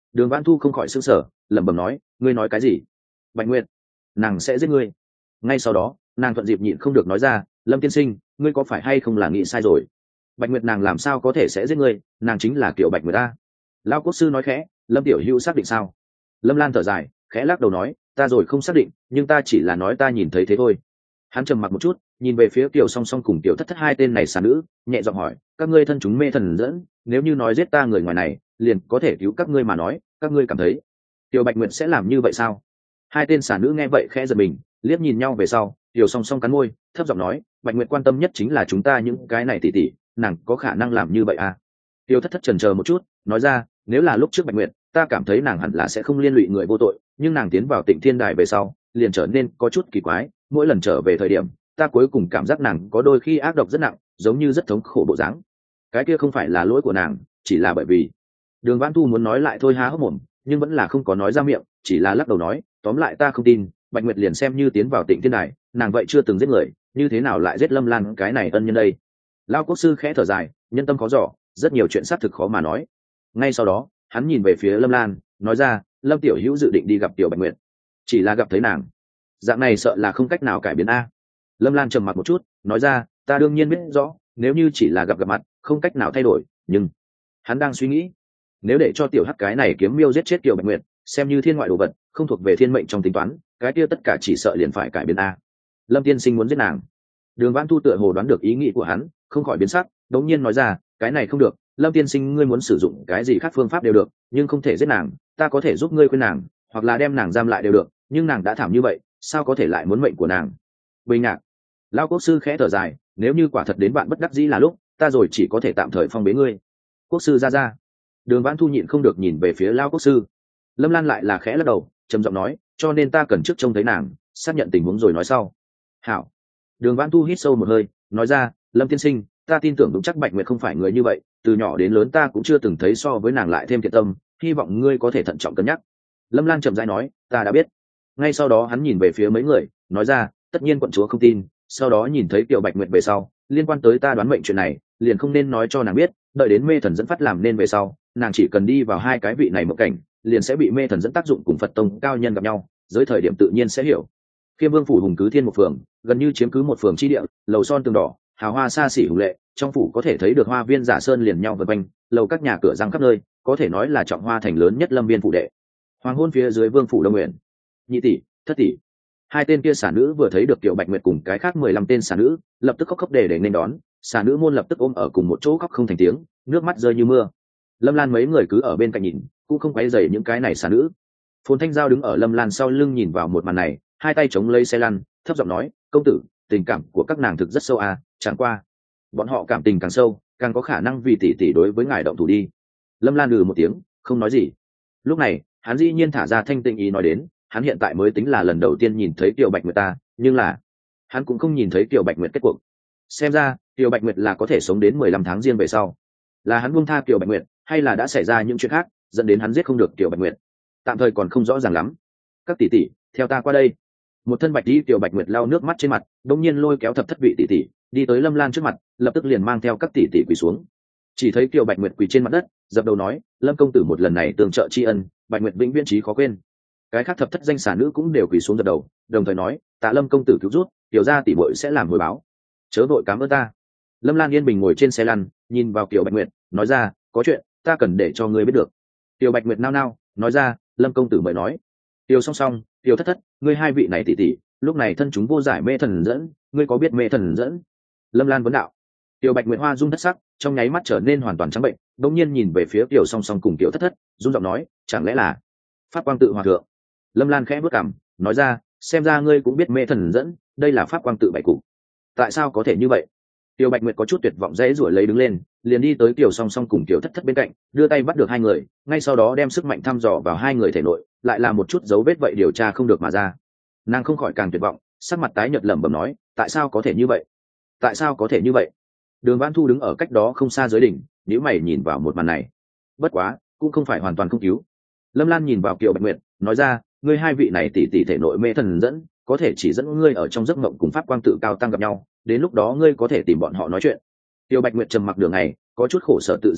Đường Vãn Thu không khỏi sững sờ, lẩm bẩm nói, ngươi nói cái gì? Bạch Nguyệt, nàng sẽ giết ngươi. Ngay sau đó, nàng thuận dịp nhịn không được nói ra, Lâm tiên sinh, ngươi có phải hay không là nghĩ sai rồi? Bạch Nguyệt nàng làm sao có thể sẽ giết ngươi, nàng chính là kiểu Bạch Nguyệt ta. Lão quốc sư nói khẽ, Lâm tiểu hữu xác định sao? Lâm Lan thở dài, khẽ lắc đầu nói, ta rồi không xác định, nhưng ta chỉ là nói ta nhìn thấy thế thôi. Hắn trầm mặc một chút, nhìn về phía Kiều Song Song cùng Tiểu Thất Thất hai tên này xà nữ, nhẹ giọng hỏi, các ngươi thân chúng mê thần dẫn, nếu như nói giết ta người ngoài này, liền có thể cứu các ngươi mà nói, các ngươi cảm thấy Tiểu Bạch Nguyệt sẽ làm như vậy sao? Hai tên xà nữ nghe vậy khẽ giật mình, liếc nhìn nhau về sau, Tiểu Song Song cắn môi, thấp giọng nói, Bạch Nguyệt quan tâm nhất chính là chúng ta những cái này tỷ tỷ, nàng có khả năng làm như vậy à? Tiểu Thất Thất chần chờ một chút, nói ra, nếu là lúc trước Bạch Nguyệt, ta cảm thấy nàng hẳn là sẽ không liên lụy người vô tội, nhưng nàng tiến vào Tịnh Thiên Đài về sau, liền trở nên có chút kỳ quái, mỗi lần trở về thời điểm, ta cuối cùng cảm giác nàng có đôi khi ác độc rất nặng, giống như rất thống khổ bộ dáng. Cái kia không phải là lỗi của nàng, chỉ là bởi vì Đường Vãn Thu muốn nói lại thôi há hốc mồm, nhưng vẫn là không có nói ra miệng, chỉ là lắc đầu nói, tóm lại ta không tin, Bạch Nguyệt liền xem như tiến vào Tịnh Thiên Đài, nàng vậy chưa từng giết người, như thế nào lại giết Lâm Lan cái này ân nhân đây? Lão quốc sư khẽ thở dài, nhân tâm khó dò, rất nhiều chuyện xác thực khó mà nói. Ngay sau đó, hắn nhìn về phía Lâm Lan, nói ra, Lâm tiểu hữu dự định đi gặp Tiểu Bạch Nguyệt, chỉ là gặp thấy nàng, dạng này sợ là không cách nào cải biến a. Lâm Lan trầm mặc một chút, nói ra, ta đương nhiên biết rõ, nếu như chỉ là gặp gặp mặt, không cách nào thay đổi, nhưng hắn đang suy nghĩ, nếu để cho tiểu hắc cái này kiếm miêu giết chết Tiểu Bạch Nguyệt, xem như thiên ngoại đồ vật, không thuộc về thiên mệnh trong tính toán, cái kia tất cả chỉ sợ liền phải cải biến a. Lâm tiên sinh muốn giết nàng. Đường Vãn Thu tựa hồ đoán được ý nghĩ của hắn, không khỏi biến sắc, đống nhiên nói ra, cái này không được, Lâm tiên sinh ngươi muốn sử dụng cái gì khác phương pháp đều được, nhưng không thể giết nàng, ta có thể giúp ngươi khuyên nàng, hoặc là đem nàng giam lại đều được, nhưng nàng đã thảm như vậy, sao có thể lại muốn mệnh của nàng? Bình ngạc. Lão quốc sư khẽ thở dài, nếu như quả thật đến bạn bất đắc dĩ là lúc, ta rồi chỉ có thể tạm thời phong bế ngươi. Quốc sư ra ra. Đường Vãn Thu nhịn không được nhìn về phía Lão quốc sư. Lâm Lan lại là khẽ lắc đầu, trầm giọng nói, cho nên ta cần trước trông thấy nàng, xác nhận tình huống rồi nói sau. Hảo. Đường Vãn Thu hít sâu một hơi, nói ra, Lâm tiên sinh, ta tin tưởng đúng chắc Bạch Nguyệt không phải người như vậy, từ nhỏ đến lớn ta cũng chưa từng thấy so với nàng lại thêm thiện tâm, hy vọng ngươi có thể thận trọng cân nhắc. Lâm Lan chậm rãi nói, ta đã biết. Ngay sau đó hắn nhìn về phía mấy người, nói ra, tất nhiên quận chúa không tin, sau đó nhìn thấy Tiểu Bạch Nguyệt về sau, liên quan tới ta đoán mệnh chuyện này, liền không nên nói cho nàng biết, đợi đến mê thần dẫn phát làm nên về sau, nàng chỉ cần đi vào hai cái vị này một cảnh, liền sẽ bị mê thần dẫn tác dụng cùng Phật tông cao nhân gặp nhau, dưới thời điểm tự nhiên sẽ hiểu. Khiêm Vương phủ hùng cứ thiên một phường, gần như chiếm cứ một phường chi địa, lầu son tường đỏ, hào hoa xa xỉ hùng lệ, trong phủ có thể thấy được hoa viên giả sơn liền nhau vần quanh, lầu các nhà cửa răng khắp nơi, có thể nói là trọng hoa thành lớn nhất Lâm Viên phủ đệ. Hoàng hôn phía dưới Vương phủ Đông Nguyện, nhị tỷ, thất tỷ, hai tên kia xả nữ vừa thấy được Tiểu Bạch Nguyệt cùng cái khác mười lăm tên xả nữ, lập tức khóc khóc để để nên đón, xả nữ môn lập tức ôm ở cùng một chỗ khóc không thành tiếng, nước mắt rơi như mưa. Lâm Lan mấy người cứ ở bên cạnh nhìn, cũng không quấy rầy những cái này xả nữ. Phồn Thanh Giao đứng ở Lâm Lan sau lưng nhìn vào một màn này, hai tay chống lấy xe lăn, thấp giọng nói, công tử, tình cảm của các nàng thực rất sâu à, chẳng qua bọn họ cảm tình càng sâu, càng có khả năng vì tỷ tỷ đối với ngài động thủ đi. Lâm Lan lừ một tiếng, không nói gì. Lúc này, hắn dĩ nhiên thả ra thanh tịnh ý nói đến, hắn hiện tại mới tính là lần đầu tiên nhìn thấy Tiểu Bạch Nguyệt ta, nhưng là hắn cũng không nhìn thấy Tiểu Bạch Nguyệt kết cuộc. Xem ra, Tiểu Bạch Nguyệt là có thể sống đến mười lăm tháng riêng về sau. Là hắn buông tha Tiểu Bạch Nguyệt, hay là đã xảy ra những chuyện khác, dẫn đến hắn giết không được Tiểu Bạch Nguyệt? Tạm thời còn không rõ ràng lắm. Các tỷ tỷ, theo ta qua đây. Một thân bạch đi Tiểu Bạch Nguyệt lau nước mắt trên mặt, đống nhiên lôi kéo thập thất vị tỷ tỷ, đi tới Lâm Lan trước mặt, lập tức liền mang theo các tỷ tỷ quỳ xuống. Chỉ thấy Tiểu Bạch Nguyệt quỳ trên mặt đất, dập đầu nói, Lâm công tử một lần này tương trợ tri ân, Bạch Nguyệt vĩnh viễn trí khó quên. Cái khác thập thất danh xà nữ cũng đều quỳ xuống dập đầu, đồng thời nói, tạ Lâm công tử cứu rút, Tiểu gia tỷ muội sẽ làm hồi báo, chớ vội cảm ơn ta. Lâm Lan yên bình ngồi trên xe lăn, nhìn vào Tiểu Bạch Nguyệt, nói ra, có chuyện ta cần để cho ngươi biết được. Tiểu Bạch Nguyệt nao nao, nói ra, Lâm công tử mời nói. Tiểu Song Song, Tiểu Thất Thất, ngươi hai vị này tỷ tỷ, lúc này thân chúng vô giải mê thần dẫn, ngươi có biết mê thần dẫn? Lâm Lan vấn đạo. Tiểu Bạch Nguyệt hoa rung thất sắc, trong nháy mắt trở nên hoàn toàn trắng bệnh, đột nhiên nhìn về phía Tiểu Song Song cùng Tiểu Thất Thất, run giọng nói, chẳng lẽ là Pháp Quang Tự Hòa thượng? Lâm Lan khẽ bước cằm, nói ra, xem ra ngươi cũng biết mê thần dẫn, đây là Pháp Quang Tự bảy cục. Tại sao có thể như vậy? Tiểu Bạch Nguyệt có chút tuyệt vọng dễ rủa lấy đứng lên, liền đi tới Tiểu Song Song cùng Tiểu Thất Thất bên cạnh, đưa tay bắt được hai người, ngay sau đó đem sức mạnh thăm dò vào hai người thể nội, lại là một chút dấu vết vậy điều tra không được mà ra. Nàng không khỏi càng tuyệt vọng, sắc mặt tái nhợt lẩm bẩm nói, tại sao có thể như vậy? Tại sao có thể như vậy? Đường Vãn Thu đứng ở cách đó không xa dưới đỉnh, nhíu mày nhìn vào một màn này. Bất quá, cũng không phải hoàn toàn không cứu. Lâm Lan nhìn vào Kiều Bạch Nguyệt, nói ra, ngươi hai vị này tỷ tỷ thể nội mê thần dẫn, có thể chỉ dẫn ngươi ở trong giấc mộng cùng Pháp Quang Tự cao tăng gặp nhau, đến lúc đó ngươi có thể tìm bọn họ nói chuyện. Kiều Bạch Nguyệt trầm mặc đường này, có chút khổ sở tự rêu nói,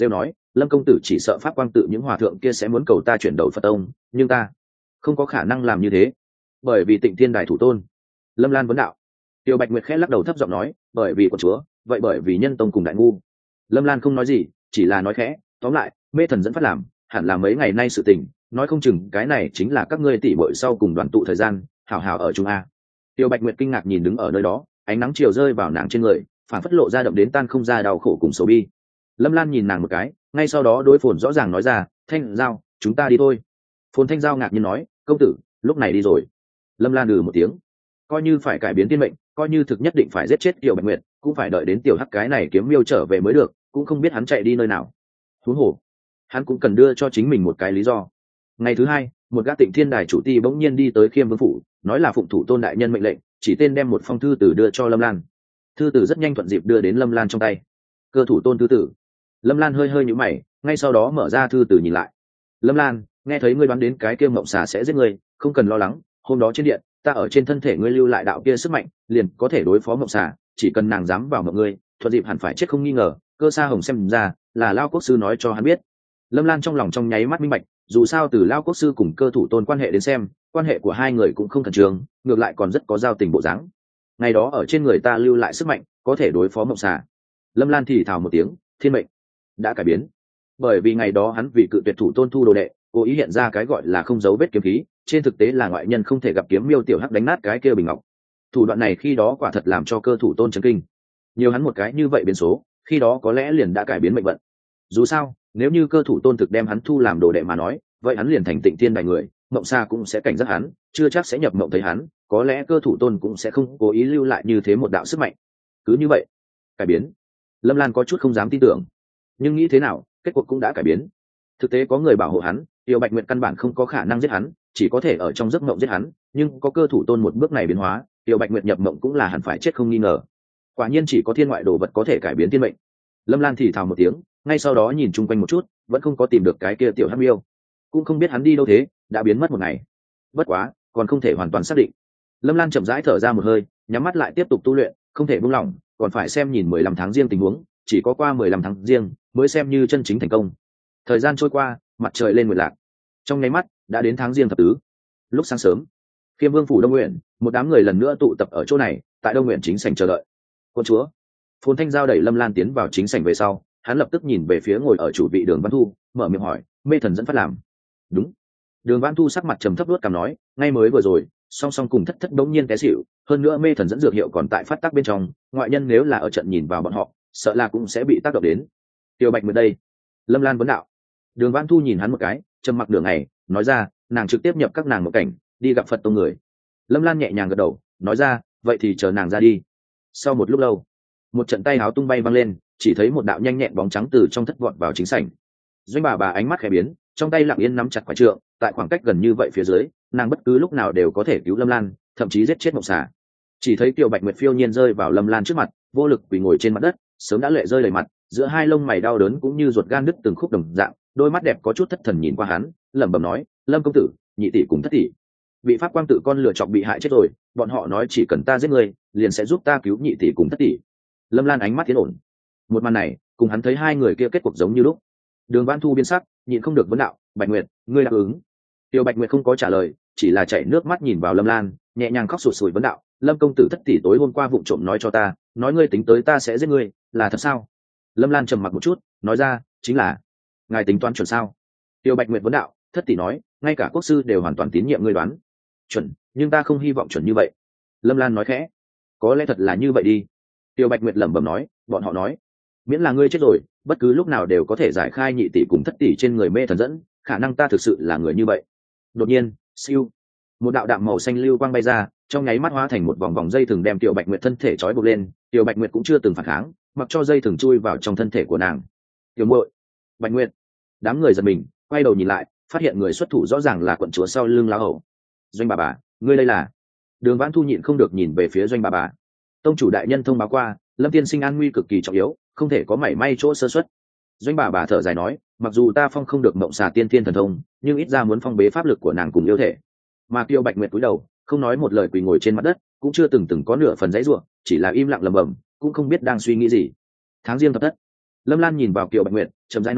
lâm công tử chỉ sợ pháp quang tự những hòa thượng kia sẽ muốn cầu ta chuyển đầu Phật tông, nhưng ta không có khả năng làm như thế, bởi vì Tịnh Thiên Đài thủ tôn. Lâm Lan vấn đạo. Tiêu Bạch Nguyệt khẽ lắc đầu thấp giọng nói, bởi vì quận chúa, vậy bởi vì nhân tông cùng đại ngu. Lâm Lan không nói gì, chỉ là nói khẽ, tóm lại, mê thần dẫn phát làm, hẳn là mấy ngày nay sự tình, nói không chừng cái này chính là các ngươi tỉ muội sau cùng đoàn tụ thời gian, hảo hảo ở chung a. Tiêu Bạch Nguyệt kinh ngạc nhìn đứng ở nơi đó, ánh nắng chiều rơi vào nàng trên người, phản phất lộ ra đậm đến tan không ra đau khổ cùng sầu bi. Lâm Lan nhìn nàng một cái, ngay sau đó đối Phồn rõ ràng nói ra, Thanh Giao, chúng ta đi thôi. Phồn Thanh Giao ngạc nhiên nói, công tử, lúc này đi rồi. Lâm Lan ừ một tiếng, coi như phải cải biến tiên mệnh, coi như thực nhất định phải giết chết Tiêu Bạch Nguyệt, cũng phải đợi đến tiểu hắc cái này kiếm miêu trở về mới được, cũng không biết hắn chạy đi nơi nào. Huống hồ, hắn cũng cần đưa cho chính mình một cái lý do. Ngày thứ hai, một gã Tịnh Thiên Đài chủ ti bỗng nhiên đi tới Khiêm Vương phủ, nói là phụng thủ tôn đại nhân mệnh lệnh, chỉ tên đem một phong thư từ đưa cho Lâm Lan. Thư tử rất nhanh thuận dịp đưa đến Lâm Lan trong tay. Cơ thủ tôn thư tử. Lâm Lan hơi hơi nhíu mày, ngay sau đó mở ra thư tử nhìn lại. Lâm Lan, nghe thấy ngươi đoán đến cái kia mộng xà sẽ giết ngươi, không cần lo lắng, hôm đó trên điện, ta ở trên thân thể ngươi lưu lại đạo kia sức mạnh, liền có thể đối phó mộng xà, chỉ cần nàng dám vào mộng ngươi, thuận dịp hẳn phải chết không nghi ngờ. Cơ Sa Hồng xem ra là Lao Quốc sư nói cho hắn biết. Lâm Lan trong lòng trong nháy mắt minh bạch, dù sao từ Lao Quốc sư cùng Cơ thủ tôn quan hệ đến xem, quan hệ của hai người cũng không khẩn trương, ngược lại còn rất có giao tình bộ dáng. Ngày đó ở trên người ta lưu lại sức mạnh, có thể đối phó mộng xà. Lâm Lan thì thào một tiếng, thiên mệnh đã cải biến, bởi vì ngày đó hắn vì cự tuyệt thủ tôn thu đồ đệ, cố ý hiện ra cái gọi là không giấu vết kiếm khí, trên thực tế là ngoại nhân không thể gặp kiếm miêu tiểu hắc đánh nát cái kia bình ngọc. Thủ đoạn này khi đó quả thật làm cho Cơ thủ tôn chấn kinh, nhiều hắn một cái như vậy biến số, khi đó có lẽ liền đã cải biến mệnh vận. Dù sao, nếu như Cơ thủ tôn thực đem hắn thu làm đồ đệ mà nói, vậy hắn liền thành Tịnh Thiên Đài người, mộng xa cũng sẽ cảnh giác hắn, chưa chắc sẽ nhập mộng thấy hắn, có lẽ Cơ thủ tôn cũng sẽ không cố ý lưu lại như thế một đạo sức mạnh. Cứ như vậy, cải biến. Lâm Lan có chút không dám tin tưởng, nhưng nghĩ thế nào, kết cuộc cũng đã cải biến. Thực tế có người bảo hộ hắn, Tiêu Bạch Nguyệt căn bản không có khả năng giết hắn, chỉ có thể ở trong giấc mộng giết hắn, nhưng có Cơ thủ tôn một bước này biến hóa, Tiêu Bạch Nguyệt nhập mộng cũng là hẳn phải chết không nghi ngờ. Quả nhiên chỉ có thiên ngoại đồ vật có thể cải biến thiên mệnh. Lâm Lan thì thào một tiếng, ngay sau đó nhìn chung quanh một chút, vẫn không có tìm được cái kia tiểu hắc miêu, cũng không biết hắn đi đâu thế, đã biến mất một ngày. Bất quá, còn không thể hoàn toàn xác định. Lâm Lan chậm rãi thở ra một hơi, nhắm mắt lại tiếp tục tu luyện, không thể buông lỏng, còn phải xem nhìn mười lăm tháng riêng tình huống, chỉ có qua mười lăm tháng riêng mới xem như chân chính thành công. Thời gian trôi qua, mặt trời lên nguyệt lạc, trong nháy mắt đã đến tháng riêng thập tứ. Lúc sáng sớm, Khiêm Vương phủ Đông Nguyện, một đám người lần nữa tụ tập ở chỗ này, tại Đông Nguyện chính sảnh chờ đợi. Quân chúa. Phồn Thanh Giao đẩy Lâm Lan tiến vào chính sảnh về sau, hắn lập tức nhìn về phía ngồi ở chủ vị Đường Văn Thu, mở miệng hỏi, mê thần dẫn phát làm. Đúng. Đường Văn Thu sắc mặt trầm thấp luốt cằm nói, ngay mới vừa rồi, song song cùng thất thất đống nhiên té xỉu, hơn nữa mê thần dẫn dược hiệu còn tại phát tác bên trong, ngoại nhân nếu là ở trận nhìn vào bọn họ, sợ là cũng sẽ bị tác động đến. Tiêu Bạch Nguyệt đây. Lâm Lan vấn đạo. Đường Văn Thu nhìn hắn một cái, trầm mặc nửa ngày, nói ra, nàng trực tiếp nhập các nàng một cảnh, đi gặp Phật tông người. Lâm Lan nhẹ nhàng gật đầu, nói ra, vậy thì chờ nàng ra đi. Sau một lúc lâu, một trận tay áo tung bay văng lên, chỉ thấy một đạo nhanh nhẹn bóng trắng từ trong thất vọt vào chính sảnh. Doanh bà bà ánh mắt khẽ biến, trong tay lặng yên nắm chặt quả trượng, tại khoảng cách gần như vậy phía dưới, nàng bất cứ lúc nào đều có thể cứu Lâm Lan, thậm chí giết chết mộng xà. Chỉ thấy Tiêu Bạch Nguyệt phiêu nhiên rơi vào Lâm Lan trước mặt, vô lực quỳ ngồi trên mặt đất, sớm đã lệ rơi đầy mặt, giữa hai lông mày đau đớn cũng như ruột gan đứt từng khúc đồng dạng, đôi mắt đẹp có chút thất thần nhìn qua hắn, lẩm bẩm nói, Lâm công tử, nhị tỷ cùng thất tỷ bị pháp quang tự con lựa chọc bị hại chết rồi, bọn họ nói chỉ cần ta giết người, liền sẽ giúp ta cứu nhị tỷ cùng thất tỷ. Lâm Lan ánh mắt tiến ổn, một màn này cùng hắn thấy hai người kia kết cuộc giống như lúc. Đường Văn Thu biến sắc, nhịn không được vấn đạo, Bạch Nguyệt, ngươi đáp ứng? Tiêu Bạch Nguyệt không có trả lời, chỉ là chảy nước mắt nhìn vào Lâm Lan, nhẹ nhàng khóc sụt sùi vấn đạo, Lâm công tử thất tỷ tối hôm qua vụng trộm nói cho ta, nói ngươi tính tới ta sẽ giết ngươi, là thật sao? Lâm Lan trầm mặc một chút, nói ra, chính là. Ngài tính toán chuẩn sao? Tiêu Bạch Nguyệt vấn đạo, thất tỷ nói, ngay cả quốc sư đều hoàn toàn tín nhiệm ngươi đoán. Chuẩn, nhưng ta không hy vọng chuẩn như vậy. Lâm Lan nói khẽ, có lẽ thật là như vậy đi. Tiêu Bạch Nguyệt lẩm bẩm nói, bọn họ nói, miễn là ngươi chết rồi, bất cứ lúc nào đều có thể giải khai nhị tỷ cùng thất tỷ trên người mê thần dẫn, khả năng ta thực sự là người như vậy. Đột nhiên, siêu, một đạo đạm màu xanh lưu quang bay ra, trong nháy mắt hóa thành một vòng vòng dây thừng đem Tiêu Bạch Nguyệt thân thể trói buộc lên. Tiêu Bạch Nguyệt cũng chưa từng phản kháng, mặc cho dây thừng chui vào trong thân thể của nàng. Tiểu muội, Bạch Nguyệt. Đám người giật mình, quay đầu nhìn lại, phát hiện người xuất thủ rõ ràng là quận chúa sau lưng Lão Hậu. Doanh bà bà, ngươi đây là? Đường Vãn Thu nhịn không được nhìn về phía Doanh bà bà. Tông chủ đại nhân thông báo qua, Lâm tiên sinh an nguy cực kỳ trọng yếu, không thể có mảy may chỗ sơ suất. Doanh bà bà thở dài nói, mặc dù ta phong không được mộng xà tiên thiên thần thông, nhưng ít ra muốn phong bế pháp lực của nàng cùng yêu thể. Mà Tiêu Bạch Nguyệt cúi đầu, không nói một lời quỳ ngồi trên mặt đất, cũng chưa từng từng có nửa phần dãy rủa, chỉ là im lặng lẩm bẩm, cũng không biết đang suy nghĩ gì. Tháng riêng thập thất, Lâm Lan nhìn vào Kiều Bạch Nguyệt, chậm rãi nói,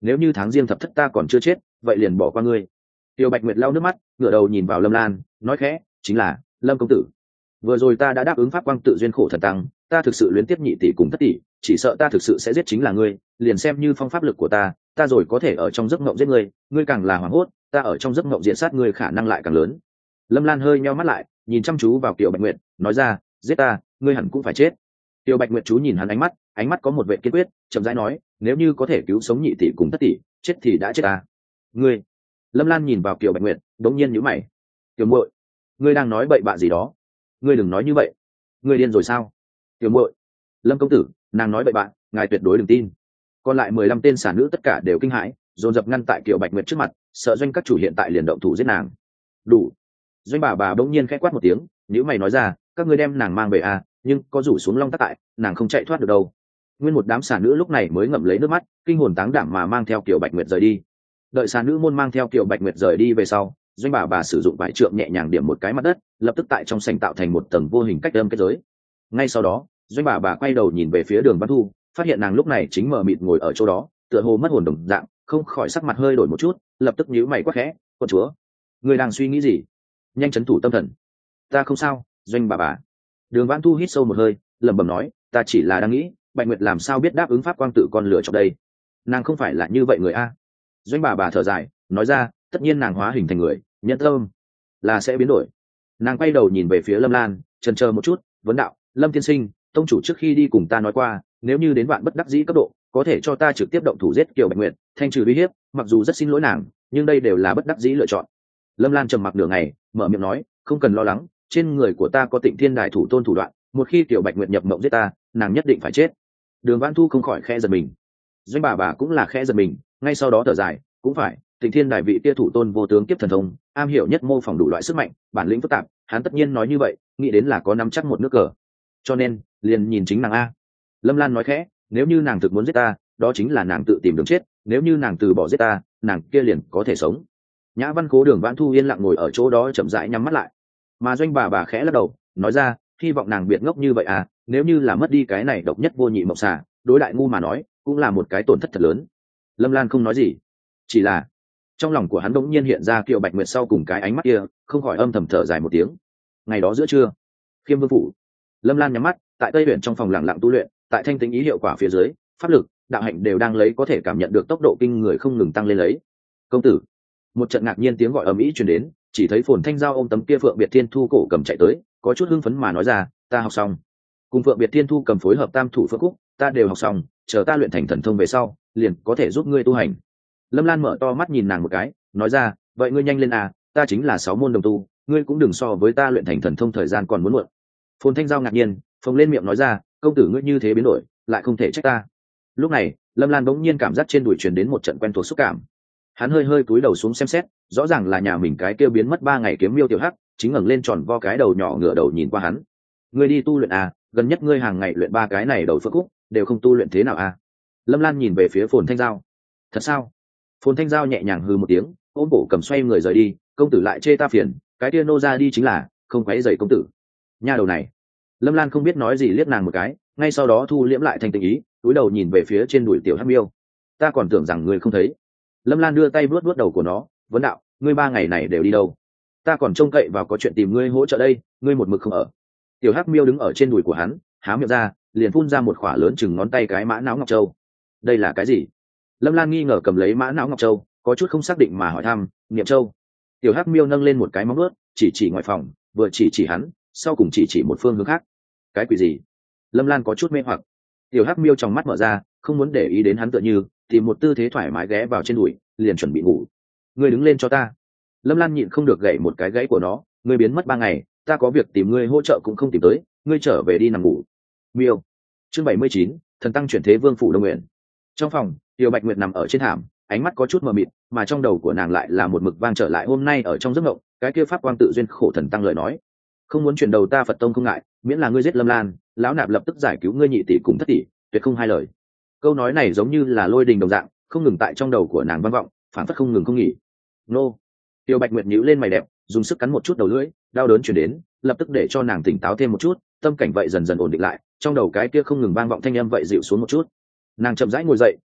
nếu như tháng riêng thập thất ta còn chưa chết vậy liền bỏ qua ngươi. Tiêu Bạch Nguyệt lau nước mắt ngửa đầu nhìn vào Lâm Lan nói khẽ, chính là Lâm công tử, vừa rồi ta đã đáp ứng pháp quang tự duyên khổ thần tăng, ta thực sự luyến tiếp nhị tỷ cùng thất tỷ, chỉ sợ ta thực sự sẽ giết chính là ngươi, liền xem như phong pháp lực của ta ta rồi có thể ở trong giấc mộng giết ngươi, ngươi càng là hoảng hốt ta ở trong giấc mộng diện sát ngươi khả năng lại càng lớn. Lâm Lan hơi nheo mắt lại nhìn chăm chú vào Tiêu Bạch Nguyệt nói ra, giết ta ngươi hẳn cũng phải chết. Tiêu Bạch Nguyệt chú nhìn hắn ánh mắt, ánh mắt có một vẻ kiên quyết, chậm rãi nói, nếu như có thể cứu sống nhị tỷ cùng thất tỷ, chết thì đã chết ta. Ngươi. Lâm Lan nhìn vào Tiêu Bạch Nguyệt, đống nhiên nhíu mày. Tiểu muội, ngươi đang nói bậy bạ gì đó? Ngươi đừng nói như vậy. Ngươi điên rồi sao? Tiểu muội. Lâm công tử, nàng nói bậy bạ, ngài tuyệt đối đừng tin. Còn lại mười lăm tên sản nữ tất cả đều kinh hãi, dồn dập ngăn tại Tiêu Bạch Nguyệt trước mặt, sợ doanh các chủ hiện tại liền động thủ giết nàng. Đủ. Doanh bà bà bỗng nhiên khẽ quát một tiếng, nếu mày nói ra, các ngươi đem nàng mang về à, nhưng có rủ xuống long tắc tại, nàng không chạy thoát được đâu. Nguyên một đám sản nữ lúc này mới ngậm lấy nước mắt, kinh hồn táng đảm mà mang theo Kiều Bạch Nguyệt rời đi. Đợi sản nữ môn mang theo Kiều Bạch Nguyệt rời đi về sau, doanh bà bà sử dụng vải trượng nhẹ nhàng điểm một cái mặt đất, lập tức tại trong sảnh tạo thành một tầng vô hình cách âm kết giới. Ngay sau đó, doanh bà bà quay đầu nhìn về phía Đường Văn Thu, phát hiện nàng lúc này chính mờ mịt ngồi ở chỗ đó, tựa hồ mất hồn đồng dạng, không khỏi sắc mặt hơi đổi một chút, lập tức nhíu mày quát khẽ, "Quân chúa, người đang suy nghĩ gì? Nhanh chấn thủ tâm thần." "Ta không sao." Doanh bà bà. Đường Văn Thu hít sâu một hơi, lẩm bẩm nói, "Ta chỉ là đang nghĩ, Bạch Nguyệt làm sao biết đáp ứng pháp quang tự con lửa chọc đây? Nàng không phải là như vậy người a." Doanh bà bà thở dài, nói ra, "Tất nhiên nàng hóa hình thành người, nhân tâm là sẽ biến đổi." Nàng quay đầu nhìn về phía Lâm Lan, chần chờ một chút, vấn đạo, "Lâm tiên sinh, tông chủ trước khi đi cùng ta nói qua, nếu như đến vạn bất đắc dĩ cấp độ, có thể cho ta trực tiếp động thủ giết Kiều Bạch Nguyệt, thanh trừ uy hiếp, mặc dù rất xin lỗi nàng, nhưng đây đều là bất đắc dĩ lựa chọn." Lâm Lan trầm mặc nửa ngày, mở miệng nói, "Không cần lo lắng, trên người của ta có Tịnh Thiên Đại thủ tôn thủ đoạn, một khi Kiều Bạch Nguyệt nhập mộng giết ta, nàng nhất định phải chết." Đường Văn Thu không khỏi khẽ giật mình, doanh bà bà cũng là khẽ giật mình, ngay sau đó thở dài, "Cũng phải, Tịnh Thiên Đại vị kia thủ tôn vô tướng kiếp thần thông, am hiểu nhất mô phỏng đủ loại sức mạnh, bản lĩnh phức tạp, hắn tất nhiên nói như vậy, nghĩ đến là có nắm chắc một nước cờ. Cho nên, liền nhìn chính nàng a." Lâm Lan nói khẽ, "Nếu như nàng thực muốn giết ta, đó chính là nàng tự tìm đường chết, nếu như nàng từ bỏ giết ta, nàng kia liền có thể sống." Nhã Văn Cố Đường Vãn Thu yên lặng ngồi ở chỗ đó chậm rãi nhắm mắt lại, mà doanh bà bà khẽ lắc đầu, nói ra, "Hy vọng nàng biệt ngốc như vậy à, nếu như là mất đi cái này độc nhất vô nhị mộng xà, đối đại ngu mà nói cũng là một cái tổn thất thật lớn." Lâm Lan không nói gì, chỉ là trong lòng của hắn đống nhiên hiện ra Kiều Bạch Nguyệt sau cùng cái ánh mắt kia, không khỏi âm thầm thở dài một tiếng. Ngày đó giữa trưa, Khiêm Vương phủ, Lâm Lan nhắm mắt tại Tây Uyển trong phòng lặng lặng tu luyện, tại thanh tính ý hiệu quả phía dưới, pháp lực, đạo hạnh đều đang lấy có thể cảm nhận được tốc độ kinh người không ngừng tăng lên lấy. "Công tử!" Một trận ngạc nhiên tiếng gọi ầm ĩ truyền đến, chỉ thấy Phồn Thanh Giao ôm tấm kia Phượng Biệt Thiên Thu cổ cầm chạy tới, có chút hưng phấn mà nói ra, "Ta học xong." Cùng Phượng Biệt Thiên Thu cầm phối hợp tam thủ phượng khúc, "Ta đều học xong, chờ ta luyện thành thần thông về sau, liền có thể giúp ngươi tu hành." Lâm Lan mở to mắt nhìn nàng một cái, nói ra, "Vậy ngươi nhanh lên à, ta chính là sáu môn đồng tu, ngươi cũng đừng so với ta luyện thành thần thông thời gian còn muốn muộn." Phồn Thanh Giao ngạc nhiên, phồng lên miệng nói ra, "Công tử ngươi như thế biến đổi, lại không thể trách ta." Lúc này, Lâm Lan bỗng nhiên cảm giác trên đùi truyền đến một trận quen thuộc xúc cảm. Hắn hơi hơi cúi đầu xuống xem xét, rõ ràng là nhà mình cái kêu biến mất ba ngày kiếm miêu tiểu hắc, chính ngẩng lên tròn vo cái đầu nhỏ ngửa đầu nhìn qua hắn. "Ngươi đi tu luyện à, gần nhất ngươi hàng ngày luyện ba cái này đầu phượng khúc, đều không tu luyện thế nào à?" Lâm Lan nhìn về phía Phồn Thanh Giao. "Thật sao?" Phồn Thanh Giao nhẹ nhàng hừ một tiếng, ôm cổ cầm xoay người rời đi, "Công tử lại chê ta phiền, cái kia nô ra đi chính là, không quấy rầy công tử." Nha đầu này. Lâm Lan không biết nói gì liếc nàng một cái, ngay sau đó thu liễm lại thành tình ý, cúi đầu nhìn về phía trên đùi tiểu hắc miêu. "Ta còn tưởng rằng ngươi không thấy." Lâm Lan đưa tay vuốt vuốt đầu của nó, vấn đạo, "Ngươi ba ngày này đều đi đâu? Ta còn trông cậy vào có chuyện tìm ngươi hỗ trợ đây, ngươi một mực không ở." Tiểu hắc miêu đứng ở trên đùi của hắn, há miệng ra, liền phun ra một khỏa lớn chừng ngón tay cái mã não ngọc châu. "Đây là cái gì?" Lâm Lan nghi ngờ cầm lấy mã não ngọc châu, có chút không xác định mà hỏi thăm, "Niệm châu." Tiểu hắc miêu nâng lên một cái móng vuốt, chỉ chỉ ngoài phòng, vừa chỉ chỉ hắn, sau cùng chỉ chỉ một phương hướng khác. "Cái quỷ gì?" Lâm Lan có chút mê hoặc. Tiểu hắc miêu trong mắt mở ra, không muốn để ý đến hắn, tựa như tìm một tư thế thoải mái ghé vào trên đùi, liền chuẩn bị ngủ. "Ngươi đứng lên cho ta." Lâm Lan nhịn không được gậy một cái gãy của nó, "Ngươi biến mất ba ngày, ta có việc tìm ngươi hỗ trợ cũng không tìm tới, ngươi trở về đi nằm ngủ." Miêu. Chương bảy mươi chín, thần tăng chuyển thế vương phủ Đông Nguyện. Trong phòng, Tiểu Bạch Nguyệt nằm ở trên thảm, ánh mắt có chút mờ mịt, mà trong đầu của nàng lại là một mực vang trở lại hôm nay ở trong giấc mộng, cái kia pháp quang tự duyên khổ thần tăng lời nói, "Không muốn chuyển đầu ta Phật tông không ngại, miễn là ngươi giết Lâm Lan, lão nạp lập tức giải cứu ngươi nhị tỷ cùng thất tỷ, tuyệt không hai lời." Câu nói này giống như là lôi đình đồng dạng, không ngừng tại trong đầu của nàng vang vọng, phản phất không ngừng không nghỉ. Nô. Tiêu Bạch Nguyệt nhíu lên mày đẹp, dùng sức cắn một chút đầu lưỡi, đau đớn truyền đến, lập tức để cho nàng tỉnh táo thêm một chút, tâm cảnh vậy dần dần ổn định lại, trong đầu cái kia không ngừng vang vọng thanh âm vậy dịu xuống một chút. Nàng chậm rãi ngồi dậy,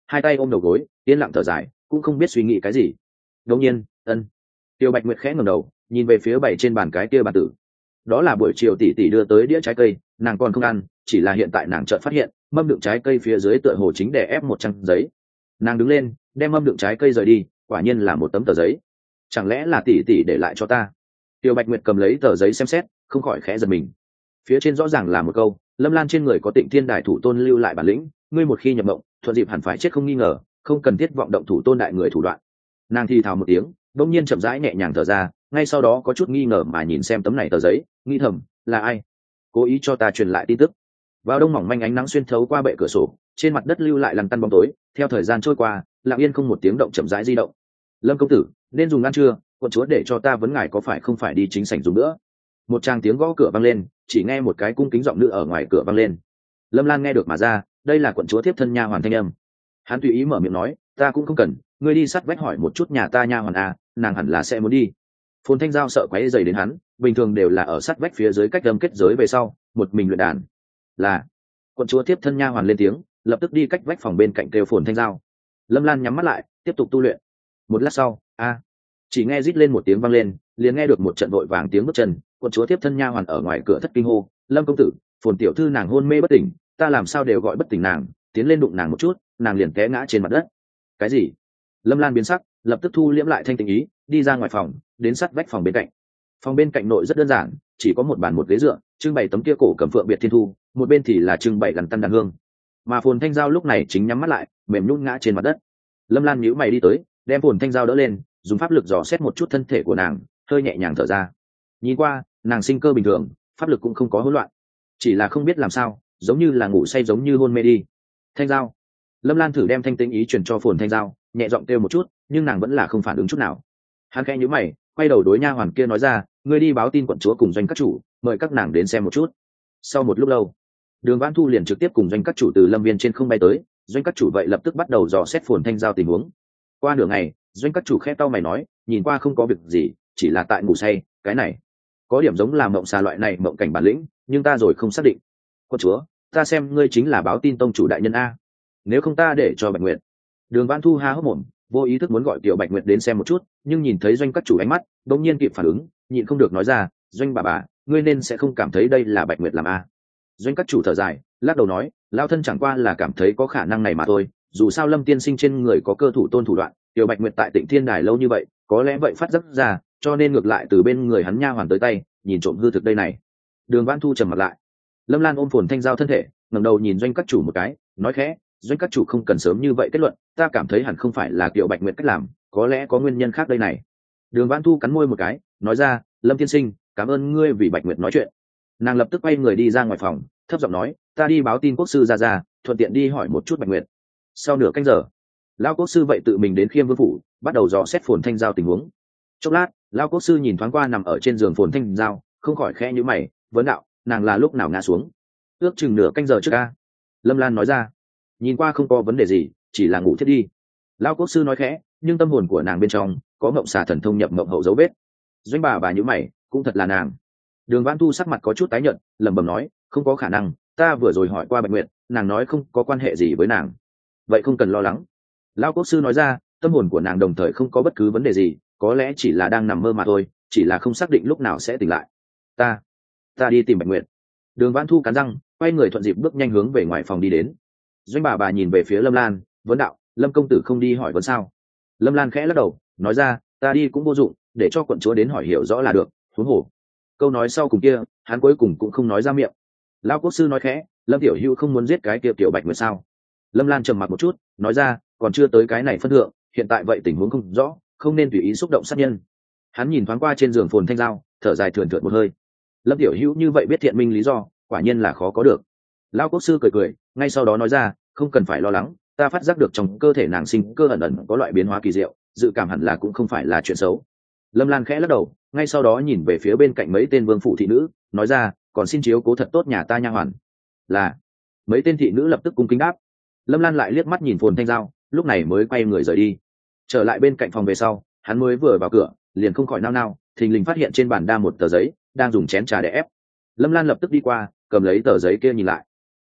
hai tay ôm đầu gối yên lặng thở dài, cũng không biết suy nghĩ cái gì. Đột nhiên ân Tiêu Bạch Nguyệt khẽ ngẩng đầu nhìn về phía bảy trên bàn cái kia bàn tử. Đó là buổi chiều tỷ tỷ đưa tới đĩa trái cây, nàng còn không ăn, chỉ là hiện tại nàng chợt phát hiện mâm đựng trái cây phía dưới tựa hồ chính đè ép một trang giấy. Nàng đứng lên đem mâm đựng trái cây rời đi, quả nhiên là một tấm tờ giấy. Chẳng lẽ là tỷ tỷ để lại cho ta? Tiêu Bạch Nguyệt cầm lấy tờ giấy xem xét, không khỏi khẽ giật mình. Phía trên rõ ràng là một câu: Lâm Lan trên người có Tịnh Thiên Đại Thủ Tôn lưu lại bản lĩnh, ngươi một khi nhập mộng, thuận dịp hẳn phải chết không nghi ngờ, không cần thiết vọng động thủ tôn đại người thủ đoạn. Nàng thì thào một tiếng, đột nhiên chậm rãi nhẹ nhàng thở ra, ngay sau đó có chút nghi ngờ mà nhìn xem tấm này tờ giấy, nghĩ thầm, là ai cố ý cho ta truyền lại tin tức? Vào đông mỏng manh ánh nắng xuyên thấu qua bệ cửa sổ, trên mặt đất lưu lại lằn tăn bóng tối, theo thời gian trôi qua, lặng yên không một tiếng động chậm rãi di động. Lâm công tử, nên dùng ăn trưa, quận chúa để cho ta vấn ngài có phải không phải đi chính sảnh dùng nữa. Một tràng tiếng gõ cửa vang lên, chỉ nghe một cái cung kính giọng nữ ở ngoài cửa vang lên. Lâm Lan nghe được mà ra, đây là quận chúa thiếp thân nha hoàn thanh âm. Hắn tùy ý mở miệng nói, ta cũng không cần, ngươi đi sát vách hỏi một chút nhà ta nha hoàn à, nàng hẳn là sẽ muốn đi. Phồn Thanh Giao sợ quấy rầy đến hắn, bình thường đều là ở sát vách phía dưới cách đâm kết giới về sau, một mình luyện đàn. Là quận chúa tiếp thân nha hoàn lên tiếng, lập tức đi cách vách phòng bên cạnh kêu Phồn Thanh Giao. Lâm Lan nhắm mắt lại, tiếp tục tu luyện. Một lát sau, a, chỉ nghe rít lên một tiếng vang lên, liền nghe được một trận vội vàng tiếng bước chân, quận chúa tiếp thân nha hoàn ở ngoài cửa thất kinh hô, Lâm công tử, Phồn tiểu thư nàng hôn mê bất tỉnh, ta làm sao đều gọi bất tỉnh nàng, tiến lên đụng nàng một chút, nàng liền té ngã trên mặt đất. Cái gì? Lâm Lan biến sắc, lập tức thu liễm lại thanh tình ý, đi ra ngoài phòng, đến sát vách phòng bên cạnh. Phòng bên cạnh nội rất đơn giản, chỉ có một bàn một ghế dựa, trưng bày tấm kia cổ cầm phượng biệt thiên thu, một bên thì là trưng bày gần tân đàn hương. Mà Phồn Thanh Giao lúc này chính nhắm mắt lại, mềm nhũn ngã trên mặt đất. Lâm Lan nhíu mày đi tới, đem Phồn Thanh Giao đỡ lên, dùng pháp lực dò xét một chút thân thể của nàng, hơi nhẹ nhàng thở ra. Nhìn qua, nàng sinh cơ bình thường, pháp lực cũng không có hỗn loạn, chỉ là không biết làm sao, giống như là ngủ say giống như hôn mê đi. Thanh Giao. Lâm Lan thử đem thanh tĩnh ý truyền cho Phồn Thanh Giao, nhẹ giọng kêu một chút, nhưng nàng vẫn là không phản ứng chút nào. Hắn khẽ nhíu mày, quay đầu đối nha hoàn kia nói ra, ngươi đi báo tin quận chúa cùng doanh các chủ, mời các nàng đến xem một chút. Sau một lúc lâu, Đường Vãn Thu liền trực tiếp cùng doanh các chủ từ lâm viên trên không bay tới, doanh các chủ vậy lập tức bắt đầu dò xét Phồn Thanh Giao tình huống. Qua nửa ngày, doanh các chủ khẽ cau mày nói, nhìn qua không có việc gì, chỉ là tại ngủ say, cái này có điểm giống là mộng xà loại này mộng cảnh bản lĩnh, nhưng ta rồi không xác định. Quận chúa, ta xem ngươi chính là báo tin tông chủ đại nhân a, nếu không ta để cho Bạch Nguyệt. Đường Vãn Thu há hốc mồm, vô ý thức muốn gọi Tiểu Bạch Nguyệt đến xem một chút, nhưng nhìn thấy doanh các chủ ánh mắt, đột nhiên kịp phản ứng, nhịn không được nói ra, doanh bà bà, ngươi nên sẽ không cảm thấy đây là Bạch Nguyệt làm a. Doanh các chủ thở dài, lắc đầu nói, lao thân chẳng qua là cảm thấy có khả năng này mà thôi, dù sao Lâm tiên sinh trên người có cơ thủ tôn thủ đoạn, Tiểu Bạch Nguyệt tại Tịnh Thiên Đài lâu như vậy, có lẽ vậy phát giác ra, cho nên ngược lại từ bên người hắn nha hoàn tới tay, nhìn trộm hư thực đây này. Đường Vãn Thu trầm mặt lại. Lâm Lan ôm Phồn Thanh Giao thân thể, ngẩng đầu nhìn doanh các chủ một cái, nói khẽ, doanh các chủ không cần sớm như vậy kết luận, ta cảm thấy hẳn không phải là Tiểu Bạch Nguyệt cách làm, có lẽ có nguyên nhân khác đây này. Đường Vãn Thu cắn môi một cái, nói ra, Lâm tiên sinh, cảm ơn ngươi vì Bạch Nguyệt nói chuyện. Nàng lập tức quay người đi ra ngoài phòng, thấp giọng nói, ta đi báo tin quốc sư ra ra, thuận tiện đi hỏi một chút Bạch Nguyệt. Sau nửa canh giờ, lão quốc sư vậy tự mình đến Khiêm Vương phủ, bắt đầu dò xét Phồn Thanh Giao tình huống. Chốc lát, lão quốc sư nhìn thoáng qua nằm ở trên giường Phồn Thanh Giao, không khỏi khẽ nhíu mày, vấn đạo, nàng là lúc nào ngã xuống? Ước chừng nửa canh giờ trước a. Lâm Lan nói ra, nhìn qua không có vấn đề gì, chỉ là ngủ thiết đi. Lão quốc sư nói khẽ, nhưng tâm hồn của nàng bên trong có mộng xà thần thông nhập mộng hậu dấu vết. Doanh bà bà nhíu mày, cũng thật là nàng. Đường Vãn Thu sắc mặt có chút tái nhợt, lẩm bẩm nói, không có khả năng, ta vừa rồi hỏi qua Bạch Nguyệt, nàng nói không có quan hệ gì với nàng. Vậy không cần lo lắng. Lão quốc sư nói ra, tâm hồn của nàng đồng thời không có bất cứ vấn đề gì, có lẽ chỉ là đang nằm mơ mà thôi, chỉ là không xác định lúc nào sẽ tỉnh lại. Ta, ta đi tìm Bạch Nguyệt. Đường Vãn Thu cắn răng, quay người thuận dịp bước nhanh hướng về ngoài phòng đi đến. Doanh bà bà nhìn về phía Lâm Lan, vấn đạo, Lâm công tử không đi hỏi vấn sao? Lâm Lan khẽ lắc đầu, nói ra, ta đi cũng vô dụng, để cho quận chúa đến hỏi hiểu rõ là được, huống hồ. Câu nói sau cùng kia, hắn cuối cùng cũng không nói ra miệng. Lão quốc sư nói khẽ, Lâm tiểu hữu không muốn giết cái kia Tiểu Bạch Nguyệt sao? Lâm Lan trầm mặc một chút, nói ra, còn chưa tới cái này phân thượng, hiện tại vậy tình huống không rõ, không nên tùy ý xúc động sát nhân. Hắn nhìn thoáng qua trên giường Phồn Thanh Giao, thở dài thườn thượt một hơi. Lâm tiểu hữu như vậy biết thiện minh lý do, quả nhiên là khó có được. Lão quốc sư cười cười, ngay sau đó nói ra, không cần phải lo lắng, ta phát giác được trong cơ thể nàng sinh cơ ẩn ẩn có loại biến hóa kỳ diệu, dự cảm hẳn là cũng không phải là chuyện xấu. Lâm Lan khẽ lắc đầu, ngay sau đó nhìn về phía bên cạnh mấy tên vương phụ thị nữ, nói ra, còn xin chiếu cố thật tốt nhà ta nha hoàn. Là. Mấy tên thị nữ lập tức cung kính đáp. Lâm Lan lại liếc mắt nhìn Phồn Thanh Giao, lúc này mới quay người rời đi. Trở lại bên cạnh phòng về sau, hắn mới vừa vào cửa, liền không khỏi nao nao, thình lình phát hiện trên bàn đa một tờ giấy, đang dùng chén trà để ép. Lâm Lan lập tức đi qua, cầm lấy tờ giấy kia nhìn lại.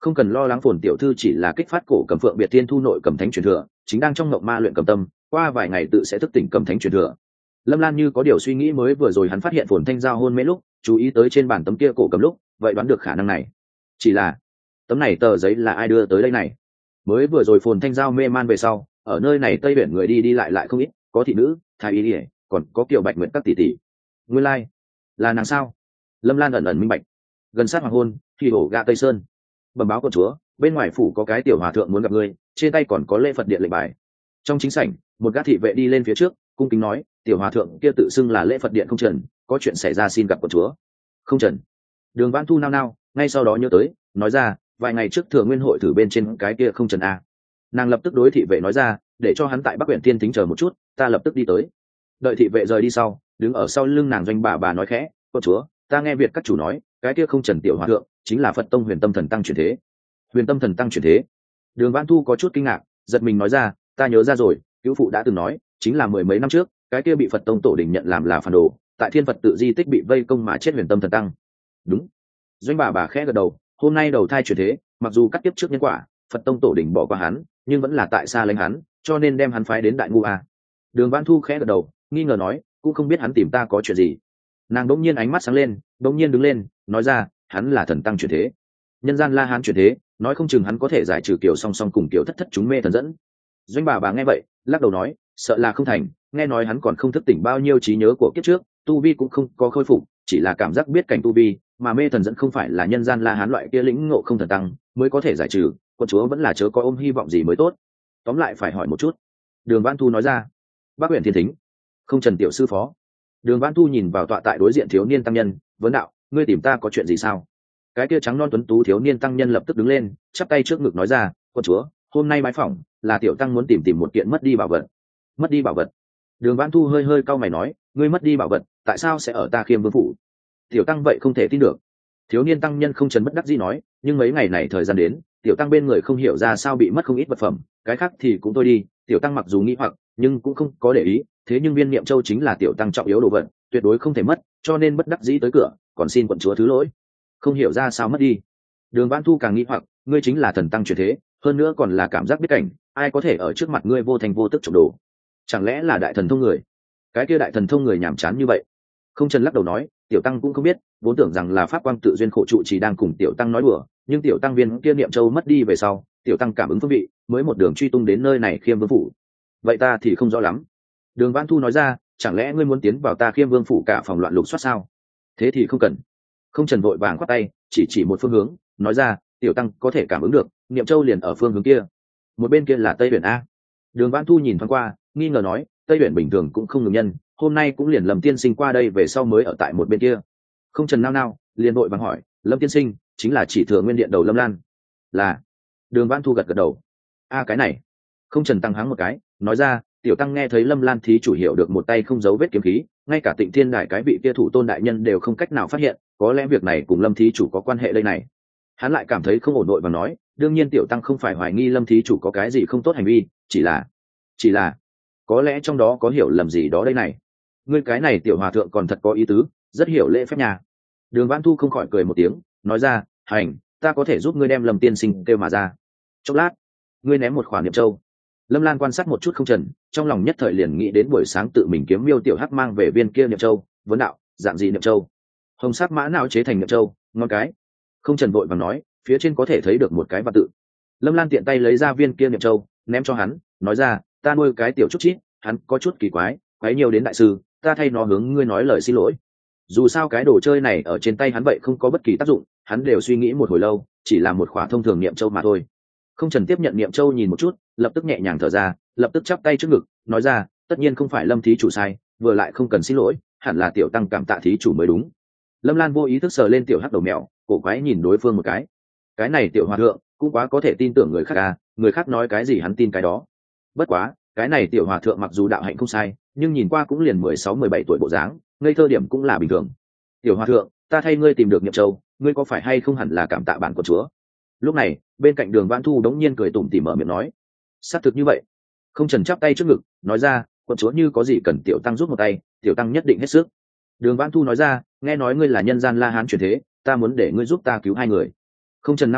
không cần lo lắng, phồn tiểu thư chỉ là kích phát cổ cầm phượng biệt thiên thu nội cầm thánh truyền thừa, chính đang trong ngộng ma luyện cầm tâm, qua vài ngày tự sẽ thức tỉnh cầm thánh truyền thừa. Lâm Lan như có điều suy nghĩ, mới vừa rồi hắn phát hiện phồn thanh giao hôn mê lúc chú ý tới trên bàn tấm kia cổ cầm lúc, vậy đoán được khả năng này. Chỉ là tấm này tờ giấy là ai đưa tới đây này? Mới vừa rồi phồn thanh giao mê man về sau, ở nơi này tây biển người đi đi lại lại không ít, có thị nữ, thái y ỉa, còn có kiều bạch nguyện các tỷ tỷ. Nguyên lai like. Là nàng sao? Lâm Lan ẩn ẩn minh bạch. Gần sát hoàng hôn, thì hổ gạ Tây Sơn. Bẩm báo con chúa, bên ngoài phủ có cái tiểu hòa thượng muốn gặp ngươi, trên tay còn có lễ Phật điện lệnh bài. Trong chính sảnh, một gã thị vệ đi lên phía trước, cung kính nói, tiểu hòa thượng kia tự xưng là lễ Phật điện Không Trần, có chuyện xảy ra xin gặp con chúa. Không Trần. Đường Vãn Thu nao nao, ngay sau đó nhớ tới, nói ra, vài ngày trước Thừa Nguyên hội thử bên trên cái kia Không Trần a. Nàng lập tức đối thị vệ nói ra, để cho hắn tại Bắc Uyển Thiên Thính chờ một chút, ta lập tức đi tới. Đợi thị vệ rời đi sau, đứng ở sau lưng nàng Doanh bà bà nói khẽ, con chúa, ta nghe Việt các chủ nói, cái kia Không Trần tiểu hòa thượng chính là Phật tông Huyền Tâm Thần Tăng chuyển thế. Huyền Tâm Thần Tăng chuyển thế? Đường Vãn Thu có chút kinh ngạc, giật mình nói ra, ta nhớ ra rồi, cứu phụ đã từng nói, chính là mười mấy năm trước, cái kia bị Phật tông tổ đình nhận làm là phản đồ, tại Thiên Phật tự di tích bị vây công mà chết Huyền Tâm Thần Tăng. Đúng. Doanh bà bà khẽ gật đầu, hôm nay đầu thai chuyển thế, mặc dù cắt tiếp trước nhân quả, Phật tông tổ đình bỏ qua hắn, nhưng vẫn là tại xa lánh hắn, cho nên đem hắn phái đến Đại Ngu a. Đường Vãn Thu khẽ gật đầu, nghi ngờ nói, cũng không biết hắn tìm ta có chuyện gì. Nàng đống nhiên ánh mắt sáng lên, đống nhiên đứng lên, nói ra, hắn là thần tăng chuyển thế, nhân gian La Hán chuyển thế, nói không chừng hắn có thể giải trừ kiểu song song cùng kiểu thất thất chúng mê thần dẫn. Doanh bà bà nghe vậy, lắc đầu nói, sợ là không thành, nghe nói hắn còn không thức tỉnh bao nhiêu trí nhớ của kiếp trước, tu vi cũng không có khôi phục, chỉ là cảm giác biết cảnh tu vi, mà mê thần dẫn không phải là nhân gian La Hán loại kia lĩnh ngộ không thần tăng mới có thể giải trừ, con chúa vẫn là chớ có ôm hy vọng gì mới tốt. Tóm lại phải hỏi một chút. Đường Vãn Thu nói ra. Bắc Uyển Thiên Thính, Không Trần tiểu sư phó. Đường Vãn Thu nhìn vào tọa tại đối diện thiếu niên tăng nhân, vấn đạo, ngươi tìm ta có chuyện gì sao? Cái kia trắng non tuấn tú thiếu niên tăng nhân lập tức đứng lên, chắp tay trước ngực nói ra, con chúa, hôm nay bái phỏng là tiểu tăng muốn tìm tìm một kiện mất đi bảo vật. Mất đi bảo vật? Đường Vãn Thu hơi hơi cau mày nói, ngươi mất đi bảo vật, tại sao sẽ ở ta Khiêm Vương phủ? Tiểu tăng vậy không thể tin được. Thiếu niên tăng nhân không trần bất đắc dĩ nói, nhưng mấy ngày này thời gian đến, tiểu tăng bên người không hiểu ra sao bị mất không ít vật phẩm, cái khác thì cũng thôi đi, tiểu tăng mặc dù nghĩ hoặc, nhưng cũng không có để ý, thế nhưng viên niệm châu chính là tiểu tăng trọng yếu đồ vật, tuyệt đối không thể mất, cho nên bất đắc dĩ tới cửa, còn xin quận chúa thứ lỗi. Không hiểu ra sao mất đi. Đường Vãn Thu càng nghĩ hoặc, ngươi chính là thần tăng chuyển thế, hơn nữa còn là cảm giác biết cảnh, ai có thể ở trước mặt ngươi vô thành vô tức trộm đồ? Chẳng lẽ là đại thần thông người? Cái kia đại thần thông người nhàm chán như vậy? Không Trần lắc đầu nói, tiểu tăng cũng không biết, vốn tưởng rằng là pháp quang tự duyên khổ trụ chỉ đang cùng tiểu tăng nói đùa, nhưng tiểu tăng viên kia niệm châu mất đi về sau, tiểu tăng cảm ứng phương vị, mới một đường truy tung đến nơi này Khiêm Vương phủ. Vậy ta thì không rõ lắm. Đường Vãn Thu nói ra, chẳng lẽ ngươi muốn tiến vào ta Khiêm Vương phủ cả phòng loạn lục soát sao? Thế thì không cần. Không Trần vội vàng quát tay, chỉ chỉ một phương hướng, nói ra, tiểu tăng có thể cảm ứng được, niệm châu liền ở phương hướng kia. Một bên kia là Tây Uyển a. Đường Vãn Thu nhìn thoáng qua, nghi ngờ nói, Tây Uyển bình thường cũng không ngừng nhân, hôm nay cũng liền Lâm tiên sinh qua đây về sau mới ở tại một bên kia. Không Trần nao nao, liền vội vàng hỏi, Lâm tiên sinh chính là chỉ Thừa Nguyên điện đầu Lâm Lan? Là. Đường Vãn Thu gật gật đầu. A cái này. Không Trần tăng hắng một cái, nói ra, tiểu tăng nghe thấy Lâm Lan thí chủ hiểu được một tay không giấu vết kiếm khí, ngay cả Tịnh Thiên Đài cái vị kia thủ tôn đại nhân đều không cách nào phát hiện, có lẽ việc này cùng Lâm thí chủ có quan hệ đây này. Hắn lại cảm thấy không ổn nội và nói, đương nhiên tiểu tăng không phải hoài nghi Lâm thí chủ có cái gì không tốt hành vi, chỉ là chỉ là có lẽ trong đó có hiểu lầm gì đó đây này. Ngươi cái này tiểu hòa thượng còn thật có ý tứ, rất hiểu lễ phép nhà. Đường Vãn Thu không khỏi cười một tiếng, nói ra, hành, ta có thể giúp ngươi đem Lâm tiên sinh kêu mà ra. Chốc lát, ngươi ném một khoản niệm châu. Lâm Lan quan sát một chút Không Trần, trong lòng nhất thời liền nghĩ đến buổi sáng tự mình kiếm miêu tiểu hắc mang về viên kia niệm châu, vấn đạo, dạng gì niệm châu? Hồng sắc mã não chế thành niệm châu, ngon cái. Không Trần vội vàng nói, phía trên có thể thấy được một cái văn tự. Lâm Lan tiện tay lấy ra viên kia niệm châu, ném cho hắn, nói ra, ta nuôi cái tiểu chút chít, hắn có chút kỳ quái, quái nhiều đến đại sư, ta thay nó hướng ngươi nói lời xin lỗi. Dù sao cái đồ chơi này ở trên tay hắn vậy không có bất kỳ tác dụng, hắn đều suy nghĩ một hồi lâu, chỉ là một khỏa thông thường niệm châu mà thôi. Không Trần tiếp nhận niệm châu nhìn một chút, lập tức nhẹ nhàng thở ra, lập tức chắp tay trước ngực, nói ra, tất nhiên không phải Lâm thí chủ sai, vừa lại không cần xin lỗi, hẳn là tiểu tăng cảm tạ thí chủ mới đúng. Lâm Lan vô ý thức sờ lên tiểu hắc đầu mèo, cổ quái nhìn đối phương một cái. Cái này tiểu hòa thượng cũng quá có thể tin tưởng người khác à, người khác nói cái gì hắn tin cái đó. Bất quá, cái này tiểu hòa thượng mặc dù đạo hạnh không sai, nhưng nhìn qua cũng liền mười sáu mười bảy tuổi bộ dáng, ngây thơ điểm cũng là bình thường. Tiểu hòa thượng, ta thay ngươi tìm được niệm châu, ngươi có phải hay không hẳn là cảm tạ bản của chúa? Lúc này, bên cạnh Đường Vãn Thu đống nhiên cười tủm tỉm mở miệng nói, xác thực như vậy. Không Trần chắp tay trước ngực, nói ra, quận chúa như có gì cần tiểu tăng giúp một tay, tiểu tăng nhất định hết sức. Đường Vãn Thu nói ra, nghe nói ngươi là nhân gian La Hán chuyển thế, ta muốn để ngươi giúp ta cứu hai người. Không Trần nao nao,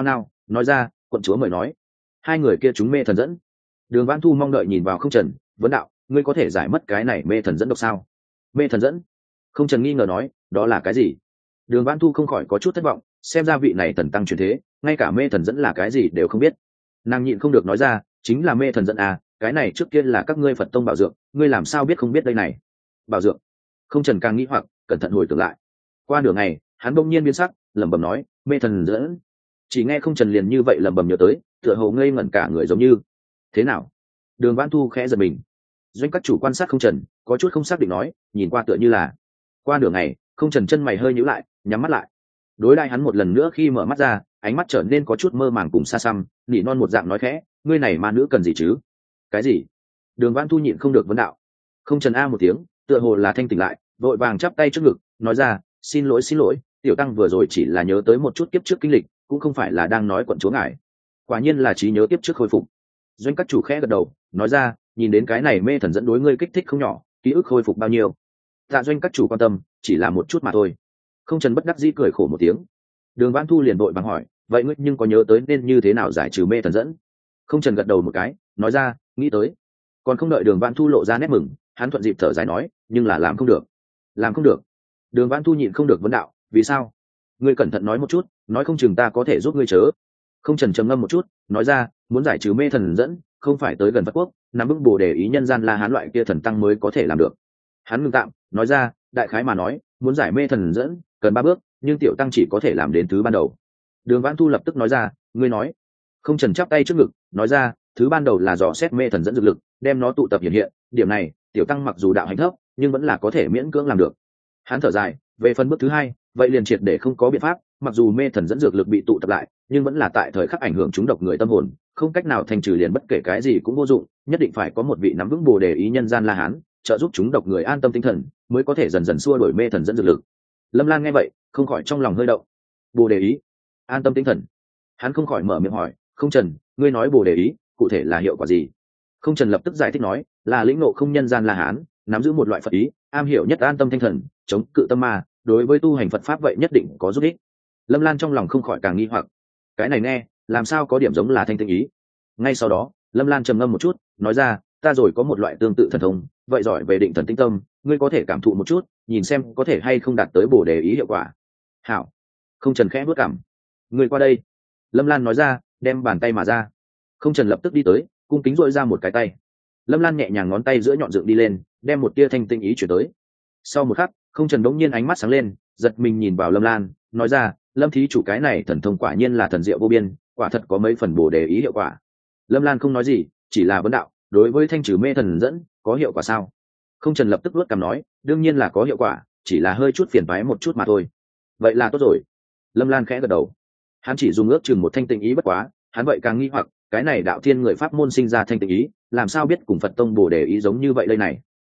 nói ra quận chúa mời nói. Hai người kia chúng mê thần dẫn. Đường Vãn Thu mong đợi nhìn vào Không Trần, vấn đạo, ngươi có thể giải mất cái này mê thần dẫn độc sao? Mê thần dẫn? Không Trần nghi ngờ nói, đó là cái gì? Đường Vãn Thu không khỏi có chút thất vọng, xem ra vị này thần tăng truyền thế, ngay cả mê thần dẫn là cái gì đều không biết. Nàng nhịn không được nói ra, chính là mê thần dẫn à, cái này trước kia là các ngươi Phật tông bảo dược, ngươi làm sao biết không biết đây này? Bảo dược? Không Trần càng nghĩ hoặc, cẩn thận hồi tưởng lại. Qua nửa ngày, hắn bỗng nhiên biến sắc, lẩm bẩm nói, mê thần dẫn. Chỉ nghe Không Trần liền như vậy lẩm bẩm nhớ tới, tựa hồ ngây ngẩn cả người giống như. Thế nào? Đường Vãn Thu khẽ giật mình. Doanh các chủ quan sát Không Trần, có chút không xác định nói, nhìn qua tựa như là. Qua nửa ngày, Không Trần chân mày hơi nhíu lại, nhắm mắt lại. Đối đãi hắn một lần nữa khi mở mắt ra, ánh mắt trở nên có chút mơ màng cùng xa xăm, nỉ non một dạng nói khẽ, ngươi này ma nữ cần gì chứ? Cái gì? Đường Vãn Thu nhịn không được vấn đạo. Không Trần a một tiếng, tựa hồ là thanh tỉnh lại, vội vàng chắp tay trước ngực, nói ra, xin lỗi xin lỗi, tiểu tăng vừa rồi chỉ là nhớ tới một chút kiếp trước kinh lịch, cũng không phải là đang nói quận chúa ngài. Quả nhiên là trí nhớ kiếp trước khôi phục. Doanh các chủ khẽ gật đầu, nói ra, nhìn đến cái này mê thần dẫn đối ngươi kích thích không nhỏ, ký ức khôi phục bao nhiêu? Tạ Doanh các chủ quan tâm, chỉ là một chút mà thôi. Không Trần bất đắc dĩ cười khổ một tiếng. Đường Vãn Thu liền vội vàng hỏi, vậy ngươi nhưng có nhớ tới nên như thế nào giải trừ mê thần dẫn? Không Trần gật đầu một cái, nói ra, nghĩ tới. Còn không đợi Đường Vãn Thu lộ ra nét mừng, hắn thuận dịp thở dài nói, nhưng là làm không được. Làm không được? Đường Vãn Thu nhịn không được vấn đạo, vì sao? Ngươi cẩn thận nói một chút, nói không chừng ta có thể giúp ngươi chớ. Không Trần trầm ngâm một chút, nói ra, muốn giải trừ mê thần dẫn, không phải tới gần Phật quốc, nắm vững Bồ Đề ý nhân gian La Hán loại kia thần tăng mới có thể làm được. Hắn ngưng tạm, nói ra, đại khái mà nói, muốn giải mê thần dẫn, cần ba bước, nhưng tiểu tăng chỉ có thể làm đến thứ ban đầu. Đường Vãn Thu lập tức nói ra, ngươi nói. Không Trần chắp tay trước ngực, nói ra, thứ ban đầu là dò xét mê thần dẫn dược lực, đem nó tụ tập hiện hiện, điểm này, tiểu tăng mặc dù đạo hành thấp, nhưng vẫn là có thể miễn cưỡng làm được. Hắn thở dài, về phần bước thứ hai, vậy liền triệt để không có biện pháp, mặc dù mê thần dẫn dược lực bị tụ tập lại, nhưng vẫn là tại thời khắc ảnh hưởng chúng độc người tâm hồn, không cách nào thành trừ, liền bất kể cái gì cũng vô dụng, nhất định phải có một vị nắm vững Bồ Đề ý nhân gian La Hán, trợ giúp chúng độc người an tâm tinh thần, mới có thể dần dần xua đuổi mê thần dẫn dược lực. Lâm Lan nghe vậy, không khỏi trong lòng hơi động. Bồ Đề ý, an tâm tinh thần. Hắn không khỏi mở miệng hỏi, Không Trần, ngươi nói Bồ Đề ý, cụ thể là hiệu quả gì? Không Trần lập tức giải thích nói, là lĩnh ngộ không nhân gian La Hán, nắm giữ một loại Phật ý, am hiểu nhất an tâm tinh thần, chống cự tâm ma, đối với tu hành Phật pháp vậy nhất định có giúp ích. Lâm Lan trong lòng không khỏi càng nghi hoặc, cái này nghe làm sao có điểm giống là thanh tinh ý. Ngay sau đó, Lâm Lan trầm ngâm một chút, nói ra, ta rồi có một loại tương tự thần thông, vậy giỏi về định thần tinh tâm, ngươi có thể cảm thụ một chút, nhìn xem có thể hay không đạt tới Bồ Đề ý hiệu quả. Hảo. Không Trần khẽ bước cảm, ngươi qua đây. Lâm Lan nói ra, đem bàn tay mà ra. Không Trần lập tức đi tới, cung kính dội ra một cái tay. Lâm Lan nhẹ nhàng ngón tay giữa nhọn dựng đi lên, đem một tia thanh tinh ý chuyển tới. Sau một khắc, Không Trần đống nhiên ánh mắt sáng lên, giật mình nhìn vào Lâm Lan, nói ra, Lâm thí chủ cái này thần thông quả nhiên là thần diệu vô biên, quả thật có mấy phần Bồ Đề ý hiệu quả. Lâm Lan không nói gì, chỉ là vấn đạo, đối với thanh trừ mê thần dẫn có hiệu quả sao? Không Trần lập tức luốt cằm nói, đương nhiên là có hiệu quả, chỉ là hơi chút phiền toái một chút mà thôi. Vậy là tốt rồi. Lâm Lan khẽ gật đầu. Hắn chỉ dùng ước chừng một thanh tinh ý bất quá, hắn vậy càng nghi hoặc, cái này đạo thiên người pháp môn sinh ra thanh tinh ý, làm sao biết cùng Phật tông Bồ Đề ý giống như vậy đây này?